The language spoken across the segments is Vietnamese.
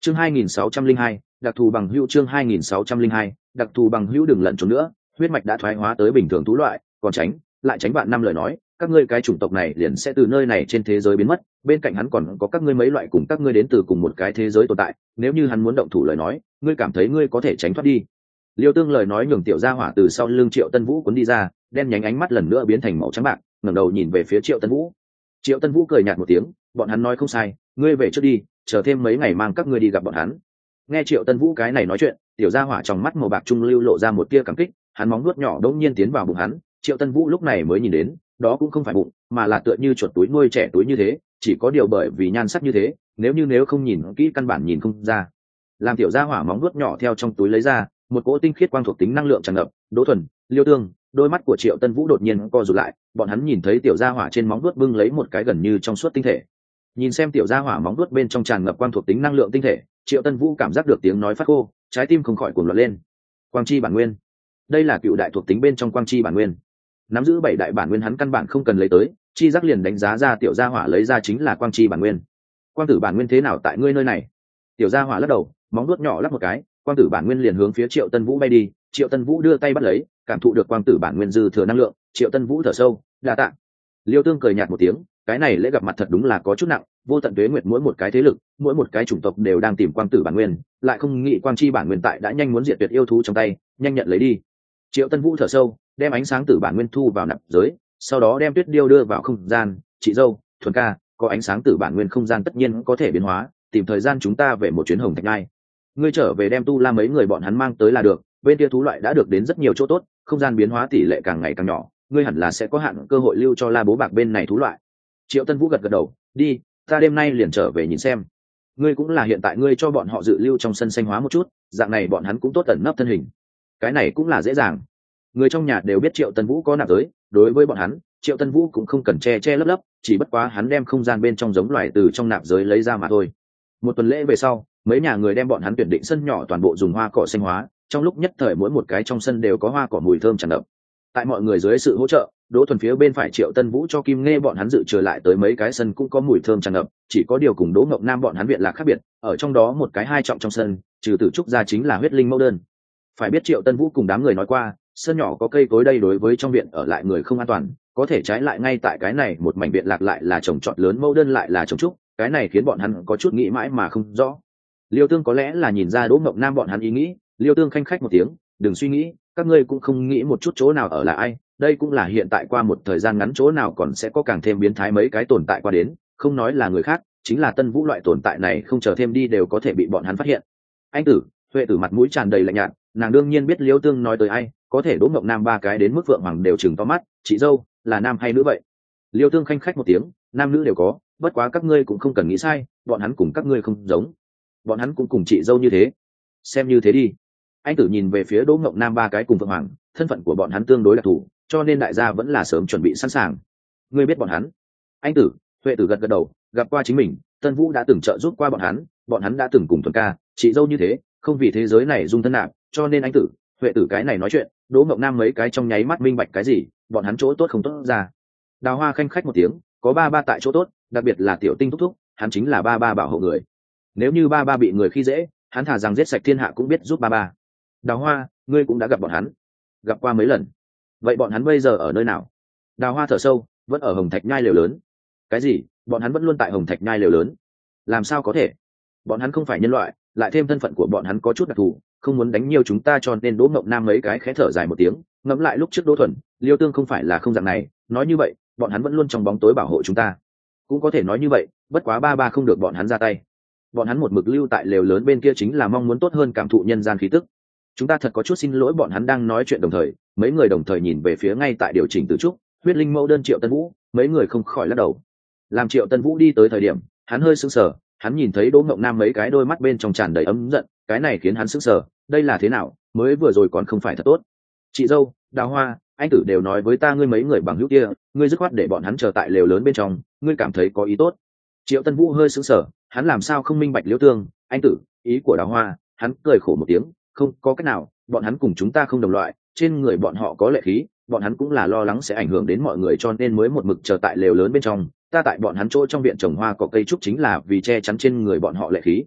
Chương 2602, đặc thù bằng hữu. Chương 2602, đặc thù bằng hữu. Đừng lẩn trốn nữa, huyết mạch đã thoái hóa tới bình thường thú loại, còn lại tránh bạn năm lời nói, các ngươi cái chủng tộc này liền sẽ từ nơi này trên thế giới biến mất, bên cạnh hắn còn có các ngươi mấy loại cùng các ngươi đến từ cùng một cái thế giới tồn tại, nếu như hắn muốn động thủ lời nói, ngươi cảm thấy ngươi có thể tránh thoát đi. Liêu Tương lời nói nhường tiểu gia hỏa từ sau lưng Triệu Tân Vũ cuốn đi ra, đen nhánh ánh mắt lần nữa biến thành màu trắng bạc, ngẩng đầu nhìn về phía Triệu Tân Vũ. Triệu Tân Vũ cười nhạt một tiếng, bọn hắn nói không sai, ngươi về trước đi, chờ thêm mấy ngày mang các ngươi đi gặp bọn hắn. Nghe Triệu Tân Vũ cái này nói chuyện, tiểu gia hỏa trong mắt màu bạc trung lưu lộ ra một tia cảm kích, hắn móng nuốt nhỏ đột nhiên tiến vào bụng hắn. Triệu Tân Vũ lúc này mới nhìn đến, đó cũng không phải bụng, mà là tựa như chuột túi nuôi trẻ túi như thế, chỉ có điều bởi vì nhan sắc như thế, nếu không nhìn kỹ căn bản nhìn không ra. Làm tiểu gia hỏa móng nuốt nhỏ theo trong túi lấy ra, một cỗ tinh khiết quang thuộc tính năng lượng tràn ngập. Đỗ Thuần, Liêu Tương, đôi mắt của Triệu Tân Vũ đột nhiên co rụt lại, bọn hắn nhìn thấy tiểu gia hỏa trên móng vuốt bưng lấy một cái gần như trong suốt tinh thể. Nhìn xem tiểu gia hỏa móng vuốt bên trong tràn ngập quang thuộc tính năng lượng tinh thể, Triệu Tân Vũ cảm giác được tiếng nói phát khô, trái tim không khỏi cuồng loạn lên. Quang chi bản nguyên, đây là cựu đại thuộc tính bên trong quang chi bản nguyên. Nắm giữ 7 đại bản nguyên hắn căn bản không cần lấy tới, chi giác liền đánh giá ra tiểu gia hỏa lấy ra chính là quang chi bản nguyên. Quang tử bản nguyên thế nào tại ngươi nơi này? Tiểu gia hỏa lắc đầu, móng vuốt nhỏ lắp một cái, quang tử bản nguyên liền hướng phía Triệu Tân Vũ bay đi. Triệu Tân Vũ đưa tay bắt lấy, cảm thụ được quang tử bản nguyên dư thừa năng lượng. Triệu Tân Vũ thở sâu, đa tạ. Liêu Tương cười nhạt một tiếng, cái này lễ gặp mặt thật đúng là có chút nặng, vô tận tuế nguyệt mỗi một cái thế lực, mỗi một cái chủng tộc đều đang tìm quang tử bản nguyên, lại không nghĩ quang chi bản nguyên tại đã nhanh muốn diệt tuyệt yêu thú trong tay, nhanh nhận lấy đi. Triệu Tân Vũ thở sâu, đem ánh sáng tử bản nguyên thu vào nạp giới, sau đó đem Tuyết Điêu đưa vào không gian. Chị dâu, Thuần ca, có ánh sáng tử bản nguyên không gian tất nhiên có thể biến hóa, tìm thời gian chúng ta về một chuyến Hồng Thạch Nhai. Ngươi trở về đem Tu La mấy người bọn hắn mang tới là được, bên kia thú loại đã được đến rất nhiều chỗ tốt, không gian biến hóa tỷ lệ càng ngày càng nhỏ, ngươi hẳn là sẽ có hạn cơ hội lưu cho La Bố Bạc bên này thú loại. Triệu Tân Vũ gật gật đầu, đi, ta đêm nay liền trở về nhìn xem. Ngươi cũng là hiện tại ngươi cho bọn họ dự lưu trong sân xanh hóa một chút, dạng này bọn hắn cũng tốt tận nấp thân hình. Cái này cũng là dễ dàng. Người trong nhà đều biết Triệu Tân Vũ có nạp giới, đối với bọn hắn, Triệu Tân Vũ cũng không cần che lấp, chỉ bất quá hắn đem không gian bên trong giống loài từ trong nạp giới lấy ra mà thôi. Một tuần lễ về sau, mấy nhà người đem bọn hắn tuyển định sân nhỏ toàn bộ dùng hoa cỏ xanh hóa, trong lúc nhất thời mỗi một cái trong sân đều có hoa cỏ mùi thơm tràn ngập. Tại mọi người dưới sự hỗ trợ, Đỗ Thuần phía bên phải Triệu Tân Vũ cho Kim Nghe bọn hắn dự trừ lại tới mấy cái sân cũng có mùi thơm tràn ngập, chỉ có điều cùng Đỗ Ngọc Nam bọn hắn viện lạc khác biệt, ở trong đó một cái hai trọng trong sân, trừ Tử Trúc ra chính là huyết linh mẫu đơn. Phải biết Triệu Tân Vũ cùng đám người nói qua, sân nhỏ có cây cối đây đối với trong viện ở lại người không an toàn, có thể trái lại ngay tại cái này một mảnh viện lạc lại là trồng trọt lớn mẫu đơn lại là trồng trúc, cái này khiến bọn hắn có chút nghĩ mãi mà không rõ. Liêu Tương có lẽ là nhìn ra Đỗ Ngọc Nam bọn hắn ý nghĩ, Liêu Tương khanh khách một tiếng, đừng suy nghĩ, các ngươi cũng không nghĩ một chút chỗ nào ở là ai, đây cũng là hiện tại qua một thời gian ngắn chỗ nào còn sẽ có càng thêm biến thái mấy cái tồn tại qua đến, không nói là người khác, chính là Tân Vũ loại tồn tại này không chờ thêm đi đều có thể bị bọn hắn phát hiện. Anh Tử, Huệ Tử mặt mũi tràn đầy lạnh nhạt, nàng đương nhiên biết Liêu Tương nói tới ai, có thể Đỗ Ngọc Nam ba cái đến mức Phượng Hoàng đều chừng to mắt, chị dâu, là nam hay nữ vậy? Liêu Tương khanh khách một tiếng, nam nữ đều có, bất quá các ngươi cũng không cần nghĩ sai, bọn hắn cùng các ngươi không giống, bọn hắn cũng cùng chị dâu như thế, xem như thế đi. Anh Tử nhìn về phía Đỗ Ngọc Nam ba cái cùng Phượng Hoàng, thân phận của bọn hắn tương đối đặc thù, cho nên đại gia vẫn là sớm chuẩn bị sẵn sàng. Ngươi biết bọn hắn? Anh Tử, Huệ Tử gật gật đầu, gặp qua chính mình, Tân Vũ đã từng trợ giúp qua bọn hắn đã từng cùng Thuần ca, chị dâu như thế, không vì thế giới này dung thân nạp, cho nên anh Tử, Huệ Tử cái này nói chuyện, Đỗ Ngọc Nam mấy cái trong nháy mắt minh bạch cái gì, bọn hắn chỗ tốt không tốt ra. Đào Hoa khanh khách một tiếng, có ba ba tại chỗ tốt, đặc biệt là Tiểu Tinh thúc thúc, hắn chính là ba ba bảo hộ người. Nếu như ba ba bị người khi dễ, hắn thà rằng giết sạch thiên hạ cũng biết giúp ba ba. Đào Hoa, ngươi cũng đã gặp bọn hắn? Gặp qua mấy lần. Vậy bọn hắn bây giờ ở nơi nào? Đào Hoa thở sâu, vẫn ở Hồng Thạch Nhai lều lớn. Cái gì? Bọn hắn vẫn luôn tại Hồng Thạch Nhai lều lớn? Làm sao có thể? Bọn hắn không phải nhân loại, lại thêm thân phận của bọn hắn có chút đặc thù, không muốn đánh nhiều chúng ta cho nên Đỗ Ngọc Nam mấy cái khẽ thở dài một tiếng, ngẫm lại lúc trước Đỗ Thuần, Liêu Tương không phải là không dạng này, nói như vậy, bọn hắn vẫn luôn trong bóng tối bảo hộ chúng ta. Cũng có thể nói như vậy, bất quá ba ba không được bọn hắn ra tay. Bọn hắn một mực lưu tại lều lớn bên kia chính là mong muốn tốt hơn cảm thụ nhân gian khí tức. Chúng ta thật có chút xin lỗi. Bọn hắn đang nói chuyện đồng thời, mấy người đồng thời nhìn về phía ngay tại điều chỉnh Tử Trúc, huyết linh mẫu đơn Triệu Tân Vũ, mấy người không khỏi lắc đầu. Làm Triệu Tân Vũ đi tới thời điểm, hắn hơi sững sờ, hắn nhìn thấy Đỗ Ngọc Nam mấy cái đôi mắt bên trong tràn đầy ấm giận, cái này khiến hắn sững sờ, đây là thế nào, mới vừa rồi còn không phải thật tốt. Chị dâu, Đào Hoa, anh Tử đều nói với ta ngươi mấy người bằng hữu kia, ngươi dứt khoát để bọn hắn chờ tại lều lớn bên trong, ngươi cảm thấy có ý tốt. Triệu Tân Vũ hơi sững sờ, hắn làm sao không minh bạch Liêu Tương, anh Tử, ý của Đào Hoa, hắn cười khổ một tiếng, không có cách nào, bọn hắn cùng chúng ta không đồng loại, trên người bọn họ có lệ khí, bọn hắn cũng là lo lắng sẽ ảnh hưởng đến mọi người cho nên mới một mực chờ tại lều lớn bên trong, ta tại bọn hắn chỗ trong viện trồng hoa cỏ cây trúc chính là vì che chắn trên người bọn họ lệ khí.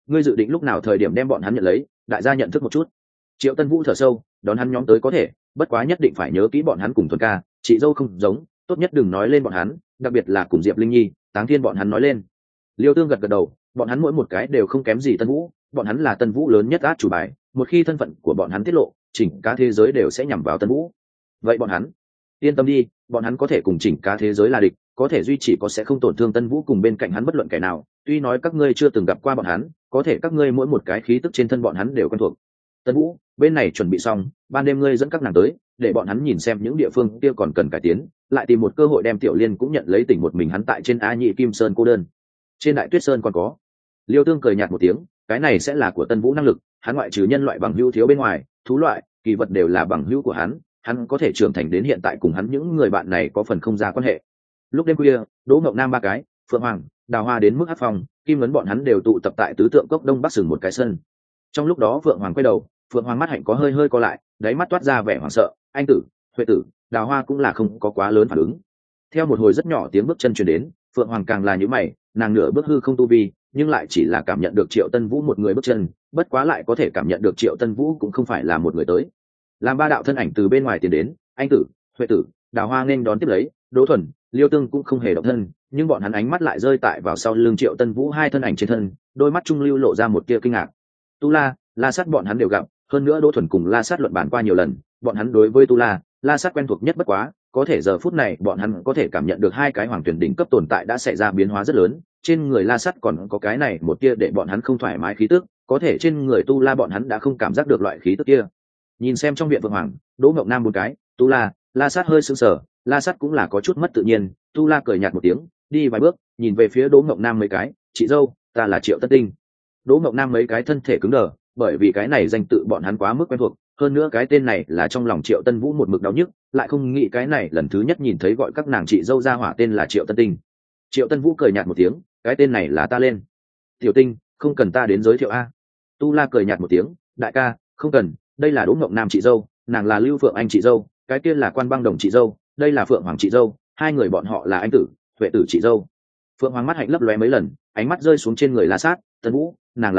ngươi dự định lúc nào thời điểm đem bọn hắn nhận lấy, đại gia nhận thức một chút. Triệu Tân Vũ thở sâu, đón hắn nhóm tới có thể, bất quá nhất định phải nhớ kỹ bọn hắn cùng Thuần ca chị dâu không giống, tốt nhất đừng nói lên bọn hắn, đặc biệt là cùng Diệp Linh Nhi, Táng Thiên bọn hắn nói lên. Liêu Tương gật gật đầu, bọn hắn mỗi một cái đều không kém gì Tân Vũ, bọn hắn là Tân Vũ lớn nhất át chủ bài, một khi thân phận của bọn hắn tiết lộ, chỉnh cả thế giới đều sẽ nhằm vào Tân Vũ. Vậy bọn hắn, yên tâm đi, bọn hắn có thể cùng chỉnh cả thế giới là địch, có thể duy trì có sẽ không tổn thương Tân Vũ cùng bên cạnh hắn bất luận kẻ nào, tuy nói các ngươi chưa từng gặp qua bọn hắn, có thể các ngươi mỗi một cái khí tức trên thân bọn hắn đều quen thuộc. Tân Vũ, bên này chuẩn bị xong, ban đêm ngươi dẫn các nàng tới, để bọn hắn nhìn xem những địa phương kia còn cần cải tiến, lại tìm một cơ hội đem Tiểu Liên cũng nhận lấy tỉnh một mình hắn tại trên A Nhị Kim Sơn cô đơn. Trên Đại Tuyết Sơn còn có. Liêu Tương cười nhạt một tiếng, cái này sẽ là của Tân Vũ năng lực, hắn ngoại trừ nhân loại bằng hữu thiếu bên ngoài, thú loại, kỳ vật đều là bằng hữu của hắn có thể trưởng thành đến hiện tại cùng hắn những người bạn này có phần không ra quan hệ. Lúc đêm khuya, Đỗ Ngọc Nam ba cái, Phượng Hoàng, Đào Hoa đến mức Hắc Phong, Kim Ngấn bọn hắn đều tụ tập tại Tứ Tượng Cốc Đông Bắc sừng một cái sân. Trong lúc đó Phượng Hoàng quay đầu, Phượng Hoàng mắt hạnh có hơi hơi co lại, đáy mắt toát ra vẻ hoảng sợ, anh tử, Huệ tử, Đào Hoa cũng là không có quá lớn phản ứng. Theo một hồi rất nhỏ tiếng bước chân truyền đến, Phượng Hoàng càng là nhíu mày, nàng nửa bước hư không tu vi, nhưng lại chỉ là cảm nhận được Triệu Tân Vũ một người bước chân, bất quá lại có thể cảm nhận được Triệu Tân Vũ cũng không phải là một người tới. Làm ba đạo thân ảnh từ bên ngoài tiến đến, anh tử, Huệ tử, Đào Hoa nên đón tiếp lấy, Đỗ Thuần, Liêu Tương cũng không hề động thân, nhưng bọn hắn ánh mắt lại rơi tại vào sau lưng Triệu Tân Vũ hai thân ảnh trên thân, đôi mắt trung lưu lộ ra một tia kinh ngạc. Tu La, La Sát bọn hắn đều gặp, hơn nữa Đỗ Thuần cùng La Sát luận bàn qua nhiều lần, bọn hắn đối với Tu La, La Sát quen thuộc nhất bất quá, có thể giờ phút này bọn hắn có thể cảm nhận được hai cái hoàng tuyển đỉnh cấp tồn tại đã xảy ra biến hóa rất lớn, trên người La Sát còn có cái này một tia để bọn hắn không thoải mái khí tức, có thể trên người Tu La bọn hắn đã không cảm giác được loại khí tức kia. Nhìn xem trong viện Vương Hoàng, Đỗ Ngọc Nam một cái, Tu La, La Sát hơi sững sờ, La Sát cũng là có chút mất tự nhiên, Tu La cười nhạt một tiếng, đi vài bước, nhìn về phía Đỗ Ngọc Nam mấy cái, chị dâu, ta là Triệu Tân Tinh. Đỗ Ngọc Nam mấy cái thân thể cứng đờ, bởi vì cái này danh tự bọn hắn quá mức quen thuộc, hơn nữa cái tên này là trong lòng Triệu Tân Vũ một mực đau nhức, lại không nghĩ cái này lần thứ nhất nhìn thấy gọi các nàng chị dâu ra hỏa tên là Triệu Tân Tinh. Triệu Tân Vũ cười nhạt một tiếng, cái tên này là ta lên. Tiểu Tinh, không cần ta đến giới thiệu a. Tu La cười nhạt một tiếng, đại ca, không cần, đây là Đỗ Ngọc Nam chị dâu, nàng là Lưu Phượng Anh chị dâu, cái kia là Quan Băng Đồng chị dâu, đây là Phượng Hoàng chị dâu, hai người bọn họ là anh tử, Huệ tử chị dâu. Phượng Hoàng mắt hạnh lấp lóe mấy lần, ánh mắt rơi xuống trên người La Sát, Tân Vũ, nàng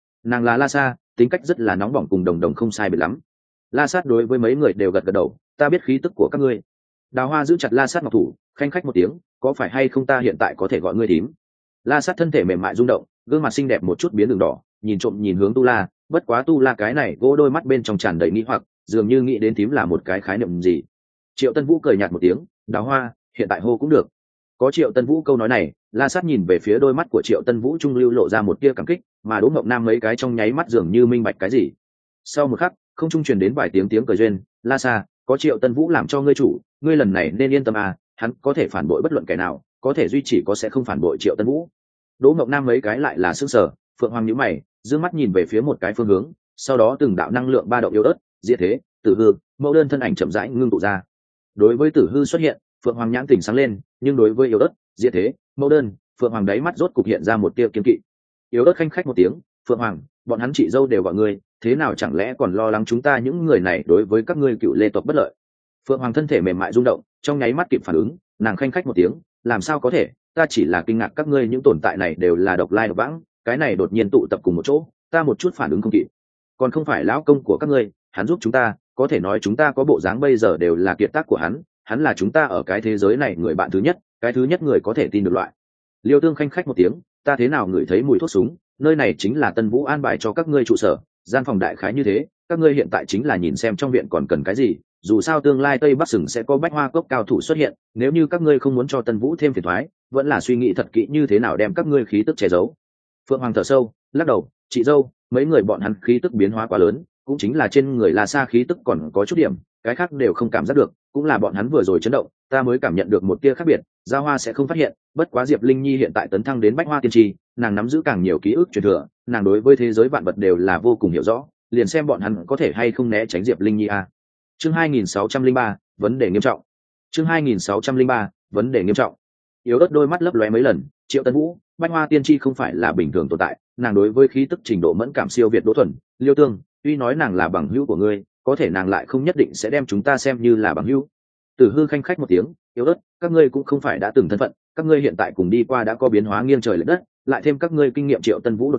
là La Sa, tính cách rất là nóng bỏng cùng đồng đồng không sai biệt lắm. La Sát đối với mấy người đều gật gật đầu, ta biết khí tức của các ngươi. Đào Hoa giữ chặt La Sát ngọc thủ, khanh khách một tiếng, có phải hay không ta hiện tại có thể gọi ngươi thím? La Sát thân thể mềm mại rung động, gương mặt xinh đẹp một chút biến đường đỏ, nhìn trộm nhìn hướng Tu La, bất quá Tu La cái này gỗ đôi mắt bên trong tràn đầy nghi hoặc, dường như nghĩ đến thím là một cái khái niệm gì. Triệu Tân Vũ cười nhạt một tiếng, Đào Hoa, hiện tại hô cũng được. Có Triệu Tân Vũ câu nói này, La Sát nhìn về phía đôi mắt của Triệu Tân Vũ trung lưu lộ ra một tia cảm kích, mà Đỗ Ngọc Nam mấy cái trong nháy mắt dường như minh bạch cái gì. Sau một khắc, không trung truyền đến vài tiếng cười duyên, La Sa, có Triệu Tân Vũ làm cho ngươi chủ, ngươi lần này nên yên tâm à, hắn có thể phản bội bất luận kẻ nào, có thể duy trì có sẽ không phản bội Triệu Tân Vũ. Đỗ Ngọc Nam mấy cái lại là sững sờ, Phượng Hoàng nhíu mày, dương mắt nhìn về phía một cái phương hướng, sau đó từng đạo năng lượng ba động yếu ớt, diệt thế, tử hư, mẫu đơn thân ảnh chậm rãi ngưng tụ ra. Đối với tử hư xuất hiện, Phượng Hoàng nhãn tỉnh sáng lên, nhưng đối với yếu ớt, diệt thế, mẫu đơn, Phượng Hoàng đáy mắt rốt cục hiện ra một tia kiên kỵ. Yếu ớt khanh khách một tiếng, Phượng Hoàng, bọn hắn chị dâu đều gọi ngươi, thế nào chẳng lẽ còn lo lắng chúng ta những người này đối với các ngươi cựu lê tộc bất lợi? Phượng Hoàng thân thể mềm mại rung động, trong nháy mắt kịp phản ứng, nàng khanh khách một tiếng, làm sao có thể, ta chỉ là kinh ngạc các ngươi những tồn tại này đều là độc lai độc vãng, cái này đột nhiên tụ tập cùng một chỗ, ta một chút phản ứng không kịp. Còn không phải lão công của các ngươi, hắn giúp chúng ta, có thể nói chúng ta có bộ dáng bây giờ đều là kiệt tác của hắn là chúng ta ở cái thế giới này người bạn thứ nhất, cái thứ nhất người có thể tin được loại. Liêu Tương khanh khách một tiếng, ta thế nào ngửi thấy mùi thuốc súng, nơi này chính là Tân Vũ an bài cho các ngươi trụ sở, gian phòng đại khái như thế, các ngươi hiện tại chính là nhìn xem trong viện còn cần cái gì, dù sao tương lai Tây Bắc Sừng sẽ có bách hoa cốc cao thủ xuất hiện, nếu như các ngươi không muốn cho Tân Vũ thêm phiền toái, vẫn là suy nghĩ thật kỹ như thế nào đem các ngươi khí tức che giấu. Phượng Hoàng thở sâu, lắc đầu, chị dâu, mấy người bọn hắn khí tức biến hóa quá lớn, cũng chính là trên người La Sa khí tức còn có chút điểm, cái khác đều không cảm giác được, cũng là bọn hắn vừa rồi chấn động, ta mới cảm nhận được một tia khác biệt, Giao Hoa sẽ không phát hiện, bất quá Diệp Linh Nhi hiện tại tấn thăng đến bách hoa tiên tri, nàng nắm giữ càng nhiều ký ức truyền thừa, nàng đối với thế giới vạn vật đều là vô cùng hiểu rõ, liền xem bọn hắn có thể hay không né tránh Diệp Linh Nhi a. Chương 2603, vấn đề nghiêm trọng. Chương 2603, vấn đề nghiêm trọng. Yếu ớt đôi mắt lấp lóe mấy lần, Triệu Tân Vũ, bách hoa tiên tri không phải là bình thường tồn tại, nàng đối với khí tức trình độ mẫn cảm siêu việt Đỗ Thuần, Liêu Tương, tuy nói nàng là bằng hữu của ngươi, có thể nàng lại không nhất định sẽ đem chúng ta xem như là bằng hữu. Tử hư khanh khách một tiếng, yếu ớt, các ngươi cũng không phải đã từng thân phận, các ngươi hiện tại cùng đi qua đã có biến hóa nghiêng trời lệch đất, lại thêm các ngươi kinh nghiệm Triệu Tân Vũ đột phá,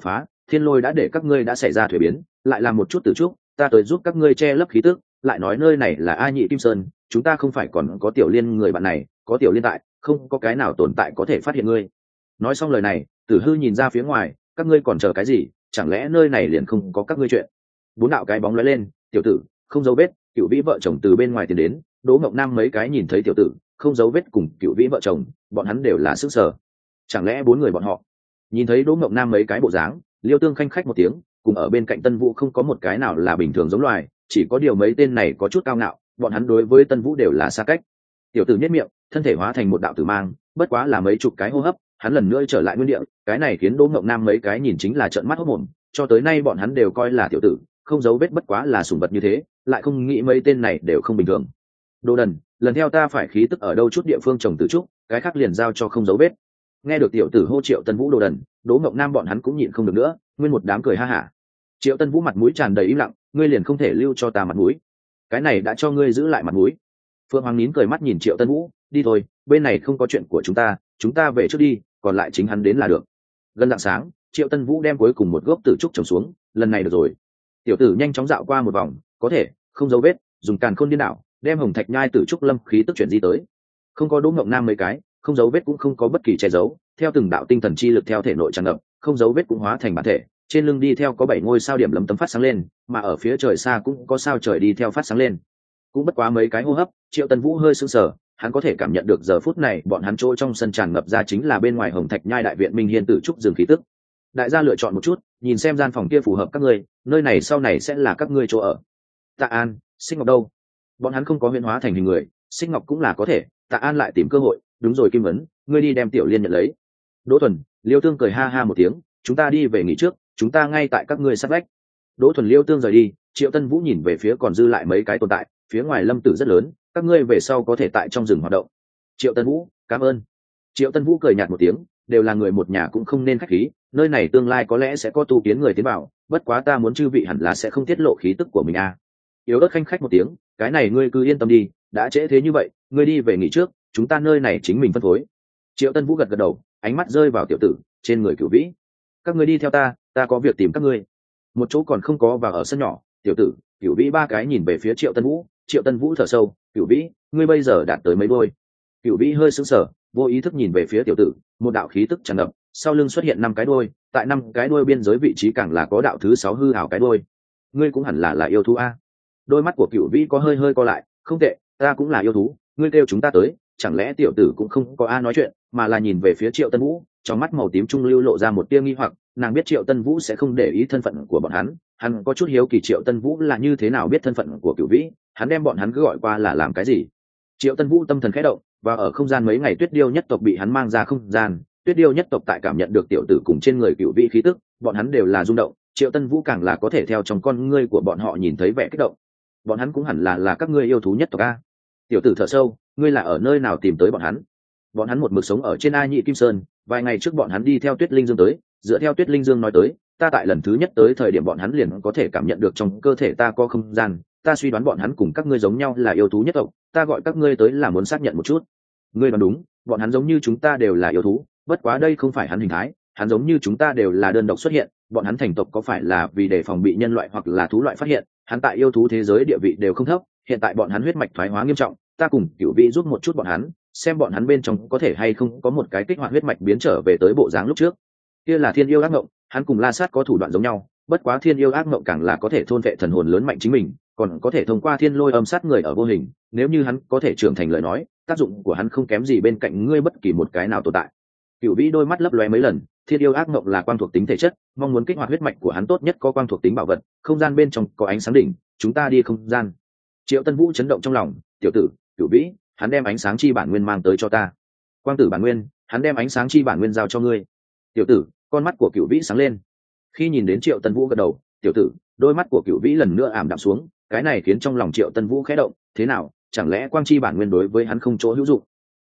thiên lôi đã để các ngươi đã xảy ra thuế biến, lại làm một chút tử trúc, ta tới giúp các ngươi che lấp khí tức, lại nói nơi này là A Nhị Kim Sơn, chúng ta không phải còn có Tiểu Liên người bạn này, có Tiểu Liên tại, không có cái nào tồn tại có thể phát hiện ngươi. Nói xong lời này, Tử Hư nhìn ra phía ngoài, các ngươi còn chờ cái gì, chẳng lẽ nơi này liền không có các ngươi chuyện? Bốn đạo cái bóng lóe lên, tiểu tử, không dấu vết, Cửu Vĩ vợ chồng từ bên ngoài tiến đến, Đỗ Ngọc Nam mấy cái nhìn thấy tiểu tử, không dấu vết cùng Cửu Vĩ vợ chồng, bọn hắn đều là sức sở. Chẳng lẽ bốn người bọn họ? Nhìn thấy Đỗ Ngọc Nam mấy cái bộ dáng, Liêu Tương khanh khách một tiếng, cùng ở bên cạnh Tân Vũ không có một cái nào là bình thường giống loài, chỉ có điều mấy tên này có chút cao ngạo, bọn hắn đối với Tân Vũ đều là xa cách. Tiểu tử nhếch miệng, thân thể hóa thành một đạo tử mang, bất quá là mấy chục cái hô hấp, hắn lần nữa trở lại nguyên địa, cái này khiến Đỗ Ngọc Nam mấy cái nhìn chính là trợn mắt hốt mồm, cho tới nay bọn hắn đều coi là tiểu tử, không dấu vết bất quá là sủng vật như thế, lại không nghĩ mấy tên này đều không bình thường. Đồ đần, lần theo ta phải khí tức ở đâu chút địa phương trồng tử trúc, cái khác liền giao cho không dấu vết. Nghe được tiểu tử hô Triệu Tân Vũ đồ đần, Đỗ Ngọc Nam bọn hắn cũng nhịn không được nữa, nguyên một đám cười ha hả. Triệu Tân Vũ mặt mũi tràn đầy im lặng, ngươi liền không thể lưu cho ta mặt mũi? Cái này đã cho ngươi giữ lại mặt mũi. Phượng Hoàng nín cười mắt nhìn Triệu Tân Vũ, đi thôi, bên này không có chuyện của chúng ta về trước đi, còn lại chính hắn đến là được. Gần rạng sáng, Triệu Tân Vũ đem cuối cùng một gốc tử trúc trồng xuống, lần này được rồi. Tiểu tử nhanh chóng dạo qua một vòng, có thể không dấu vết, dùng càn khôn điên đảo, đem hồng thạch nhai tử trúc lâm khí tức chuyển di tới. Không có Đỗ Ngọc Nam mấy cái, không dấu vết cũng không có bất kỳ che giấu, theo từng đạo tinh thần chi lực theo thể nội tràn ngập, không dấu vết cũng hóa thành bản thể, trên lưng đi theo có 7 ngôi sao điểm lấm tấm phát sáng lên, mà ở phía trời xa cũng có sao trời đi theo phát sáng lên. Cũng bất quá mấy cái hô hấp, Triệu Tân Vũ hơi sững sờ, hắn có thể cảm nhận được giờ phút này bọn hắn chỗ trong sân tràn ngập ra chính là bên ngoài hồng thạch nhai đại viện Minh Hiên tử trúc rừng khí tức. Đại gia lựa chọn một chút, nhìn xem gian phòng kia phù hợp các ngươi, nơi này sau này sẽ là các ngươi chỗ ở. Tạ An, Xích Ngọc đâu? Bọn hắn không có huyễn hóa thành hình người, Xích Ngọc cũng là có thể. Tạ An lại tìm cơ hội, đúng rồi Kim Vấn, ngươi đi đem Tiểu Liên nhận lấy. Đỗ Thuần, Liêu Tương cười ha ha một tiếng, chúng ta đi về nghỉ trước, chúng ta ngay tại các ngươi sát vách. Đỗ Thuần Liêu Tương rời đi, Triệu Tân Vũ nhìn về phía còn dư lại mấy cái tồn tại, phía ngoài lâm tử rất lớn, các ngươi về sau có thể tại trong rừng hoạt động. Triệu Tân Vũ, cảm ơn. Triệu Tân Vũ cười nhạt một tiếng, đều là người một nhà cũng không nên khách khí, nơi này tương lai có lẽ sẽ có tu kiến người tiến vào, bất quá ta muốn chư vị hẳn là sẽ không tiết lộ khí tức của mình à. Yếu ớt khanh khách một tiếng, cái này ngươi cứ yên tâm đi, đã trễ thế như vậy, ngươi đi về nghỉ trước, chúng ta nơi này chính mình phân phối. Triệu Tân Vũ gật gật đầu, ánh mắt rơi vào tiểu tử trên người Cửu Vĩ. Các ngươi đi theo ta có việc tìm các ngươi. Một chỗ còn không có vào ở sân nhỏ, tiểu tử, Cửu Vĩ ba cái nhìn về phía Triệu Tân Vũ, Triệu Tân Vũ thở sâu, Cửu Vĩ, ngươi bây giờ đạt tới mấy đôi? Cửu Vĩ hơi sững sờ, vô ý thức nhìn về phía tiểu tử, một đạo khí tức tràn ngập, sau lưng xuất hiện 5 cái đuôi, tại 5 cái đuôi biên giới vị trí càng là có đạo thứ 6 hư ảo cái đuôi. Ngươi cũng hẳn là yêu thú a. Đôi mắt của Cửu Vĩ có hơi co lại, không tệ, ta cũng là yêu thú, ngươi kêu chúng ta tới, chẳng lẽ tiểu tử cũng không có a nói chuyện, mà là nhìn về phía Triệu Tân Vũ, trong mắt màu tím trung lưu lộ ra một tia nghi hoặc, nàng biết Triệu Tân Vũ sẽ không để ý thân phận của bọn hắn có chút hiếu kỳ Triệu Tân Vũ là như thế nào biết thân phận của Cửu Vĩ, hắn đem bọn hắn cứ gọi qua là làm cái gì. Triệu Tân Vũ tâm thần khẽ động, và ở không gian mấy ngày Tuyết Điêu nhất tộc bị hắn mang ra không gian, Tuyết Điêu nhất tộc tại cảm nhận được tiểu tử cùng trên người Cửu Vĩ khí tức, bọn hắn đều là rung động, Triệu Tân Vũ càng là có thể theo trong con ngươi của bọn họ nhìn thấy vẻ kích động. Bọn hắn cũng hẳn là các ngươi yêu thú nhất tộc a. Tiểu tử thở sâu, ngươi là ở nơi nào tìm tới bọn hắn? Bọn hắn một mực sống ở trên A Nhị Kim Sơn, vài ngày trước bọn hắn đi theo Tuyết Linh Dương tới, dựa theo Tuyết Linh Dương nói tới, ta tại lần thứ nhất tới thời điểm bọn hắn liền có thể cảm nhận được trong cơ thể ta có không gian, ta suy đoán bọn hắn cùng các ngươi giống nhau là yêu thú nhất tộc, ta gọi các ngươi tới là muốn xác nhận một chút. Ngươi đoán đúng, bọn hắn giống như chúng ta đều là yêu thú, bất quá đây không phải hắn hình thái, hắn giống như chúng ta đều là đơn độc xuất hiện, bọn hắn thành tộc có phải là vì đề phòng bị nhân loại hoặc là thú loại phát hiện, hắn tại yêu thú thế giới địa vị đều không thấp, hiện tại bọn hắn huyết mạch thoái hóa nghiêm trọng, ta cùng Cửu Vĩ giúp một chút bọn hắn, xem bọn hắn bên trong có thể hay không có một cái kích hoạt huyết mạch biến trở về tới bộ dáng lúc trước. Kia là Thiên Yêu Ác Ngộng, hắn cùng La Sát có thủ đoạn giống nhau, bất quá Thiên Yêu Ác Ngộng càng là có thể thôn vệ thần hồn lớn mạnh chính mình, còn có thể thông qua thiên lôi âm sát người ở vô hình, nếu như hắn có thể trưởng thành lời nói, tác dụng của hắn không kém gì bên cạnh ngươi bất kỳ một cái nào tồn tại. Cửu Vĩ đôi mắt lấp lóe mấy lần, Thiên Yêu Ác Ngộng là quang thuộc tính thể chất, mong muốn kích hoạt huyết mạch của hắn tốt nhất có quang thuộc tính bảo vật, không gian bên trong có ánh sáng đỉnh, chúng ta đi không gian. Triệu Tân Vũ chấn động trong lòng, tiểu tử, Cửu Vĩ, hắn đem ánh sáng chi bản nguyên mang tới cho ta. Quang tử bản nguyên, hắn đem ánh sáng chi bản nguyên giao cho ngươi. Tiểu tử, con mắt của Cửu Vĩ sáng lên. Khi nhìn đến Triệu Tân Vũ gật đầu, tiểu tử, đôi mắt của Cửu Vĩ lần nữa ảm đạm xuống, cái này khiến trong lòng Triệu Tân Vũ khẽ động, thế nào, chẳng lẽ quang chi bản nguyên đối với hắn không chỗ hữu dụng?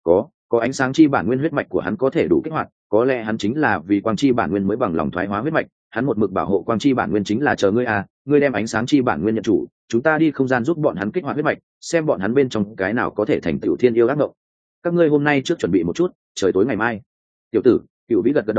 Có ánh sáng chi bản nguyên huyết mạch của hắn có thể đủ kích hoạt, có lẽ hắn chính là vì quang chi bản nguyên mới bằng lòng thoái hóa huyết mạch, hắn một mực bảo hộ quang chi bản nguyên chính là chờ ngươi à, ngươi đem ánh sáng chi bản nguyên nhận chủ, chúng ta đi không gian giúp bọn hắn kích hoạt huyết mạch, xem bọn hắn bên trong cái nào có thể thành tựu Thiên Yêu Ác Ngộng. Các ngươi hôm nay trước chuẩn bị một chút, trời tối ngày mai. Tiểu tử, Cửu Vĩ gật gật đầu,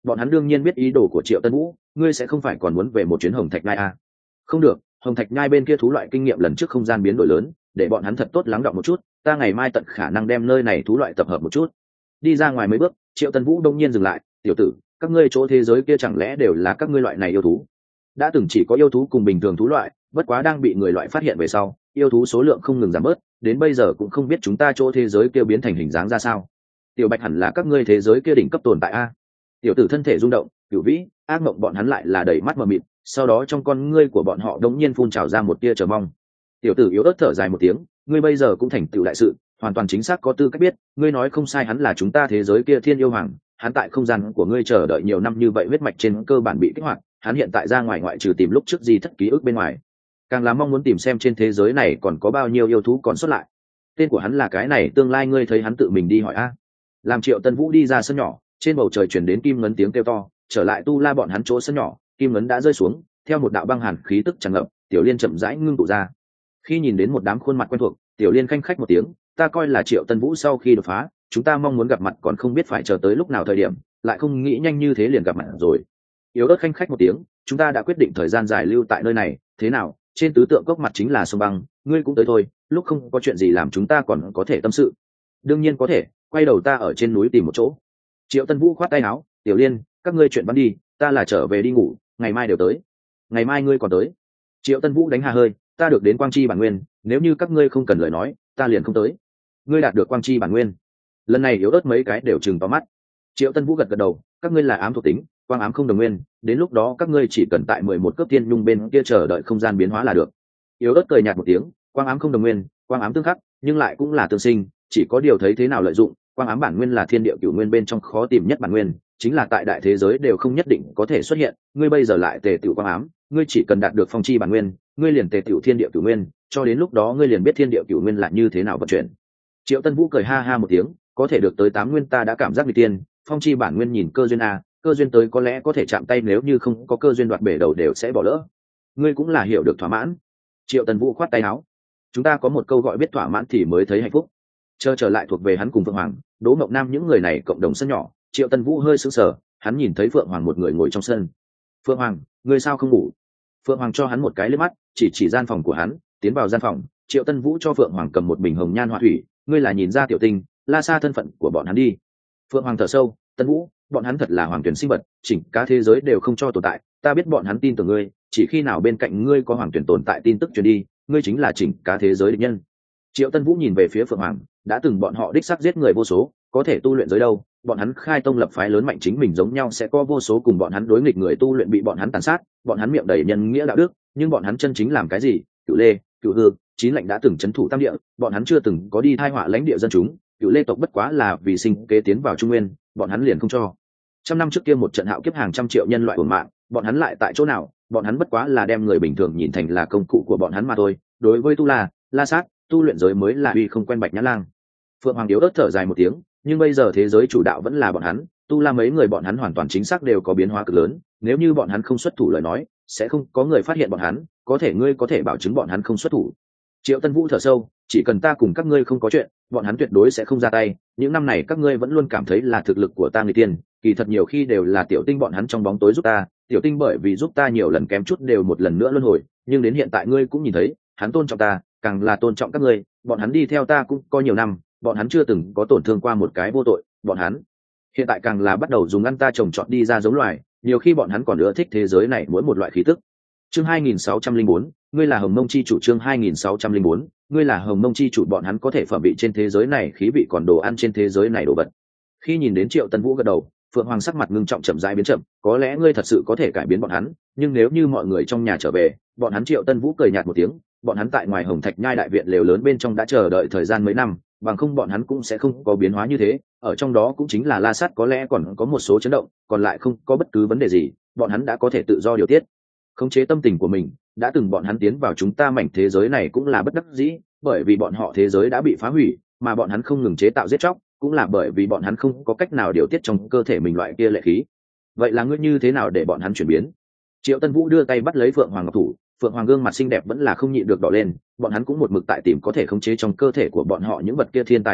bọn hắn đương nhiên biết ý đồ của Triệu Tân Vũ, ngươi sẽ không phải còn muốn về một chuyến Hồng Thạch Nhai à? Không được, Hồng Thạch Nhai bên kia thú loại kinh nghiệm lần trước không gian biến đổi lớn, để bọn hắn thật tốt lắng đọng một chút, ta ngày mai tận khả năng đem nơi này thú loại tập hợp một chút. Đi ra ngoài mấy bước, Triệu Tân Vũ đông nhiên dừng lại, tiểu tử, các ngươi chỗ thế giới kia chẳng lẽ đều là các ngươi loại này yêu thú? Đã từng chỉ có yêu thú cùng bình thường thú loại, bất quá đang bị người loại phát hiện về sau, yêu thú số lượng không ngừng giảm bớt, đến bây giờ cũng không biết chúng ta chỗ thế giới kia biến thành hình dáng ra sao. Tiểu Bạch hẳn là các ngươi thế giới kia đỉnh cấp tồn tại a. Tiểu tử thân thể rung động, Cửu Vĩ, ác mộng bọn hắn lại là đầy mắt mờ mịt, sau đó trong con ngươi của bọn họ đống nhiên phun trào ra một tia chờ mong. Tiểu tử yếu ớt thở dài một tiếng, ngươi bây giờ cũng thành tựu đại sự, hoàn toàn chính xác có tư cách biết, ngươi nói không sai, hắn là chúng ta thế giới kia thiên yêu hoàng, hắn tại không gian của ngươi chờ đợi nhiều năm như vậy, huyết mạch trên cơ bản bị kích hoạt, hắn hiện tại ra ngoài ngoại trừ tìm lúc trước gì thất ký ức bên ngoài, càng là mong muốn tìm xem trên thế giới này còn có bao nhiêu yêu thú còn xuất lại. Tên của hắn là cái này, tương lai ngươi thấy hắn tự mình đi hỏi a. Làm Triệu Tân Vũ đi ra sân nhỏ, trên bầu trời chuyển đến Kim Ngấn tiếng kêu to, trở lại Tu La bọn hắn chỗ sân nhỏ, Kim Ngấn đã rơi xuống, theo một đạo băng hàn khí tức tràn ngập, Tiểu Liên chậm rãi ngưng tụ ra. Khi nhìn đến một đám khuôn mặt quen thuộc, Tiểu Liên khanh khách một tiếng, ta coi là Triệu Tân Vũ sau khi đột phá, chúng ta mong muốn gặp mặt còn không biết phải chờ tới lúc nào thời điểm, lại không nghĩ nhanh như thế liền gặp mặt rồi. Yếu ớt khanh khách một tiếng, chúng ta đã quyết định thời gian dài lưu tại nơi này, thế nào, trên tứ tượng cốc mặt chính là sông băng, ngươi cũng tới thôi, lúc không có chuyện gì làm chúng ta còn có thể tâm sự. Đương nhiên có thể, quay đầu ta ở trên núi tìm một chỗ. Triệu Tân Vũ khoát tay áo, Tiểu Liên, các ngươi chuyện bắn đi, ta là trở về đi ngủ, ngày mai đều tới. Ngày mai ngươi còn tới? Triệu Tân Vũ đánh hà hơi, ta được đến Quang Chi bản nguyên, nếu như các ngươi không cần lời nói, ta liền không tới. Ngươi đạt được Quang Chi bản nguyên? Lần này yếu ớt mấy cái đều trừng vào mắt. Triệu Tân Vũ gật gật đầu, các ngươi là ám thuộc tính, quang ám không đồng nguyên, đến lúc đó các ngươi chỉ cần tại 11 cấp tiên nhung bên kia chờ đợi không gian biến hóa là được. Yếu ớt cười nhạt một tiếng, quang ám không đồng nguyên, quang ám tương khắc, nhưng lại cũng là tương sinh, chỉ có điều thấy thế nào lợi dụng. Quang ám bản nguyên là thiên địa cửu nguyên bên trong khó tìm nhất bản nguyên, chính là tại đại thế giới đều không nhất định có thể xuất hiện. Ngươi bây giờ lại tề tiểu quang ám, ngươi chỉ cần đạt được phong chi bản nguyên, ngươi liền tề tiểu thiên địa cửu nguyên, cho đến lúc đó ngươi liền biết thiên địa cửu nguyên là như thế nào vận chuyển. Triệu Tân Vũ cười ha ha một tiếng, có thể được tới 8 nguyên ta đã cảm giác bị tiên, phong chi bản nguyên nhìn cơ duyên a, cơ duyên tới có lẽ có thể chạm tay, nếu như không có cơ duyên đoạt bể đầu đều sẽ bỏ lỡ. Ngươi cũng là hiểu được thỏa mãn. Triệu Tân Vũ khoát tay áo, chúng ta có một câu gọi biết thỏa mãn thì mới thấy hạnh phúc. Trở lại thuộc về hắn cùng Phượng Hoàng, Đỗ Mộng Nam những người này cộng đồng sân nhỏ. Triệu Tân Vũ hơi sững sờ, hắn nhìn thấy Phượng Hoàng một người ngồi trong sân. Phượng Hoàng, ngươi sao không ngủ? Phượng Hoàng cho hắn một cái liếc mắt, chỉ gian phòng của hắn, tiến vào gian phòng. Triệu Tân Vũ cho Phượng Hoàng cầm một bình hồng nhan hỏa thủy, ngươi là nhìn ra tiểu tinh, La Sa thân phận của bọn hắn đi. Phượng Hoàng thở sâu, Tân Vũ, bọn hắn thật là hoàng tuyển sinh vật, chỉnh cả thế giới đều không cho tồn tại, ta biết bọn hắn tin tưởng ngươi, chỉ khi nào bên cạnh ngươi có hoàng tuyển tồn tại tin tức truyền đi, ngươi chính là chỉnh cả thế giới địch nhân. Triệu Tân Vũ nhìn về phía Phượng Hoàng, đã từng bọn họ đích xác giết người vô số, có thể tu luyện giới đâu, bọn hắn khai tông lập phái lớn mạnh chính mình giống nhau sẽ có vô số cùng bọn hắn đối nghịch người tu luyện bị bọn hắn tàn sát, bọn hắn miệng đầy nhân nghĩa đạo đức, nhưng bọn hắn chân chính làm cái gì? Cửu Lê, Cửu Hư, Chín Lệnh đã từng trấn thủ tam địa, bọn hắn chưa từng có đi thai họa lãnh địa dân chúng, Cửu Lê tộc bất quá là vì sinh kế tiến vào Trung Nguyên, bọn hắn liền không cho. Trăm năm trước kia một trận hạo kiếp hàng trăm triệu nhân loại uổng mạng, bọn hắn lại tại chỗ nào? Bọn hắn bất quá là đem người bình thường nhìn thành là công cụ của bọn hắn mà thôi. Đối với Tu La, La Sát, tu luyện giới mới là uy không quen Bạch Nhã Lang. Phượng Hoàng yếu ớt thở dài một tiếng, nhưng bây giờ thế giới chủ đạo vẫn là bọn hắn, Tu La mấy người bọn hắn hoàn toàn chính xác đều có biến hóa cực lớn, nếu như bọn hắn không xuất thủ lời nói, sẽ không có người phát hiện bọn hắn, có thể ngươi có thể bảo chứng bọn hắn không xuất thủ. Triệu Tân Vũ thở sâu, chỉ cần ta cùng các ngươi không có chuyện, bọn hắn tuyệt đối sẽ không ra tay, những năm này các ngươi vẫn luôn cảm thấy là thực lực của ta người tiên, kỳ thật nhiều khi đều là Tiểu Tinh bọn hắn trong bóng tối giúp ta, Tiểu Tinh bởi vì giúp ta nhiều lần kém chút đều một lần nữa luân hồi, nhưng đến hiện tại ngươi cũng nhìn thấy, hắn tôn trọng ta, càng là tôn trọng các ngươi, bọn hắn đi theo ta cũng có nhiều năm, bọn hắn chưa từng có tổn thương qua một cái vô tội, bọn hắn hiện tại càng là bắt đầu dùng ăn ta trồng trọt đi ra giống loài, nhiều khi bọn hắn còn ưa thích thế giới này mỗi một loại khí tức. Chương 2604, ngươi là Hồng Mông chi chủ. Chương 2604, ngươi là Hồng Mông chi chủ. Bọn hắn có thể phẩm vị trên thế giới này khí vị còn đồ ăn trên thế giới này đồ vật. Khi nhìn đến Triệu Tân Vũ gật đầu, Phượng Hoàng sắc mặt ngưng trọng chậm rãi biến chậm, có lẽ ngươi thật sự có thể cải biến bọn hắn, nhưng nếu như mọi người trong nhà trở về, bọn hắn Triệu Tân Vũ cười nhạt một tiếng, bọn hắn tại ngoài Hồng Thạch Nhai đại viện lều lớn bên trong đã chờ đợi thời gian mấy năm, bằng không bọn hắn cũng sẽ không có biến hóa như thế, ở trong đó cũng chính là La Sát có lẽ còn có một số chấn động, còn lại không có bất cứ vấn đề gì, bọn hắn đã có thể tự do điều tiết khống chế tâm tình của mình. Đã từng bọn hắn tiến vào chúng ta mảnh thế giới này cũng là bất đắc dĩ, bởi vì bọn họ thế giới đã bị phá hủy, mà bọn hắn không ngừng chế tạo giết chóc, cũng là bởi vì bọn hắn không có cách nào điều tiết trong cơ thể mình loại kia lệ khí. Vậy là ngươi như thế nào để bọn hắn chuyển biến? Triệu Tân Vũ đưa tay bắt lấy Phượng Hoàng ngọc thủ, Phượng Hoàng gương mặt xinh đẹp vẫn là không nhịn được đỏ lên, bọn hắn cũng một mực tại tìm có thể khống chế trong cơ thể của bọn họ những vật kia thiên tài địa bảo,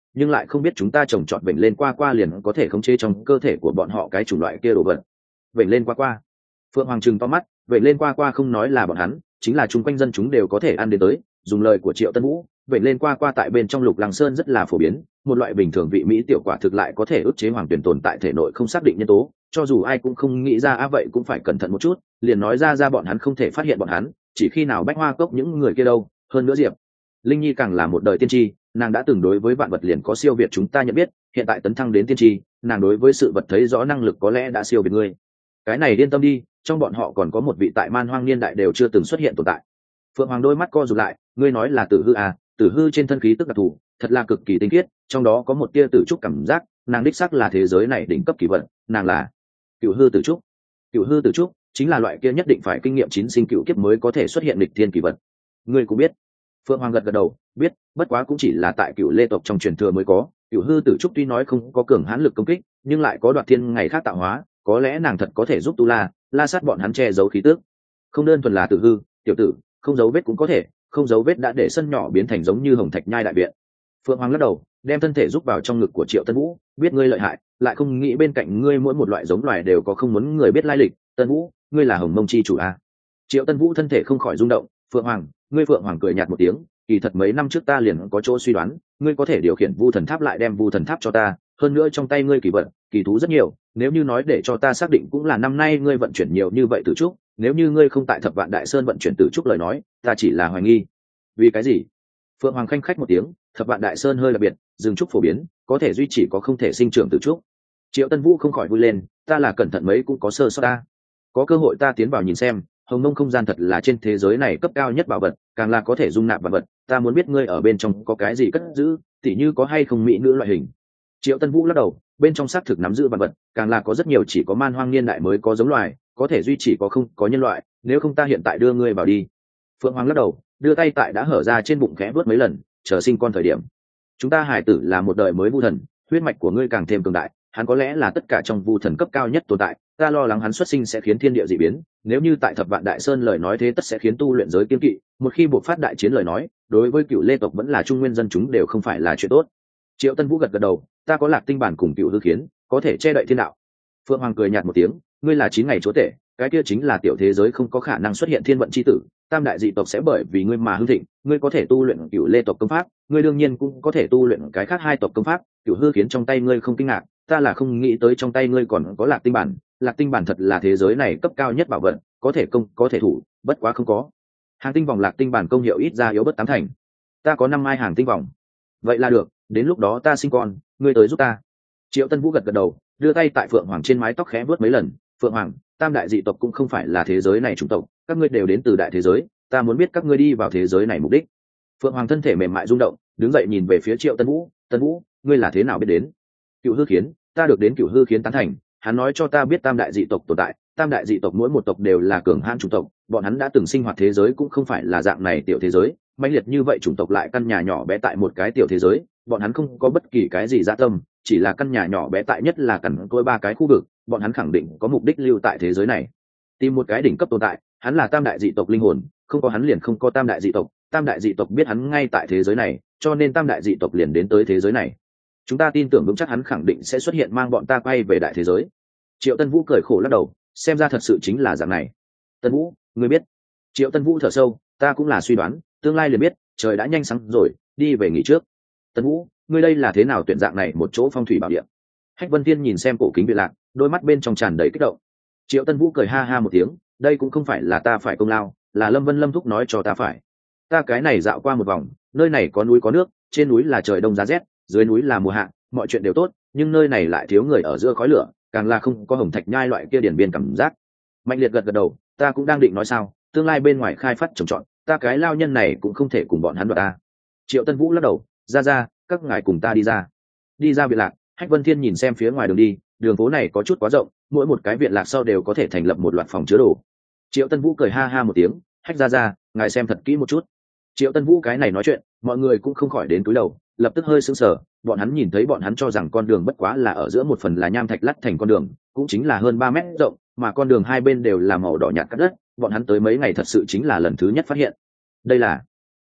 nhưng lại không biết chúng ta trồng trọt vểnh lên qua qua liền có thể khống chế trong cơ thể của bọn họ cái chủng loại kia đồ vật. Vểnh lên qua qua. Phượng Hoàng trừng to mắt, vểnh lên qua qua không nói là bọn hắn, chính là chung quanh dân chúng đều có thể ăn đến tới. Dùng lời của Triệu Tân Vũ, vểnh lên qua qua tại bên trong Lục Lăng Sơn rất là phổ biến, một loại bình thường vị mỹ tiểu quả thực lại có thể ức chế hoàng tuyển tồn tại thể nội không xác định nhân tố, cho dù ai cũng không nghĩ ra vậy cũng phải cẩn thận một chút, liền nói ra bọn hắn không thể phát hiện bọn hắn, chỉ khi nào Bách Hoa Cốc những người kia đâu, hơn nữa Diệp Linh Nhi càng là một đời tiên tri, nàng đã từng đối với vạn vật liền có siêu việt chúng ta nhận biết, hiện tại tấn thăng đến tiên tri, nàng đối với sự vật thấy rõ năng lực có lẽ đã siêu việt ngươi. Cái này yên tâm đi, trong bọn họ còn có một vị tại Man Hoang niên đại đều chưa từng xuất hiện tồn tại. Phượng Hoàng đôi mắt co rụt lại, ngươi nói là Tử Hư à? Tử Hư trên thân khí tức đặc thù, thật là cực kỳ tinh khiết, trong đó có một tia tử trúc cảm giác, nàng đích xác là thế giới này đỉnh cấp kỳ vận, nàng là Cửu Hư Tử Trúc. Cửu Hư Tử Trúc chính là loại kia nhất định phải kinh nghiệm chín sinh cửu kiếp mới có thể xuất hiện lịch thiên kỳ vật. Ngươi cũng biết. Phượng Hoàng gật gật đầu, biết, bất quá cũng chỉ là tại Cửu Lê tộc trong truyền thừa mới có. Cửu Hư Tử Trúc tuy nói không có cường hãn lực công kích, nhưng lại có đoạt thiên ngày khác tạo hóa, có lẽ nàng thật có thể giúp Tu La sát bọn hắn che giấu khí tức. Không đơn thuần là Tử Hư, tiểu tử, không dấu vết cũng có thể, không dấu vết đã để sân nhỏ biến thành giống như Hồng Thạch Nhai đại viện. Phượng Hoàng lắc đầu, đem thân thể rút vào trong ngực của Triệu Tân Vũ, biết ngươi lợi hại, lại không nghĩ bên cạnh ngươi mỗi một loại giống loài đều có không muốn người biết lai lịch. Tân Vũ, ngươi là Hồng Mông chi chủ à? Triệu Tân Vũ thân thể không khỏi rung động. Phượng Hoàng, ngươi. Phượng Hoàng cười nhạt một tiếng, kỳ thật mấy năm trước ta liền có chỗ suy đoán, ngươi có thể điều khiển Vu Thần Tháp, lại đem Vu Thần Tháp cho ta, hơn nữa trong tay ngươi kỳ vật, kỳ thú rất nhiều, nếu như nói để cho ta xác định cũng là năm nay ngươi vận chuyển nhiều như vậy tử trúc, nếu như ngươi không tại Thập Vạn Đại Sơn vận chuyển tử trúc lời nói, ta chỉ là hoài nghi. Vì cái gì? Phượng Hoàng khanh khách một tiếng, Thập Vạn Đại Sơn hơi đặc biệt, rừng trúc phổ biến, có thể duy trì có không thể sinh trưởng tử trúc. Triệu Tân Vũ không khỏi vui lên, ta là cẩn thận mấy cũng có sơ sót ta. Có cơ hội ta tiến vào nhìn xem, Hồng Mông không gian thật là trên thế giới này cấp cao nhất bảo vật, càng là có thể dung nạp vật vật, ta muốn biết ngươi ở bên trong có cái gì cất giữ, tỉ như có hay không mỹ nữ loại hình. Triệu Tân Vũ lắc đầu, bên trong xác thực nắm giữ vật vật, càng là có rất nhiều chỉ có Man Hoang niên đại mới có giống loài, có thể duy trì có không có nhân loại, nếu không ta hiện tại đưa ngươi vào đi. Phượng Hoàng lắc đầu, đưa tay tại đã hở ra trên bụng khẽ vớt mấy lần, chờ sinh con thời điểm. Chúng ta hải tử là một đời mới vu thần, huyết mạch của ngươi càng thêm cường đại, hắn có lẽ là tất cả trong vu thần cấp cao nhất tồn tại, ta lo lắng hắn xuất sinh sẽ khiến thiên địa dị biến, nếu như tại Thập Vạn Đại Sơn lời nói thế tất sẽ khiến tu luyện giới kiêng kỵ, một khi buộc phát đại chiến lời nói, đối với Cửu Lê tộc vẫn là trung nguyên dân chúng đều không phải là chuyện tốt. Triệu Tân Vũ gật gật đầu, ta có Lạc Tinh bản cùng Cửu Hư khiến, có thể che đậy thiên đạo. Phượng Hoàng cười nhạt một tiếng, ngươi là 9 ngày chúa tể, cái kia chính là tiểu thế giới không có khả năng xuất hiện thiên vận chi tử, tam đại dị tộc sẽ bởi vì ngươi mà hưng thịnh, ngươi có thể tu luyện Cửu Lê tộc công pháp, ngươi đương nhiên cũng có thể tu luyện cái khác hai tộc công pháp, Cửu Hư khiến trong tay ngươi không kinh ngạc, ta là không nghĩ tới trong tay ngươi còn có Lạc Tinh bản, Lạc Tinh bản thật là thế giới này cấp cao nhất bảo vật, có thể công, có thể thủ, bất quá không có. Hàng tinh vòng Lạc Tinh bản công hiệu ít ra yếu bất 8 thành. Ta có 5 mai hàng tinh vòng. Vậy là được, đến lúc đó ta sinh con, ngươi tới giúp ta. Triệu Tân Vũ gật gật đầu, đưa tay tại Phượng Hoàng trên mái tóc khẽ vuốt mấy lần, Phượng Hoàng, tam đại dị tộc cũng không phải là thế giới này chủng tộc, các ngươi đều đến từ đại thế giới, ta muốn biết các ngươi đi vào thế giới này mục đích. Phượng Hoàng thân thể mềm mại rung động, đứng dậy nhìn về phía Triệu Tân Vũ, Tân Vũ, ngươi là thế nào biết đến? Cửu Hư khiến, ta được đến Cửu Hư khiến tán thành, hắn nói cho ta biết tam đại dị tộc tồn tại, tam đại dị tộc mỗi một tộc đều là cường hãn chủng tộc, bọn hắn đã từng sinh hoạt thế giới cũng không phải là dạng này tiểu thế giới, mãnh liệt như vậy chủng tộc lại căn nhà nhỏ bé tại một cái tiểu thế giới, bọn hắn không có bất kỳ cái gì dã tâm, chỉ là căn nhà nhỏ bé tại nhất là cằn cỗi 3 cái khu vực, bọn hắn khẳng định có mục đích lưu tại thế giới này, tìm một cái đỉnh cấp tồn tại, hắn là tam đại dị tộc linh hồn, không có hắn liền không có tam đại dị tộc, tam đại dị tộc biết hắn ngay tại thế giới này, cho nên tam đại dị tộc liền đến tới thế giới này. Chúng ta tin tưởng vững chắc hắn khẳng định sẽ xuất hiện mang bọn ta quay về đại thế giới. Triệu Tân Vũ cười khổ lắc đầu, xem ra thật sự chính là dạng này. Tân Vũ, ngươi biết? Triệu Tân Vũ thở sâu, ta cũng là suy đoán, tương lai liền biết, trời đã nhanh sáng rồi, đi về nghỉ trước. Tân Vũ, ngươi đây là thế nào tuyển dạng này một chỗ phong thủy bảo địa? Hách Vân Thiên nhìn xem cổ kính biệt lạc, đôi mắt bên trong tràn đầy kích động. Triệu Tân Vũ cười ha ha một tiếng, đây cũng không phải là ta phải công lao, là Lâm Vân Lâm thúc nói cho ta phải. Ta cái này dạo qua một vòng, nơi này có núi có nước, trên núi là trời đông giá rét, dưới núi là mùa hạ, mọi chuyện đều tốt, nhưng nơi này lại thiếu người ở giữa khói lửa, càng là không có Hồng Thạch Nhai loại kia điển biên cảm giác. Mạnh Liệt gật gật đầu, ta cũng đang định nói sao, tương lai bên ngoài khai phát trồng trọt, ta cái lao nhân này cũng không thể cùng bọn hắn đoạt ta. Triệu Tân Vũ lắc đầu, ra, các ngài cùng ta đi ra. Đi ra biệt lạc, Hách Vân Thiên nhìn xem phía ngoài đường đi, đường phố này có chút quá rộng, mỗi một cái viện lạc sau đều có thể thành lập một loạt phòng chứa đồ. Triệu Tân Vũ cười ha ha một tiếng, Hách ra, ngài xem thật kỹ một chút. Triệu Tân Vũ cái này nói chuyện, mọi người cũng không khỏi đến túi đầu, lập tức hơi sững sờ, bọn hắn nhìn thấy bọn hắn cho rằng con đường bất quá là ở giữa một phần là nham thạch lát thành con đường, cũng chính là hơn 3 mét rộng, mà con đường hai bên đều là màu đỏ nhạt cắt đất, bọn hắn tới mấy ngày thật sự chính là lần thứ nhất phát hiện. Đây là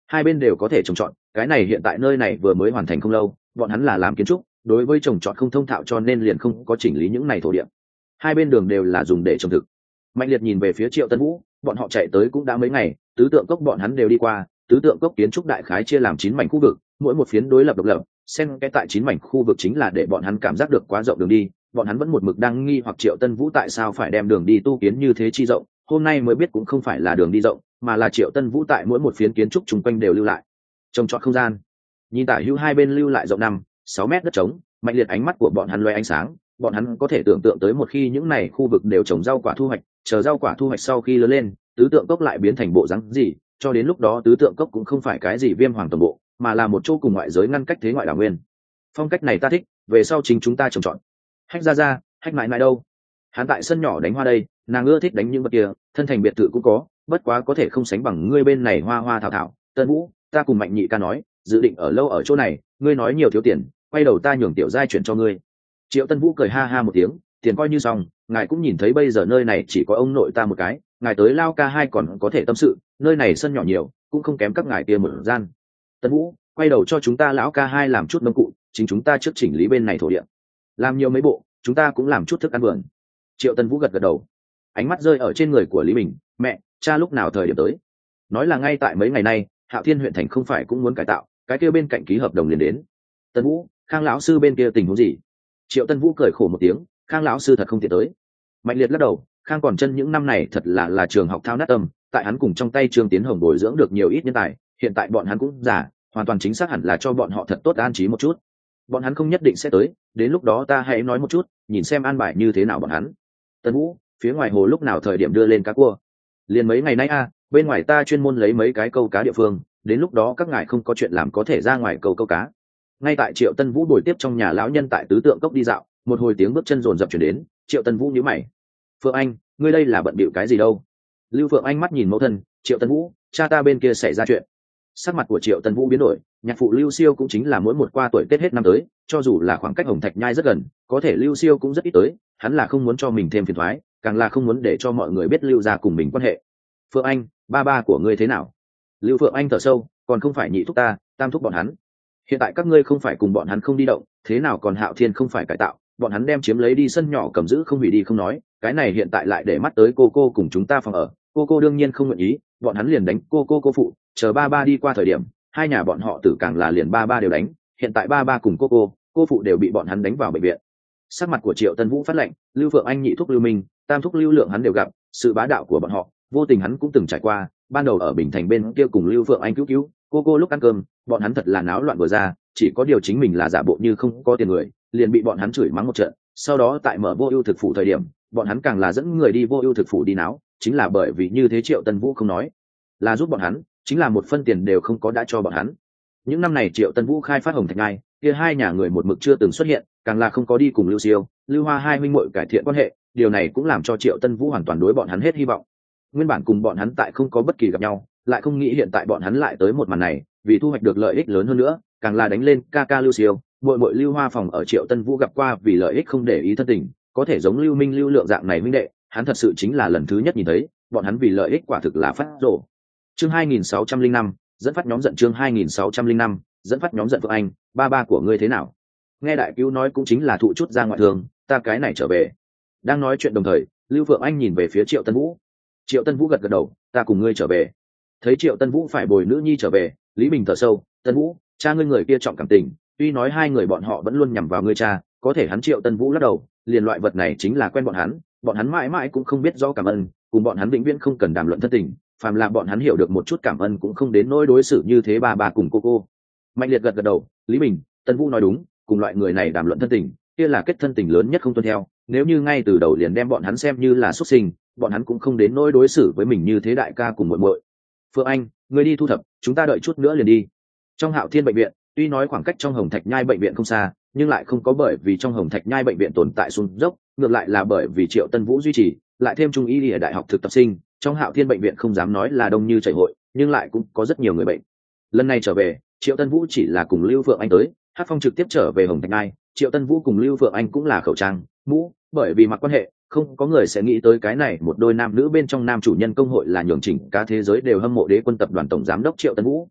hai bên đều có thể trồng trọt. Cái này hiện tại nơi này vừa mới hoàn thành không lâu, bọn hắn là làm kiến trúc, đối với trồng trọt không thông thạo cho nên liền không có chỉnh lý những này thổ địa. Hai bên đường đều là dùng để trồng thực. Mạnh Liệt nhìn về phía Triệu Tân Vũ, bọn họ chạy tới cũng đã mấy ngày, tứ tượng cốc bọn hắn đều đi qua. Tứ tượng cốc kiến trúc đại khái chia làm 9 mảnh khu vực, mỗi một phiến đối lập độc lập, xen cái tại 9 mảnh khu vực chính là để bọn hắn cảm giác được quá rộng đường đi. Bọn hắn vẫn một mực đang nghi hoặc Triệu Tân Vũ tại sao phải đem đường đi tu kiến như thế chi rộng, hôm nay mới biết cũng không phải là đường đi rộng, mà là Triệu Tân Vũ tại mỗi một phiến kiến trúc chung quanh đều lưu lại trồng trọt không gian. Nhìn tả hữu hai bên lưu lại rộng 5-6 mét đất trống, Mạnh Liệt ánh mắt của bọn hắn loe ánh sáng. Bọn hắn có thể tưởng tượng tới một khi những này khu vực đều trồng rau quả thu hoạch, chờ rau quả thu hoạch sau khi lớn lên, tứ tượng cốc lại biến thành bộ dáng gì, cho đến lúc đó tứ tượng cốc cũng không phải cái gì Viêm Hoàng tổng bộ, mà là một chỗ cùng ngoại giới ngăn cách thế ngoại đảo nguyên. Phong cách này ta thích, về sau chính chúng ta trồng trọt. Hách ra, Hách mãi mãi đâu? Hắn tại sân nhỏ đánh hoa đây, nàng ưa thích đánh những vật kia, thân thành biệt thự cũng có, bất quá có thể không sánh bằng ngươi bên này hoa hoa thảo thảo. Tân Vũ, ta cùng Mạnh nhị ca nói, dự định ở lâu ở chỗ này, ngươi nói nhiều thiếu tiền, quay đầu ta nhường tiểu giai chuyển cho ngươi. Triệu Tân Vũ cười ha ha một tiếng, tiền coi như xong, ngài cũng nhìn thấy bây giờ nơi này chỉ có ông nội ta một cái, ngài tới lao ca hai còn có thể tâm sự, nơi này sân nhỏ nhiều, cũng không kém các ngài kia một gian. Tân Vũ, quay đầu cho chúng ta lão ca hai làm chút nông cụ, chính chúng ta trước chỉnh lý bên này thổ địa, làm nhiều mấy bộ, chúng ta cũng làm chút thức ăn vườn. Triệu Tân Vũ gật gật đầu, ánh mắt rơi ở trên người của Lý Bình. Mẹ, cha lúc nào thời điểm tới? Nói là ngay tại mấy ngày nay, Hạo Thiên huyện thành không phải cũng muốn cải tạo, cái kia bên cạnh ký hợp đồng liền đến. Tân Vũ, Khang lão sư bên kia tình huống gì? Triệu Tân Vũ cười khổ một tiếng, Khang lão sư thật không tiện tới. Mạnh Liệt lắc đầu, Khang còn chân những năm này thật là trường học thao nát tâm, tại hắn cùng trong tay Trương Tiến Hồng bồi dưỡng được nhiều ít nhân tài, hiện tại bọn hắn cũng già, hoàn toàn chính xác hẳn là cho bọn họ thật tốt an trí một chút. Bọn hắn không nhất định sẽ tới, đến lúc đó ta hãy nói một chút, nhìn xem an bài như thế nào bọn hắn. Tân Vũ, phía ngoài hồ lúc nào thời điểm đưa lên cá cua? Liền mấy ngày nay bên ngoài ta chuyên môn lấy mấy cái câu cá địa phương, đến lúc đó các ngài không có chuyện làm có thể ra ngoài câu cá. Ngay tại Triệu Tân Vũ bồi tiếp trong nhà lão nhân tại tứ tượng cốc đi dạo, một hồi tiếng bước chân rồn rập chuyển đến. Triệu Tân Vũ nhíu mày, Phượng Anh, ngươi đây là bận bịu cái gì đâu? Lưu Phượng Anh mắt nhìn mẫu thân. Triệu Tân Vũ, cha ta bên kia xảy ra chuyện. Sắc mặt của Triệu Tân Vũ biến đổi, nhạc phụ Lưu Siêu cũng chính là mỗi một qua tuổi Tết hết năm tới, cho dù là khoảng cách Hồng Thạch Nhai rất gần, có thể Lưu Siêu cũng rất ít tới, hắn là không muốn cho mình thêm phiền toái, càng là không muốn để cho mọi người biết Lưu gia cùng mình quan hệ. Phượng Anh, ba của ngươi thế nào? Lưu Phượng Anh thở sâu, còn không phải nhị thúc ta, tam thúc bọn hắn. Hiện tại các ngươi không phải cùng bọn hắn không đi động, thế nào còn Hạo Thiên không phải cải tạo, bọn hắn đem chiếm lấy đi sân nhỏ cầm giữ không hủy đi không nói, cái này hiện tại lại để mắt tới cô cùng chúng ta phòng ở, cô đương nhiên không nguyện ý, bọn hắn liền đánh cô phụ, chờ ba đi qua thời điểm, hai nhà bọn họ tử càng là liền ba đều đánh, hiện tại ba cùng cô phụ đều bị bọn hắn đánh vào bệnh viện. Sắc mặt của Triệu Tân Vũ phát lạnh, Lưu Phượng Anh nhị thúc Lưu Minh, tam thúc Lưu Lượng hắn đều gặp, sự bá đạo của bọn họ, vô tình hắn cũng từng trải qua, ban đầu ở Bình Thành bên kia cùng Lưu Phượng Anh cứu cô lúc ăn cơm, bọn hắn thật là náo loạn vừa ra, chỉ có điều chính mình là giả bộ như không có tiền người, liền bị bọn hắn chửi mắng một trận. Sau đó tại mở Vô Ưu thực phủ thời điểm, bọn hắn càng là dẫn người đi Vô Ưu thực phủ đi náo, chính là bởi vì như thế Triệu Tân Vũ không nói là giúp bọn hắn, chính là một phân tiền đều không có đã cho bọn hắn. Những năm này Triệu Tân Vũ khai phát Hồng Thạch Ngai, kia hai nhà người một mực chưa từng xuất hiện, càng là không có đi cùng Lưu Siêu, Lưu Hoa hai huynh muội cải thiện quan hệ, điều này cũng làm cho Triệu Tân Vũ hoàn toàn đối bọn hắn hết hy vọng. Nguyên bản cùng bọn hắn tại không có bất kỳ gặp nhau, lại không nghĩ hiện tại bọn hắn lại tới một màn này, vì thu hoạch được lợi ích lớn hơn nữa, càng là đánh lên ca Lưu Siêu, muội Lưu Hoa phòng ở Triệu Tân Vũ gặp qua vì lợi ích không để ý thân tình, có thể giống Lưu Minh Lưu Lượng dạng này huynh đệ, hắn thật sự chính là lần thứ nhất nhìn thấy, bọn hắn vì lợi ích quả thực là phát rồ. Chương 2605, dẫn phát nhóm giận. Chương 2605, dẫn phát nhóm giận. Phượng Anh, ba của ngươi thế nào? Nghe đại cứu nói cũng chính là thụ chút ra ngoại thương, ta cái này trở về. Đang nói chuyện đồng thời, Lưu Phượng Anh nhìn về phía Triệu Tân Vũ. Triệu Tân Vũ gật gật đầu, ta cùng ngươi trở về. Thấy Triệu Tân Vũ phải bồi nữ nhi trở về, Lý Bình thở sâu, Tân Vũ, cha ngươi người kia trọng cảm tình, tuy nói hai người bọn họ vẫn luôn nhằm vào ngươi cha, có thể hắn Triệu Tân Vũ lắc đầu, liền loại vật này chính là quen bọn hắn mãi mãi cũng không biết rõ cảm ơn, cùng bọn hắn vĩnh viễn không cần đàm luận thân tình, phàm là bọn hắn hiểu được một chút cảm ơn cũng không đến nỗi đối xử như thế bà cùng cô. Mạnh Liệt gật gật đầu, Lý Bình, Tân Vũ nói đúng, cùng loại người này đàm luận thân tình, kia là kết thân tình lớn nhất không tuân theo, nếu như ngay từ đầu liền đem bọn hắn xem như là xuất sinh, bọn hắn cũng không đến nỗi đối xử với mình như thế đại ca cùng muội. Phượng Anh, ngươi đi thu thập, chúng ta đợi chút nữa liền đi. Trong Hạo Thiên bệnh viện, tuy nói khoảng cách trong Hồng Thạch Nhai bệnh viện không xa, nhưng lại không có bởi vì trong Hồng Thạch Nhai bệnh viện tồn tại xuống dốc, ngược lại là bởi vì Triệu Tân Vũ duy trì, lại thêm trung y ở đại học thực tập sinh, trong Hạo Thiên bệnh viện không dám nói là đông như chảy hội, nhưng lại cũng có rất nhiều người bệnh. Lần này trở về, Triệu Tân Vũ chỉ là cùng Lưu Phượng Anh tới, Hát Phong trực tiếp trở về Hồng Thạch Nhai, Triệu Tân Vũ cùng Lưu Phượng Anh cũng là khẩu trang, mũ, bởi vì mặc quan hệ, không có người sẽ nghĩ tới cái này một đôi nam nữ bên trong nam chủ nhân công hội là nhường chỉnh cả thế giới đều hâm mộ Đế Quân tập đoàn tổng giám đốc Triệu Tân Vũ.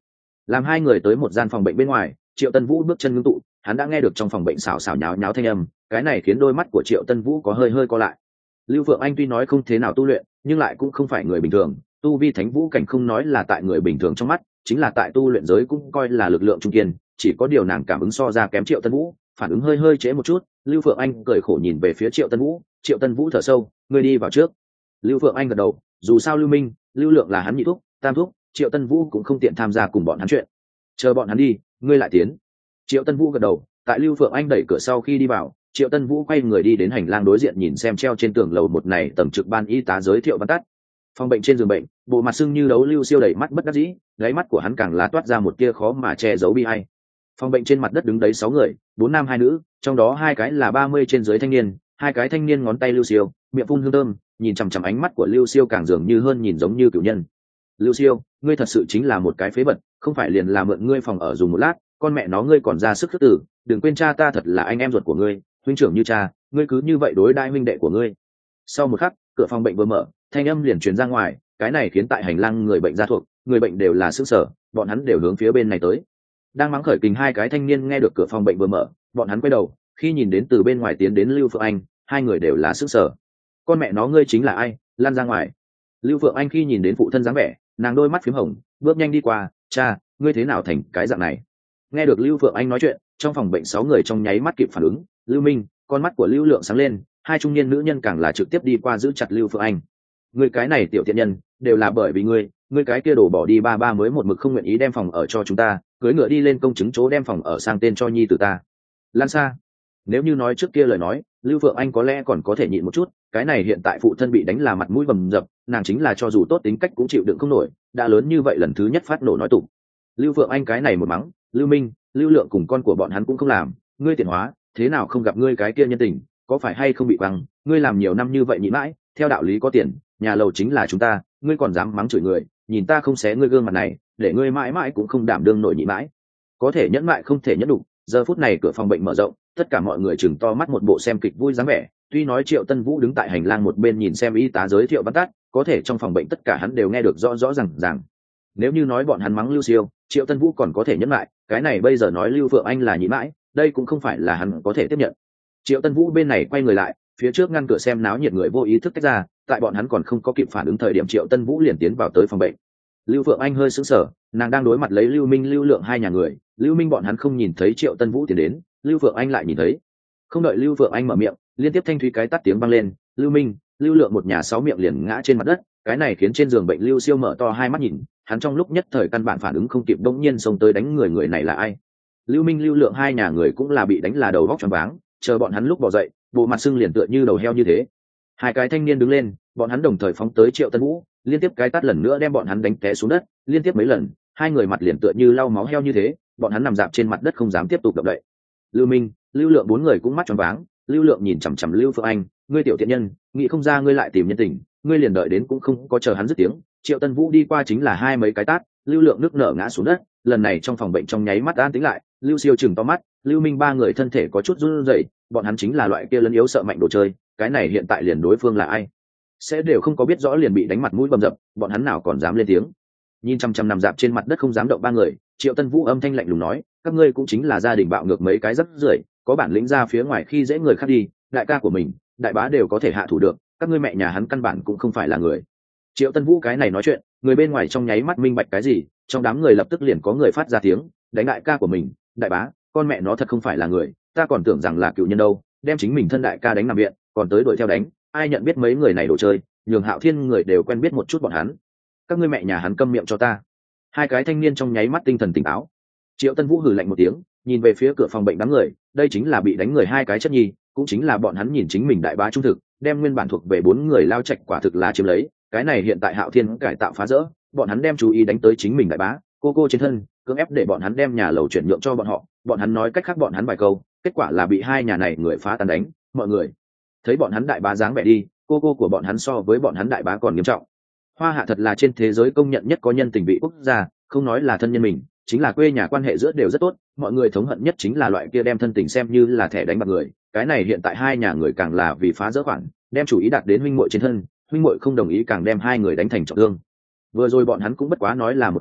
Làm hai người tới một gian phòng bệnh bên ngoài, Triệu Tân Vũ bước chân ngưng tụ, hắn đã nghe được trong phòng bệnh xào xào nháo nháo thanh âm, cái này khiến đôi mắt của Triệu Tân Vũ có hơi hơi co lại. Lưu Phượng Anh tuy nói không thế nào tu luyện, nhưng lại cũng không phải người bình thường, tu vi thánh vũ cảnh không nói là tại người bình thường trong mắt, chính là tại tu luyện giới cũng coi là lực lượng trung kiên, chỉ có điều nàng cảm ứng so ra kém Triệu Tân Vũ, phản ứng hơi hơi trễ một chút. Lưu Phượng Anh cười khổ nhìn về phía Triệu Tân Vũ, Triệu Tân Vũ thở sâu, ngươi đi vào trước. Lưu Phượng Anh gật đầu, dù sao Lưu Minh, Lưu Lượng là hắn nhị thúc, tam thúc, Triệu Tân Vũ cũng không tiện tham gia cùng bọn hắn chuyện, chờ bọn hắn đi, ngươi lại tiến. Triệu Tân Vũ gật đầu, tại Lưu Phượng Anh đẩy cửa sau khi đi vào, Triệu Tân Vũ quay người đi đến hành lang đối diện nhìn xem treo trên tường lầu một này tầm trực ban y tá giới thiệu văn tắt. Phòng bệnh trên giường bệnh, bộ mặt sưng như đấu Lưu Siêu đẩy mắt bất đắc dĩ, đáy mắt của hắn càng lá toát ra một tia khó mà che giấu bi ai. Phòng bệnh trên mặt đất đứng đấy 6 người, 4 nam 2 nữ, trong đó 2 cái là 30 trên dưới thanh niên, 2 cái thanh niên ngón tay Lưu Siêu, miệng phun hương thơm, nhìn chằm chằm ánh mắt của Lưu Siêu càng dường như hơn nhìn giống như cửu nhân. Lưu Siêu, ngươi thật sự chính là một cái phế vật, không phải liền là mượn ngươi phòng ở dùng một lát, con mẹ nó ngươi còn ra sức khước tử, đừng quên cha ta thật là anh em ruột của ngươi, huynh trưởng như cha, ngươi cứ như vậy đối đãi huynh đệ của ngươi. Sau một khắc, cửa phòng bệnh vừa mở, thanh âm liền truyền ra ngoài, cái này khiến tại hành lang người bệnh ra thuộc, người bệnh đều là sững sờ, bọn hắn đều hướng phía bên này tới. Đang mắng khởi kình 2 cái thanh niên nghe được cửa phòng bệnh vừa mở, bọn hắn quay đầu, khi nhìn đến từ bên ngoài tiến đến Lưu Phượng Anh, 2 người đều là sững sờ. Con mẹ nó ngươi chính là ai, lan ra ngoài. Lưu Phượng Anh khi nhìn đến phụ thân dáng vẻ, nàng đôi mắt phím hồng, bước nhanh đi qua, cha, ngươi thế nào thành cái dạng này. Nghe được Lưu Phượng Anh nói chuyện, trong phòng bệnh 6 người trong nháy mắt kịp phản ứng, Lưu Minh, con mắt của Lưu Lượng sáng lên, 2 trung niên nữ nhân càng là trực tiếp đi qua giữ chặt Lưu Phượng Anh. Ngươi cái này tiểu tiện nhân, đều là bởi vì ngươi cái kia đổ bỏ đi ba ba mới một mực không nguyện ý đem phòng ở cho chúng ta, cưới ngựa đi lên công chứng chỗ đem phòng ở sang tên cho nhi tử ta. Lan xa. Nếu như nói trước kia lời nói, Lưu Phượng Anh có lẽ còn có thể nhịn một chút, cái này hiện tại phụ thân bị đánh là mặt mũi bầm dập, nàng chính là cho dù tốt tính cách cũng chịu đựng không nổi, đã lớn như vậy lần thứ nhất phát nổ nói tụng. Lưu Phượng Anh cái này một mắng, Lưu Minh, Lưu Lượng cùng con của bọn hắn cũng không làm, ngươi tiện hóa, thế nào không gặp ngươi cái kia nhân tình, có phải hay không bị băng, ngươi làm nhiều năm như vậy nhịn mãi, theo đạo lý có tiền, nhà lầu chính là chúng ta, ngươi còn dám mắng chửi người, nhìn ta không xé ngươi gương mặt này, để ngươi mãi mãi cũng không đảm đương nổi nhịn mãi. Có thể nhẫn mại không thể nhẫn đủ, giờ phút này cửa phòng bệnh mở rộng, tất cả mọi người chừng to mắt một bộ xem kịch vui dáng vẻ. Tuy nói Triệu Tân Vũ đứng tại hành lang một bên nhìn xem y tá giới thiệu văn tắt, có thể trong phòng bệnh tất cả hắn đều nghe được rõ rõ ràng. Nếu như nói bọn hắn mắng Lưu Siêu, Triệu Tân Vũ còn có thể nhẫn lại, cái này bây giờ nói Lưu Phượng Anh là nhịn mãi, đây cũng không phải là hắn có thể tiếp nhận. Triệu Tân Vũ bên này quay người lại, phía trước ngăn cửa xem náo nhiệt người vô ý thức tách ra, tại bọn hắn còn không có kịp phản ứng thời điểm Triệu Tân Vũ liền tiến vào tới phòng bệnh. Lưu Phượng Anh hơi sững sờ, nàng đang đối mặt lấy Lưu Minh, Lưu Lượng 2 nhà người, Lưu Minh bọn hắn không nhìn thấy Triệu Tân Vũ tiến đến, Lưu Phượng Anh lại nhìn thấy. Không đợi Lưu Phượng Anh mở miệng, liên tiếp thanh thúy cái tắt tiếng vang lên, Lưu Minh, Lưu Lượng một nhà 6 miệng liền ngã trên mặt đất, cái này khiến trên giường bệnh Lưu Siêu mở to 2 mắt nhìn, hắn trong lúc nhất thời căn bản phản ứng không kịp, đột nhiên xông tới đánh người này là ai. Lưu Minh, Lưu Lượng 2 nhà người cũng là bị đánh là đầu vóc choáng váng, chờ bọn hắn lúc bò dậy, bộ mặt sưng liền tựa như đầu heo như thế. 2 cái thanh niên đứng lên, bọn hắn đồng thời phóng tới Triệu Tân Vũ, liên tiếp cái tát lần nữa đem bọn hắn đánh té xuống đất, liên tiếp mấy lần, 2 người mặt liền tựa như lau máu heo như thế, bọn hắn nằm dạp trên mặt đất không dám tiếp tục động đậy. Lưu Minh, Lưu Lượng 4 người cũng mắt tròn váng, Lưu Lượng nhìn chằm chằm Lưu Phượng Anh, ngươi tiểu thiện nhân, nghĩ không ra ngươi lại tìm nhân tình, ngươi liền đợi đến cũng không có chờ hắn dứt tiếng, Triệu Tân Vũ đi qua chính là 2 mấy cái tát, Lưu Lượng nước nở ngã xuống đất, lần này trong phòng bệnh trong nháy mắt an tĩnh lại, Lưu Siêu chừng to mắt, Lưu Minh 3 người thân thể có chút run rẩy, bọn hắn chính là loại kia lấn yếu sợ mạnh đồ chơi, cái này hiện tại liền đối phương là ai sẽ đều không có biết rõ liền bị đánh mặt mũi bầm dập, bọn hắn nào còn dám lên tiếng. Nhìn chăm chăm nằm dạp trên mặt đất không dám động 3 người, Triệu Tân Vũ âm thanh lạnh lùng nói, các ngươi cũng chính là gia đình bạo ngược mấy cái rất rưởi, có bản lĩnh ra phía ngoài khi dễ người khác đi, đại ca của mình, đại bá đều có thể hạ thủ được, các ngươi mẹ nhà hắn căn bản cũng không phải là người. Triệu Tân Vũ cái này nói chuyện, người bên ngoài trong nháy mắt minh bạch cái gì, trong đám người lập tức liền có người phát ra tiếng, đánh đại ca của mình, đại bá, con mẹ nó thật không phải là người, ta còn tưởng rằng là cựu nhân đâu, đem chính mình thân đại ca đánh nằm viện, còn tới đuổi theo đánh, ai nhận biết mấy người này đồ chơi, nhường Hạo Thiên người đều quen biết một chút bọn hắn. Các ngươi mẹ nhà hắn câm miệng cho ta. 2 cái thanh niên trong nháy mắt tinh thần tỉnh táo. Triệu Tân Vũ hừ lạnh một tiếng, nhìn về phía cửa phòng bệnh đám người, đây chính là bị đánh người 2 cái chất nhi, cũng chính là bọn hắn nhìn chính mình đại bá trung thực, đem nguyên bản thuộc về 4 người lao trạch quả thực là chiếm lấy, cái này hiện tại Hạo Thiên cải tạo phá rỡ, bọn hắn đem chú ý đánh tới chính mình đại bá, cô trên thân, cưỡng ép để bọn hắn đem nhà lầu chuyển nhượng cho bọn họ, bọn hắn nói cách khác bọn hắn vài câu, kết quả là bị 2 nhà này người phá tan đánh, mọi người thấy bọn hắn đại bá dáng vẻ đi, cô của bọn hắn so với bọn hắn đại bá còn nghiêm trọng. Hoa Hạ thật là trên thế giới công nhận nhất có nhân tình vị quốc gia, không nói là thân nhân mình, chính là quê nhà quan hệ giữa đều rất tốt, mọi người thống hận nhất chính là loại kia đem thân tình xem như là thẻ đánh bạc người, cái này hiện tại 2 nhà người càng là vì phá rỡ khoản, đem chủ ý đặt đến huynh muội trên thân, huynh muội không đồng ý càng đem 2 người đánh thành trọng thương. Vừa rồi bọn hắn cũng bất quá nói là một tiếng,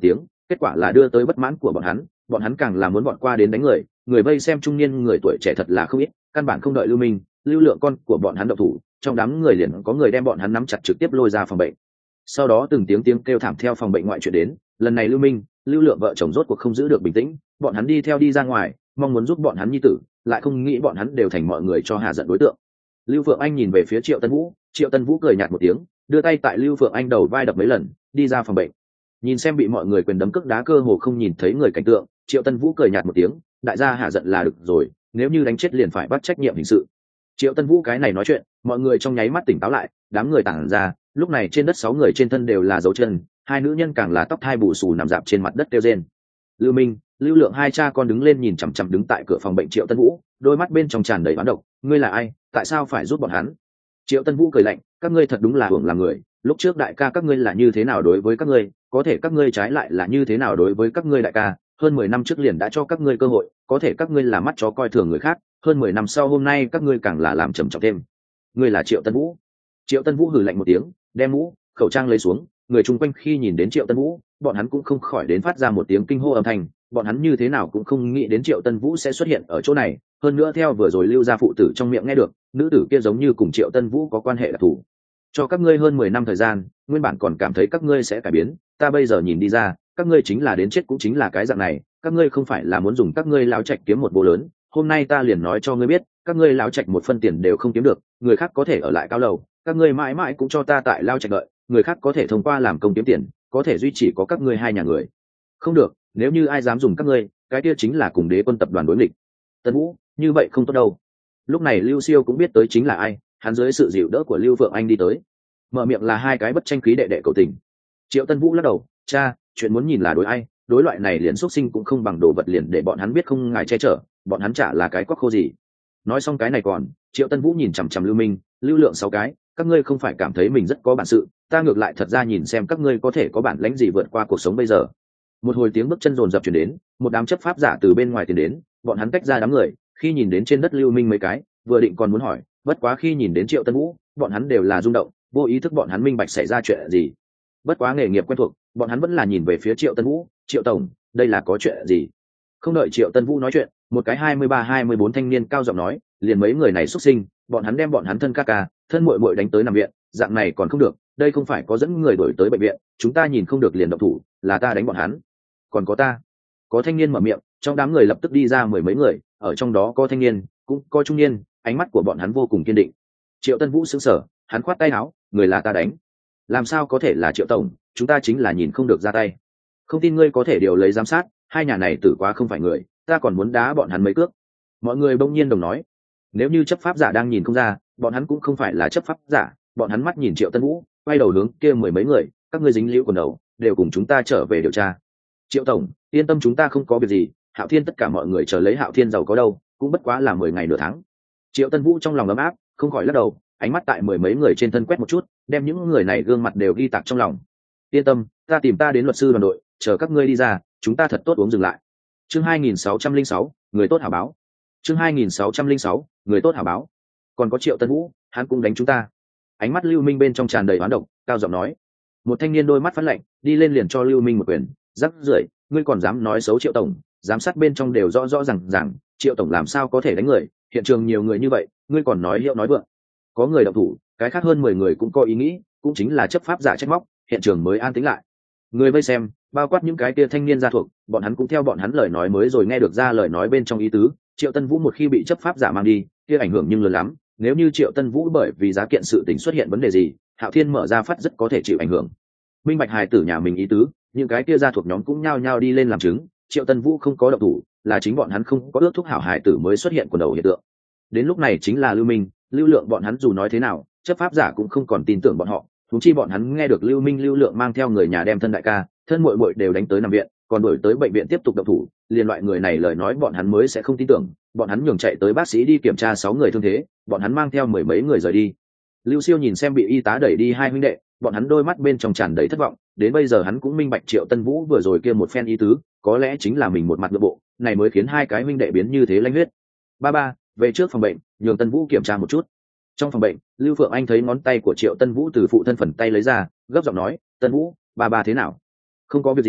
kết quả là đưa tới bất mãn của bọn hắn càng là muốn bọn qua đến đánh người. Người vây xem trung niên người tuổi trẻ thật là không ít, căn bản không đợi Lưu Minh, Lưu Lượng con của bọn hắn động thủ, trong đám người liền có người đem bọn hắn nắm chặt trực tiếp lôi ra phòng bệnh. Sau đó từng tiếng kêu thảm theo phòng bệnh ngoại chuyện đến, lần này Lưu Minh, Lưu Lượng vợ chồng rốt cuộc không giữ được bình tĩnh, bọn hắn đi theo đi ra ngoài, mong muốn giúp bọn hắn nhi tử, lại không nghĩ bọn hắn đều thành mọi người cho hạ giận đối tượng. Lưu Phượng Anh nhìn về phía Triệu Tân Vũ cười nhạt một tiếng, đưa tay tại Lưu Phượng Anh đầu vai đập mấy lần, đi ra phòng bệnh. Nhìn xem bị mọi người quyền đấm cước đá cơ hồ không nhìn thấy người cảnh tượng, Triệu Tân Vũ cười nhạt một tiếng, đại gia hạ giận là được rồi, nếu như đánh chết liền phải bắt trách nhiệm hình sự. Triệu Tân Vũ cái này nói chuyện, mọi người trong nháy mắt tỉnh táo lại, đám người tản ra, lúc này trên đất 6 người trên thân đều là dấu chân, hai nữ nhân càng là tóc thai bù xù nằm rạp trên mặt đất kêu rên. Lưu Minh, Lưu Lượng hai cha con đứng lên nhìn chằm chằm đứng tại cửa phòng bệnh Triệu Tân Vũ, đôi mắt bên trong tràn đầy oán độc, ngươi là ai, tại sao phải giúp bọn hắn? Triệu Tân Vũ cười lạnh, các ngươi thật đúng là hưởng làm người, lúc trước đại ca các ngươi là như thế nào đối với các ngươi, có thể các ngươi trái lại là như thế nào đối với các ngươi đại ca, hơn 10 năm trước liền đã cho các ngươi cơ hội, có thể các ngươi là mắt chó coi thường người khác, hơn 10 năm sau hôm nay các ngươi càng là làm trầm trọng thêm. Ngươi là Triệu Tân Vũ. Triệu Tân Vũ hừ lạnh một tiếng, đem mũ, khẩu trang lấy xuống, người chung quanh khi nhìn đến Triệu Tân Vũ, bọn hắn cũng không khỏi đến phát ra một tiếng kinh hô âm thanh, bọn hắn như thế nào cũng không nghĩ đến Triệu Tân Vũ sẽ xuất hiện ở chỗ này, hơn nữa theo vừa rồi Lưu gia phụ tử trong miệng nghe được, nữ tử kia giống như cùng Triệu Tân Vũ có quan hệ đặc thù. Cho các ngươi hơn 10 năm thời gian, nguyên bản còn cảm thấy các ngươi sẽ cải biến, ta bây giờ nhìn đi ra, các ngươi chính là đến chết cũng chính là cái dạng này, các ngươi không phải là muốn dùng các ngươi lão trạch kiếm một bố lớn, hôm nay ta liền nói cho ngươi biết, các ngươi lão trạch một phân tiền đều không kiếm được, người khác có thể ở lại cao lầu, các ngươi mãi mãi cũng cho ta tại lão trạch đợi, người khác có thể thông qua làm công kiếm tiền, có thể duy trì có các ngươi hai nhà người. Không được, nếu như ai dám dùng các ngươi, cái kia chính là cùng Đế Quân tập đoàn đối nghịch. Tân Vũ, như vậy không tốt đâu. Lúc này Lưu Siêu cũng biết tới chính là ai, hắn dưới sự dịu đỡ của Lưu Phượng Anh đi tới, mở miệng là hai cái bất tranh khí đệ đệ cầu tình. Triệu Tân Vũ lắc đầu, cha, chuyện muốn nhìn là đối ai, đối loại này liền xuất sinh cũng không bằng đồ vật liền để bọn hắn biết không ngài che chở, bọn hắn chả là cái quắc khô gì. Nói xong cái này còn, Triệu Tân Vũ nhìn chằm chằm Lưu Minh, Lưu Lượng 6 cái, các ngươi không phải cảm thấy mình rất có bản sự, ta ngược lại thật ra nhìn xem các ngươi có thể có bản lĩnh gì vượt qua cuộc sống bây giờ. Một hồi tiếng bước chân rồn rập truyền đến, một đám chấp pháp giả từ bên ngoài tiến đến, bọn hắn tách ra đám người, khi nhìn đến trên đất Lưu Minh mấy cái, vừa định còn muốn hỏi, bất quá khi nhìn đến Triệu Tân Vũ, bọn hắn đều là rung động, vô ý thức bọn hắn minh bạch xảy ra chuyện gì. Bất quá nghề nghiệp quen thuộc, bọn hắn vẫn là nhìn về phía Triệu Tân Vũ, Triệu tổng, đây là có chuyện gì? Không đợi Triệu Tân Vũ nói chuyện, một cái 23-24 thanh niên cao giọng nói, liền mấy người này xuất sinh, bọn hắn đem bọn hắn thân ca ca, thân muội muội đánh tới nằm viện, dạng này còn không được, đây không phải có dẫn người đổi tới bệnh viện, chúng ta nhìn không được liền động thủ, là ta đánh bọn hắn. Còn có ta. Có thanh niên mở miệng, trong đám người lập tức đi ra 10 mấy người, ở trong đó có thanh niên, cũng có trung niên, ánh mắt của bọn hắn vô cùng kiên định. Triệu Tân Vũ sững sờ, hắn khoát tay áo, người là ta đánh. Làm sao có thể là Triệu tổng, chúng ta chính là nhìn không được ra tay. Không tin ngươi có thể điều lấy giám sát, hai nhà này tử quá không phải người, ta còn muốn đá bọn hắn mấy cước. Mọi người bỗng nhiên đồng nói, nếu như chấp pháp giả đang nhìn không ra, bọn hắn cũng không phải là chấp pháp giả, bọn hắn mắt nhìn Triệu Tân Vũ, quay đầu hướng kia 10 mấy người, các ngươi dính liễu quần đầu, đều cùng chúng ta trở về điều tra. Triệu tổng, yên tâm chúng ta không có việc gì, Hạo Thiên tất cả mọi người chờ lấy Hạo Thiên giàu có đâu, cũng bất quá là 10 ngày nửa tháng. Triệu Tân Vũ trong lòng ấm áp, không khỏi lắc đầu, ánh mắt tại 10 mấy người trên thân quét một chút, đem những người này gương mặt đều ghi tạc trong lòng. Yên tâm, ta tìm ta đến luật sư đoàn đội, chờ các ngươi đi ra, chúng ta thật tốt uống dừng lại. Chương 2606, người tốt hảo báo. Chương 2606, người tốt hảo báo. Còn có Triệu Tân Vũ, hắn cũng đánh chúng ta. Ánh mắt Lưu Minh bên trong tràn đầy oán độc, cao giọng nói. Một thanh niên đôi mắt phát lạnh, đi lên liền cho Lưu Minh một quyền, rắc rưởi, ngươi còn dám nói xấu Triệu tổng, giám sát bên trong đều rõ rõ ràng, Triệu tổng làm sao có thể đánh người, hiện trường nhiều người như vậy, ngươi còn nói hiệu nói vượng. Có người động thủ, cái khác hơn 10 người cũng có ý nghĩ, cũng chính là chấp pháp giả trách móc, hiện trường mới an tĩnh lại. Người vây xem, bao quát những cái kia thanh niên gia thuộc, bọn hắn cũng theo bọn hắn lời nói mới rồi nghe được ra lời nói bên trong ý tứ, Triệu Tân Vũ một khi bị chấp pháp giả mang đi, kia ảnh hưởng nhưng lớn lắm, nếu như Triệu Tân Vũ bởi vì giá kiện sự tình xuất hiện vấn đề gì, Hạo Thiên mở ra phát rất có thể chịu ảnh hưởng. Minh bạch hài tử nhà mình ý tứ, những cái kia gia thuộc nhóm cũng nhao nhao đi lên làm chứng, Triệu Tân Vũ không có động thủ, là chính bọn hắn không có ước thúc hảo hài tử mới xuất hiện quần đầu hiện tượng. Đến lúc này chính là Lưu Minh, Lưu Lượng bọn hắn dù nói thế nào, chấp pháp giả cũng không còn tin tưởng bọn họ, thúng chi bọn hắn nghe được Lưu Minh Lưu Lượng mang theo người nhà đem thân đại ca, thân muội muội đều đánh tới nằm viện, còn đuổi tới bệnh viện tiếp tục động thủ, liền loại người này lời nói bọn hắn mới sẽ không tin tưởng, bọn hắn nhường chạy tới bác sĩ đi kiểm tra 6 người thương thế, bọn hắn mang theo 10 mấy người rời đi. Lưu Siêu nhìn xem bị y tá đẩy đi hai huynh đệ, bọn hắn đôi mắt bên trong tràn đầy thất vọng, đến bây giờ hắn cũng minh bạch Triệu Tân Vũ vừa rồi kia một phen ý tứ, có lẽ chính là mình một mặt nội bộ, này mới khiến hai cái huynh đệ biến như thế lanh huyết. Ba, về trước phòng bệnh, nhường Tân Vũ kiểm tra một chút. Trong phòng bệnh, Lưu Phượng Anh thấy ngón tay của Triệu Tân Vũ từ phụ thân phần tay lấy ra, gấp giọng nói, Tân Vũ, ba thế nào? Không có việc gì,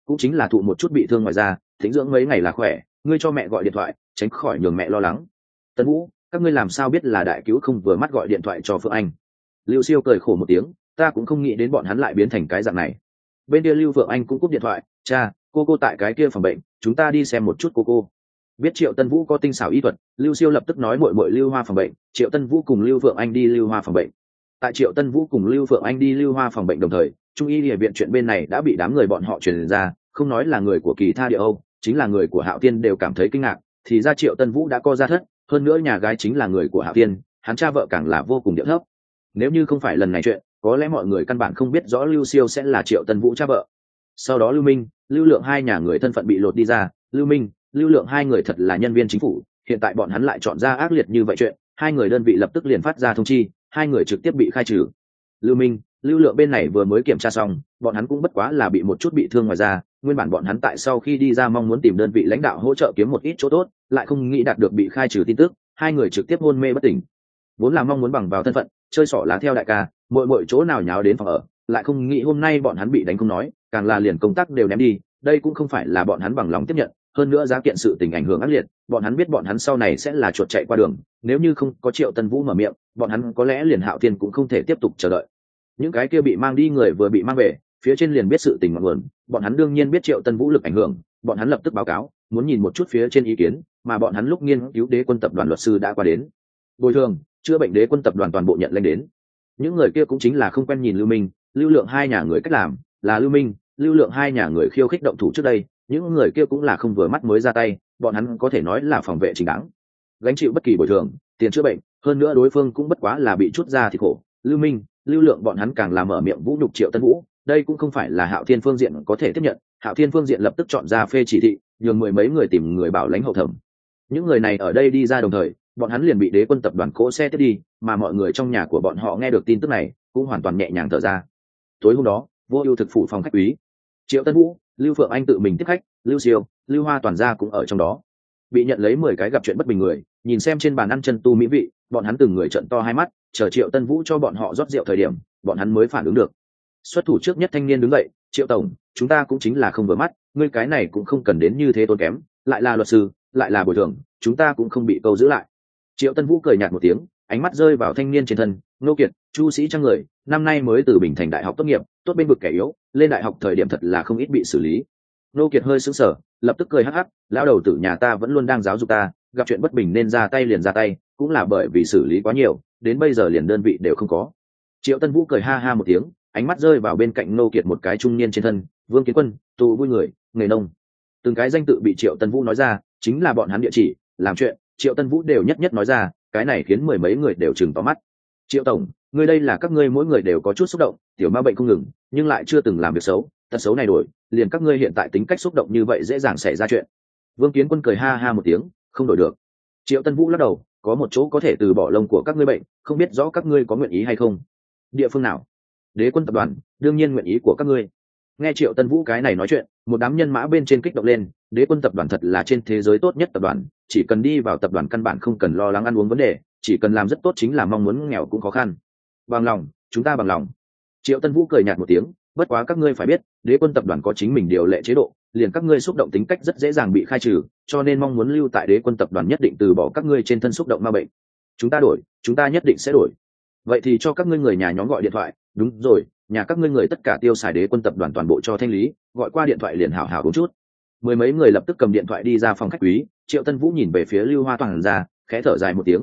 cũng chính là thụ một chút bị thương ngoài ra, tĩnh dưỡng mấy ngày là khỏe, ngươi cho mẹ gọi điện thoại tránh khỏi nhường mẹ lo lắng. Tân Vũ, các ngươi làm sao biết là đại cứu không vừa mắt gọi điện thoại cho Phượng Anh? Lưu Siêu cười khổ một tiếng, ta cũng không nghĩ đến bọn hắn lại biến thành cái dạng này. Bên kia Lưu Phượng Anh cũng cúp điện thoại, cha, cô tại cái kia phòng bệnh, chúng ta đi xem một chút cô. Biết Triệu Tân Vũ có tinh xảo y thuật, Lưu Siêu lập tức nói muội Lưu Hoa phòng bệnh, Triệu Tân Vũ cùng Lưu Phượng Anh đi Lưu Hoa phòng bệnh. Tại Triệu Tân Vũ cùng Lưu Phượng Anh đi Lưu Hoa phòng bệnh đồng thời, trung y địa viện chuyện bên này đã bị đám người bọn họ truyền ra, không nói là người của Kỳ Tha Địa Âu, chính là người của Hạo Tiên đều cảm thấy kinh ngạc, thì ra Triệu Tân Vũ đã co ra thất, hơn nữa nhà gái chính là người của Hạo Tiên, hắn cha vợ càng là vô cùng điệu thấp. Nếu như không phải lần này chuyện, có lẽ mọi người căn bản không biết rõ Lưu Siêu sẽ là Triệu Tân Vũ cha vợ. Sau đó Lưu Minh, Lưu Lượng hai nhà người thân phận bị lột đi ra, Lưu Minh, Lưu Lượng hai người thật là nhân viên chính phủ, hiện tại bọn hắn lại chọn ra ác liệt như vậy chuyện, hai người đơn vị lập tức liền phát ra thông chi, hai người trực tiếp bị khai trừ. Lưu Minh, Lưu Lượng bên này vừa mới kiểm tra xong, bọn hắn cũng bất quá là bị một chút bị thương ngoài ra, nguyên bản bọn hắn tại sau khi đi ra mong muốn tìm đơn vị lãnh đạo hỗ trợ kiếm một ít chỗ tốt, lại không nghĩ đạt được bị khai trừ tin tức, hai người trực tiếp hôn mê bất tỉnh. Vốn là mong muốn bằng vào thân phận, chơi xỏ lá theo đại ca, mỗi chỗ nào nháo đến phòng ở, lại không nghĩ hôm nay bọn hắn bị đánh không nói, càng là liền công tác đều ném đi, đây cũng không phải là bọn hắn bằng lòng tiếp nhận, hơn nữa giá kiện sự tình ảnh hưởng ác liệt, bọn hắn biết bọn hắn sau này sẽ là chuột chạy qua đường, nếu như không có Triệu Tân Vũ mở miệng, bọn hắn có lẽ liền Hạo Tiên cũng không thể tiếp tục chờ đợi. Những cái kia bị mang đi người vừa bị mang về, phía trên liền biết sự tình ngọn nguồn, bọn hắn đương nhiên biết Triệu Tân Vũ lực ảnh hưởng, bọn hắn lập tức báo cáo, muốn nhìn một chút phía trên ý kiến, mà bọn hắn lúc nghiên cứu Đế Quân tập đoàn luật sư đã qua đến. Bồi thường, chữa bệnh Đế Quân tập đoàn toàn bộ nhận lên đến. Những người kia cũng chính là không quen nhìn Lưu Minh, Lưu Lượng hai nhà người cách làm, là Lưu Minh, Lưu Lượng hai nhà người khiêu khích động thủ trước đây, những người kia cũng là không vừa mắt mới ra tay, bọn hắn có thể nói là phòng vệ chính đáng, gánh chịu bất kỳ bồi thường, tiền chữa bệnh, hơn nữa đối phương cũng bất quá là bị chút ra thì khổ. Lưu Minh, Lưu Lượng bọn hắn càng làm mở miệng vũ nhục Triệu Tân Vũ, đây cũng không phải là Hạo Thiên phương diện có thể tiếp nhận, Hạo Thiên phương diện lập tức chọn ra phê chỉ thị, nhường mười mấy người tìm người bảo lãnh hậu thẩm. Những người này ở đây đi ra đồng thời, bọn hắn liền bị Đế Quân tập đoàn cỗ xe tiếp đi, mà mọi người trong nhà của bọn họ nghe được tin tức này cũng hoàn toàn nhẹ nhàng thở ra. Tối hôm đó, Vô Ưu thực phủ phòng khách quý, Triệu Tân Vũ, Lưu Phượng Anh tự mình tiếp khách, Lưu Siêu, Lưu Hoa toàn gia cũng ở trong đó. Bị nhận lấy 10 cái gặp chuyện bất bình người, nhìn xem trên bàn ăn chân tu mỹ vị, bọn hắn từng người trợn to hai mắt, chờ Triệu Tân Vũ cho bọn họ rót rượu thời điểm, bọn hắn mới phản ứng được. Xuất thủ trước nhất thanh niên đứng dậy, Triệu tổng, chúng ta cũng chính là không vừa mắt, ngươi cái này cũng không cần đến như thế tốn kém, lại là luật sư, lại là bồi thường, chúng ta cũng không bị câu giữ lại. Triệu Tân Vũ cười nhạt một tiếng, ánh mắt rơi vào thanh niên trên thân, Nô Kiệt, Chu Sĩ Trang người, năm nay mới từ Bình Thành đại học tốt nghiệp, tốt bên vực kẻ yếu, lên đại học thời điểm thật là không ít bị xử lý. Nô Kiệt hơi sững sờ, lập tức cười hắc hắc, lão đầu tử nhà ta vẫn luôn đang giáo dục ta, gặp chuyện bất bình nên ra tay liền ra tay, cũng là bởi vì xử lý quá nhiều, đến bây giờ liền đơn vị đều không có. Triệu Tân Vũ cười ha ha một tiếng, ánh mắt rơi vào bên cạnh Nô Kiệt một cái trung niên trên thân, Vương Kiến Quân, tù vui người, nghề nông. Từng cái danh tự bị Triệu Tân Vũ nói ra, chính là bọn hắn địa chỉ, làm chuyện, Triệu Tân Vũ đều nhất nhất nói ra, cái này khiến mười mấy người đều trừng to mắt. Triệu tổng, ngươi đây là các ngươi mỗi người đều có chút xúc động, tiểu ma bệnh không ngừng, nhưng lại chưa từng làm việc xấu, tật xấu này đổi, liền các ngươi hiện tại tính cách xúc động như vậy dễ dàng xảy ra chuyện. Vương Kiến Quân cười ha ha một tiếng, không đổi được. Triệu Tân Vũ lắc đầu, có một chỗ có thể từ bỏ lông của các ngươi bệnh, không biết rõ các ngươi có nguyện ý hay không. Địa phương nào? Đế Quân tập đoàn, đương nhiên nguyện ý của các ngươi. Nghe Triệu Tân Vũ cái này nói chuyện, một đám nhân mã bên trên kích động lên, Đế Quân tập đoàn thật là trên thế giới tốt nhất tập đoàn, chỉ cần đi vào tập đoàn căn bản không cần lo lắng ăn uống vấn đề, chỉ cần làm rất tốt chính là mong muốn nghèo cũng khó khăn. Bằng lòng, chúng ta bằng lòng. Triệu Tân Vũ cười nhạt một tiếng, bất quá các ngươi phải biết, Đế Quân tập đoàn có chính mình điều lệ chế độ, liền các ngươi xúc động tính cách rất dễ dàng bị khai trừ, cho nên mong muốn lưu tại Đế Quân tập đoàn nhất định từ bỏ các ngươi trên thân xúc động ma bệnh. Chúng ta đổi, chúng ta nhất định sẽ đổi. Vậy thì cho các ngươi người nhà nhóm gọi điện thoại, đúng rồi, nhà các ngươi người tất cả tiêu xài Đế Quân tập đoàn toàn bộ cho thanh lý, gọi qua điện thoại liền hảo hảo uống chút. Mười mấy người lập tức cầm điện thoại đi ra phòng khách quý, Triệu Tân Vũ nhìn về phía Lưu Hoa toàn ra, khẽ thở dài một tiếng,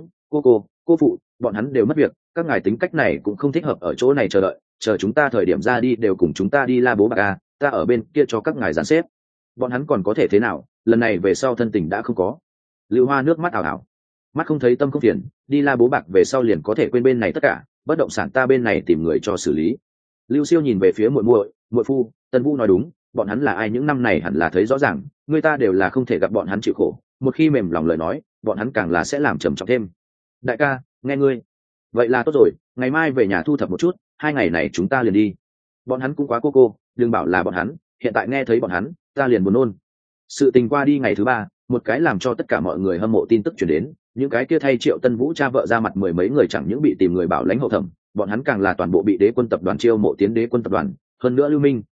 cô phụ, bọn hắn đều mất việc, các ngài tính cách này cũng không thích hợp ở chỗ này chờ đợi, chờ chúng ta thời điểm ra đi đều cùng chúng ta đi La Bố Bạc a, ta ở bên kia cho các ngài dàn xếp. Bọn hắn còn có thể thế nào, lần này về sau thân tình đã không có. Lưu Hoa nước mắt ảo ảo, mắt không thấy tâm không phiền, đi La Bố Bạc về sau liền có thể quên bên này tất cả, bất động sản ta bên này tìm người cho xử lý. Lưu Siêu nhìn về phía muội phu, Tân Vũ nói đúng, bọn hắn là ai những năm này hẳn là thấy rõ ràng, người ta đều là không thể gặp bọn hắn chịu khổ, một khi mềm lòng lời nói, bọn hắn càng là sẽ làm trầm trọng thêm. Đại ca, nghe ngươi. Vậy là tốt rồi, ngày mai về nhà thu thập một chút, 2 ngày này chúng ta liền đi. Bọn hắn cũng quá cô, đừng bảo là bọn hắn, hiện tại nghe thấy bọn hắn, ta liền buồn nôn. Sự tình qua đi ngày thứ 3, một cái làm cho tất cả mọi người hâm mộ tin tức truyền đến, những cái kia thay Triệu Tân Vũ cha vợ ra mặt mười mấy người chẳng những bị tìm người bảo lãnh hậu thẩm, bọn hắn càng là toàn bộ bị Đế Quân tập đoàn chiêu mộ tiến Đế Quân tập đoàn, hơn nữa Lưu Minh,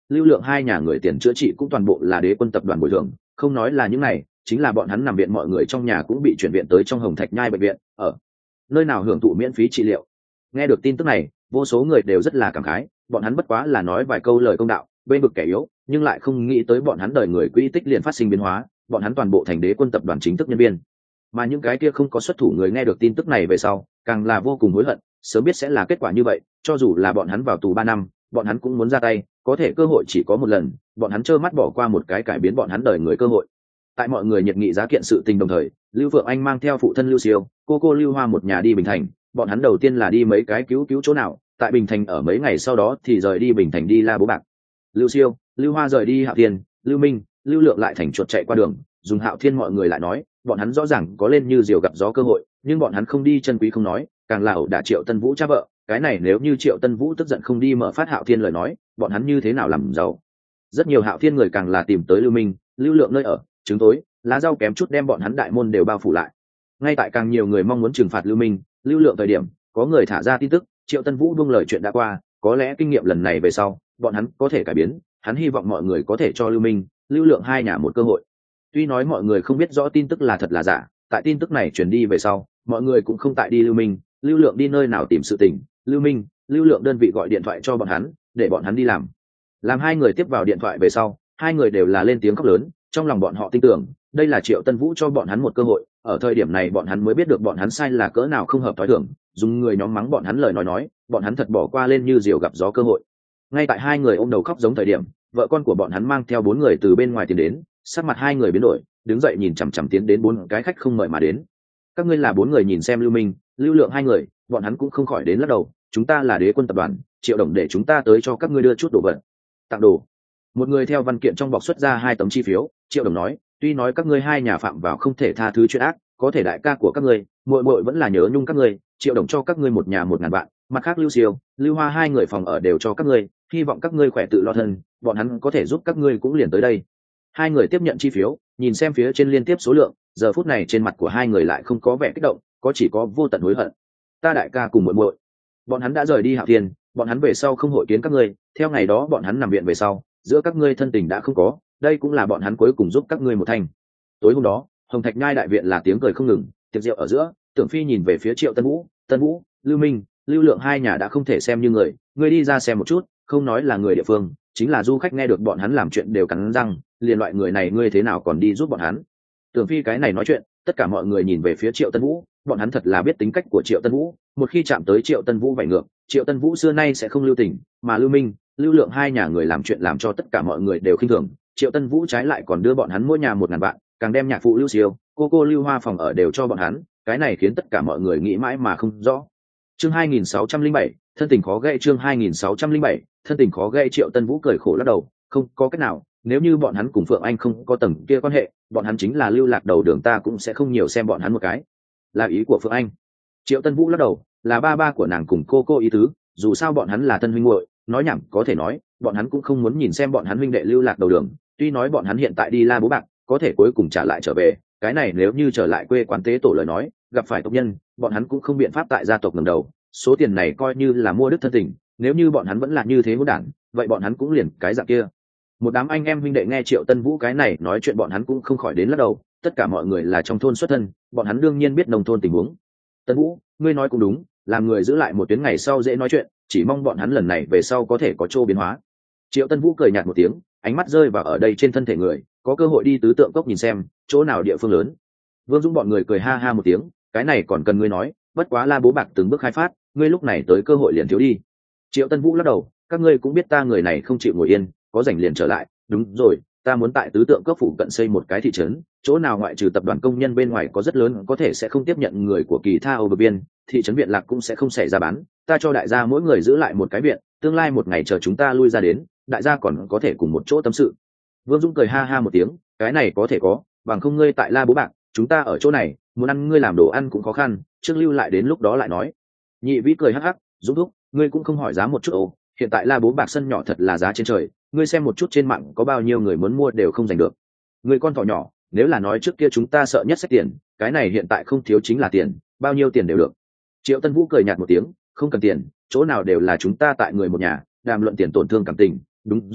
Lưu Lượng hai nhà người tiền chữa trị cũng toàn bộ là Đế Quân tập đoàn bồi thường, không nói là những này, chính là bọn hắn nằm viện mọi người trong nhà cũng bị chuyển viện tới trong Hồng Thạch Nhai bệnh viện, ở nơi nào hưởng thụ miễn phí trị liệu. Nghe được tin tức này, vô số người đều rất là cảm khái, bọn hắn bất quá là nói vài câu lời công đạo, bên vực kẻ yếu, nhưng lại không nghĩ tới bọn hắn đời người quỹ tích liền phát sinh biến hóa, bọn hắn toàn bộ thành Đế Quân tập đoàn chính thức nhân viên. Mà những cái kia không có xuất thủ người nghe được tin tức này về sau, càng là vô cùng hối hận, sớm biết sẽ là kết quả như vậy, cho dù là bọn hắn vào tù 3 năm, bọn hắn cũng muốn ra tay, có thể cơ hội chỉ có một lần, bọn hắn trơ mắt bỏ qua một cái cải biến bọn hắn đời người cơ hội. Tại mọi người nhiệt nghị giá kiện sự tình đồng thời, Lưu Phượng Anh mang theo phụ thân Lưu Siêu, cô Lưu Hoa một nhà đi Bình Thành, bọn hắn đầu tiên là đi mấy cái cứu chỗ nào, tại Bình Thành ở mấy ngày sau đó thì rời đi Bình Thành đi La Bố Bạc. Lưu Siêu, Lưu Hoa rời đi Hạo Thiên, Lưu Minh, Lưu Lượng lại thành chuột chạy qua đường, dùng Hạo Thiên mọi người lại nói, bọn hắn rõ ràng có lên như diều gặp gió cơ hội, nhưng bọn hắn không đi chân quý không nói, càng là ẩu đả Triệu Tân Vũ cha vợ, cái này nếu như Triệu Tân Vũ tức giận không đi mở phát Hạo Thiên lời nói, bọn hắn như thế nào làm giàu. Rất nhiều Hạo Thiên người càng là tìm tới Lưu Minh, Lưu Lượng nơi ở, trứng tối, lá rau kém chút đem bọn hắn đại môn đều bao phủ lại. Ngay tại càng nhiều người mong muốn trừng phạt Lưu Minh, Lưu Lượng thời điểm, có người thả ra tin tức, Triệu Tân Vũ buông lời chuyện đã qua, có lẽ kinh nghiệm lần này về sau, bọn hắn có thể cải biến, hắn hy vọng mọi người có thể cho Lưu Minh, Lưu Lượng hai nhà một cơ hội. Tuy nói mọi người không biết rõ tin tức là thật là giả, tại tin tức này truyền đi về sau, mọi người cũng không tại đi Lưu Minh, Lưu Lượng đi nơi nào tìm sự tình, Lưu Minh, Lưu Lượng đơn vị gọi điện thoại cho bọn hắn, để bọn hắn đi làm. Làm hai người tiếp vào điện thoại về sau, hai người đều là lên tiếng khóc lớn, trong lòng bọn họ tin tưởng, đây là Triệu Tân Vũ cho bọn hắn một cơ hội, ở thời điểm này bọn hắn mới biết được bọn hắn sai là cỡ nào không hợp thói thường, dùng người nhóm mắng bọn hắn lời nói, bọn hắn thật bỏ qua lên như diều gặp gió cơ hội. Ngay tại hai người ôm đầu khóc giống thời điểm, vợ con của bọn hắn mang theo 4 người từ bên ngoài tiến đến, sắc mặt hai người biến đổi, đứng dậy nhìn chằm chằm tiến đến 4 cái khách không mời mà đến. Các ngươi là 4 người nhìn xem Lưu Minh, Lưu Lượng hai người, bọn hắn cũng không khỏi đến lắc đầu, chúng ta là Đế Quân tập đoàn, Triệu Đồng để chúng ta tới cho các ngươi đưa chút đồ vật. Tặng đồ. Một người theo văn kiện trong bọc xuất ra 2 tấm chi phiếu, Triệu Đồng nói, tuy nói các ngươi hai nhà phạm vào không thể tha thứ chuyện ác, có thể đại ca của các ngươi, muội muội vẫn là nhớ nhung các ngươi, Triệu Đồng cho các ngươi một nhà 1000 vạn, mặt khác Lưu Siêu, Lưu Hoa hai người phòng ở đều cho các ngươi, hy vọng các ngươi khỏe tự lo thân, bọn hắn có thể giúp các ngươi cũng liền tới đây. Hai người tiếp nhận chi phiếu, nhìn xem phía trên liên tiếp số lượng, giờ phút này trên mặt của hai người lại không có vẻ kích động, có chỉ có vô tận hối hận. Ta đại ca cùng muội muội, bọn hắn đã rời đi Hạo Thiên, bọn hắn về sau không hội kiến các ngươi, theo ngày đó bọn hắn nằm viện về sau, giữa các ngươi thân tình đã không có, đây cũng là bọn hắn cuối cùng giúp các ngươi một thành. Tối hôm đó, Hồng Thạch Nhai đại viện là tiếng cười không ngừng, tiệc rượu ở giữa, Tưởng Phi nhìn về phía Triệu Tân Vũ, Lưu Minh, Lưu Lượng hai nhà đã không thể xem như người, ngươi đi ra xem một chút, không nói là người địa phương, chính là du khách nghe được bọn hắn làm chuyện đều cắn răng, liền loại người này ngươi thế nào còn đi giúp bọn hắn. Tưởng Phi cái này nói chuyện, tất cả mọi người nhìn về phía Triệu Tân Vũ, bọn hắn thật là biết tính cách của Triệu Tân Vũ, một khi chạm tới Triệu Tân Vũ vảy ngược, Triệu Tân Vũ xưa nay sẽ không lưu tình, mà Lưu Minh, Lưu Lượng hai nhà người làm chuyện làm cho tất cả mọi người đều khinh thường, Triệu Tân Vũ trái lại còn đưa bọn hắn mỗi nhà 1000 vạn, càng đem nhạc phụ Lưu Siêu, cô Lưu Hoa phòng ở đều cho bọn hắn, cái này khiến tất cả mọi người nghĩ mãi mà không rõ. Chương 2607, thân tình khó gãy. Chương 2607, thân tình khó gãy. Triệu Tân Vũ cười khổ lắc đầu, không có cách nào, nếu như bọn hắn cùng Phượng Anh không có tầng kia quan hệ, bọn hắn chính là lưu lạc đầu đường, ta cũng sẽ không nhiều xem bọn hắn một cái. Là ý của Phượng Anh. Triệu Tân Vũ lắc đầu, là ba của nàng cùng cô ý tứ, dù sao bọn hắn là thân huynh muội, nói nhảm có thể nói, bọn hắn cũng không muốn nhìn xem bọn hắn huynh đệ lưu lạc đầu đường, tuy nói bọn hắn hiện tại đi La Bố Bạc, có thể cuối cùng trả lại trở về, cái này nếu như trở lại quê quán tế tổ lời nói, gặp phải tộc nhân, bọn hắn cũng không biện pháp tại gia tộc ngẩng đầu, số tiền này coi như là mua đức thân tình, nếu như bọn hắn vẫn là như thế hỗn đản, vậy bọn hắn cũng liền cái dạng kia. Một đám anh em huynh đệ nghe Triệu Tân Vũ cái này nói chuyện, bọn hắn cũng không khỏi đến lắc đầu, tất cả mọi người là trong thôn xuất thân, bọn hắn đương nhiên biết nông thôn tình huống. Tân Vũ, ngươi nói cũng đúng, làm người giữ lại một tuyến ngày sau dễ nói chuyện, chỉ mong bọn hắn lần này về sau có thể có chỗ biến hóa. Triệu Tân Vũ cười nhạt một tiếng, ánh mắt rơi vào ở đây trên thân thể người, có cơ hội đi tứ tượng cốc nhìn xem, chỗ nào địa phương lớn. Vương Dũng bọn người cười ha ha một tiếng, cái này còn cần ngươi nói, bất quá La Bố Bạc từng bước khai phát, ngươi lúc này tới cơ hội liền thiếu đi. Triệu Tân Vũ lắc đầu, các ngươi cũng biết ta người này không chịu ngồi yên, có rảnh liền trở lại, đúng rồi, ta muốn tại tứ tượng cốc phủ cận xây một cái thị trấn, chỗ nào ngoại trừ tập đoàn công nhân bên ngoài có rất lớn có thể sẽ không tiếp nhận người của Kỳ Tha Âu bờ biên, thị trấn viện lạc cũng sẽ không xảy ra bán, ta cho đại gia mỗi người giữ lại một cái viện, tương lai một ngày chờ chúng ta lui ra đến, đại gia còn có thể cùng một chỗ tâm sự. Vương Dũng cười ha ha một tiếng, cái này có thể có, bằng không ngươi tại La Bố Bạc, chúng ta ở chỗ này, muốn ăn ngươi làm đồ ăn cũng khó khăn, trước lưu lại đến lúc đó lại nói. Nhị Vĩ cười hắc hắc, Dũng thúc, ngươi cũng không hỏi giá một chút ồ, hiện tại La Bố Bạc sân nhỏ thật là giá trên trời, ngươi xem một chút trên mạng có bao nhiêu người muốn mua đều không giành được. Ngươi con thỏ nhỏ, nếu là nói trước kia chúng ta sợ nhất sách tiền, cái này hiện tại không thiếu chính là tiền, bao nhiêu tiền đều được. Triệu Tân Vũ cười nhạt một tiếng, không cần tiền, chỗ nào đều là chúng ta tại người một nhà, đàm luận tiền tổn thương cảm tình, đúng rồi,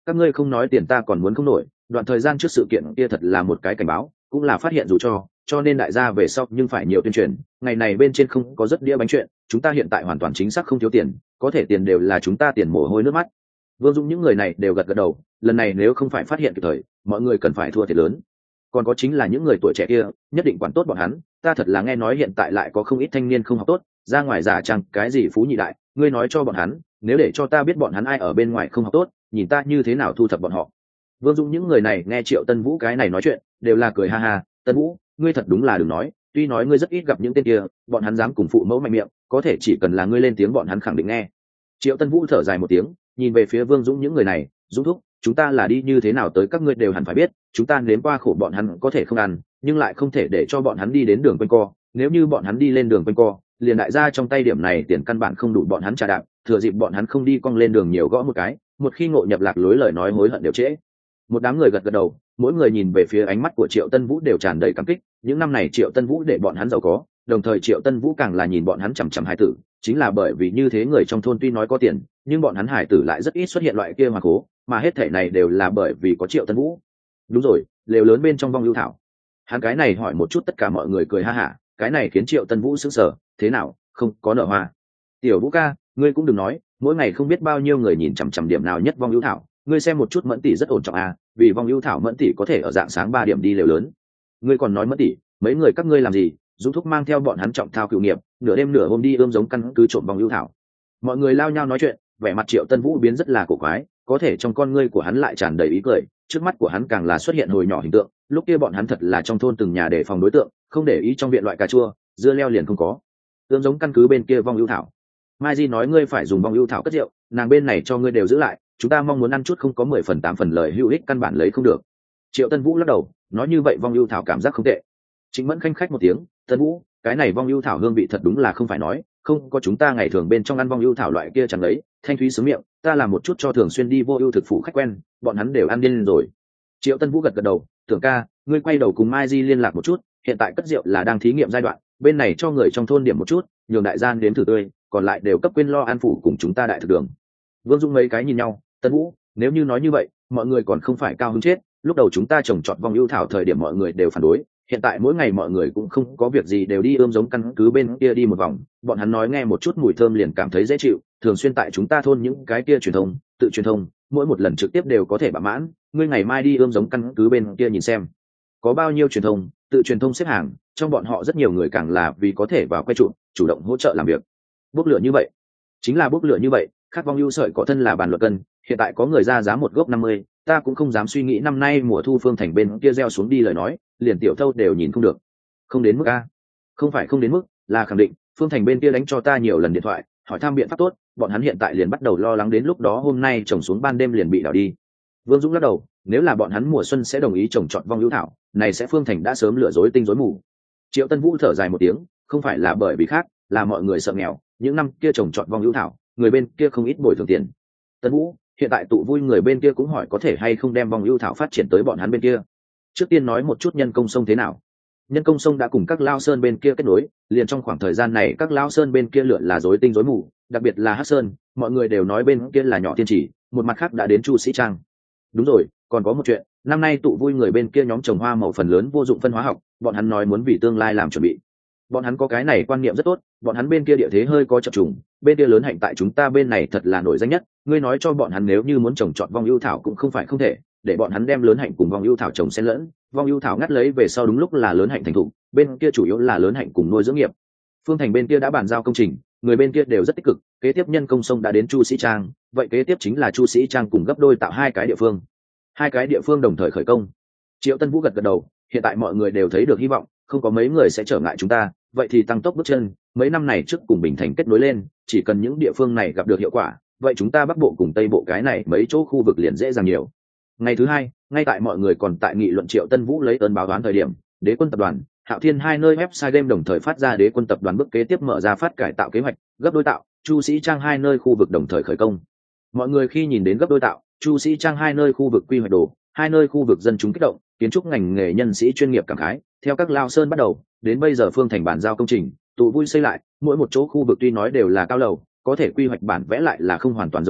các ngươi không nói tiền ta còn muốn không nổi. Đoạn thời gian trước sự kiện kia thật là một cái cảnh báo, cũng là phát hiện dù cho nên đại gia về sau nhưng phải nhiều tuyên truyền. Ngày này bên trên không có rất đĩa bánh chuyện, chúng ta hiện tại hoàn toàn chính xác không thiếu tiền, có thể tiền đều là chúng ta tiền mồ hôi nước mắt. Vương Dũng những người này đều gật gật đầu, lần này nếu không phải phát hiện kịp thời, mọi người cần phải thua thiệt lớn. Còn có chính là những người tuổi trẻ kia, nhất định quản tốt bọn hắn. Ta thật là nghe nói hiện tại lại có không ít thanh niên không học tốt, ra ngoài giả trang cái gì phú nhị đại, ngươi nói cho bọn hắn, nếu để cho ta biết bọn hắn ai ở bên ngoài không học tốt, nhìn ta như thế nào thu thập bọn họ. Vương Dũng những người này nghe Triệu Tân Vũ cái này nói chuyện, đều là cười ha ha. Tân Vũ, ngươi thật đúng là đừng nói, tuy nói ngươi rất ít gặp những tên kia, bọn hắn dám cùng phụ mẫu mạnh miệng, có thể chỉ cần là ngươi lên tiếng bọn hắn khẳng định nghe. Triệu Tân Vũ thở dài một tiếng, nhìn về phía Vương Dũng những người này, Dũng thúc, chúng ta là đi như thế nào tới các ngươi đều hẳn phải biết, chúng ta nếm qua khổ bọn hắn có thể không ăn, nhưng lại không thể để cho bọn hắn đi đến đường quanh co. Nếu như bọn hắn đi lên đường quanh co, liền đại gia trong tay điểm này tiền căn bản không đủ bọn hắn trả đạp, thừa dịp bọn hắn không đi cong lên đường nhiều gõ một cái, một khi ngộ nhập lạc lối lời nói hối hận đều trễ. Một đám người gật gật đầu, mỗi người nhìn về phía ánh mắt của Triệu Tân Vũ đều tràn đầy cảm kích. Những năm này Triệu Tân Vũ để bọn hắn giàu có, đồng thời Triệu Tân Vũ càng là nhìn bọn hắn chằm chằm hải tử, chính là bởi vì như thế người trong thôn tuy nói có tiền, nhưng bọn hắn hải tử lại rất ít xuất hiện loại kia mà cố, mà hết thể này đều là bởi vì có Triệu Tân Vũ. Đúng rồi, lều lớn bên trong vong ưu thảo. Hắn cái này hỏi một chút tất cả mọi người cười ha hả, cái này khiến Triệu Tân Vũ sững sờ, thế nào, không có nở hoa. Tiểu Vũ ca, ngươi cũng đừng nói, mỗi ngày không biết bao nhiêu người nhìn chằm chằm điểm nào nhất vong ưu thảo, ngươi xem một chút Mẫn tỷ rất ổn trọng à, vì vong ưu thảo Mẫn tỷ có thể ở dạng sáng 3 điểm đi lều lớn. Ngươi còn nói Mẫn tỷ, mấy người các ngươi làm gì? Dũng thúc mang theo bọn hắn trọng thao cựu nghiệp, nửa đêm nửa hôm đi ươm giống căn cứ trộm vong ưu thảo. Mọi người lao nhau nói chuyện, vẻ mặt Triệu Tân Vũ biến rất là cổ quái, có thể trong con ngươi của hắn lại tràn đầy ý cười, trước mắt của hắn càng là xuất hiện hồi nhỏ hình tượng, lúc kia bọn hắn thật là trong thôn từng nhà để phòng đối tượng, không để ý trong viện loại cà chua, dưa leo liền không có. Ươm giống căn cứ bên kia vong ưu thảo. Mai Di nói ngươi phải dùng vong ưu thảo cất rượu, nàng bên này cho ngươi đều giữ lại, chúng ta mong muốn ăn chút không có 10/8 lời hữu ích căn bản lấy không được. Triệu Tân Vũ lắc đầu, nói như vậy vong ưu thảo cảm giác không tệ. Trịnh Mẫn khanh khách một tiếng, Tân Vũ, cái này vong ưu thảo hương vị thật đúng là không phải nói, không có chúng ta ngày thường bên trong ăn vong ưu thảo loại kia chẳng lấy, thanh thúy sướng miệng, ta làm một chút cho thường xuyên đi vô ưu thực phụ khách quen, bọn hắn đều ăn điên rồi. Triệu Tân Vũ gật gật đầu, tưởng ca, ngươi quay đầu cùng Mai Di liên lạc một chút, hiện tại cất rượu là đang thí nghiệm giai đoạn, bên này cho người trong thôn điểm một chút, nhường đại gian đến thử tươi, còn lại đều cấp quên lo an phủ cùng chúng ta đại thực đường. Vương Dung mấy cái nhìn nhau, Tân Vũ, nếu như nói như vậy, mọi người còn không phải cao hứng chết, lúc đầu chúng ta trồng trọt vong ưu thảo thời điểm mọi người đều phản đối, hiện tại mỗi ngày mọi người cũng không có việc gì đều đi ươm giống căn cứ bên kia đi một vòng, bọn hắn nói nghe một chút mùi thơm liền cảm thấy dễ chịu, thường xuyên tại chúng ta thôn những cái kia truyền thông, tự truyền thông, mỗi một lần trực tiếp đều có thể bạ mãn, ngươi ngày mai đi ươm giống căn cứ bên kia nhìn xem, có bao nhiêu truyền thông, tự truyền thông xếp hàng, trong bọn họ rất nhiều người càng là vì có thể vào quay trụ, chủ động hỗ trợ làm việc. Bốc lửa như vậy, chính là bốc lửa như vậy, khát vong ưu sợi có thân là bàn luật cân, hiện tại có người ra giá một gốc 50, ta cũng không dám suy nghĩ năm nay mùa thu Phương Thành bên kia gieo xuống đi lời nói, liền tiểu thâu đều nhìn không được. Không đến mức a? Không phải không đến mức, là khẳng định, Phương Thành bên kia đánh cho ta nhiều lần điện thoại, hỏi thăm biện pháp tốt, bọn hắn hiện tại liền bắt đầu lo lắng đến lúc đó hôm nay trồng xuống ban đêm liền bị đảo đi. Vương Dũng lắc đầu, nếu là bọn hắn mùa xuân sẽ đồng ý trồng trọt vong ưu thảo, này sẽ Phương Thành đã sớm lừa dối tinh rối mù. Triệu Tân Vũ thở dài một tiếng, không phải là bởi vì khác, là mọi người sợ nghèo, những năm kia trồng trọt vong ưu thảo, người bên kia không ít bồi thường tiền. Tân Vũ, hiện tại tụ vui người bên kia cũng hỏi có thể hay không đem vong ưu thảo phát triển tới bọn hắn bên kia. Trước tiên nói một chút nhân công sông thế nào. Nhân công sông đã cùng các lao sơn bên kia kết nối, liền trong khoảng thời gian này các lao sơn bên kia lượn là rối tinh rối mù, đặc biệt là Hắc Sơn, mọi người đều nói bên kia là nhỏ tiên chỉ, một mặt khác đã đến Chu Sĩ Trang. Đúng rồi, còn có một chuyện, năm nay tụ vui người bên kia nhóm trồng hoa màu phần lớn vô dụng phân hóa học, bọn hắn nói muốn vì tương lai làm chuẩn bị. Bọn hắn có cái này quan niệm rất tốt, bọn hắn bên kia địa thế hơi có chập trùng, bên kia lớn hạnh tại chúng ta bên này thật là nổi danh nhất, ngươi nói cho bọn hắn nếu như muốn trồng trọt vong ưu thảo cũng không phải không thể, để bọn hắn đem lớn hạnh cùng vong ưu thảo trồng xen lẫn, vong ưu thảo ngắt lấy về sau đúng lúc là lớn hạnh thành thục, bên kia chủ yếu là lớn hạnh cùng nuôi dưỡng nghiệp. Phương Thành bên kia đã bàn giao công trình, người bên kia đều rất tích cực, kế tiếp nhân công sông đã đến Chu Sĩ Trang, vậy kế tiếp chính là Chu Sĩ Trang cùng gấp đôi tạo hai cái địa phương. Hai cái địa phương đồng thời khởi công. Triệu Tân Vũ gật gật đầu, hiện tại mọi người đều thấy được hy vọng, không có mấy người sẽ trở ngại chúng ta, vậy thì tăng tốc bước chân, mấy năm này trước cùng Bình Thành kết nối lên, chỉ cần những địa phương này gặp được hiệu quả, vậy chúng ta Bắc Bộ cùng Tây Bộ cái này mấy chỗ khu vực liền dễ dàng nhiều. Ngày thứ hai, ngay tại mọi người còn tại nghị luận Triệu Tân Vũ lấy ơn báo oán thời điểm, Đế Quân tập đoàn, Hạo Thiên hai nơi website game đồng thời phát ra Đế Quân tập đoàn bước kế tiếp mở ra phát cải tạo kế hoạch, gấp đôi tạo, Chu Sĩ Trang hai nơi khu vực đồng thời khởi công. Mọi người khi nhìn đến gấp đôi tạo, Chu Sĩ Trang hai nơi khu vực quy hoạch đồ, hai nơi khu vực dân chúng kích động, kiến trúc ngành nghề nhân sĩ chuyên nghiệp cảm khái, theo các lao sơn bắt đầu, đến bây giờ Phương Thành bàn giao công trình, tụ vui xây lại, mỗi một chỗ khu vực tuy nói đều là cao lầu, có thể quy hoạch bản vẽ lại là không hoàn toàn giống nhau,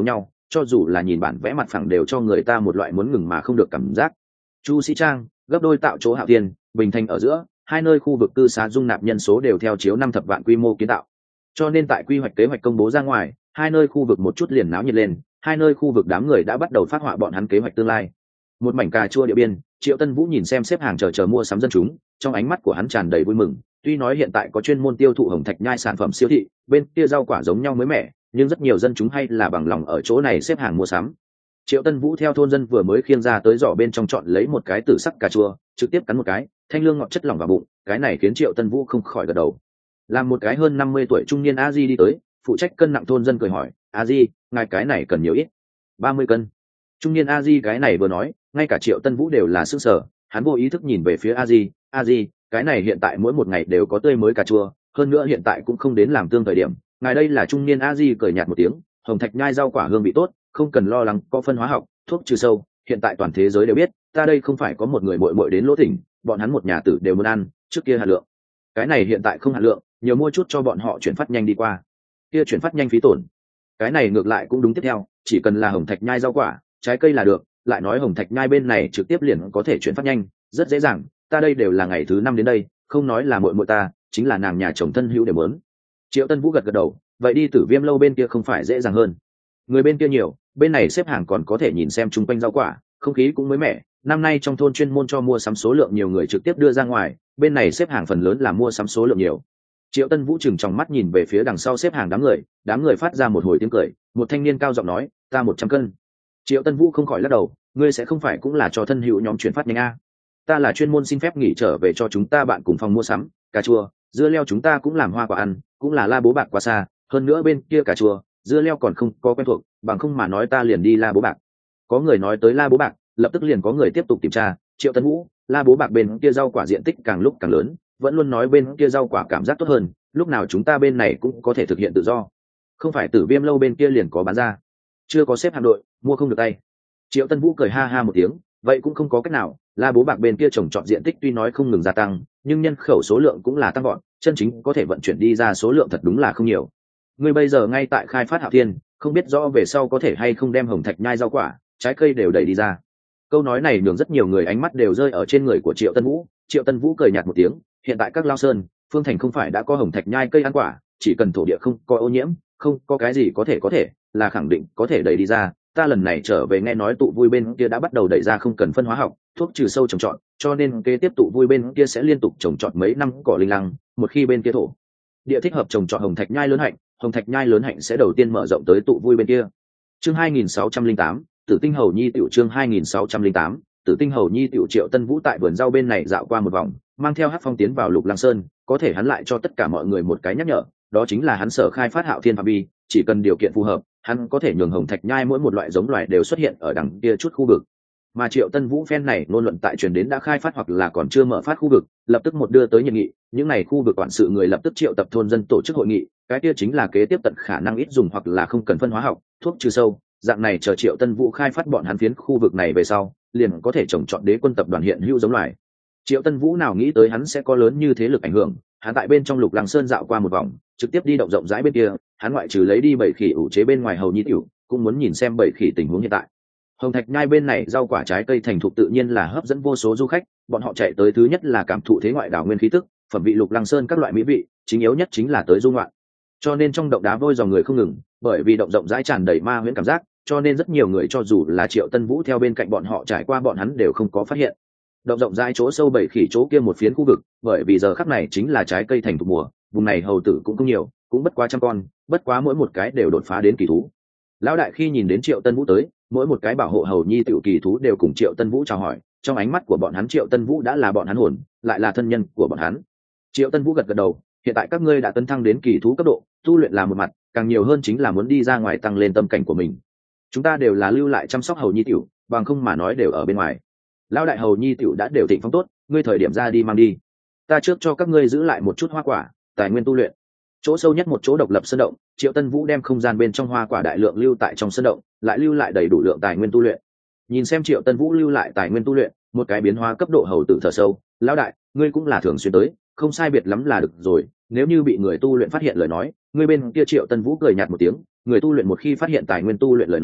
cho dù là nhìn bản vẽ mặt phẳng đều cho người ta một loại muốn ngừng mà không được cảm giác. Chu Sĩ Trang gấp đôi tạo chỗ Hạo Thiên, Bình Thành ở giữa, hai nơi khu vực cư xá dung nạp nhân số đều theo chiếu 5 thập vạn quy mô kiến tạo. Cho nên tại quy hoạch kế hoạch công bố ra ngoài, hai nơi khu vực một chút liền náo nhiệt lên, hai nơi khu vực đám người đã bắt đầu phát họa bọn hắn kế hoạch tương lai. Một mảnh cà chua địa biên, Triệu Tân Vũ nhìn xem xếp hàng chờ mua sắm dân chúng, trong ánh mắt của hắn tràn đầy vui mừng. Tuy nói hiện tại có chuyên môn tiêu thụ hồng thạch nhai sản phẩm siêu thị, bên kia rau quả giống nhau mới mẻ, nhưng rất nhiều dân chúng hay là bằng lòng ở chỗ này xếp hàng mua sắm. Triệu Tân Vũ theo thôn dân vừa mới khiêng ra tới giỏ bên trong chọn lấy một cái tử sắc cà chua, trực tiếp cắn một cái, thanh lương ngọt chất lỏng vào bụng, cái này khiến Triệu Tân Vũ không khỏi gật đầu. Làm một cái hơn 50 tuổi trung niên a di đi tới, phụ trách cân nặng thôn dân cười hỏi, a di, ngài cái này cần nhiều ít? 30 cân. Trung niên a di cái này vừa nói, ngay cả Triệu Tân Vũ đều là sững sờ, hắn vô ý thức nhìn về phía a di, cái này hiện tại mỗi một ngày đều có tươi mới cà chua, hơn nữa hiện tại cũng không đến làm tương thời điểm. Ngài đây là trung niên a di cười nhạt một tiếng, hồng thạch nhai rau quả hương vị tốt, không cần lo lắng có phân hóa học, thuốc trừ sâu, hiện tại toàn thế giới đều biết, ta đây không phải có một người muội muội đến lỗ thỉnh, bọn hắn một nhà tử đều muốn ăn, trước kia hạt lượng. Cái này hiện tại không hạt lượng, nhiều mua chút cho bọn họ chuyển phát nhanh đi qua. Kia chuyển phát nhanh phí tổn. Cái này ngược lại cũng đúng tiếp theo, chỉ cần là hồng thạch nhai rau quả, trái cây là được, lại nói hồng thạch nhai bên này trực tiếp liền có thể chuyển phát nhanh, rất dễ dàng, ta đây đều là ngày thứ 5 đến đây, không nói là muội muội ta, chính là nàng nhà chồng thân hữu đều muốn. Triệu Tân Vũ gật gật đầu, vậy đi Tử Viêm lâu bên kia không phải dễ dàng hơn. Người bên kia nhiều, bên này xếp hàng còn có thể nhìn xem chung quanh rau quả, không khí cũng mới mẻ. Năm nay trong thôn chuyên môn cho mua sắm số lượng nhiều người trực tiếp đưa ra ngoài, bên này xếp hàng phần lớn là mua sắm số lượng nhiều. Triệu Tân Vũ chừng trong mắt nhìn về phía đằng sau xếp hàng đám người phát ra một hồi tiếng cười, một thanh niên cao giọng nói, ta 100 cân. Triệu Tân Vũ không khỏi lắc đầu, ngươi sẽ không phải cũng là cho thân hữu nhóm chuyển phát nhanh a? Ta là chuyên môn xin phép nghỉ trở về cho chúng ta bạn cùng phòng mua sắm, cà chua, dưa leo chúng ta cũng làm hoa quả ăn, cũng là La Bố Bạc quá xa, hơn nữa bên kia cà chua, dưa leo còn không có quen thuộc, bằng không mà nói ta liền đi La Bố Bạc. Có người nói tới La Bố Bạc, lập tức liền có người tiếp tục tìm tra. Triệu Tân Vũ, La Bố Bạc bên kia rau quả diện tích càng lúc càng lớn, vẫn luôn nói bên kia rau quả cảm giác tốt hơn, lúc nào chúng ta bên này cũng có thể thực hiện tự do. Không phải Tử Viêm lâu bên kia liền có bán ra, chưa có xếp hạng đội, mua không được tay. Triệu Tân Vũ cười ha ha một tiếng, vậy cũng không có cách nào, La Bố Bạc bên kia trồng trọt diện tích tuy nói không ngừng gia tăng, nhưng nhân khẩu số lượng cũng là tăng gọn, chân chính có thể vận chuyển đi ra số lượng thật đúng là không nhiều. Ngươi bây giờ ngay tại khai phát Hạo Thiên, không biết rõ về sau có thể hay không đem hồng thạch nhai rau quả, trái cây đều đẩy đi ra. Câu nói này nhường rất nhiều người ánh mắt đều rơi ở trên người của Triệu Tân Vũ. Triệu Tân Vũ cười nhạt một tiếng, hiện tại các lao sơn, phương thành không phải đã có hồng thạch nhai cây ăn quả, chỉ cần thổ địa không có ô nhiễm, không có cái gì có thể là khẳng định có thể đẩy đi ra. Ta lần này trở về nghe nói tụ vui bên kia đã bắt đầu đẩy ra không cần phân hóa học, thuốc trừ sâu trồng trọt, cho nên kế tiếp tụ vui bên kia sẽ liên tục trồng trọt mấy năm cỏ linh lăng. Một khi bên kia thổ địa thích hợp trồng trọt hồng thạch nhai lớn hạnh, hồng thạch nhai lớn hạnh sẽ đầu tiên mở rộng tới tụ vui bên kia. Chương 2608, Tử Tinh Hầu Nhi tiểu chương 2608, Tử Tinh Hầu Nhi tiểu. Triệu Tân Vũ tại vườn rau bên này dạo qua một vòng, mang theo Hắc Phong tiến vào Lục Lăng Sơn, có thể hắn lại cho tất cả mọi người một cái nhắc nhở, đó chính là hắn sở khai phát Hạo Thiên phạm vi, chỉ cần điều kiện phù hợp, hắn có thể nhường hồng thạch nhai mỗi một loại giống loài đều xuất hiện ở đằng kia chút khu vực. Mà Triệu Tân Vũ phen này ngôn luận tại truyền đến đã khai phát hoặc là còn chưa mở phát khu vực, lập tức một đưa tới nhiệt nghị, những này khu vực quản sự người lập tức triệu tập thôn dân tổ chức hội nghị, cái kia chính là kế tiếp tận khả năng ít dùng hoặc là không cần phân hóa học, thuốc trừ sâu, dạng này chờ Triệu Tân Vũ khai phát bọn hắn phiến khu vực này về sau, liền có thể trồng trọt Đế Quân tập đoàn hiện hữu giống loài. Triệu Tân Vũ nào nghĩ tới hắn sẽ có lớn như thế lực ảnh hưởng, hắn tại bên trong Lục Lăng Sơn dạo qua một vòng, trực tiếp đi động rộng rãi bên kia, hắn ngoại trừ lấy đi bầy khỉ ủ chế bên ngoài hầu nhi tiểu, cũng muốn nhìn xem bầy khỉ tình huống hiện tại. Hồng thạch nhai bên này rau quả trái cây thành thục tự nhiên là hấp dẫn vô số du khách, bọn họ chạy tới thứ nhất là cảm thụ thế ngoại đảo nguyên khí tức, phẩm vị Lục Lăng Sơn các loại mỹ vị, chính yếu nhất chính là tới du ngoạn. Cho nên trong động đá vôi dòng người không ngừng, bởi vì động rộng rãi tràn đầy ma huyễn cảm giác, cho nên rất nhiều người cho dù là Triệu Tân Vũ theo bên cạnh bọn họ trải qua bọn hắn đều không có phát hiện. Động rộng rãi chỗ sâu bầy khỉ chỗ kia một phiến khu vực, bởi vì giờ khắc này chính là trái cây thành thục mùa, vùng này hầu tử cũng không nhiều, cũng bất quá trăm con, bất quá mỗi một cái đều đột phá đến kỳ thú. Lão đại khi nhìn đến Triệu Tân Vũ tới, mỗi một cái bảo hộ hầu nhi tiểu kỳ thú đều cùng Triệu Tân Vũ chào hỏi, trong ánh mắt của bọn hắn Triệu Tân Vũ đã là bọn hắn hồn, lại là thân nhân của bọn hắn. Triệu Tân Vũ gật gật đầu, hiện tại các ngươi đã tấn thăng đến kỳ thú cấp độ, tu luyện là một mặt, càng nhiều hơn chính là muốn đi ra ngoài tăng lên tâm cảnh của mình. Chúng ta đều là lưu lại chăm sóc hầu nhi tiểu, bằng không mà nói đều ở bên ngoài. Lão đại hầu nhi tiểu đã đều thịnh phong tốt, ngươi thời điểm ra đi mang đi. Ta trước cho các ngươi giữ lại một chút hoa quả, tài nguyên tu luyện. Chỗ sâu nhất một chỗ độc lập sơn động, Triệu Tân Vũ đem không gian bên trong hoa quả đại lượng lưu tại trong sơn động, lại lưu lại đầy đủ lượng tài nguyên tu luyện. Nhìn xem Triệu Tân Vũ lưu lại tài nguyên tu luyện, một cái biến hóa cấp độ hầu tử thở sâu, lão đại, ngươi cũng là thường xuyên tới, không sai biệt lắm là được rồi, nếu như bị người tu luyện phát hiện lời nói, ngươi bên kia. Triệu Tân Vũ cười nhạt một tiếng, người tu luyện một khi phát hiện tài nguyên tu luyện lời nói,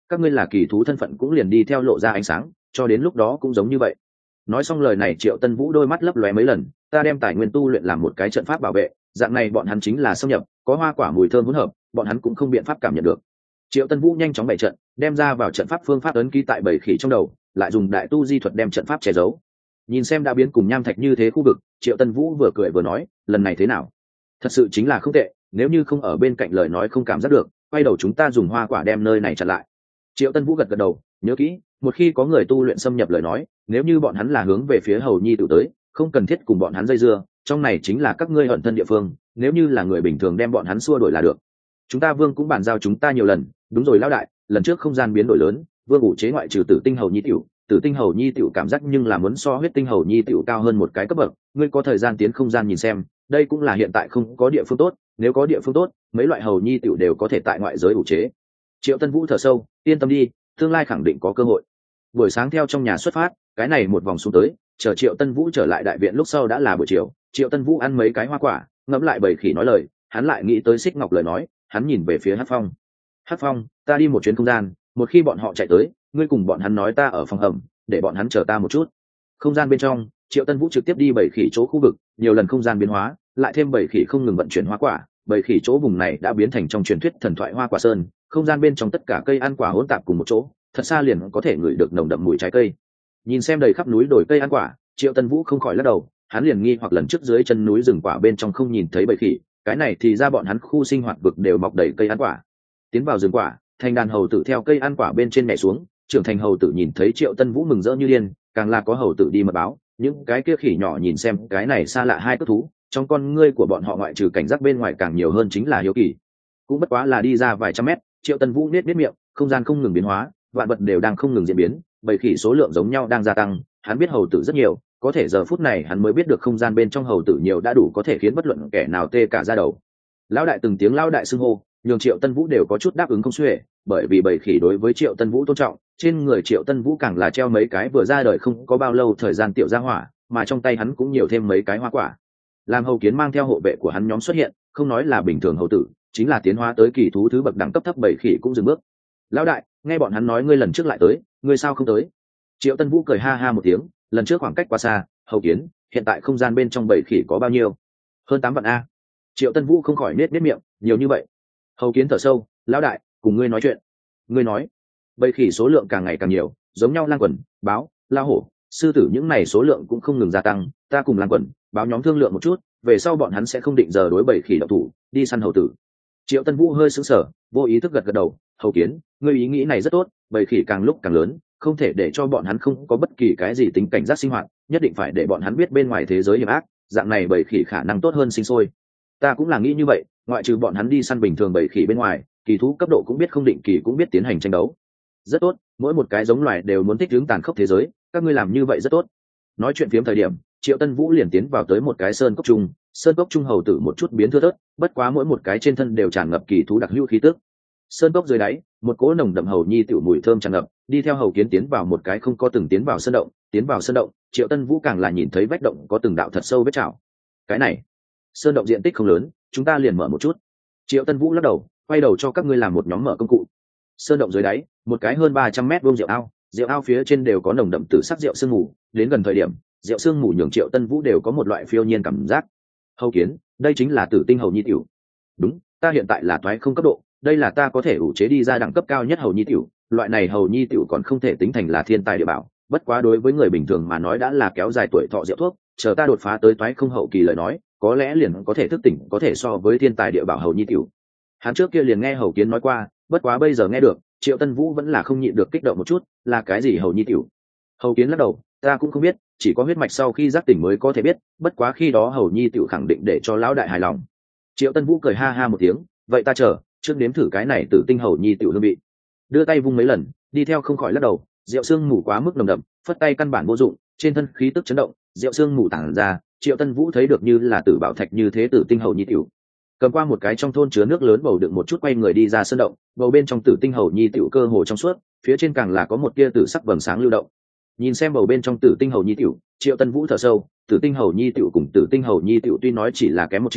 các ngươi là kỳ thú thân phận cũng liền đi theo lộ ra ánh sáng, cho đến lúc đó cũng giống như vậy. Nói xong lời này, Triệu Tân Vũ đôi mắt lấp lóe mấy lần. Ta đem tài nguyên tu luyện làm một cái trận pháp bảo vệ, dạng này bọn hắn chính là xâm nhập, có hoa quả mùi thơm hỗn hợp, bọn hắn cũng không biện pháp cảm nhận được. Triệu Tân Vũ nhanh chóng bày trận, đem ra vào trận pháp phương pháp ấn ký tại bầy khỉ trong đầu, lại dùng đại tu di thuật đem trận pháp che giấu. Nhìn xem đã biến cùng nham thạch như thế khu vực, Triệu Tân Vũ vừa cười vừa nói, lần này thế nào? Thật sự chính là không tệ, nếu như không ở bên cạnh lời nói không cảm giác được, quay đầu chúng ta dùng hoa quả đem nơi này chặn lại. Triệu Tân Vũ gật gật đầu, nhớ kỹ, một khi có người tu luyện xâm nhập lời nói, nếu như bọn hắn là hướng về phía Hầu Nhi tự tới, không cần thiết cùng bọn hắn dây dưa, trong này chính là các ngươi hận thân địa phương, nếu như là người bình thường đem bọn hắn xua đuổi là được. Chúng ta Vương cũng bàn giao chúng ta nhiều lần, đúng rồi lão đại, lần trước không gian biến đổi lớn, Vương ủ chế ngoại trừ Tử Tinh Hầu Nhi tiểu, Tử Tinh Hầu Nhi tiểu cảm giác nhưng là muốn so Huyết Tinh Hầu Nhi tiểu cao hơn một cái cấp bậc, ngươi có thời gian tiến không gian nhìn xem, đây cũng là hiện tại không có địa phương tốt, nếu có địa phương tốt, mấy loại Hầu Nhi tiểu đều có thể tại ngoại giới ủ chế. Triệu Tân Vũ thở sâu, yên tâm đi, tương lai khẳng định có cơ hội. Buổi sáng theo trong nhà xuất phát, cái này một vòng xuống tới, chờ Triệu Tân Vũ trở lại đại viện lúc sau đã là buổi chiều. Triệu Tân Vũ ăn mấy cái hoa quả, ngẫm lại bầy khỉ nói lời, hắn lại nghĩ tới Xích Ngọc lời nói, hắn nhìn về phía Hắc Phong. Hắc Phong, ta đi một chuyến không gian, một khi bọn họ chạy tới, ngươi cùng bọn hắn nói ta ở phòng hầm, để bọn hắn chờ ta một chút. Không gian bên trong, Triệu Tân Vũ trực tiếp đi bầy khỉ chỗ khu vực, nhiều lần không gian biến hóa, lại thêm bầy khỉ không ngừng vận chuyển hoa quả, bầy khỉ chỗ vùng này đã biến thành trong truyền thuyết thần thoại hoa quả sơn, không gian bên trong tất cả cây ăn quả hỗn tạp cùng một chỗ, thật xa liền có thể ngửi được nồng đậm mùi trái cây. Nhìn xem đầy khắp núi đồi cây ăn quả, Triệu Tân Vũ không khỏi lắc đầu, hắn liền nghi hoặc lần trước dưới chân núi rừng quả bên trong không nhìn thấy bầy khỉ, cái này thì ra bọn hắn khu sinh hoạt vực đều mọc đầy cây ăn quả. Tiến vào rừng quả, thành đàn hầu tử theo cây ăn quả bên trên nhảy xuống, trưởng thành hầu tử nhìn thấy Triệu Tân Vũ mừng rỡ như điên, càng là có hầu tử đi mật báo, những cái kia khỉ nhỏ nhìn xem cái này xa lạ hai cất thú, trong con ngươi của bọn họ ngoại trừ cảnh giác bên ngoài càng nhiều hơn chính là hiếu kỳ. Cũng bất quá là đi ra vài trăm mét, Triệu Tân Vũ nết miệng, không gian không ngừng biến hóa, vạn vật đều đang không ngừng diễn biến, bầy khỉ số lượng giống nhau đang gia tăng, hắn biết hầu tử rất nhiều, có thể giờ phút này hắn mới biết được không gian bên trong hầu tử nhiều đã đủ có thể khiến bất luận kẻ nào tê cả da đầu. Lão đại từng tiếng lão đại xưng hô, nhường Triệu Tân Vũ đều có chút đáp ứng không xuể, bởi vì bầy khỉ đối với Triệu Tân Vũ tôn trọng, trên người Triệu Tân Vũ càng là treo mấy cái vừa ra đời không có bao lâu thời gian tiểu gia hỏa, mà trong tay hắn cũng nhiều thêm mấy cái hoa quả. Làm hầu kiến mang theo hộ vệ của hắn nhóm xuất hiện, không nói là bình thường hầu tử, chính là tiến hóa tới kỳ thú thứ bậc đẳng cấp thấp bầy khỉ cũng dừng bước. Lão đại, nghe bọn hắn nói ngươi lần trước lại tới, ngươi sao không tới? Triệu Tân Vũ cười ha ha một tiếng, lần trước khoảng cách quá xa, hầu kiến, hiện tại không gian bên trong bầy khỉ có bao nhiêu? Hơn 8 vạn a. Triệu Tân Vũ không khỏi nết miệng, nhiều như vậy. Hầu kiến thở sâu, lão đại, cùng ngươi nói chuyện. Ngươi nói, bầy khỉ số lượng càng ngày càng nhiều, giống nhau lang quần, báo, la hổ, sư tử những này số lượng cũng không ngừng gia tăng, ta cùng lang quần, báo nhóm thương lượng một chút, về sau bọn hắn sẽ không định giờ đối bầy khỉ động thủ, đi săn hầu tử. Triệu Tân Vũ hơi sững sờ, vô ý thức gật gật đầu, hầu kiến, ngươi ý nghĩ này rất tốt, bầy khỉ càng lúc càng lớn, không thể để cho bọn hắn không có bất kỳ cái gì tính cảnh giác sinh hoạt, nhất định phải để bọn hắn biết bên ngoài thế giới hiểm ác, dạng này bầy khỉ khả năng tốt hơn sinh sôi. Ta cũng là nghĩ như vậy, ngoại trừ bọn hắn đi săn bình thường bầy khỉ bên ngoài, kỳ thú cấp độ cũng biết không định kỳ cũng biết tiến hành tranh đấu. Rất tốt, mỗi một cái giống loài đều muốn thích ứng tàn khốc thế giới, các ngươi làm như vậy rất tốt. Nói chuyện phiếm thời điểm, Triệu Tân Vũ liền tiến vào tới một cái sơn cốc trung hầu tử một chút biến thưa thớt, bất quá mỗi một cái trên thân đều tràn ngập kỳ thú đặc hữu khí tức. Sơn cốc dưới đáy, một cỗ nồng đậm hầu nhi tiểu mùi thơm tràn ngập, đi theo hầu kiến tiến vào một cái không có từng tiến vào sơn động, Triệu Tân Vũ càng là nhìn thấy vách động có từng đạo thật sâu vết chảo. Cái này, sơn động diện tích không lớn, chúng ta liền mở một chút. Triệu Tân Vũ lắc đầu, quay đầu cho các ngươi làm một nhóm mở công cụ. Sơn động dưới đáy, một cái hơn 300 mét vuông rượu ao phía trên đều có nồng đậm tử sắc rượu sương mù, đến gần thời điểm, rượu sương mù nhường Triệu Tân Vũ đều có một loại phiêu nhiên cảm giác. Hầu kiến, đây chính là Tử Tinh Hầu Nhi tiểu. Đúng, ta hiện tại là toái không cấp độ, đây là ta có thể ủ chế đi ra đẳng cấp cao nhất Hầu Nhi tiểu, loại này Hầu Nhi tiểu còn không thể tính thành là thiên tài địa bảo, bất quá đối với người bình thường mà nói đã là kéo dài tuổi thọ rượu thuốc, chờ ta đột phá tới toái không hậu kỳ lời nói, có lẽ liền có thể thức tỉnh, có thể so với thiên tài địa bảo Hầu Nhi tiểu. Hắn trước kia liền nghe Hầu kiến nói qua, bất quá bây giờ nghe được, Triệu Tân Vũ vẫn là không nhịn được kích động một chút, là cái gì Hầu Nhi tiểu? Hầu kiến lắc đầu, ta cũng không biết, chỉ có huyết mạch sau khi giác tỉnh mới có thể biết, bất quá khi đó Hầu Nhi tiểu khẳng định để cho lão đại hài lòng. Triệu Tân Vũ cười ha ha một tiếng, vậy ta chờ, trước nếm thử cái này Tử Tinh Hầu Nhi tiểu hương vị. Đưa tay vung mấy lần, đi theo không khỏi lắc đầu, rượu sương mù quá mức nồng đậm, phất tay căn bản vô dụng, trên thân khí tức chấn động, rượu sương mù tản ra, Triệu Tân Vũ thấy được như là tử bảo thạch như thế Tử Tinh Hầu Nhi tiểu. Cầm qua một cái trong thôn chứa nước lớn bầu đựng một chút, quay người đi ra sơn động, bầu bên trong Tử Tinh Hầu Nhi tiểu cơ hồ trong suốt, phía trên càng là có một tia tử sắc vầng sáng lưu động. Nhìn xem bầu bên trong Tử Tinh Hầu Nhi tiểu, Triệu Tân Vũ thở sâu, Tử Tinh Hầu Nhi tiểu cùng Tử Tinh Hầu Nhi tiểu tuy nói chỉ là kém một chữ,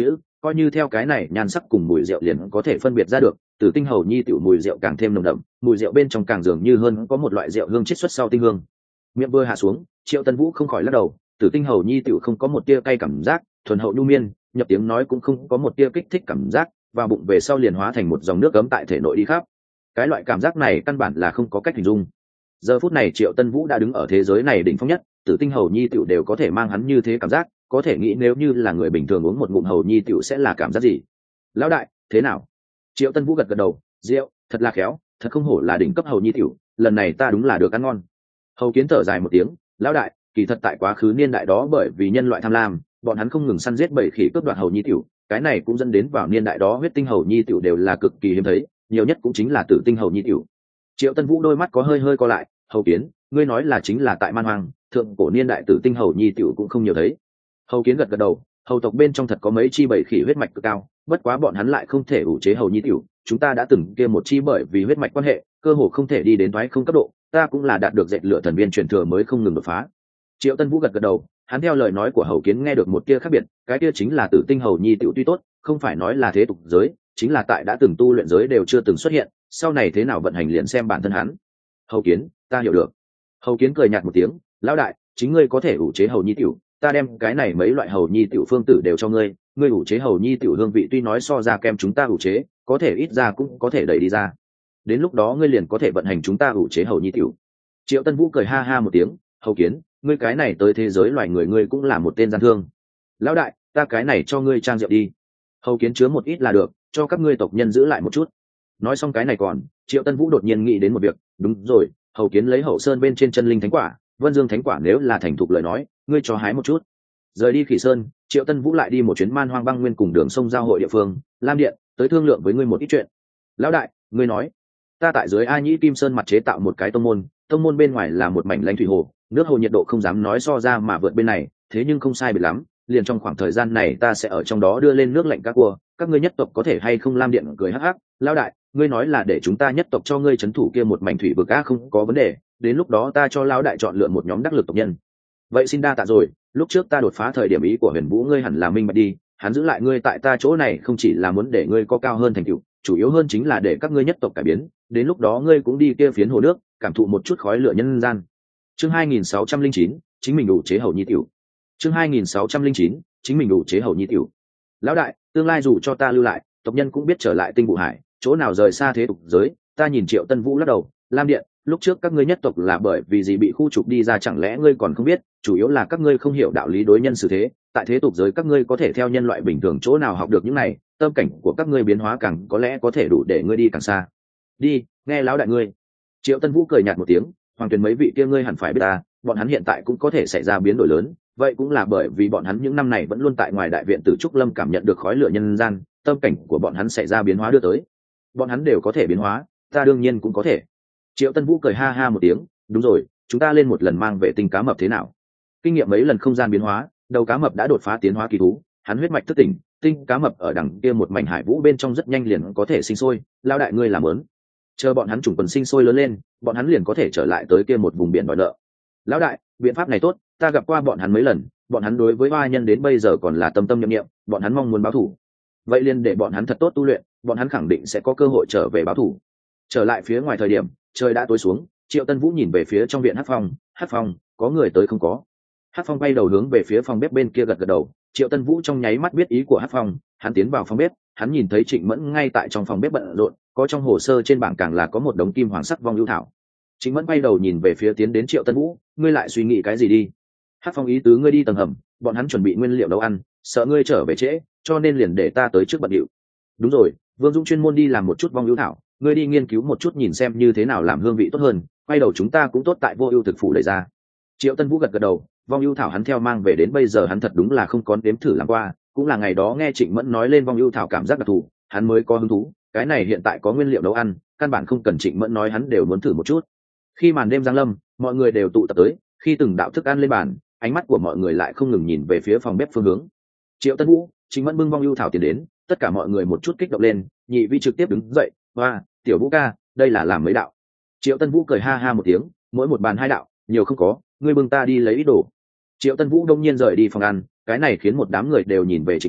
coi như theo cái này nhan sắc cùng mùi rượu liền có thể phân biệt ra được, Tử Tinh Hầu Nhi tiểu mùi rượu càng thêm nồng đậm, mùi rượu bên trong càng dường như hơn có một loại rượu hương chiết xuất sau tinh hương. Miệng vừa hạ xuống, Triệu Tân Vũ không khỏi lắc đầu, Tử Tinh Hầu Nhi tiểu không có một tia cay cảm giác, thuần hậu nhu miên, nhập tiếng nói cũng không có một tia kích thích cảm giác, vào bụng về sau liền hóa thành một dòng nước ấm tại thể nội đi khắp. Cái loại cảm giác này căn bản là không có cách hình dung. Giờ phút này Triệu Tân Vũ đã đứng ở thế giới này đỉnh phong nhất, Tử Tinh Hầu Nhi tiểu đều có thể mang hắn như thế cảm giác, có thể nghĩ nếu như là người bình thường uống một ngụm Hầu Nhi tiểu sẽ là cảm giác gì. Lão đại, thế nào? Triệu Tân Vũ gật gật đầu, rượu, thật là khéo, thật không hổ là đỉnh cấp Hầu Nhi tiểu, lần này ta đúng là được ăn ngon. Hầu Kiến thở dài một tiếng, lão đại, kỳ thật tại quá khứ niên đại đó bởi vì nhân loại tham lam, bọn hắn không ngừng săn giết bầy khỉ cướp đoạt Hầu Nhi tiểu, cái này cũng dẫn đến vào niên đại đó huyết tinh Hầu Nhi tiểu đều là cực kỳ hiếm thấy, nhiều nhất cũng chính là tử tinh Hầu Nhi tiểu. Triệu Tân Vũ đôi mắt có hơi hơi co lại, Hầu Kiến, ngươi nói là chính là tại Man Hoang, thượng cổ niên đại tử tinh Hầu Nhi tiểu cũng không nhiều thấy. Hầu Kiến gật gật đầu, hầu tộc bên trong thật có mấy chi bầy khỉ huyết mạch cực cao, bất quá bọn hắn lại không thể ủ chế Hầu Nhi tiểu, chúng ta đã từng kia một chi bởi vì huyết mạch quan hệ, cơ hồ không thể đi đến thoái không cấp độ, ta cũng là đạt được dệt lửa thần viên truyền thừa mới không ngừng đột phá. Triệu Tân Vũ gật gật đầu, hắn theo lời nói của Hầu Kiến nghe được một tia khác biệt, cái kia chính là tử tinh Hầu Nhi tiểu tuy tốt, không phải nói là thế tục giới, chính là tại đã từng tu luyện giới đều chưa từng xuất hiện, sau này thế nào vận hành liền xem bản thân hắn. Hầu Kiến, ta hiểu được. Hầu Kiến cười nhạt một tiếng, lão đại, chính ngươi có thể ủ chế Hầu Nhi tiểu, ta đem cái này mấy loại Hầu Nhi tiểu phương tử đều cho ngươi, ngươi ủ chế Hầu Nhi tiểu hương vị tuy nói so ra kem chúng ta ủ chế, có thể ít ra cũng có thể đẩy đi ra. Đến lúc đó ngươi liền có thể vận hành chúng ta ủ chế Hầu Nhi tiểu. Triệu Tân Vũ cười ha ha một tiếng, Hầu Kiến, ngươi cái này tới thế giới loài người ngươi cũng là một tên gian thương. Lão đại, ta cái này cho ngươi trang rượu đi. Hầu Kiến chứa một ít là được, cho các ngươi tộc nhân giữ lại một chút. Nói xong cái này còn, Triệu Tân Vũ đột nhiên nghĩ đến một việc, đúng rồi, Hầu Kiến lấy Hậu Sơn bên trên chân linh thánh quả, Vân Dương thánh quả nếu là thành thục lời nói, ngươi cho hái một chút. Rời đi Khỉ Sơn, Triệu Tân Vũ lại đi một chuyến Man Hoang băng nguyên cùng đường sông giao hội địa phương, Lam Điện, tới thương lượng với ngươi một ít chuyện. Lão đại, ngươi nói, ta tại dưới A Nhĩ Kim Sơn mặt chế tạo một cái tông môn bên ngoài là một mảnh lãnh thủy hồ, nước hồ nhiệt độ không dám nói so ra mà vượt bên này, thế nhưng không sai biệt lắm, liền trong khoảng thời gian này ta sẽ ở trong đó đưa lên nước lạnh cá cua, các ngươi nhất tộc có thể hay không? Lam Điện cười hắc hắc, lão đại, ngươi nói là để chúng ta nhất tộc cho ngươi trấn thủ kia một mảnh thủy vực a, không có vấn đề, đến lúc đó ta cho lão đại chọn lựa một nhóm đắc lực tộc nhân. Vậy xin đa tạ rồi, lúc trước ta đột phá thời điểm ý của Huyền Vũ ngươi hẳn là minh bạch đi, hắn giữ lại ngươi tại ta chỗ này không chỉ là muốn để ngươi có cao hơn thành tựu, chủ yếu hơn chính là để các ngươi nhất tộc cải biến, đến lúc đó ngươi cũng đi kia phiến hồ nước, cảm thụ một chút khói lửa nhân gian. Chương 2609, chính mình đủ chế Hầu Nhi tiểu. Chương 2609, chính mình đủ chế Hầu Nhi tiểu. Lão đại, tương lai dù cho ta lưu lại, tộc nhân cũng biết trở lại Tinh Vũ Hải, chỗ nào rời xa thế tục giới. Ta nhìn Triệu Tân Vũ lắc đầu, Lam Điện, lúc trước các ngươi nhất tộc là bởi vì gì bị khu trục đi ra, chẳng lẽ ngươi còn không biết, chủ yếu là các ngươi không hiểu đạo lý đối nhân xử thế, tại thế tục giới các ngươi có thể theo nhân loại bình thường chỗ nào học được những này, tâm cảnh của các ngươi biến hóa càng có lẽ có thể đủ để ngươi đi càng xa. Đi, nghe lão đại ngươi. Triệu Tân Vũ cười nhạt một tiếng, Hoàng Tuyền mấy vị kia ngươi hẳn phải biết ta, bọn hắn hiện tại cũng có thể xảy ra biến đổi lớn, vậy cũng là bởi vì bọn hắn những năm này vẫn luôn tại ngoài đại viện Tử Trúc Lâm cảm nhận được khói lửa nhân gian, tâm cảnh của bọn hắn xảy ra biến hóa đưa tới. Bọn hắn đều có thể biến hóa, ta đương nhiên cũng có thể. Triệu Tân Vũ cười ha ha một tiếng, đúng rồi, chúng ta lên một lần mang về tinh cá mập thế nào? Kinh nghiệm mấy lần không gian biến hóa, đầu cá mập đã đột phá tiến hóa kỳ thú, hắn huyết mạch thức tỉnh, tinh cá mập ở đằng kia một mảnh hải vũ bên trong rất nhanh liền có thể sinh sôi, lao đại ngươi làm lớn. Chờ bọn hắn chủng quần sinh sôi lớn lên, bọn hắn liền có thể trở lại tới kia một vùng biển đòi nợ. Lão đại, biện pháp này tốt, ta gặp qua bọn hắn mấy lần, bọn hắn đối với hoa nhân đến bây giờ còn là tâm tâm niệm niệm, bọn hắn mong muốn báo thù. Vậy liền để bọn hắn thật tốt tu luyện, bọn hắn khẳng định sẽ có cơ hội trở về báo thù. Trở lại phía ngoài thời điểm, trời đã tối xuống, Triệu Tân Vũ nhìn về phía trong viện Hắc Phong, có người tới không có? Hắc Phong quay đầu hướng về phía phòng bếp bên kia gật gật đầu, Triệu Tân Vũ trong nháy mắt biết ý của Hắc Phong, hắn tiến vào phòng bếp, hắn nhìn thấy Trịnh Mẫn ngay tại trong phòng bếp bận rộn, có trong hồ sơ trên bảng càng là có một đống kim hoàng sắc vong ưu thảo. Trịnh Mẫn quay đầu nhìn về phía tiến đến Triệu Tân Vũ, ngươi lại suy nghĩ cái gì đi? Hắc Phong ý tứ ngươi đi tầng hầm, bọn hắn chuẩn bị nguyên liệu nấu ăn, sợ ngươi trở về trễ, cho nên liền để ta tới trước bận điệu. Đúng rồi, Vương Dũng chuyên môn đi làm một chút vong ưu thảo, ngươi đi nghiên cứu một chút nhìn xem như thế nào làm hương vị tốt hơn, quay đầu chúng ta cũng tốt tại Vô Ưu thực phủ đẩy ra. Triệu Tân Vũ gật gật đầu, vong ưu thảo hắn theo mang về đến bây giờ hắn thật đúng là không có đếm thử làm qua, cũng là ngày đó nghe Trịnh Mẫn nói lên vong ưu thảo cảm giác đặc thù, hắn mới có hứng thú, cái này hiện tại có nguyên liệu nấu ăn, căn bản không cần Trịnh Mẫn nói hắn đều muốn thử một chút. Khi màn đêm giáng lâm, mọi người đều tụ tập tới, khi từng đạo thức ăn lên bàn, ánh mắt của mọi người lại không ngừng nhìn về phía phòng bếp phương hướng. Triệu Tân Vũ, Trịnh Mẫn bưng vong ưu thảo tiến đến, tất cả mọi người một chút kích động lên, nhị vi trực tiếp đứng dậy, "Oa, tiểu Vũ ca, đây là làm mấy đạo?" Triệu Tân Vũ cười ha ha một tiếng, mỗi một bàn 2 đạo, nhiều không có, ngươi bưng ta đi lấy ít đồ. Triệu Tân Vũ đông nhiên rời đi phòng ăn, cái này khiến một đám người đều nhìn về Trịnh Mẫn,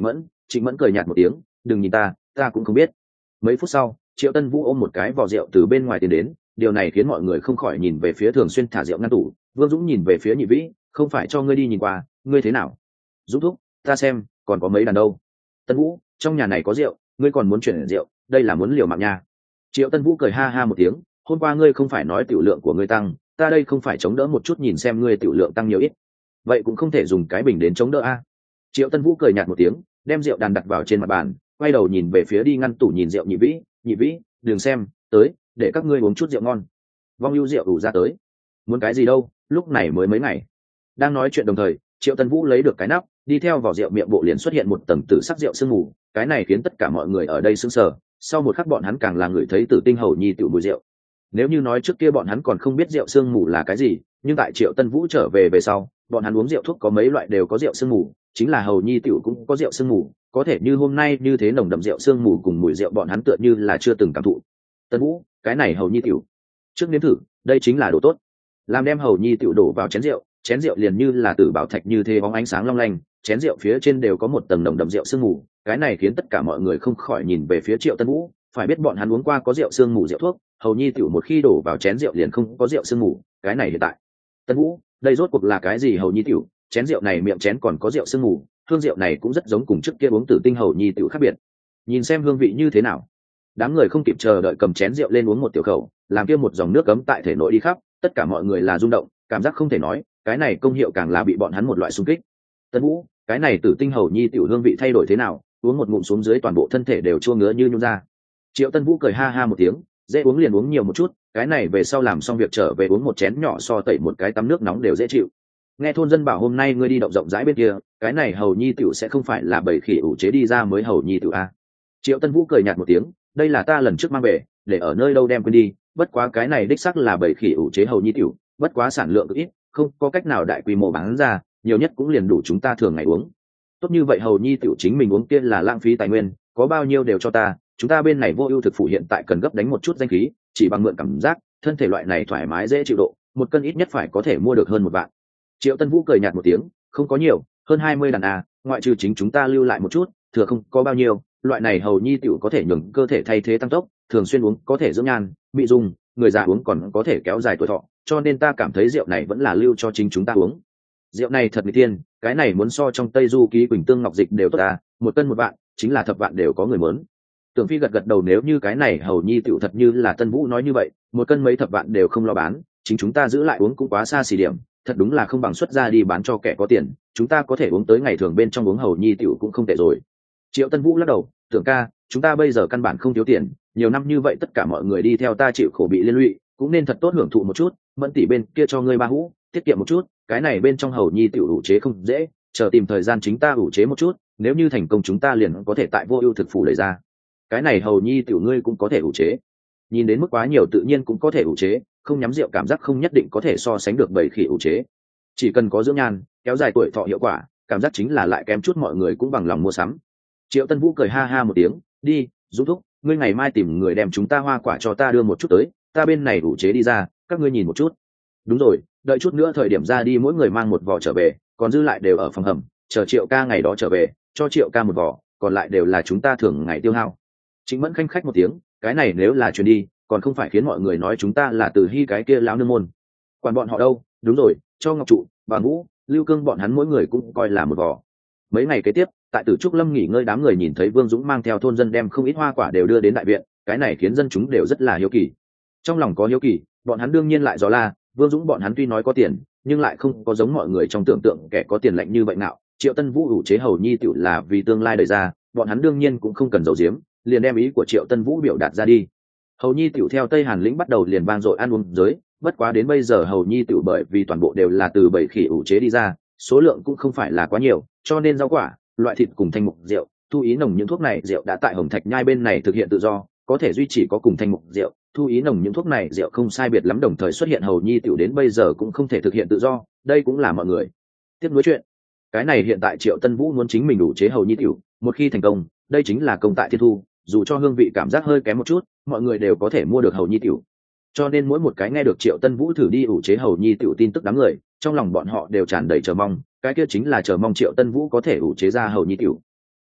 Trịnh Mẫn cười nhạt một tiếng, đừng nhìn ta cũng không biết. Mấy phút sau, Triệu Tân Vũ ôm một cái vỏ rượu từ bên ngoài tiến đến, điều này khiến mọi người không khỏi nhìn về phía Thường Xuyên thả rượu ngăn tủ. Vương Dũng nhìn về phía Nhị Vĩ, không phải cho ngươi đi nhìn qua, ngươi thế nào? Dũng thúc, ta xem còn có mấy đàn đâu. Tân Vũ, trong nhà này có rượu, ngươi còn muốn chuyển rượu, đây là muốn liều mạng nha. Triệu Tân Vũ cười ha ha một tiếng, hôm qua ngươi không phải nói tiểu lượng của ngươi tăng, ta đây không phải chống đỡ một chút nhìn xem ngươi tiểu lượng tăng nhiều ít, vậy cũng không thể dùng cái bình đến chống đỡ a. Triệu Tân Vũ cười nhạt một tiếng, đem rượu đàn đặt vào trên mặt bàn, quay đầu nhìn về phía đi ngăn tủ nhìn rượu. Nhị Vĩ, đừng xem, tới, để các ngươi uống chút rượu ngon. Vong ưu rượu đủ ra tới. Muốn cái gì đâu, lúc này mới mấy ngày. Đang nói chuyện đồng thời, Triệu Tân Vũ lấy được cái nắp, đi theo vỏ rượu miệng bộ liền xuất hiện một tầng tử sắc rượu sương mù, cái này khiến tất cả mọi người ở đây sững sờ. Sau một khắc bọn hắn càng là người thấy Tử Tinh Hầu Nhi tiểu mùi rượu. Nếu như nói trước kia bọn hắn còn không biết rượu sương mù là cái gì, nhưng tại Triệu Tân Vũ trở về sau, bọn hắn uống rượu thuốc có mấy loại đều có rượu sương mù, chính là Hầu Nhi tiểu cũng có rượu sương mù, có thể như hôm nay như thế nồng đậm rượu sương mù cùng mùi rượu bọn hắn tựa như là chưa từng cảm thụ. Tân Vũ, cái này Hầu Nhi tiểu, trước nếm thử, đây chính là đồ tốt. Làm đem Hầu Nhi tiểu đổ vào chén rượu liền như là tử bảo thạch như thế bóng ánh sáng long lanh, chén rượu phía trên đều có một tầng nồng đậm rượu sương mù, cái này khiến tất cả mọi người không khỏi nhìn về phía Triệu Tân Vũ, phải biết bọn hắn uống qua có rượu sương mù rượu thuốc, Hầu Nhi tiểu một khi đổ vào chén rượu liền không có rượu sương mù, cái này hiện tại. Tân Vũ, đây rốt cuộc là cái gì Hầu Nhi tiểu, chén rượu này miệng chén còn có rượu sương mù, hương rượu này cũng rất giống cùng trước kia uống Tử Tinh Hầu Nhi tiểu khác biệt. Nhìn xem hương vị như thế nào. Đám người không kịp chờ đợi cầm chén rượu lên uống một tiểu khẩu, làm kia một dòng nước cấm tại thể nội đi khắp, tất cả mọi người là rung động, cảm giác không thể nói, cái này công hiệu càng là bị bọn hắn một loại xung kích. Tân Vũ, cái này Tử Tinh Hầu Nhi tiểu hương vị thay đổi thế nào, uống một ngụm xuống dưới toàn bộ thân thể đều chua ngứa như nhung ra. Triệu Tân Vũ cười ha ha một tiếng, dễ uống liền uống nhiều một chút, cái này về sau làm xong việc trở về uống một chén nhỏ so tẩy một cái tắm nước nóng đều dễ chịu. Nghe thôn dân bảo hôm nay ngươi đi động rộng rãi bên kia, cái này Hầu Nhi tiểu sẽ không phải là bầy khỉ ủ chế đi ra mới Hầu Nhi tiểu a. Triệu Tân Vũ cười nhạt một tiếng, đây là ta lần trước mang về, để ở nơi đâu đem quên đi, bất quá cái này đích xác là bầy khỉ ủ chế Hầu Nhi tiểu, bất quá sản lượng cực ít, không có cách nào đại quy mô bán ra, nhiều nhất cũng liền đủ chúng ta thường ngày uống. Tốt như vậy Hầu Nhi tiểu chính mình uống kia là lãng phí tài nguyên, có bao nhiêu đều cho ta, chúng ta bên này Vô Ưu thực phủ hiện tại cần gấp đánh một chút danh khí, chỉ bằng mượn cảm giác, thân thể loại này thoải mái dễ chịu độ, một cân ít nhất phải có thể mua được hơn 1 vạn. Triệu Tân Vũ cười nhạt một tiếng, không có nhiều, hơn 20 đàn à, ngoại trừ chính chúng ta lưu lại một chút, thừa không có bao nhiêu, loại này Hầu Nhi tiểu có thể nhường cơ thể thay thế tăng tốc, thường xuyên uống có thể dưỡng nhan, bị dùng, người già uống còn có thể kéo dài tuổi thọ, cho nên ta cảm thấy rượu này vẫn là lưu cho chính chúng ta uống. Rượu này thật mỹ tiên, cái này muốn so trong Tây Du ký Quỳnh Tương Ngọc Dịch đều tốt à, 1 cân 1 vạn, chính là thập vạn đều có người muốn. Tưởng Phi gật đầu, nếu như cái này Hầu Nhi tiểu thật như là Tân Vũ nói như vậy, 1 cân mấy thập vạn đều không lo bán, chính chúng ta giữ lại uống cũng quá xa xỉ điểm, thật đúng là không bằng xuất ra đi bán cho kẻ có tiền, chúng ta có thể uống tới ngày thường bên trong uống Hầu Nhi tiểu cũng không tệ rồi. Triệu Tân Vũ lắc đầu, Tưởng ca, chúng ta bây giờ căn bản không thiếu tiền, nhiều năm như vậy tất cả mọi người đi theo ta chịu khổ bị liên lụy, cũng nên thật tốt hưởng thụ một chút, Mẫn tỷ bên kia cho ngươi 3 hũ, tiết kiệm một chút, cái này bên trong Hầu Nhi tiểu ủ chế không dễ, chờ tìm thời gian chính ta ủ chế một chút, nếu như thành công chúng ta liền có thể tại Vô Ưu thực phủ lấy ra. Cái này Hầu Nhi tiểu ngươi cũng có thể ủ chế. Nhìn đến mức quá nhiều tự nhiên cũng có thể ủ chế, không nhắm rượu cảm giác không nhất định có thể so sánh được bầy khỉ ủ chế. Chỉ cần có dưỡng nhan, kéo dài tuổi thọ hiệu quả, cảm giác chính là lại kém chút mọi người cũng bằng lòng mua sắm. Triệu Tân Vũ cười ha ha một tiếng, đi, Dũng thúc, ngươi ngày mai tìm người đem chúng ta hoa quả cho ta đưa một chút tới, ta bên này ủ chế đi ra, các ngươi nhìn một chút. Đúng rồi, đợi chút nữa thời điểm ra đi mỗi người mang một vỏ trở về, còn dư lại đều ở phòng hầm, chờ Triệu ca ngày đó trở về, cho Triệu ca một vỏ, còn lại đều là chúng ta thường ngày tiêu hao. Trịnh Mẫn khanh khách một tiếng, cái này nếu là truyền đi, còn không phải khiến mọi người nói chúng ta là Từ Hy cái kia lão nương môn. Quản bọn họ đâu, đúng rồi, cho Ngọc Trụ, Bà Ngũ, Lưu Cương bọn hắn mỗi người cũng coi là một vỏ. Mấy ngày kế tiếp, tại Tử Trúc Lâm nghỉ ngơi, đám người nhìn thấy Vương Dũng mang theo thôn dân đem không ít hoa quả đều đưa đến đại viện, cái này khiến dân chúng đều rất là hiếu kỳ. Trong lòng có hiếu kỳ, bọn hắn đương nhiên lại gió la, Vương Dũng bọn hắn tuy nói có tiền, nhưng lại không có giống mọi người trong tưởng tượng kẻ có tiền lạnh như vậy nào. Triệu Tân Vũ ủ chế Hầu Nhi tiểu là vì tương lai đời ra, bọn hắn đương nhiên cũng không cần giấu giếm, liền đem ý của Triệu Tân Vũ biểu đạt ra đi. Hầu Nhi tiểu theo Tây Hàn lĩnh bắt đầu liền vang dội ăn uống giới, bất quá đến bây giờ Hầu Nhi tiểu bởi vì toàn bộ đều là từ bầy khỉ ủ chế đi ra, số lượng cũng không phải là quá nhiều, cho nên rau quả, loại thịt cùng thanh mục rượu, thu ý nồng những thuốc này rượu đã tại Hồng Thạch Nhai bên này thực hiện tự do, có thể duy trì có cùng thanh mục rượu, thu ý nồng những thuốc này rượu không sai biệt lắm đồng thời xuất hiện Hầu Nhi tiểu đến bây giờ cũng không thể thực hiện tự do, đây cũng là mọi người tiếp nối chuyện. Cái này hiện tại Triệu Tân Vũ muốn chính mình đủ chế Hầu Nhi tiểu, một khi thành công, đây chính là công tại thiên thu, dù cho hương vị cảm giác hơi kém một chút, mọi người đều có thể mua được Hầu Nhi tiểu. Cho nên mỗi một cái nghe được Triệu Tân Vũ thử đi ủ chế Hầu Nhi tiểu tin tức đám người, trong lòng bọn họ đều tràn đầy chờ mong, cái kia chính là chờ mong Triệu Tân Vũ có thể ủ chế ra Hầu Nhi tiểu.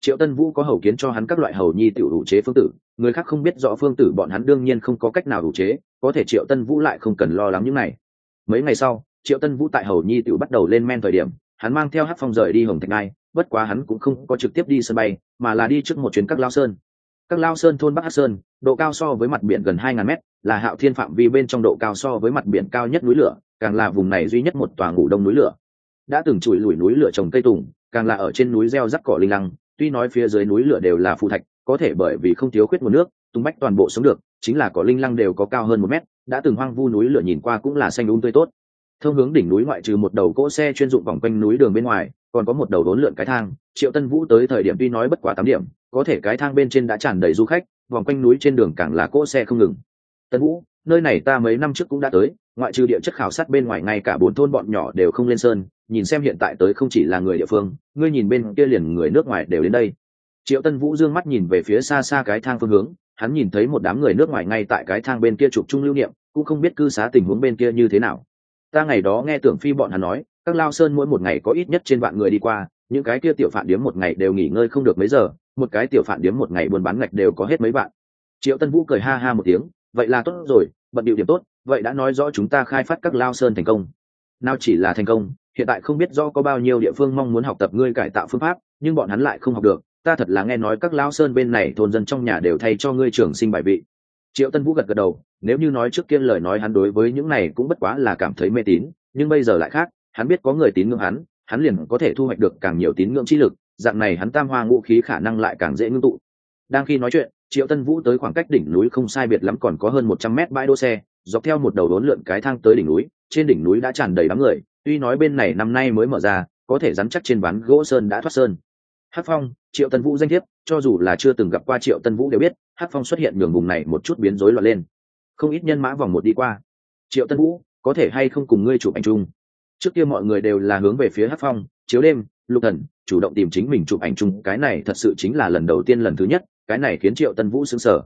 Triệu Tân Vũ có hầu kiến cho hắn các loại hầu nhi tiểu đủ chế phương tử, người khác không biết rõ phương tử bọn hắn đương nhiên không có cách nào đủ chế, có thể Triệu Tân Vũ lại không cần lo lắng những này. Mấy ngày sau, Triệu Tân Vũ tại hầu nhi tiểu bắt đầu lên men thời điểm, hắn mang theo Hắc Phong rời đi Hồng Thạch Ngai, bất quá hắn cũng không có trực tiếp đi sân bay, mà là đi trước một chuyến Các Lao Sơn. Các Lao Sơn thôn Bắc Hắc Sơn, độ cao so với mặt biển gần 2000 mét, là Hạo Thiên phạm vi bên trong độ cao so với mặt biển cao nhất núi lửa, càng là vùng này duy nhất một tòa ngủ đông núi lửa. Đã từng chùi lủi núi lửa trồng cây tùng, càng là ở trên núi gieo rắc cỏ linh lăng, tuy nói phía dưới núi lửa đều là phù thạch, có thể bởi vì không thiếu khuyết nguồn nước, tung bách toàn bộ sống được, chính là cỏ linh lăng đều có cao hơn 1 mét, đã từng hoang vu núi lửa nhìn qua cũng là xanh tươi tốt. Thông hướng đỉnh núi ngoại trừ một đầu cỗ xe chuyên dụng vòng quanh núi đường bên ngoài, còn có một đầu đốn lượn cái thang. Triệu Tân Vũ tới thời điểm tuy nói bất quá 8 điểm, có thể cái thang bên trên đã tràn đầy du khách, vòng quanh núi trên đường càng là cỗ xe không ngừng. Tân Vũ, nơi này ta mấy năm trước cũng đã tới, ngoại trừ địa chất khảo sát bên ngoài ngay cả 4 thôn bọn nhỏ đều không lên sơn, nhìn xem hiện tại tới không chỉ là người địa phương, ngươi nhìn bên kia liền người nước ngoài đều đến đây. Triệu Tân Vũ dương mắt nhìn về phía xa xa cái thang phương hướng, hắn nhìn thấy một đám người nước ngoài ngay tại cái thang bên kia chụp chung lưu niệm, cũng không biết cư xá tình huống bên kia như thế nào. Ta ngày đó nghe Tưởng Phi bọn hắn nói, Các Lao Sơn mỗi một ngày có ít nhất trên vạn người đi qua, những cái kia tiểu phạn điếm một ngày đều nghỉ ngơi không được mấy giờ, một cái tiểu phạn điếm một ngày buôn bán ngạch đều có hết mấy vạn. Triệu Tân Vũ cười ha ha một tiếng, vậy là tốt rồi, bận điệu điểm tốt, vậy đã nói rõ chúng ta khai phát Các Lao Sơn thành công. Nào chỉ là thành công, hiện tại không biết do có bao nhiêu địa phương mong muốn học tập ngươi cải tạo phương pháp, nhưng bọn hắn lại không học được. Ta thật là nghe nói Các Lao Sơn bên này thôn dân trong nhà đều thay cho ngươi trưởng sinh bài vị. Triệu Tân Vũ gật gật đầu, nếu như nói trước kia lời nói hắn đối với những này cũng bất quá là cảm thấy mê tín, nhưng bây giờ lại khác, hắn biết có người tín ngưỡng hắn liền có thể thu hoạch được càng nhiều tín ngưỡng chi lực, dạng này hắn tam hoa ngũ khí khả năng lại càng dễ ngưng tụ. Đang khi nói chuyện, Triệu Tân Vũ tới khoảng cách đỉnh núi không sai biệt lắm còn có hơn 100 mét bãi đỗ xe, dọc theo một đầu đốn lượn cái thang tới đỉnh núi, trên đỉnh núi đã tràn đầy đám người, tuy nói bên này năm nay mới mở ra, có thể rắn chắc trên ván gỗ sơn đã thoát sơn. Hắc Phong, Triệu Tân Vũ danh thiếp, cho dù là chưa từng gặp qua Triệu Tân Vũ đều biết, Hắc Phong xuất hiện nhường vùng này một chút biến rối loạn lên. Không ít nhân mã vòng một đi qua. Triệu Tân Vũ, có thể hay không cùng ngươi chụp ảnh chung? Trước kia mọi người đều là hướng về phía Hắc Phong, Chiếu Đêm, Lục Thần, chủ động tìm chính mình chụp ảnh chung, cái này thật sự chính là lần đầu tiên lần thứ nhất, cái này khiến Triệu Tân Vũ sững sờ.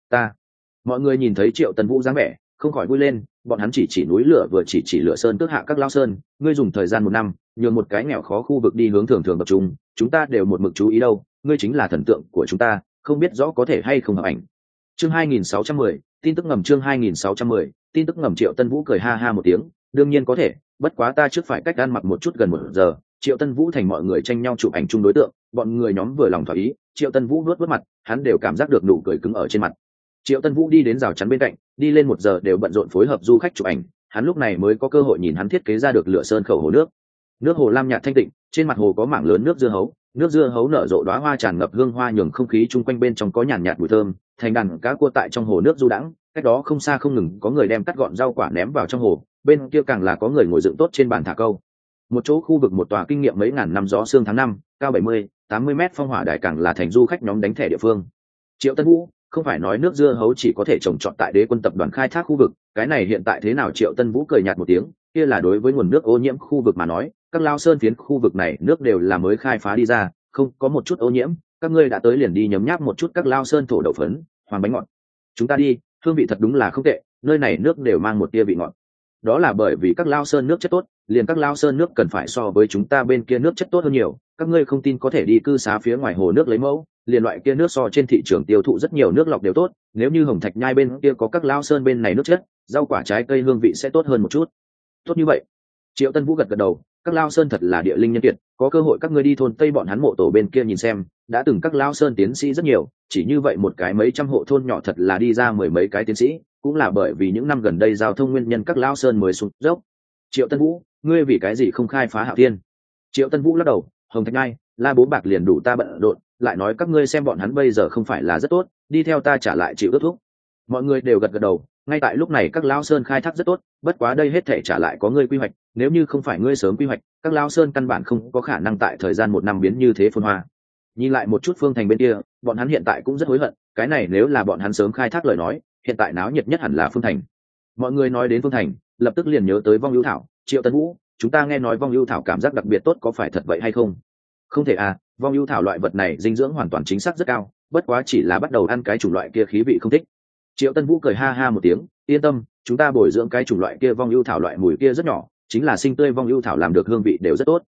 Mọi người nhìn thấy Triệu Tân Vũ dáng vẻ, không khỏi vui lên, bọn hắn chỉ núi lửa vừa chỉ lửa sơn tước hạ Các Lao Sơn, ngươi dùng thời gian 1 năm, nhường một cái nghèo khó khu vực đi hướng thường thường tập trung, chúng ta đều một mực chú ý đâu, ngươi chính là thần tượng của chúng ta, không biết rõ có thể hay không hợp ảnh. Chương 2610, tin tức ngầm. Chương 2610, tin tức ngầm. Triệu Tân Vũ cười ha ha một tiếng, đương nhiên có thể, bất quá ta trước phải cách ăn mặc một chút gần 1 giờ. Triệu Tân Vũ thành mọi người tranh nhau chụp ảnh chung đối tượng, bọn người nhóm vừa lòng thỏa ý, Triệu Tân Vũ vuốt mặt, hắn đều cảm giác được nụ cười cứng ở trên mặt. Triệu Tân Vũ đi đến rào chắn bên cạnh, đi lên 1 giờ đều bận rộn phối hợp du khách chụp ảnh, hắn lúc này mới có cơ hội nhìn hắn thiết kế ra được lửa sơn khẩu hồ nước. Nước hồ lam nhạt thanh tịnh, trên mặt hồ có mảng lớn nước dưa hấu nở rộ đóa hoa tràn ngập hương hoa nhường không khí chung quanh bên trong có nhàn nhạt mùi thơm, thành đàn cá cua tại trong hồ nước du đãng, cách đó không xa không ngừng có người đem cắt gọn rau quả ném vào trong hồ, bên kia càng là có người ngồi dựng tốt trên bàn thả câu. Một chỗ khu vực một tòa kinh nghiệm mấy ngàn năm gió sương tháng 5, cao 70-80 mét phong hỏa đài càng là thành du khách nhóm đánh thẻ địa phương. Triệu Tân Vũ, không phải nói nước dưa hấu chỉ có thể trồng trọt tại Đế Quân tập đoàn khai thác khu vực, cái này hiện tại thế nào? Triệu Tân Vũ cười nhạt một tiếng, kia là đối với nguồn nước ô nhiễm khu vực mà nói, Các Lao Sơn phiến khu vực này nước đều là mới khai phá đi ra, không có một chút ô nhiễm, các ngươi đã tới liền đi nhấm nháp một chút Các Lao Sơn thổ đậu phấn, hoàng bánh ngọt. Chúng ta đi, hương vị thật đúng là không tệ, nơi này nước đều mang một tia vị ngọt. Đó là bởi vì Các Lao Sơn nước chất tốt, liền Các Lao Sơn nước cần phải so với chúng ta bên kia nước chất tốt hơn nhiều, các ngươi không tin có thể đi cư xá phía ngoài hồ nước lấy mẫu, liền loại kia nước so trên thị trường tiêu thụ rất nhiều nước lọc đều tốt, nếu như Hồng Thạch Nhai bên kia có Các Lao Sơn bên này nước chất, rau quả trái cây hương vị sẽ tốt hơn một chút. Tốt như vậy. Triệu Tân Vũ gật gật đầu, Các Lao Sơn thật là địa linh nhân kiệt, có cơ hội các ngươi đi thôn Tây bọn hắn mộ tổ bên kia nhìn xem, đã từng Các Lao Sơn tiến sĩ rất nhiều, chỉ như vậy một cái mấy trăm hộ thôn nhỏ thật là đi ra 10 mấy cái tiến sĩ, cũng là bởi vì những năm gần đây giao thông nguyên nhân Các Lao Sơn mới sụt dốc. Triệu Tân Vũ, ngươi vì cái gì không khai phá Hạo Thiên? Triệu Tân Vũ lắc đầu, Hồng Thạch Nhai, La Bố Bạc liền đủ ta bận rộn, lại nói các ngươi xem bọn hắn bây giờ không phải là rất tốt, đi theo ta trả lại chịu ước thúc. Mọi người đều gật gật đầu, ngay tại lúc này Các Lao Sơn khai thác rất tốt, bất quá đây hết thể trả lại có ngươi quy hoạch, nếu như không phải ngươi sớm quy hoạch, Các Lao Sơn căn bản không có khả năng tại thời gian 1 năm biến như thế phồn hoa. Nhìn lại một chút Phương Thành bên kia, bọn hắn hiện tại cũng rất hối hận, cái này nếu là bọn hắn sớm khai thác lời nói, hiện tại náo nhiệt nhất hẳn là Phương Thành. Mọi người nói đến Phương Thành, lập tức liền nhớ tới Vong Ưu Thảo. Triệu Tân Vũ, chúng ta nghe nói Vong Ưu Thảo cảm giác đặc biệt tốt, có phải thật vậy hay không? Không thể à, Vong Ưu Thảo loại vật này dinh dưỡng hoàn toàn chính xác rất cao, bất quá chỉ là bắt đầu ăn cái chủng loại kia khí vị không thích. Triệu Tân Vũ cười ha ha một tiếng, yên tâm, chúng ta bồi dưỡng cái chủng loại kia Vong Ưu Thảo loại mùi kia rất nhỏ, chính là sinh tươi Vong Ưu Thảo làm được hương vị đều rất tốt.